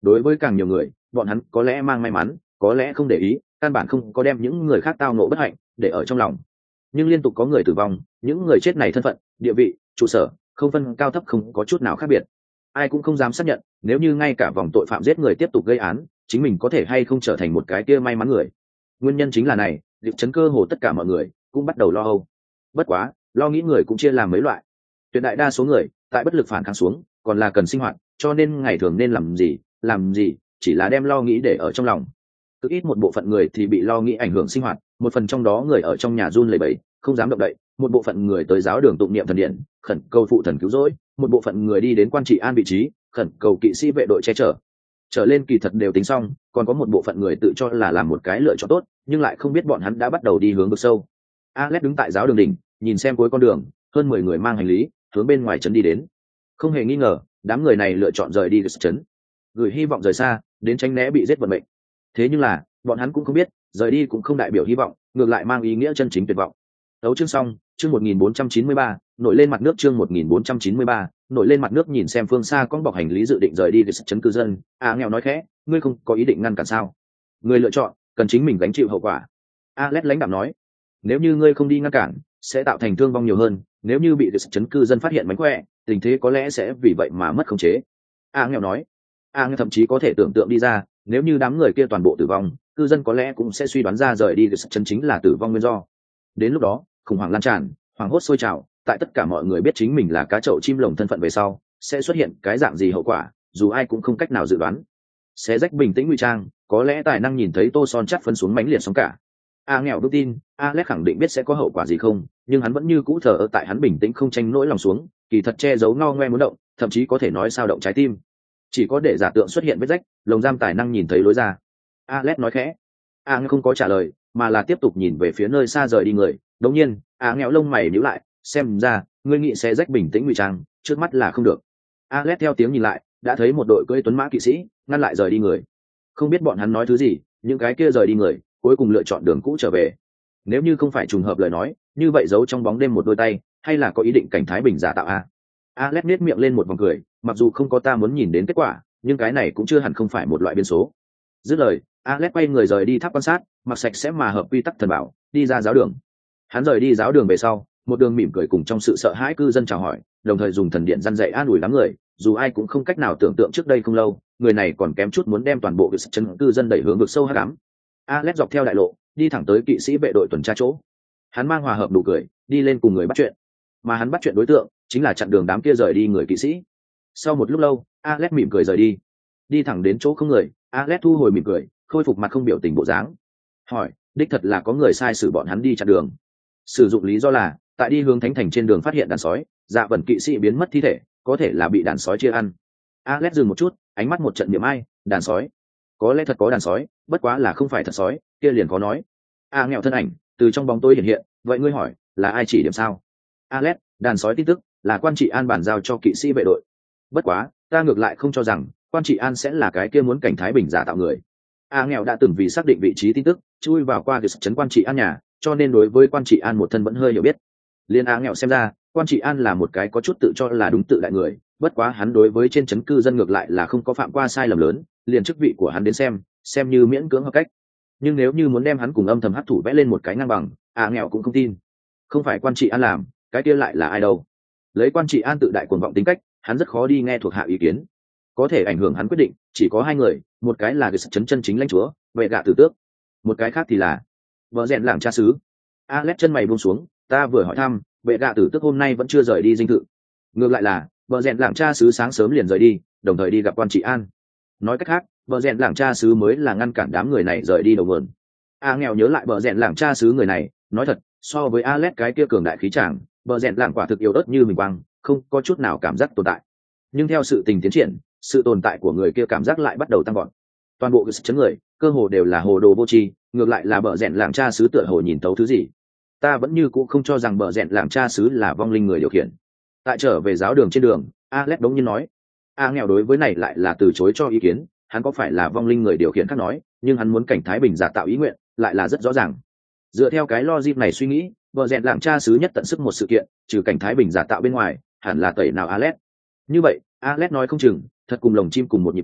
đối với càng nhiều người bọn hắn có lẽ mang may mắn, có lẽ không để ý, căn bản không có đem những người khác tao ngộ bất hạnh để ở trong lòng. Nhưng liên tục có người tử vong, những người chết này thân phận, địa vị, trụ sở không phân cao thấp, không có chút nào khác biệt. Ai cũng không dám xác nhận nếu như ngay cả vòng tội phạm giết người tiếp tục gây án, chính mình có thể hay không trở thành một cái kia may mắn người. Nguyên nhân chính là này, liệu chấn cơ hồ tất cả mọi người cũng bắt đầu lo âu. Bất quá lo nghĩ người cũng chia làm mấy loại. Tuyệt đại đa số người tại bất lực phản kháng xuống còn là cần sinh hoạt, cho nên ngày thường nên làm gì làm gì, chỉ là đem lo nghĩ để ở trong lòng. Cực ít một bộ phận người thì bị lo nghĩ ảnh hưởng sinh hoạt, một phần trong đó người ở trong nhà run lẩy bẩy không dám động đậy, một bộ phận người tới giáo đường tụng niệm thần điện khẩn cầu phụ thần cứu rỗi, một bộ phận người đi đến quan trị an vị trí khẩn cầu kỵ sĩ vệ đội che chở. Trở lên kỳ thật đều tính xong, còn có một bộ phận người tự cho là làm một cái lựa chọn tốt, nhưng lại không biết bọn hắn đã bắt đầu đi hướng vực sâu. Alex đứng tại giáo đường đỉnh, nhìn xem cuối con đường, hơn mười người mang hành lý hướng bên ngoài trấn đi đến. Không hề nghi ngờ, đám người này lựa chọn rời đi trấn, gửi hy vọng rời xa, đến tránh né bị giết vận mệnh. Thế nhưng là, bọn hắn cũng không biết, rời đi cũng không đại biểu hy vọng, ngược lại mang ý nghĩa chân chính tuyệt vọng. Đấu chương xong, chương một nghìn bốn trăm chín mươi ba, nổi lên mặt nước chương một nghìn bốn trăm chín mươi ba, nổi lên mặt nước nhìn xem phương xa con bọc hành lý dự định rời đi để trấn cư dân, à nghèo nói khẽ, ngươi không có ý định ngăn cản sao? Người lựa chọn, cần chính mình gánh chịu hậu quả. Alex lãnh đạm nói, nếu như ngươi không đi ngăn cản, sẽ tạo thành thương vong nhiều hơn, nếu như bị để trấn cư dân phát hiện mánh khỏe, tình thế có lẽ sẽ vì vậy mà mất khống chế. À nghèo nói, à nghèo thậm chí có thể tưởng tượng đi ra, nếu như đám người kia toàn bộ tử vong, cư dân có lẽ cũng sẽ suy đoán ra rời đi để trấn chính là tử vong nguyên do. Đến lúc đó, khủng hoảng lan tràn, hoảng hốt sôi trào, tại tất cả mọi người biết chính mình là cá chậu chim lồng thân phận về sau, sẽ xuất hiện cái dạng gì hậu quả, dù ai cũng không cách nào dự đoán. Xé rách bình tĩnh ngụy trang, có lẽ tài năng nhìn thấy tô son chắt phân xuống mánh liệt sóng cả. A nghèo vững tin, Alex khẳng định biết sẽ có hậu quả gì không, nhưng hắn vẫn như cũ thờ ở tại hắn bình tĩnh không tranh nỗi lòng xuống, kỳ thật che giấu ngao ngoe muốn động, thậm chí có thể nói sao động trái tim. Chỉ có để giả tượng xuất hiện vết rách, lồng giam tài năng nhìn thấy lối ra. Alex nói khẽ. A nghèo không có trả lời, mà là tiếp tục nhìn về phía nơi xa rời đi người. Đống nhiên, A nghèo lông mày nhíu lại, xem ra ngươi nghĩ sẽ rách bình tĩnh ngụy trang, trước mắt là không được. Alex theo tiếng nhìn lại, đã thấy một đội cưỡi tuấn mã kỵ sĩ ngăn lại rời đi người. Không biết bọn hắn nói thứ gì, những cái kia rời đi người cuối cùng lựa chọn đường cũ trở về. Nếu như không phải trùng hợp lời nói, như vậy giấu trong bóng đêm một đôi tay, hay là có ý định cảnh thái bình giả tạo a? Alex nét miệng lên một vòng cười, mặc dù không có ta muốn nhìn đến kết quả, nhưng cái này cũng chưa hẳn không phải một loại biến số. Dứt lời, Alex quay người rời đi tháp quan sát, mặc sạch sẽ mà hợp quy tắc thần bảo, đi ra giáo đường. Hắn rời đi giáo đường về sau, một đường mỉm cười cùng trong sự sợ hãi cư dân chào hỏi, đồng thời dùng thần điện răn dạy an ủi đám người, dù ai cũng không cách nào tưởng tượng trước đây không lâu, người này còn kém chút muốn đem toàn bộ chân cư dân đẩy hướng vực sâu hắc ám. Alex dọc theo đại lộ, đi thẳng tới kỵ sĩ vệ đội tuần tra chỗ. Hắn mang hòa hợp nụ cười, đi lên cùng người bắt chuyện. Mà hắn bắt chuyện đối tượng chính là chặn đường đám kia rời đi người kỵ sĩ. Sau một lúc lâu, Alex mỉm cười rời đi. Đi thẳng đến chỗ không người, Alex thu hồi mỉm cười, khôi phục mặt không biểu tình bộ dáng. Hỏi, đích thật là có người sai sử bọn hắn đi chặn đường. Sử dụng lý do là, tại đi hướng thánh thành trên đường phát hiện đàn sói, dạ vần kỵ sĩ biến mất thi thể, có thể là bị đàn sói chia ăn. Alex dừng một chút, ánh mắt một trận niệm ai, đàn sói. Có lẽ thật có đàn sói, bất quá là không phải thật sói, kia liền có nói. A nghèo thân ảnh từ trong bóng tối hiện hiện, vậy ngươi hỏi, là ai chỉ điểm sao? Alex, đàn sói tin tức là quan trị an bàn giao cho kỵ sĩ vệ đội. Bất quá, ta ngược lại không cho rằng quan trị an sẽ là cái kia muốn cảnh thái bình giả tạo người. A nghèo đã từng vì xác định vị trí tin tức, chui vào qua cái trấn quan trị an nhà, cho nên đối với quan trị an một thân vẫn hơi hiểu biết. Liên A nghèo xem ra, quan trị an là một cái có chút tự cho là đúng tự đại người, bất quá hắn đối với trên trấn cư dân ngược lại là không có phạm qua sai lầm lớn, liền chức vị của hắn đến xem, xem như miễn cưỡng hợp cách. Nhưng nếu như muốn đem hắn cùng âm thầm hấp thụ vẽ lên một cái ngang bằng, A nghèo cũng không tin. Không phải quan trị an làm, cái kia lại là ai đâu? Lấy quan trị an tự đại cuồng vọng tính cách, hắn rất khó đi nghe thuộc hạ ý kiến. Có thể ảnh hưởng hắn quyết định, chỉ có hai người, một cái là cái trấn chân chính lãnh chúa, vệ gạ tử tước, một cái khác thì là vợ rèn làng cha xứ. Alex chân mày buông xuống, ta vừa hỏi thăm, vệ gạ tử tước hôm nay vẫn chưa rời đi dinh thự. Ngược lại là vợ rèn làng cha xứ sáng sớm liền rời đi, đồng thời đi gặp quan trị an. Nói cách khác, vợ rèn làng cha xứ mới là ngăn cản đám người này rời đi đầu nguồn. A nghèo nhớ lại vợ rèn làng cha xứ người này, nói thật, so với Alex cái kia cường đại khí tràng, vợ rèn làng quả thực yếu ớt như mình quang, không có chút nào cảm giác tồn tại. Nhưng theo sự tình tiến triển, sự tồn tại của người kia cảm giác lại bắt đầu tăng gọn. Toàn bộ cái chấn người cơ hồ đều là hồ đồ vô tri, ngược lại là bợ rèn làng cha xứ tựa hồ nhìn thấu thứ gì. Ta vẫn như cũ không cho rằng bợ rèn làng cha xứ là vong linh người điều khiển. Tại trở về giáo đường trên đường, Alex đống nhiên nói. A nghèo đối với này lại là từ chối cho ý kiến, hắn có phải là vong linh người điều khiển khác nói, nhưng hắn muốn cảnh thái bình giả tạo ý nguyện lại là rất rõ ràng. Dựa theo cái logic này suy nghĩ, bợ rèn làng cha xứ nhất tận sức một sự kiện, trừ cảnh thái bình giả tạo bên ngoài, hẳn là tẩy nào Alex. Như vậy, Alex nói không chừng thật cùng lồng chim cùng một nhịp thở,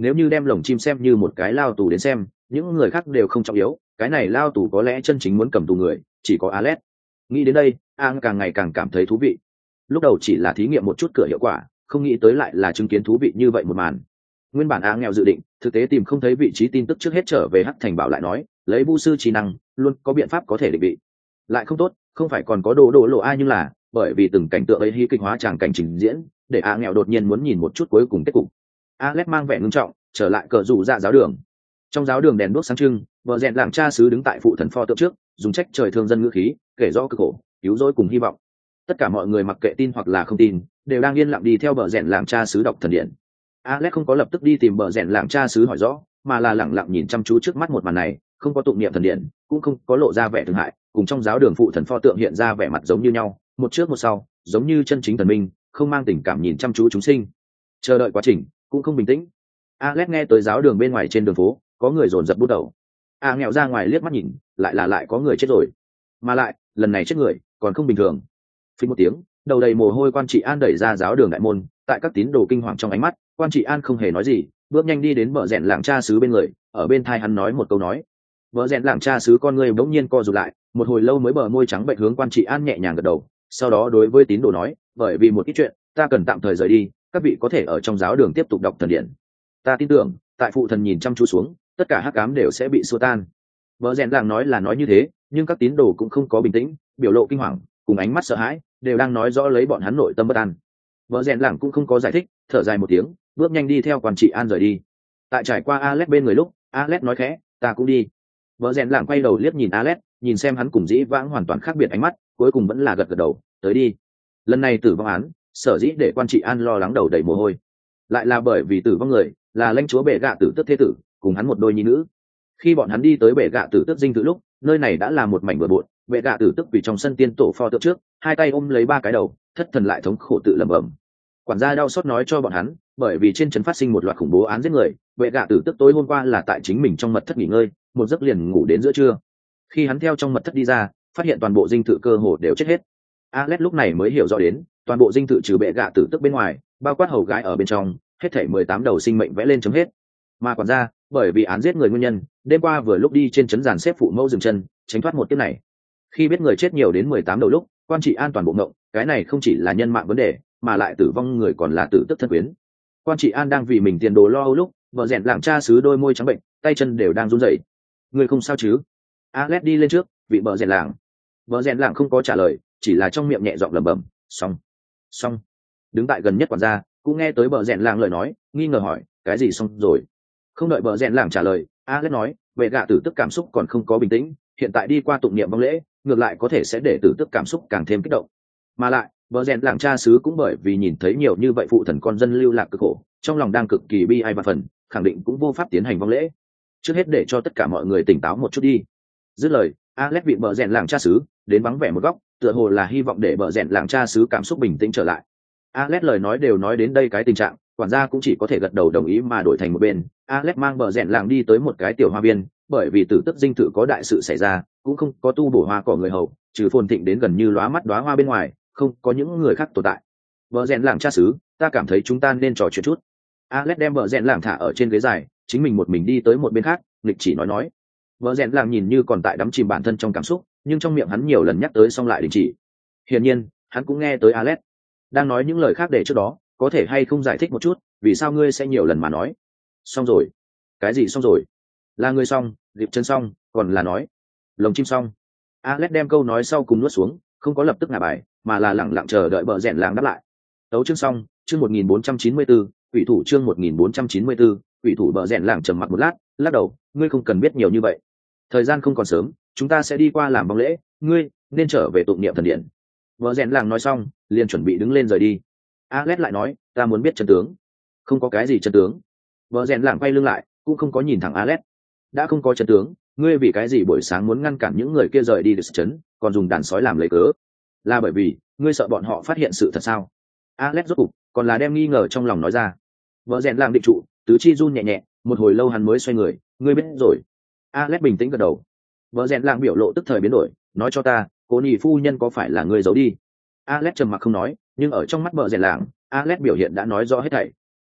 nếu như đem lồng chim xem như một cái lao tù đến xem, những người khác đều không trọng yếu, cái này lao tù có lẽ chân chính muốn cầm tù người chỉ có Alex. Nghĩ đến đây, Ang càng ngày càng cảm thấy thú vị. Lúc đầu chỉ là thí nghiệm một chút cửa hiệu quả, không nghĩ tới lại là chứng kiến thú vị như vậy một màn. Nguyên bản Ang nghèo dự định, thực tế tìm không thấy vị trí tin tức trước hết trở về Hắc Thành Bảo lại nói, lấy vu sư trí năng, luôn có biện pháp có thể định vị. Lại không tốt, không phải còn có đồ đồ lộ ai, nhưng là bởi vì từng cảnh tượng ấy hy kịch hóa tràng cảnh trình diễn, để Ang nghèo đột nhiên muốn nhìn một chút cuối cùng kết cục. Alex mang vẻ ngưng trọng trở lại cờ rủ dạ giáo đường. Trong giáo đường đèn đuốc sáng trưng, vợ rèn làng cha xứ đứng tại phụ thần pho tượng trước, dùng trách trời thương dân ngữ khí kể rõ cực khổ, cứu rỗi cùng hy vọng. Tất cả mọi người mặc kệ tin hoặc là không tin, đều đang yên lặng đi theo bờ rèn làng cha xứ đọc thần điện. Alex không có lập tức đi tìm bờ rèn làng cha xứ hỏi rõ, mà là lẳng lặng nhìn chăm chú trước mắt một màn này, không có tụng niệm thần điện, cũng không có lộ ra vẻ thương hại, cùng trong giáo đường phụ thần pho tượng hiện ra vẻ mặt giống như nhau, một trước một sau, giống như chân chính thần minh, không mang tình cảm nhìn chăm chú chúng sinh. Chờ đợi quá trình cũng không bình tĩnh. Alex nghe tới giáo đường bên ngoài trên đường phố có người dồn dập bút đầu. A nghèo ra ngoài liếc mắt nhìn, lại là lại có người chết rồi, mà lại lần này chết người còn không bình thường. Phí một tiếng, đầu đầy mồ hôi quan trị an đẩy ra giáo đường đại môn, tại các tín đồ kinh hoàng trong ánh mắt, quan trị an không hề nói gì, bước nhanh đi đến bờ rèn làng cha xứ bên người, ở bên thai hắn nói một câu nói. Bờ rèn làng cha xứ con người bỗng nhiên co rụt lại, một hồi lâu mới bờ môi trắng bệnh hướng quan trị an nhẹ nhàng gật đầu, sau đó đối với tín đồ nói, bởi vì một ít chuyện, ta cần tạm thời rời đi, các vị có thể ở trong giáo đường tiếp tục đọc thần điển. Ta tin tưởng, tại phụ thần nhìn chăm chú xuống, tất cả hắc ám đều sẽ bị xua tan. Bờ rèn làng nói là nói như thế, nhưng các tín đồ cũng không có bình tĩnh, biểu lộ kinh hoàng cùng ánh mắt sợ hãi đều đang nói rõ lấy bọn hắn nội tâm bất an. Bờ rèn làng cũng không có giải thích, thở dài một tiếng, bước nhanh đi theo quan trị an rời đi. Tại trải qua Alex bên người lúc, Alex nói khẽ, ta cũng đi. Bờ rèn làng quay đầu liếc nhìn Alex, nhìn xem hắn cùng dĩ vãng hoàn toàn khác biệt ánh mắt, cuối cùng vẫn là gật gật đầu, tới đi. Lần này tử vong án, sở dĩ để quan trị an lo lắng đầu đầy mồ hôi, lại là bởi vì tử vong người là lãnh chúa bệ gạ tử tước thế tử cùng hắn một đôi nhi nữ. Khi bọn hắn đi tới bệ gạ tử tước dinh thự lúc, nơi này đã là một mảnh bừa bộn, bệ gạ tử tước vì trong sân tiên tổ pho tượng trước, hai tay ôm lấy ba cái đầu, thất thần lại thống khổ tự lẩm bẩm. Quản gia đau xót nói cho bọn hắn, bởi vì trên trấn phát sinh một loạt khủng bố án giết người, bệ gạ tử tước tối hôm qua là tại chính mình trong mật thất nghỉ ngơi, một giấc liền ngủ đến giữa trưa. Khi hắn theo trong mật thất đi ra, phát hiện toàn bộ dinh thự cơ hồ đều chết hết. Alex lúc này mới hiểu rõ đến, toàn bộ dinh thự trừ bệ gạ tử tước bên ngoài, bao quát hầu gái ở bên trong, hết thảy mười tám đầu sinh mệnh vẽ lên chấm hết. Mà quản gia, bởi vì án giết người nguyên nhân, đêm qua vừa lúc đi trên trấn giàn xếp phụ mẫu dừng chân, tránh thoát một kiếp này. Khi biết người chết nhiều đến mười tám đầu lúc, quan trị an toàn bộ ngộng, cái này không chỉ là nhân mạng vấn đề, mà lại tử vong người còn là tử tức thân quyến. Quan trị an đang vì mình tiền đồ lo âu lúc, vợ rèn làng cha xứ đôi môi trắng bệnh, tay chân đều đang run rẩy. Người không sao chứ? Alex đi lên trước, vị vợ rèn làng. Vợ rèn làng không có trả lời, chỉ là trong miệng nhẹ giọng lẩm bẩm, xong, xong. Đứng tại gần nhất quản gia cũng nghe tới bờ rèn làng lời nói, nghi ngờ hỏi, cái gì xong rồi? Không đợi bờ rèn làng trả lời, Alex nói, vệ gạ tử tức cảm xúc còn không có bình tĩnh, hiện tại đi qua tụng niệm vong lễ, ngược lại có thể sẽ để tử tức cảm xúc càng thêm kích động. Mà lại bờ rèn làng cha xứ cũng bởi vì nhìn thấy nhiều như vậy phụ thần con dân lưu lạc cực khổ, trong lòng đang cực kỳ bi ai và phần, khẳng định cũng vô pháp tiến hành vong lễ. Trước hết để cho tất cả mọi người tỉnh táo một chút đi. Dứt lời, Alex vị bờ rèn làng cha xứ đến vắng vẻ một góc, tựa hồ là hy vọng để bờ rèn làng cha xứ cảm xúc bình tĩnh trở lại. Alex lời nói đều nói đến đây cái tình trạng, quản gia cũng chỉ có thể gật đầu đồng ý mà đổi thành một bên. Alex mang bờ rèn làng đi tới một cái tiểu hoa viên, bởi vì tử tức dinh thự có đại sự xảy ra, cũng không có tu bổ hoa cỏ người hầu, trừ phồn thịnh đến gần như lóa mắt đóa hoa bên ngoài, không có những người khác tồn tại. Bờ rèn làng cha xứ, ta cảm thấy chúng ta nên trò chuyện chút. Alex đem bờ rèn làng thả ở trên ghế dài, chính mình một mình đi tới một bên khác, nghịch chỉ nói nói. Bờ rèn làng nhìn như còn tại đắm chìm bản thân trong cảm xúc, nhưng trong miệng hắn nhiều lần nhắc tới xong lại đình chỉ. Hiển nhiên, hắn cũng nghe tới Alex đang nói những lời khác để trước đó, có thể hay không giải thích một chút, vì sao ngươi sẽ nhiều lần mà nói xong rồi? Cái gì xong rồi? Là ngươi xong, dịp chân xong, còn là nói lồng chim xong? Alex đem câu nói sau cùng nuốt xuống, không có lập tức ngả bài, mà là lẳng lặng chờ đợi bờ rèn làng đáp lại. Tấu chương xong, chương một nghìn bốn trăm chín mươi bốn, quỷ thủ chương một nghìn bốn trăm chín mươi bốn, quỷ thủ. Bờ rèn làng trầm mặc một lát, lắc đầu, ngươi không cần biết nhiều như vậy. Thời gian không còn sớm, chúng ta sẽ đi qua làm vong lễ, ngươi nên trở về tụng niệm thần điện. Bờ rèn làng nói xong, liền chuẩn bị đứng lên rời đi. Alex lại nói, ta muốn biết chân tướng. Không có cái gì chân tướng. Bờ rèn làng quay lưng lại, cũng không có nhìn thẳng Alex. Đã không có chân tướng, ngươi vì cái gì buổi sáng muốn ngăn cản những người kia rời đi được chấn, còn dùng đàn sói làm lấy cớ? Là bởi vì ngươi sợ bọn họ phát hiện sự thật sao? Alex rốt cục còn là đem nghi ngờ trong lòng nói ra. Bờ rèn làng định trụ, tứ chi run nhẹ nhẹ, một hồi lâu hắn mới xoay người, ngươi biết rồi. Alex bình tĩnh gật đầu. Bờ rèn làng biểu lộ tức thời biến đổi, nói cho ta, cô nhị phu nhân có phải là ngươi giấu đi? Alex trầm mặc không nói, nhưng ở trong mắt bờ rèn làng, Alex biểu hiện đã nói rõ hết thảy.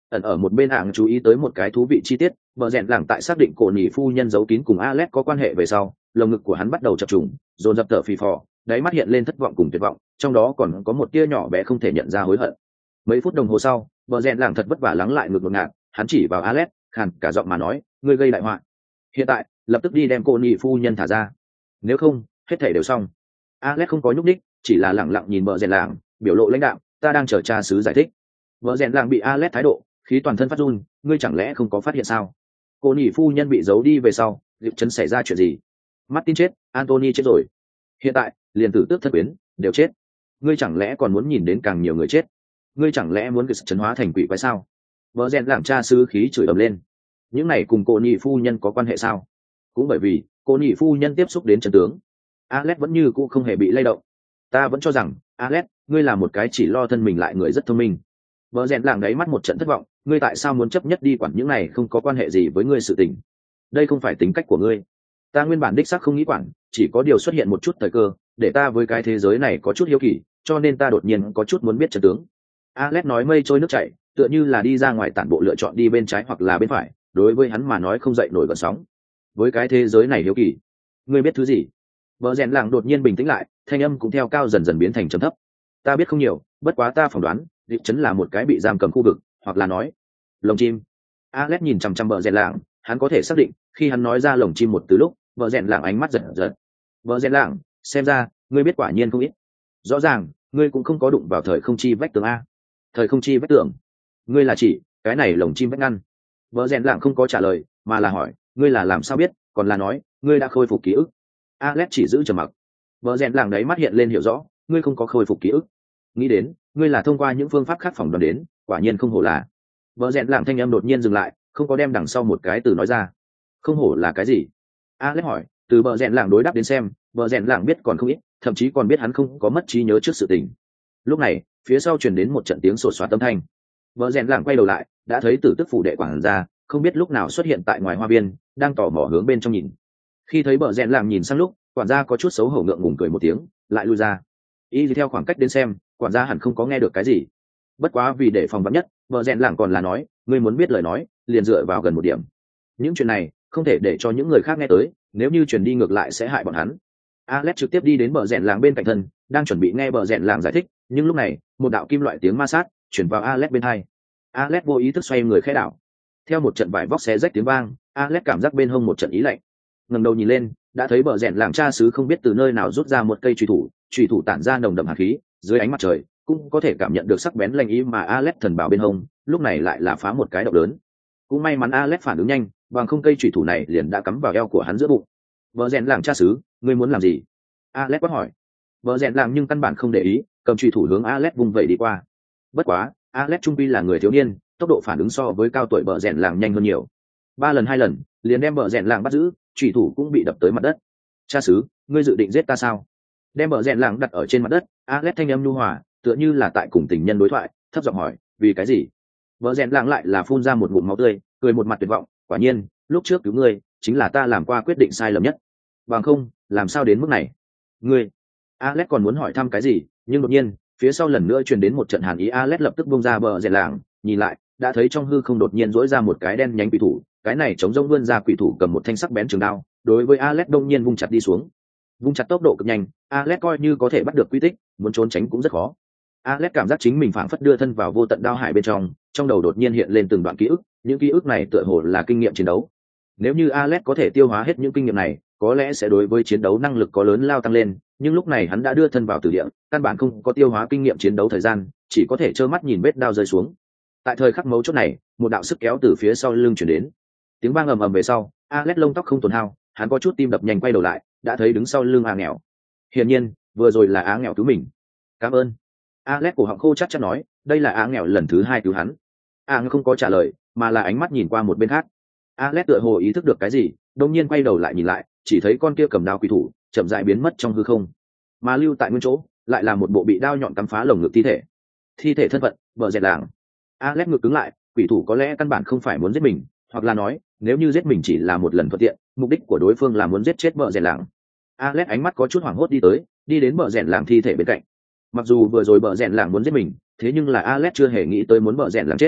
ẩn ở một bên ảng chú ý tới một cái thú vị chi tiết, bờ rẽn làng tại xác định cổ nhị phu nhân giấu kín cùng Alex có quan hệ về sau, lồng ngực của hắn bắt đầu chập trùng, dồn dập thở phì phò, đáy mắt hiện lên thất vọng cùng tuyệt vọng, trong đó còn có một tia nhỏ bé không thể nhận ra hối hận. Mấy phút đồng hồ sau, bờ rẽn làng thật vất vả lắng lại ngực ngột ngạt, hắn chỉ vào Alex, khàn cả giọng mà nói, ngươi gây đại họa. Hiện tại, lập tức đi đem cô nhị phu nhân thả ra, nếu không, hết thảy đều xong. Alex không có nhúc nhích, chỉ là lẳng lặng nhìn bờ rẽn làng, biểu lộ lãnh đạm, ta đang chờ cha xứ giải thích. Bờ rẽn làng bị Alex thái độ khí toàn thân phát run, ngươi chẳng lẽ không có phát hiện sao? Cô nhị phu nhân bị giấu đi về sau, liệu chấn xảy ra chuyện gì? Martin chết, Anthony chết rồi, hiện tại liền tử tước thất quyến đều chết, ngươi chẳng lẽ còn muốn nhìn đến càng nhiều người chết? Ngươi chẳng lẽ muốn cái sự chấn hóa thành quỷ quái sao? Vợ rèn làm cha xứ khí chửi ầm lên. Những này cùng cô nhị phu nhân có quan hệ sao? Cũng bởi vì cô nhị phu nhân tiếp xúc đến chân tướng. Alex vẫn như cũ không hề bị lay động. Ta vẫn cho rằng Alex, ngươi là một cái chỉ lo thân mình lại người rất thông minh. Vợ rèn làng đáy mắt một trận thất vọng, ngươi tại sao muốn chấp nhất đi quản những này không có quan hệ gì với ngươi sự tình? Đây không phải tính cách của ngươi. Ta nguyên bản đích xác không nghĩ quản, chỉ có điều xuất hiện một chút thời cơ, để ta với cái thế giới này có chút hiếu kỳ, cho nên ta đột nhiên có chút muốn biết chân tướng. Alex nói mây trôi nước chảy, tựa như là đi ra ngoài tản bộ lựa chọn đi bên trái hoặc là bên phải, đối với hắn mà nói không dậy nổi gợn sóng. Với cái thế giới này hiếu kỳ, ngươi biết thứ gì? Vợ rèn làng đột nhiên bình tĩnh lại, thanh âm cũng theo cao dần dần biến thành trầm thấp. Ta biết không nhiều, bất quá ta phỏng đoán, Diệp Trấn là một cái bị giam cầm khu vực, hoặc là nói, lồng chim. Alex nhìn chằm chằm vợ rèn làng, hắn có thể xác định, khi hắn nói ra lồng chim một từ lúc, vợ rèn làng ánh mắt giật giật. Vợ rèn làng, xem ra, ngươi biết quả nhiên không ít. Rõ ràng, ngươi cũng không có đụng vào thời không chi vách tường a. Thời không chi vách tường? Ngươi là chỉ cái này lồng chim vách ngăn? Vợ rèn làng không có trả lời, mà là hỏi, ngươi là làm sao biết, còn là nói, ngươi đã khôi phục ký ức. Alex chỉ giữ trầm mặc. Vợ rèn làng đấy mắt hiện lên hiểu rõ, ngươi không có khôi phục ký ức. Nghĩ đến, ngươi là thông qua những phương pháp khác phỏng đoán đến, quả nhiên không hổ là. Vợ rèn làng thanh âm đột nhiên dừng lại, không có đem đằng sau một cái từ nói ra. Không hổ là cái gì? Alex hỏi, từ vợ rèn làng đối đáp đến xem, vợ rèn làng biết còn không ít, thậm chí còn biết hắn không có mất trí nhớ trước sự tình. Lúc này, phía sau truyền đến một trận tiếng sột soạt âm thanh. Vợ rèn làng quay đầu lại, đã thấy tử tức phủ đệ quản gia, không biết lúc nào xuất hiện tại ngoài hoa viên, đang tò mò hướng bên trong nhìn. Khi thấy vợ rèn làng nhìn sang lúc, quản gia có chút xấu hổ ngượng ngùng cười một tiếng, lại lui ra. Y theo khoảng cách đến xem, quản gia hẳn không có nghe được cái gì. Bất quá vì để phòng vắn nhất, vợ rèn làng còn là nói, ngươi muốn biết lời nói, liền dựa vào gần một điểm. Những chuyện này không thể để cho những người khác nghe tới, nếu như truyền đi ngược lại sẽ hại bọn hắn. Alex trực tiếp đi đến bờ rèn làng bên cạnh thân, đang chuẩn bị nghe bờ rèn làng giải thích, nhưng lúc này, một đạo kim loại tiếng ma sát chuyển vào Alex bên tai. Alex vô ý thức xoay người khẽ đảo. Theo một trận vải vóc xé rách tiếng vang, Alex cảm giác bên hông một trận ý lạnh. Ngẩng đầu nhìn lên, đã thấy bờ rèn làng cha xứ không biết từ nơi nào rút ra một cây chùy thủ, chùy thủ tản ra nồng đậm hàn khí, dưới ánh mặt trời cũng có thể cảm nhận được sắc bén lạnh ý mà Alex thần bảo bên hông, lúc này lại là phá một cái động lớn. Cũng may mắn Alex phản ứng nhanh, bằng không cây chùy thủ này liền đã cắm vào eo của hắn giữa bụng. Bờ rèn làng cha xứ, ngươi muốn làm gì? Alex quát hỏi. Bờ rèn làng nhưng căn bản không để ý, cầm chùy thủ hướng Alex vung vẩy đi qua. Bất quá, Alex trung quy là người thiếu niên, tốc độ phản ứng so với cao tuổi bờ rèn làng nhanh hơn nhiều. Ba lần hai lần, liền đem bờ rèn làng bắt giữ, chùy thủ cũng bị đập tới mặt đất. Cha xứ, ngươi dự định giết ta sao? Đem bờ rèn làng đặt ở trên mặt đất, Alex thanh âm nhu hòa, tựa như là tại cùng tình nhân đối thoại, thấp giọng hỏi, vì cái gì? Bờ rèn làng lại là phun ra một ngụm máu tươi, cười một mặt tuyệt vọng, quả nhiên, lúc trước cứu ngươi, chính là ta làm qua quyết định sai lầm nhất. Bằng không, làm sao đến mức này? Ngươi, Alex còn muốn hỏi thăm cái gì, nhưng đột nhiên, phía sau lần nữa truyền đến một trận hàn ý. Alex lập tức buông ra bờ rèn làng, nhìn lại, đã thấy trong hư không đột nhiên rỗi ra một cái đen nhánh quỷ thủ, cái này chống rông vươn ra quỷ thủ cầm một thanh sắc bén trường đao, đối với Alex đông nhiên vung chặt đi xuống. Vung chặt tốc độ cực nhanh, Alex coi như có thể bắt được quy tích, muốn trốn tránh cũng rất khó. Alex cảm giác chính mình phảng phất đưa thân vào vô tận đao hải bên trong, trong đầu đột nhiên hiện lên từng đoạn ký ức, những ký ức này tựa hồ là kinh nghiệm chiến đấu. Nếu như Alex có thể tiêu hóa hết những kinh nghiệm này, có lẽ sẽ đối với chiến đấu năng lực có lớn lao tăng lên, nhưng lúc này hắn đã đưa thân vào tử địa, căn bản không có tiêu hóa kinh nghiệm chiến đấu thời gian, chỉ có thể trơ mắt nhìn vết đao rơi xuống. Tại thời khắc mấu chốt này, một đạo sức kéo từ phía sau lưng truyền đến. Tiếng vang ầm ầm về sau, Alex lông tóc không tổn hao, hắn có chút tim đập nhanh quay đầu lại, đã thấy đứng sau lưng Á Nghèo. Hiển nhiên, vừa rồi là Á Nghèo cứu mình. Cảm ơn. Alex cổ họng khô chắc chắn nói, đây là Á Nghèo lần thứ hai cứu hắn. Á Nghèo không có trả lời, mà là ánh mắt nhìn qua một bên khác. Alex tựa hồ ý thức được cái gì, đột nhiên quay đầu lại nhìn lại, chỉ thấy con kia cầm đao quỷ thủ chậm rãi biến mất trong hư không, mà lưu tại nguyên chỗ lại là một bộ bị đao nhọn cắm phá lồng ngực thi thể. Thi thể thân phận, vợ dẹt làng. Alex ngược cứng lại, quỷ thủ có lẽ căn bản không phải muốn giết mình, hoặc là nói, nếu như giết mình chỉ là một lần thuận tiện, mục đích của đối phương là muốn giết chết vợ dẹt làng. Alex ánh mắt có chút hoảng hốt đi tới, đi đến vợ dẹt làng thi thể bên cạnh. Mặc dù vừa rồi vợ dẹt làng muốn giết mình, thế nhưng là Alex chưa hề nghĩ tới muốn vợ dẹt làng chết.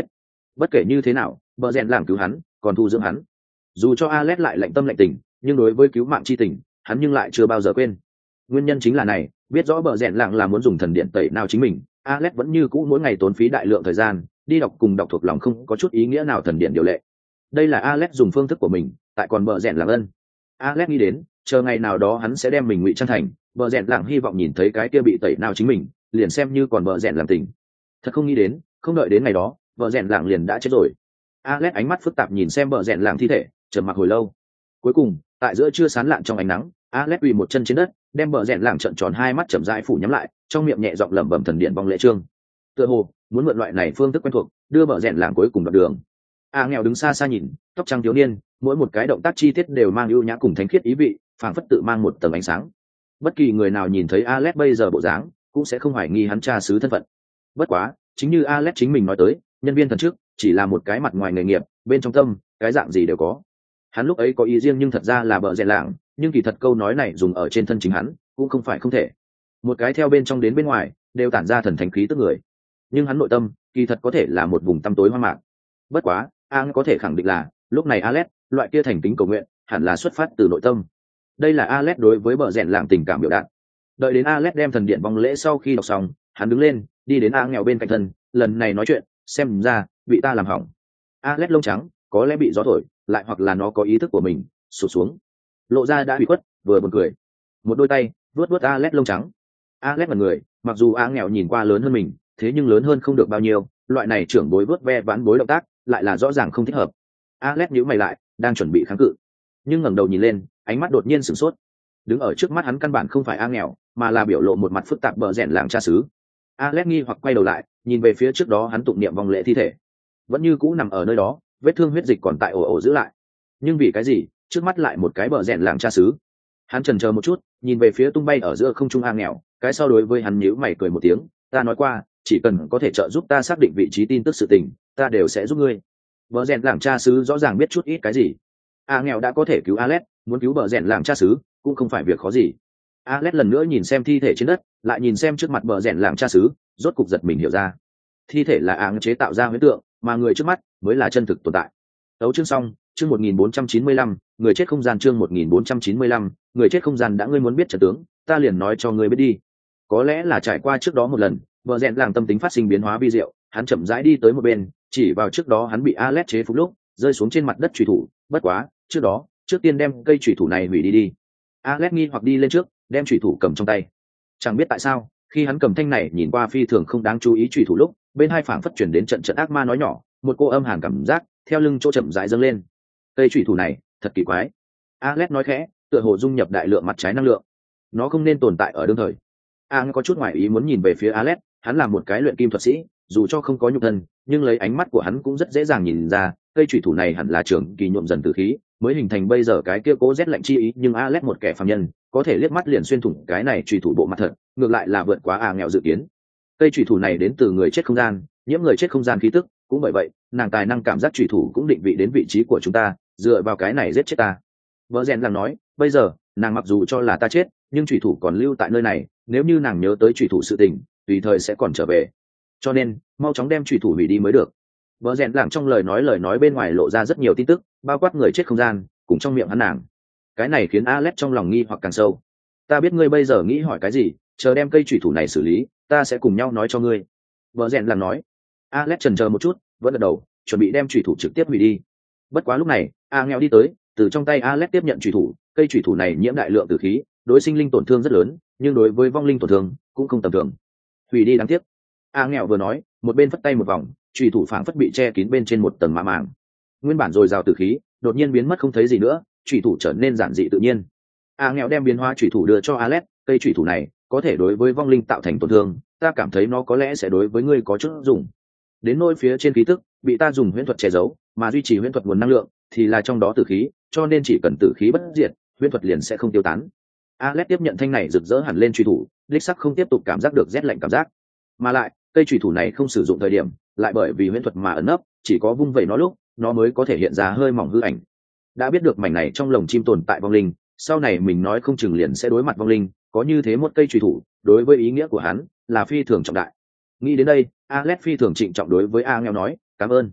Bất kể như thế nào bờ rèn làng cứu hắn còn thu dưỡng hắn, dù cho Alex lại lạnh tâm lạnh tình nhưng đối với cứu mạng chi tình hắn nhưng lại chưa bao giờ quên. Nguyên nhân chính là này, biết rõ bờ rèn làng là muốn dùng thần điện tẩy nào chính mình, Alex vẫn như cũ mỗi ngày tốn phí đại lượng thời gian đi đọc cùng đọc thuộc lòng không có chút ý nghĩa nào thần điện điều lệ. Đây là Alex dùng phương thức của mình tại còn bờ rèn làng ân. Alex nghĩ đến chờ ngày nào đó hắn sẽ đem mình ngụy trang thành bờ rèn làng, hy vọng nhìn thấy cái kia bị tẩy nào chính mình liền xem như còn bờ rèn làm tình. Thật không nghĩ đến không đợi đến ngày đó bờ rèn làng liền đã chết rồi. Alex ánh mắt phức tạp nhìn xem bờ rèn làng thi thể trầm mặc hồi lâu. Cuối cùng tại giữa trưa sán lạn trong ánh nắng, Alex quỳ một chân trên đất đem bờ rèn làng trợn tròn hai mắt chậm rãi phủ nhắm lại, trong miệng nhẹ giọng lẩm bẩm thần điện vong lễ trương, tựa hồ muốn mượn loại này phương thức quen thuộc đưa bờ rèn làng cuối cùng đoạn đường. A nghèo đứng xa xa nhìn, tóc trắng thiếu niên mỗi một cái động tác chi tiết đều mang ưu nhã cùng thánh khiết ý vị, phảng phất tự mang một tầng ánh sáng. Bất kỳ người nào nhìn thấy Alex bây giờ bộ dáng cũng sẽ không hoài nghi hắn cha xứ thân phận. Bất quá chính như Alex chính mình nói tới, nhân viên thần chức chỉ là một cái mặt ngoài nghề nghiệp, bên trong tâm cái dạng gì đều có. Hắn lúc ấy có ý riêng nhưng thật ra là bờ rèn làng, nhưng kỳ thật câu nói này dùng ở trên thân chính hắn cũng không phải không thể. Một cái theo bên trong đến bên ngoài đều tản ra thần thánh khí tức người, nhưng hắn nội tâm kỳ thật có thể là một vùng tăm tối hoang mạc. Bất quá Ang có thể khẳng định là lúc này Alex loại kia thành kính cầu nguyện hẳn là xuất phát từ nội tâm. Đây là Alex đối với bờ rèn làng tình cảm biểu đạt. Đợi đến Alex đem thần điện vong lễ sau khi đọc xong, hắn đứng lên đi đến A nghèo bên cạnh thân, lần này nói chuyện xem ra bị ta làm hỏng. Alex lông trắng có lẽ bị gió thổi lại hoặc là nó có ý thức của mình sụt xuống, lộ ra đã bị khuất vừa buồn cười, một đôi tay vuốt vuốt Alex lông trắng. Alex là người mặc dù A nghèo nhìn qua lớn hơn mình, thế nhưng lớn hơn không được bao nhiêu, loại này trưởng bối vuốt ve vãn bối động tác lại là rõ ràng không thích hợp. Alex nhíu mày lại đang chuẩn bị kháng cự, nhưng ngẩng đầu nhìn lên ánh mắt đột nhiên sửng sốt. Đứng ở trước mắt hắn căn bản không phải A nghèo mà là biểu lộ một mặt phức tạp bờ rèn làng cha xứ. Alex nghi hoặc quay đầu lại nhìn về phía trước đó hắn tụng niệm vong lễ thi thể, vẫn như cũ nằm ở nơi đó, vết thương huyết dịch còn tại ổ ổ giữ lại. Nhưng vì cái gì trước mắt lại một cái bờ rèn làng cha xứ? Hắn chần chờ một chút nhìn về phía tung bay ở giữa không trung A nghèo, cái sau đối với hắn nhíu mày cười một tiếng, ta nói qua chỉ cần có thể trợ giúp ta xác định vị trí tin tức sự tình ta đều sẽ giúp ngươi. Bờ rèn làng cha xứ rõ ràng biết chút ít cái gì. A nghèo đã có thể cứu Alex, muốn cứu bờ rèn làng cha xứ cũng không phải việc khó gì. Alex lần nữa nhìn xem thi thể trên đất, lại nhìn xem trước mặt bờ rèn làng cha xứ, rốt cục giật mình hiểu ra, thi thể là áng chế tạo ra huyễn tượng, mà người trước mắt mới là chân thực tồn tại. Đấu chương xong, chương một nghìn bốn trăm chín mươi lăm, người chết không gian, chương một nghìn bốn trăm chín mươi lăm, người chết không gian. Đã ngươi muốn biết trận tướng, ta liền nói cho ngươi biết đi. Có lẽ là trải qua trước đó một lần, bờ rèn làng tâm tính phát sinh biến hóa vi diệu, hắn chậm rãi đi tới một bên, chỉ vào trước đó hắn bị Alex chế phục lúc rơi xuống trên mặt đất chủy thủ. Bất quá trước đó trước tiên đem cây chủy thủ này hủy đi đi. Alex nghi hoặc đi lên trước đem chủy thủ cầm trong tay. Chẳng biết tại sao khi hắn cầm thanh này nhìn qua phi thường không đáng chú ý chủy thủ lúc, bên hai phảng phất chuyển đến trận trận ác ma nói nhỏ, một cô âm hàn cảm giác theo lưng chỗ chậm rãi dâng lên. Cây chủy thủ này thật kỳ quái, Alex nói khẽ, tựa hồ dung nhập đại lượng mặt trái năng lượng, nó không nên tồn tại ở đương thời. Ang có chút ngoài ý muốn nhìn về phía Alex, hắn là một cái luyện kim thuật sĩ, dù cho không có nhục thân nhưng lấy ánh mắt của hắn cũng rất dễ dàng nhìn ra cây chủy thủ này hẳn là trường kỳ nhuộm dần từ khí mới hình thành bây giờ cái kia cố rét lạnh chi ý. Nhưng Alex một kẻ phàm nhân có thể liếc mắt liền xuyên thủng cái này chủy thủ bộ mặt thật, ngược lại là vượt quá A nghèo dự kiến. Cây chủy thủ này đến từ người chết không gian, nhiễm người chết không gian khí tức, cũng bởi vậy nàng tài năng cảm giác chủy thủ cũng định vị đến vị trí của chúng ta, dựa vào cái này giết chết ta. Vợ rèn làm nói, bây giờ nàng mặc dù cho là ta chết nhưng chủy thủ còn lưu tại nơi này, nếu như nàng nhớ tới chủy thủ sự tình tùy thời sẽ còn trở về, cho nên mau chóng đem chủy thủ hủy đi mới được. Vợ rèn làng trong lời nói lời nói bên ngoài lộ ra rất nhiều tin tức, bao quát người chết không gian cùng trong miệng hắn nàng. Cái này khiến Alex trong lòng nghi hoặc càng sâu. Ta biết ngươi bây giờ nghĩ hỏi cái gì, chờ đem cây chủy thủ này xử lý ta sẽ cùng nhau nói cho ngươi. Vợ rèn làng nói. Alex chần chờ một chút vẫn gật đầu, chuẩn bị đem chủy thủ trực tiếp hủy đi. Bất quá lúc này A nghèo đi tới, từ trong tay Alex tiếp nhận chủy thủ. Cây chủy thủ này nhiễm đại lượng tử khí, đối sinh linh tổn thương rất lớn, nhưng đối với vong linh tổn thương cũng không tầm thường. Hủy đi đáng tiếc. A nghèo vừa nói một bên phất tay một vòng, chủy thủ phảng phất bị che kín bên trên một tầng mạ màng, nguyên bản dồi dào tử khí đột nhiên biến mất không thấy gì nữa, chủy thủ trở nên giản dị tự nhiên. A nghèo đem biến hóa chủy thủ đưa cho Alex, cây chủy thủ này có thể đối với vong linh tạo thành tổn thương, ta cảm thấy nó có lẽ sẽ đối với ngươi có chút dùng. Đến nôi phía trên khí tức bị ta dùng huyễn thuật che giấu, mà duy trì huyễn thuật nguồn năng lượng thì là trong đó tử khí, cho nên chỉ cần tử khí bất diệt, huyễn thuật liền sẽ không tiêu tán. Alex tiếp nhận thanh này rực rỡ hẳn lên chủy thủ, đích sắc không tiếp tục cảm giác được rét lạnh cảm giác, mà lại cây chủy thủ này không sử dụng thời điểm lại bởi vì huyễn thuật mà ẩn nấp, chỉ có vung vẩy nó lúc nó mới có thể hiện ra hơi mỏng hư ảnh. Đã biết được mảnh này trong lồng chim tồn tại vong linh, sau này mình nói không chừng liền sẽ đối mặt vong linh, có như thế một cây chủy thủ đối với ý nghĩa của hắn là phi thường trọng đại. Nghĩ đến đây Alex phi thường trịnh trọng đối với A nghèo nói, cảm ơn.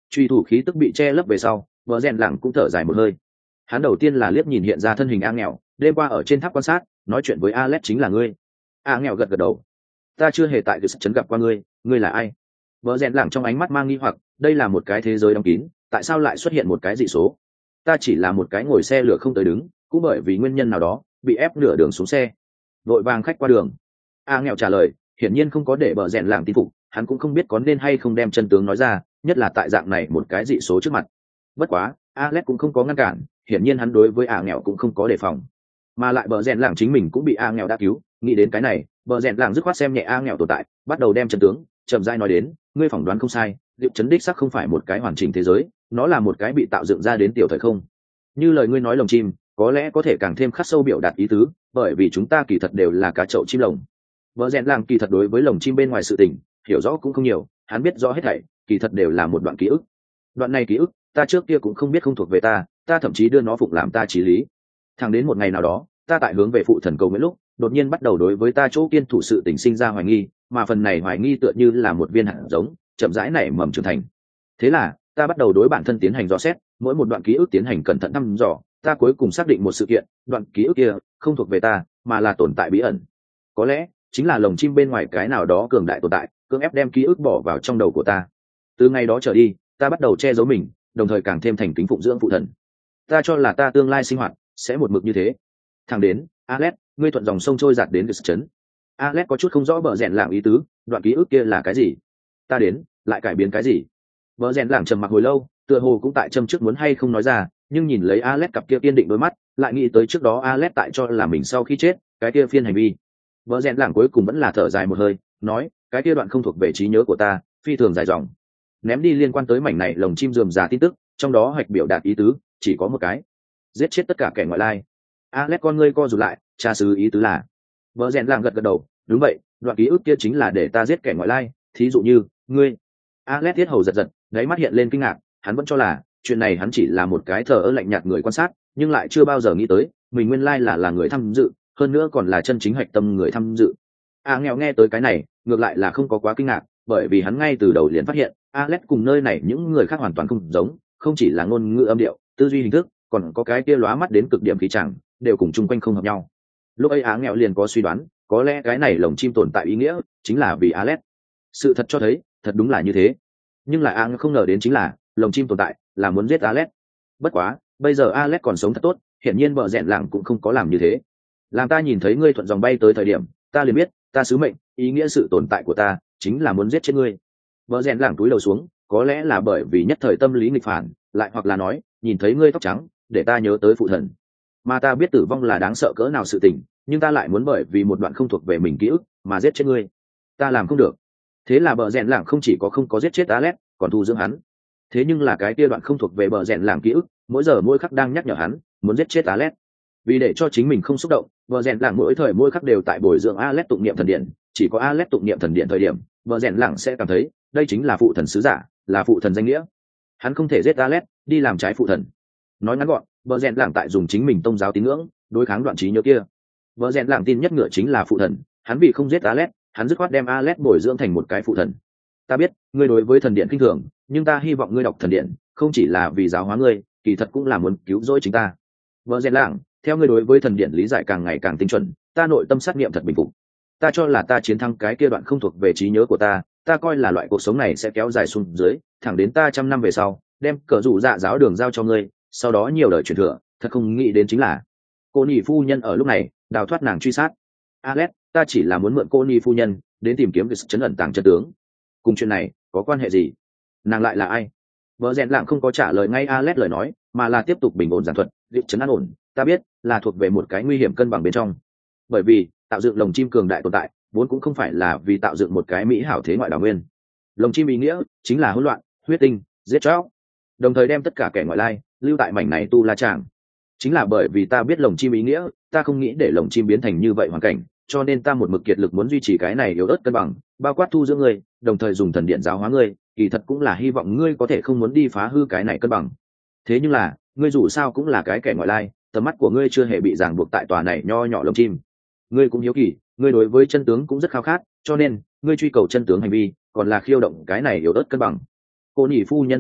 truy thủ khí tức bị che lấp về sau, bờ rèn lẳng cũng thở dài một hơi. Hắn đầu tiên là liếc nhìn hiện ra thân hình A nghèo đêm qua ở trên tháp quan sát, nói chuyện với Alex chính là ngươi. A nghèo gật gật đầu. Ta chưa hề tại cái trấn gặp qua ngươi, ngươi là ai? Bờ rèn lẳng trong ánh mắt mang nghi hoặc, đây là một cái thế giới đóng kín, tại sao lại xuất hiện một cái dị số? Ta chỉ là một cái ngồi xe lửa không tới đứng, cũng bởi vì nguyên nhân nào đó bị ép nửa đường xuống xe, vội vàng khách qua đường. A nghèo trả lời, hiển nhiên không có để bờ rèn lẳng tin phục, hắn cũng không biết có nên hay không đem chân tướng nói ra, nhất là tại dạng này một cái dị số trước mặt. Bất quá Alex cũng không có ngăn cản, hiển nhiên hắn đối với A nghèo cũng không có đề phòng, mà lại bờ rèn lẳng chính mình cũng bị A nghèo đã cứu. Nghĩ đến cái này, bờ rèn lẳng dứt khoát xem nhẹ A nghèo tồn tại, bắt đầu đem chân tướng chậm rãi nói đến. Ngươi phỏng đoán không sai, liệu chấn đích xác không phải một cái hoàn chỉnh thế giới, nó là một cái bị tạo dựng ra đến tiểu thời không. Như lời ngươi nói lồng chim có lẽ có thể càng thêm khắc sâu biểu đạt ý tứ, bởi vì chúng ta kỳ thật đều là cá chậu chim lồng. Bờ rèn lẳng kỳ thật đối với lồng chim bên ngoài sự tình hiểu rõ cũng không nhiều, hắn biết rõ hết thảy kỳ thật đều là một đoạn ký ức. Đoạn này ký ức ta trước kia cũng không biết, không thuộc về ta, ta thậm chí đưa nó phục làm ta chí lý. Thẳng đến một ngày nào đó, ta tại hướng về phụ thần cầu nguyện lúc, đột nhiên bắt đầu đối với ta chỗ kiên thủ sự tình sinh ra hoài nghi, mà phần này hoài nghi tựa như là một viên hạt giống chậm rãi nảy mầm trưởng thành. Thế là ta bắt đầu đối bản thân tiến hành dò xét, mỗi một đoạn ký ức tiến hành cẩn thận thăm dò. Ta cuối cùng xác định một sự kiện, đoạn ký ức kia không thuộc về ta, mà là tồn tại bí ẩn. Có lẽ chính là lồng chim bên ngoài cái nào đó cường đại tồn tại, cưỡng ép đem ký ức bỏ vào trong đầu của ta. Từ ngày đó trở đi, ta bắt đầu che giấu mình, đồng thời càng thêm thành kính phụng dưỡng phụ thần. Ta cho là ta tương lai sinh hoạt sẽ một mực như thế. Thẳng đến Alex, ngươi thuận dòng sông trôi giạt đến Gus trấn. Alex có chút không rõ bờ rèn lảng ý tứ, đoạn ký ức kia là cái gì? Ta đến lại cải biến cái gì? Bờ rèn lảng trầm mặc hồi lâu, tựa hồ cũng tại châm trước muốn hay không nói ra, nhưng nhìn lấy Alex cặp kia kiên định đôi mắt, lại nghĩ tới trước đó Alex tại cho là mình sau khi chết cái kia phiên hành vi. Bờ rèn lảng cuối cùng vẫn là thở dài một hơi, nói, cái kia đoạn không thuộc về trí nhớ của ta, phi thường dài dòng. Ném đi liên quan tới mảnh này lồng chim rườm rà tin tức, trong đó hoạch biểu đạt ý tứ chỉ có một cái: giết chết tất cả kẻ ngoại lai. Alex con ngươi co rụt lại, tra xứ ý tứ là? Bờ rèn lảng gật gật đầu, đúng vậy, đoạn ký ức kia chính là để ta giết kẻ ngoại lai, thí dụ như ngươi. Alex tiết hầu giật giật, đáy mắt hiện lên kinh ngạc, hắn vẫn cho là chuyện này hắn chỉ là một cái thờ ơ lạnh nhạt người quan sát, nhưng lại chưa bao giờ nghĩ tới mình nguyên lai là là người tham dự, hơn nữa còn là chân chính hạch tâm người tham dự. A nghèo nghe tới cái này, ngược lại là không có quá kinh ngạc, bởi vì hắn ngay từ đầu liền phát hiện Alex cùng nơi này những người khác hoàn toàn không giống, không chỉ là ngôn ngữ âm điệu, tư duy hình thức, còn có cái kia lóa mắt đến cực điểm khí chẳng, đều cùng chung quanh không hợp nhau. Lúc ấy Á nghèo liền có suy đoán, có lẽ cái này lồng chim tồn tại ý nghĩa chính là vì Alex. Sự thật cho thấy, thật đúng là như thế. Nhưng là Á không ngờ đến chính là lồng chim tồn tại là muốn giết Alex. Bất quá, bây giờ Alex còn sống thật tốt, hiển nhiên bờ rèn lảng cũng không có làm như thế. Làm ta nhìn thấy ngươi thuận dòng bay tới thời điểm, ta liền biết, ta sứ mệnh, ý nghĩa sự tồn tại của ta chính là muốn giết chết ngươi. Bờ rèn lảng túi đầu xuống, có lẽ là bởi vì nhất thời tâm lý nghịch phản, lại hoặc là nói, nhìn thấy ngươi tóc trắng, để ta nhớ tới phụ thần. Mà ta biết tử vong là đáng sợ cỡ nào sự tình, nhưng ta lại muốn bởi vì một đoạn không thuộc về mình ký ức mà giết chết ngươi. Ta làm không được. Thế là bờ rèn lảng không chỉ có không có giết chết Alex, còn thu dưỡng hắn. Thế nhưng là cái kia đoạn không thuộc về bờ rèn lảng ký ức, mỗi giờ mỗi khắc đang nhắc nhở hắn muốn giết chết Alex. Vì để cho chính mình không xúc động, bờ rèn lảng mỗi thời mỗi khắc đều tại bồi dưỡng Alex tụng niệm thần điện, chỉ có Alex tụng niệm thần điện thời điểm, bờ rèn lảng sẽ cảm thấy đây chính là phụ thần sứ giả, là phụ thần danh nghĩa. Hắn không thể giết Alex, đi làm trái phụ thần. Nói ngắn gọn, bờ rèn lảng tại dùng chính mình tôn giáo tín ngưỡng đối kháng đoạn trí nhớ kia. Bờ rèn lảng tin nhất ngựa chính là phụ thần, hắn vì không giết Alex, hắn dứt khoát đem Alex bồi dưỡng thành một cái phụ thần. Ta biết ngươi đối với thần điện kinh thường, nhưng ta hy vọng ngươi đọc thần điện không chỉ là vì giáo hóa ngươi, kỳ thật cũng là muốn cứu rỗi chính ta. Bờ rèn lảng, theo ngươi đối với thần điện lý giải càng ngày càng tinh chuẩn, ta nội tâm sát nghiệm thật bình phục. Ta cho là ta chiến thắng cái kia đoạn không thuộc về trí nhớ của ta, ta coi là loại cuộc sống này sẽ kéo dài xuống dưới, thẳng đến ta trăm năm về sau, đem cờ rủ dạ giáo đường giao cho ngươi, sau đó nhiều đời truyền thừa. Thật không nghĩ đến chính là cô nhị phu nhân ở lúc này đào thoát nàng truy sát. Alex, ta chỉ là muốn mượn cô nhị phu nhân đến tìm kiếm việc chấn ẩn tàng chân tướng. Cùng chuyện này có quan hệ gì? Nàng lại là ai? Vợ rèn lạng không có trả lời ngay Alex lời nói, mà là tiếp tục bình ổn giảng thuật. Việc chấn an ổn, ta biết là thuộc về một cái nguy hiểm cân bằng bên trong. Bởi vì tạo dựng lồng chim cường đại tồn tại vốn cũng không phải là vì tạo dựng một cái mỹ hảo thế ngoại đảo nguyên. Lồng chim ý nghĩa chính là hỗn loạn, huyết tinh, giết chóc, đồng thời đem tất cả kẻ ngoại lai lưu tại mảnh này tu la tràng. Chính là bởi vì ta biết lồng chim ý nghĩa, ta không nghĩ để lồng chim biến thành như vậy hoàn cảnh, cho nên ta một mực kiệt lực muốn duy trì cái này yếu ớt cân bằng, bao quát thu dưỡng ngươi, đồng thời dùng thần điện giáo hóa ngươi, kỳ thật cũng là hy vọng ngươi có thể không muốn đi phá hư cái này cân bằng. Thế nhưng là, ngươi dù sao cũng là cái kẻ ngoại lai, tầm mắt của ngươi chưa hề bị ràng buộc tại tòa này nho nhỏ lồng chim. Ngươi cũng hiếu kỳ, ngươi đối với chân tướng cũng rất khao khát, cho nên ngươi truy cầu chân tướng hành vi, còn là khiêu động cái này yếu ớt cân bằng. Cô nhị phu nhân biến mất,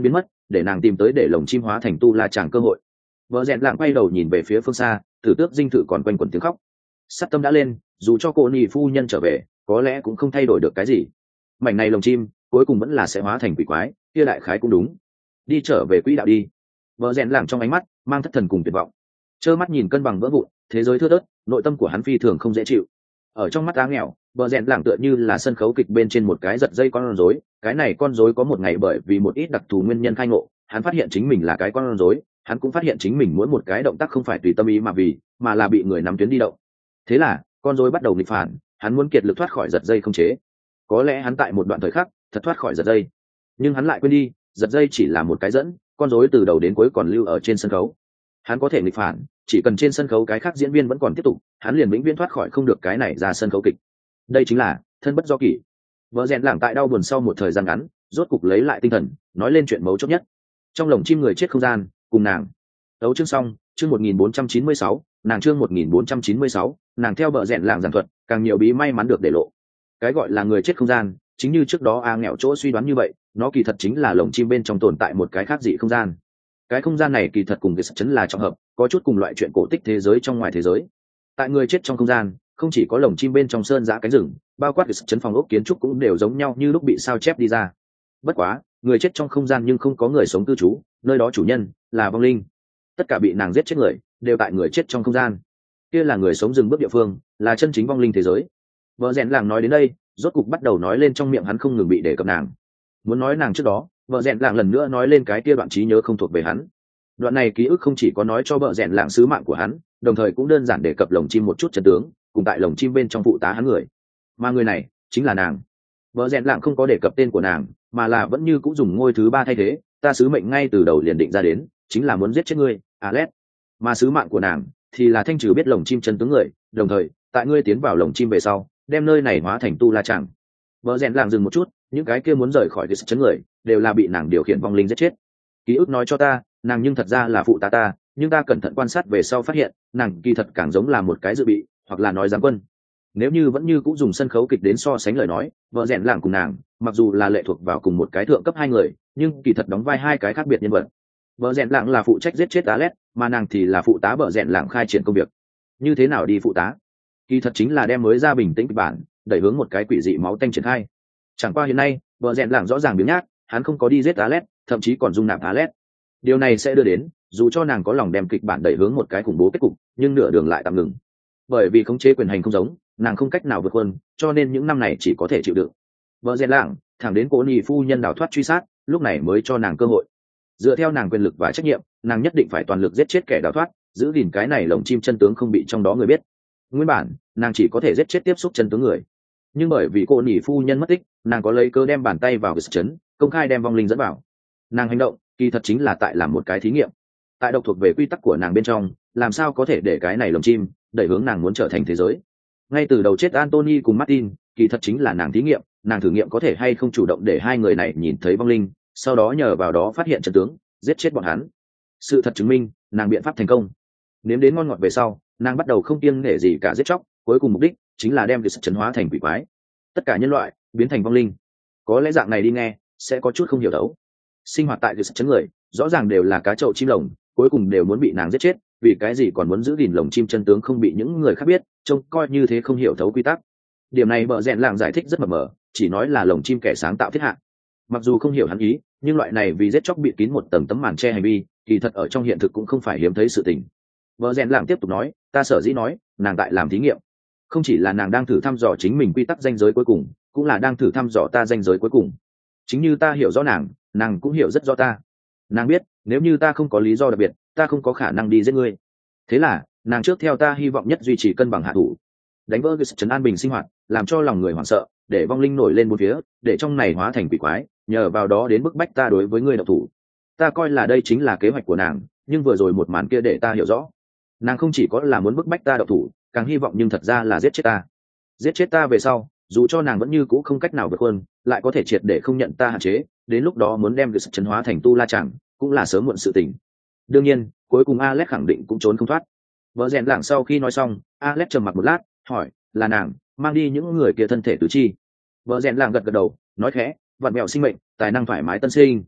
để nàng tìm tới để lồng chim hóa thành tu la chàng cơ hội. Vợ rèn lạng quay đầu nhìn về phía phương xa, tử tước dinh thự còn quanh quẩn tiếng khóc. Sát tâm đã lên, dù cho cô nhị phu nhân trở về có lẽ cũng không thay đổi được cái gì. Mảnh này lồng chim cuối cùng vẫn là sẽ hóa thành quỷ quái, kia đại khái cũng đúng. Đi trở về quỹ đạo đi. Vợ rèn lạng trong ánh mắt mang thất thần cùng tuyệt vọng, trơ mắt nhìn cân bằng vỡ vụn, thế giới thưa thớt, nội tâm của hắn phi thường không dễ chịu. Ở trong mắt á nghèo, vợ rèn lạng tựa như là sân khấu kịch bên trên một cái giật dây con rối. Cái này con rối có một ngày bởi vì một ít đặc thù nguyên nhân khai ngộ, hắn phát hiện chính mình là cái con rối, hắn cũng phát hiện chính mình mỗi một cái động tác không phải tùy tâm ý mà vì mà là bị người nắm tuyến đi động. Thế là con rối bắt đầu nghịch phản, hắn muốn kiệt lực thoát khỏi giật dây không chế. Có lẽ hắn tại một đoạn thời khắc thật thoát khỏi giật dây, nhưng hắn lại quên đi giật dây chỉ là một cái dẫn, con rối từ đầu đến cuối còn lưu ở trên sân khấu. Hắn có thể nghịch phản, chỉ cần trên sân khấu cái khác diễn viên vẫn còn tiếp tục, hắn liền vĩnh viễn thoát khỏi không được cái này ra sân khấu kịch. Đây chính là thân bất do kỷ. Vợ rèn lảng tại đau buồn sau một thời gian ngắn rốt cục lấy lại tinh thần, nói lên chuyện mấu chốt nhất. Trong lồng chim người chết không gian cùng nàng đấu chương xong. Chương một nghìn bốn trăm chín mươi sáu, nàng chương một nghìn bốn trăm chín mươi sáu, nàng theo vợ rèn lảng giảng thuật, càng nhiều bí may mắn được để lộ. Cái gọi là người chết không gian, chính như trước đó a nghèo chỗ suy đoán như vậy, nó kỳ thật chính là lồng chim bên trong tồn tại một cái khác dị không gian. Cái không gian này kỳ thật cùng cái sự chấn là trọng hợp, có chút cùng loại chuyện cổ tích thế giới trong ngoài thế giới. Tại người chết trong không gian, không chỉ có lồng chim bên trong sơn giã cánh rừng, bao quát cái sự chấn phòng ốc kiến trúc cũng đều giống nhau như lúc bị sao chép đi ra. Bất quá, người chết trong không gian nhưng không có người sống cư trú, nơi đó chủ nhân là vong linh. Tất cả bị nàng giết chết người đều tại người chết trong không gian. Kia là người sống dừng bước địa phương, là chân chính vong linh thế giới. Vợ rèn làng nói đến đây, rốt cục bắt đầu nói lên trong miệng hắn không ngừng bị đề cập nàng. Muốn nói nàng trước đó, vợ rèn làng lần nữa nói lên cái kia đoạn trí nhớ không thuộc về hắn. Đoạn này ký ức không chỉ có nói cho vợ rèn làng sứ mạng của hắn, đồng thời cũng đơn giản đề cập lồng chim một chút chân tướng, cùng tại lồng chim bên trong phụ tá hắn người. Mà người này chính là nàng. Vợ rèn làng không có đề cập tên của nàng, mà là vẫn như cũng dùng ngôi thứ ba thay thế. Ta sứ mệnh ngay từ đầu liền định ra đến, chính là muốn giết chết ngươi, Alet. Mà sứ mạng của nàng thì là thanh trừ biết lồng chim chân tướng người, đồng thời tại ngươi tiến vào lồng chim về sau, đem nơi này hóa thành tu la chẳng. Vợ rèn làng dừng một chút, những cái kia muốn rời khỏi cái sự chấn người đều là bị nàng điều khiển vong linh giết chết. Ký ức nói cho ta, nàng nhưng thật ra là phụ tá ta, nhưng ta cẩn thận quan sát về sau phát hiện, nàng kỳ thật càng giống là một cái dự bị, hoặc là nói giáng quân. Nếu như vẫn như cũng dùng sân khấu kịch đến so sánh lời nói, vợ rèn làng cùng nàng, mặc dù là lệ thuộc vào cùng một cái thượng cấp hai người, nhưng kỳ thật đóng vai hai cái khác biệt nhân vật. Vợ rèn làng là phụ trách giết chết Alet, mà nàng thì là phụ tá vợ rèn làng khai triển công việc. Như thế nào đi phụ tá? Kỳ thật chính là đem mới ra bình tĩnh kịch bản, đẩy hướng một cái quỷ dị máu tanh triển khai. Chẳng qua hiện nay, vợ rèn làng rõ ràng biếng nhác, hắn không có đi giết Alet, thậm chí còn dung nạp Alet. Điều này sẽ đưa đến, dù cho nàng có lòng đem kịch bản đẩy hướng một cái khủng bố kết cục, nhưng nửa đường lại tạm ngừng. Bởi vì khống chế quyền hành không giống, nàng không cách nào vượt hơn, cho nên những năm này chỉ có thể chịu đựng. Vợ rèn làng thẳng đến cô nhị phu nhân đào thoát truy sát, lúc này mới cho nàng cơ hội. Dựa theo nàng quyền lực và trách nhiệm, nàng nhất định phải toàn lực giết chết kẻ đào thoát, giữ gìn cái này lồng chim chân tướng không bị trong đó người biết. Nguyên bản nàng chỉ có thể giết chết tiếp xúc chân tướng người, nhưng bởi vì cô nhị phu nhân mất tích, nàng có lấy cơ đem bàn tay vào cái chấn, công khai đem vong linh dẫn vào. Nàng hành động kỳ thật chính là tại làm một cái thí nghiệm, tại độc thuộc về quy tắc của nàng bên trong, làm sao có thể để cái này lồng chim đẩy hướng nàng muốn trở thành thế giới. Ngay từ đầu chết Anthony cùng Martin, kỳ thật chính là nàng thí nghiệm, nàng thử nghiệm có thể hay không chủ động để hai người này nhìn thấy vong linh, sau đó nhờ vào đó phát hiện chân tướng, giết chết bọn hắn. Sự thật chứng minh, nàng biện pháp thành công. Nếm đến ngon ngọt về sau, nàng bắt đầu không kiêng nể gì cả giết chóc, cuối cùng mục đích chính là đem việc chấn hóa thành quỷ quái, tất cả nhân loại biến thành vong linh. Có lẽ dạng này đi nghe sẽ có chút không hiểu đấu. Sinh hoạt tại việc chấn người, rõ ràng đều là cá chậu chim lồng, cuối cùng đều muốn bị nàng giết chết, vì cái gì còn muốn giữ gìn lồng chim chân tướng không bị những người khác biết, trông coi như thế không hiểu thấu quy tắc. Điểm này bợ rèn làng giải thích rất mập mờ, chỉ nói là lồng chim kẻ sáng tạo thiết hạ. Mặc dù không hiểu hắn ý, nhưng loại này vì giết chóc bị kín một tầng tấm màn che hành vi, kỳ thật ở trong hiện thực cũng không phải hiếm thấy sự tình. Vợ rèn làng tiếp tục nói, ta sở dĩ nói nàng tại làm thí nghiệm, không chỉ là nàng đang thử thăm dò chính mình quy tắc ranh giới cuối cùng, cũng là đang thử thăm dò ta ranh giới cuối cùng. Chính như ta hiểu rõ nàng, nàng cũng hiểu rất rõ ta. Nàng biết nếu như ta không có lý do đặc biệt, ta không có khả năng đi giết ngươi. Thế là nàng trước theo ta hy vọng nhất duy trì cân bằng hạ thủ, đánh vỡ cái sự trấn an bình sinh hoạt, làm cho lòng người hoảng sợ, để vong linh nổi lên bốn phía, để trong này hóa thành quỷ quái, nhờ vào đó đến bức bách ta đối với ngươi độc thủ. Ta coi là đây chính là kế hoạch của nàng, nhưng vừa rồi một màn kia để ta hiểu rõ, nàng không chỉ có là muốn bức bách ta độc thủ, càng hy vọng nhưng thật ra là giết chết ta. Giết chết ta về sau, dù cho nàng vẫn như cũ không cách nào vượt hơn, lại có thể triệt để không nhận ta hạn chế, đến lúc đó muốn đem cái sự trấn hóa thành tu la chẳng, cũng là sớm muộn sự tình. Đương nhiên, cuối cùng Alex khẳng định cũng trốn không thoát. Vợ rèn lảng sau khi nói xong, Alex trầm mặc một lát, hỏi, là nàng mang đi những người kia thân thể tứ chi? Vợ rèn lảng gật gật đầu, nói khẽ, vặn mẹo sinh mệnh, tài năng thoải mái tân sinh.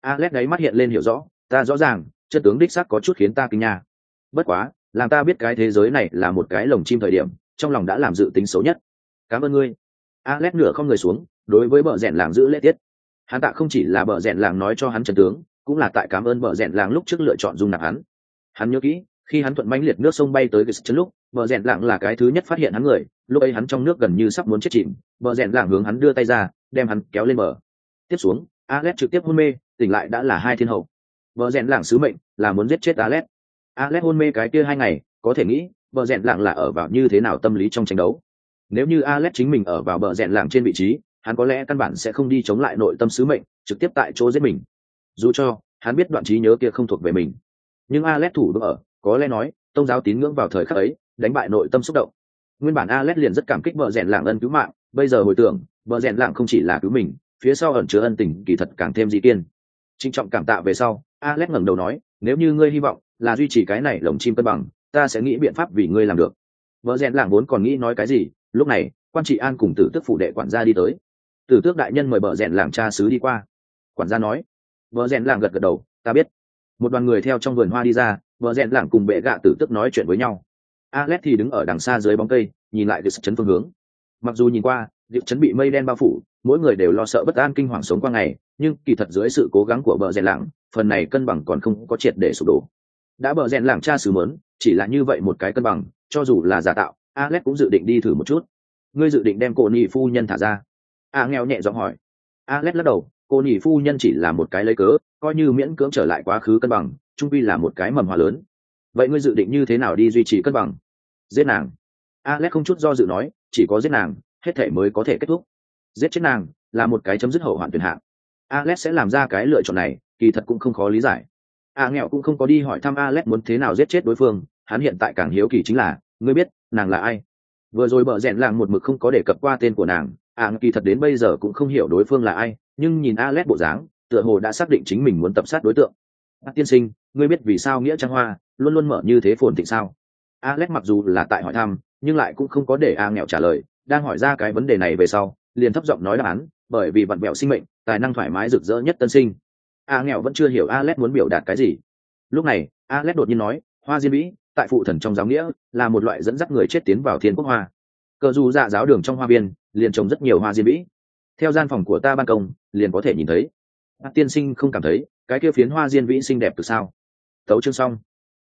Alex đáy mắt hiện lên hiểu rõ, ta rõ ràng, chân tướng đích xác có chút khiến ta kinh nha. Bất quá, làm ta biết cái thế giới này là một cái lồng chim thời điểm, trong lòng đã làm dự tính xấu nhất. Cảm ơn ngươi. Alex nửa không người xuống, đối với bờ rèn làng giữ lễ tiết. Hắn tạ không chỉ là bờ rèn làng nói cho hắn chân tướng, cũng là tại cảm ơn bờ rèn làng lúc trước lựa chọn dung nạp hắn. Hắn nhớ kỹ, khi hắn thuận mãnh liệt nước sông bay tới cái chân lúc, bờ rèn làng là cái thứ nhất phát hiện hắn người, lúc ấy hắn trong nước gần như sắp muốn chết chìm, bờ rèn làng hướng hắn đưa tay ra, đem hắn kéo lên bờ. Tiếp xuống, Alex trực tiếp hôn mê, tỉnh lại đã là hai thiên hậu. Bờ rèn làng sứ mệnh là muốn giết chết Alex. Alex hôn mê cái kia hai ngày, có thể nghĩ, bờ rèn làng là ở vào như thế nào tâm lý trong tranh đấu. Nếu như Alex chính mình ở vào bờ rèn làng trên vị trí, hắn có lẽ căn bản sẽ không đi chống lại nội tâm sứ mệnh, trực tiếp tại chỗ giết mình. Dù cho hắn biết đoạn trí nhớ kia không thuộc về mình, nhưng Alex thủ vững ở, có lẽ nói, tôn giáo tín ngưỡng vào thời khắc ấy, đánh bại nội tâm xúc động. Nguyên bản Alex liền rất cảm kích bờ rèn làng ân cứu mạng, bây giờ hồi tưởng, bờ rèn làng không chỉ là cứu mình, phía sau ẩn chứa ân tình kỳ thật càng thêm dị kiên. Trinh trọng cảm tạ về sau, Alex ngẩng đầu nói, nếu như ngươi hy vọng là duy trì cái này lồng chim cân bằng, ta sẽ nghĩ biện pháp vì ngươi làm được. Bờ rèn làng vốn còn nghĩ nói cái gì, lúc này, quan trị an cùng tử tước phủ đệ quản gia đi tới. Tử tước đại nhân mời bờ rèn làng cha xứ đi qua. Quản gia nói. Bờ rèn làng gật gật đầu, ta biết. Một đoàn người theo trong vườn hoa đi ra, bờ rèn làng cùng bệ gạ tử tước nói chuyện với nhau. Alex thì đứng ở đằng xa dưới bóng cây, nhìn lại Diệp Trấn phương hướng. Mặc dù nhìn qua, Diệp Trấn bị mây đen bao phủ, mỗi người đều lo sợ bất an kinh hoàng sống qua ngày, nhưng kỳ thật dưới sự cố gắng của bờ rèn làng, phần này cân bằng còn không có triệt để sụp đổ. Đã bờ rèn làng cha xứ mớn, chỉ là như vậy một cái cân bằng, cho dù là giả tạo, Alex cũng dự định đi thử một chút. Ngươi dự định đem cô nhị phu nhân thả ra? A nghèo nhẹ giọng hỏi. Alex lắc đầu, cô nhị phu nhân chỉ là một cái lấy cớ, coi như miễn cưỡng trở lại quá khứ cân bằng, chung quy là một cái mầm hòa lớn. Vậy ngươi dự định như thế nào đi duy trì cân bằng? Giết nàng. Alex không chút do dự nói, chỉ có giết nàng, hết thể mới có thể kết thúc. Giết chết nàng là một cái chấm dứt hậu hoạn tuyệt hạng. Alex sẽ làm ra cái lựa chọn này, kỳ thật cũng không khó lý giải. A nghèo cũng không có đi hỏi thăm Alex muốn thế nào giết chết đối phương, hắn hiện tại càng hiếu kỳ chính là, ngươi biết nàng là ai? Vừa rồi bờ rèn làng một mực không có đề cập qua tên của nàng, A kỳ thật đến bây giờ cũng không hiểu đối phương là ai, nhưng nhìn Alex bộ dáng, tựa hồ đã xác định chính mình muốn tập sát đối tượng. À, tiên sinh, ngươi biết vì sao nghĩa trang hoa luôn luôn mở như thế phồn thịnh sao? Alex mặc dù là tại hỏi thăm, nhưng lại cũng không có để A nghèo trả lời, đang hỏi ra cái vấn đề này về sau, liền thấp giọng nói đáp án, bởi vì vặn vẹo sinh mệnh, tài năng thoải mái rực rỡ nhất tân sinh. A nghèo vẫn chưa hiểu Alex muốn biểu đạt cái gì. Lúc này, Alex đột nhiên nói, hoa diên vĩ, tại phụ thần trong giáo nghĩa, là một loại dẫn dắt người chết tiến vào thiên quốc hoa. Cờ dù dạ giáo đường trong hoa viên, liền trồng rất nhiều hoa diên vĩ. Theo gian phòng của ta ban công, liền có thể nhìn thấy. À, tiên sinh không cảm thấy cái kia phiến hoa diên vĩ xinh đẹp từ sao? Tấu chương xong.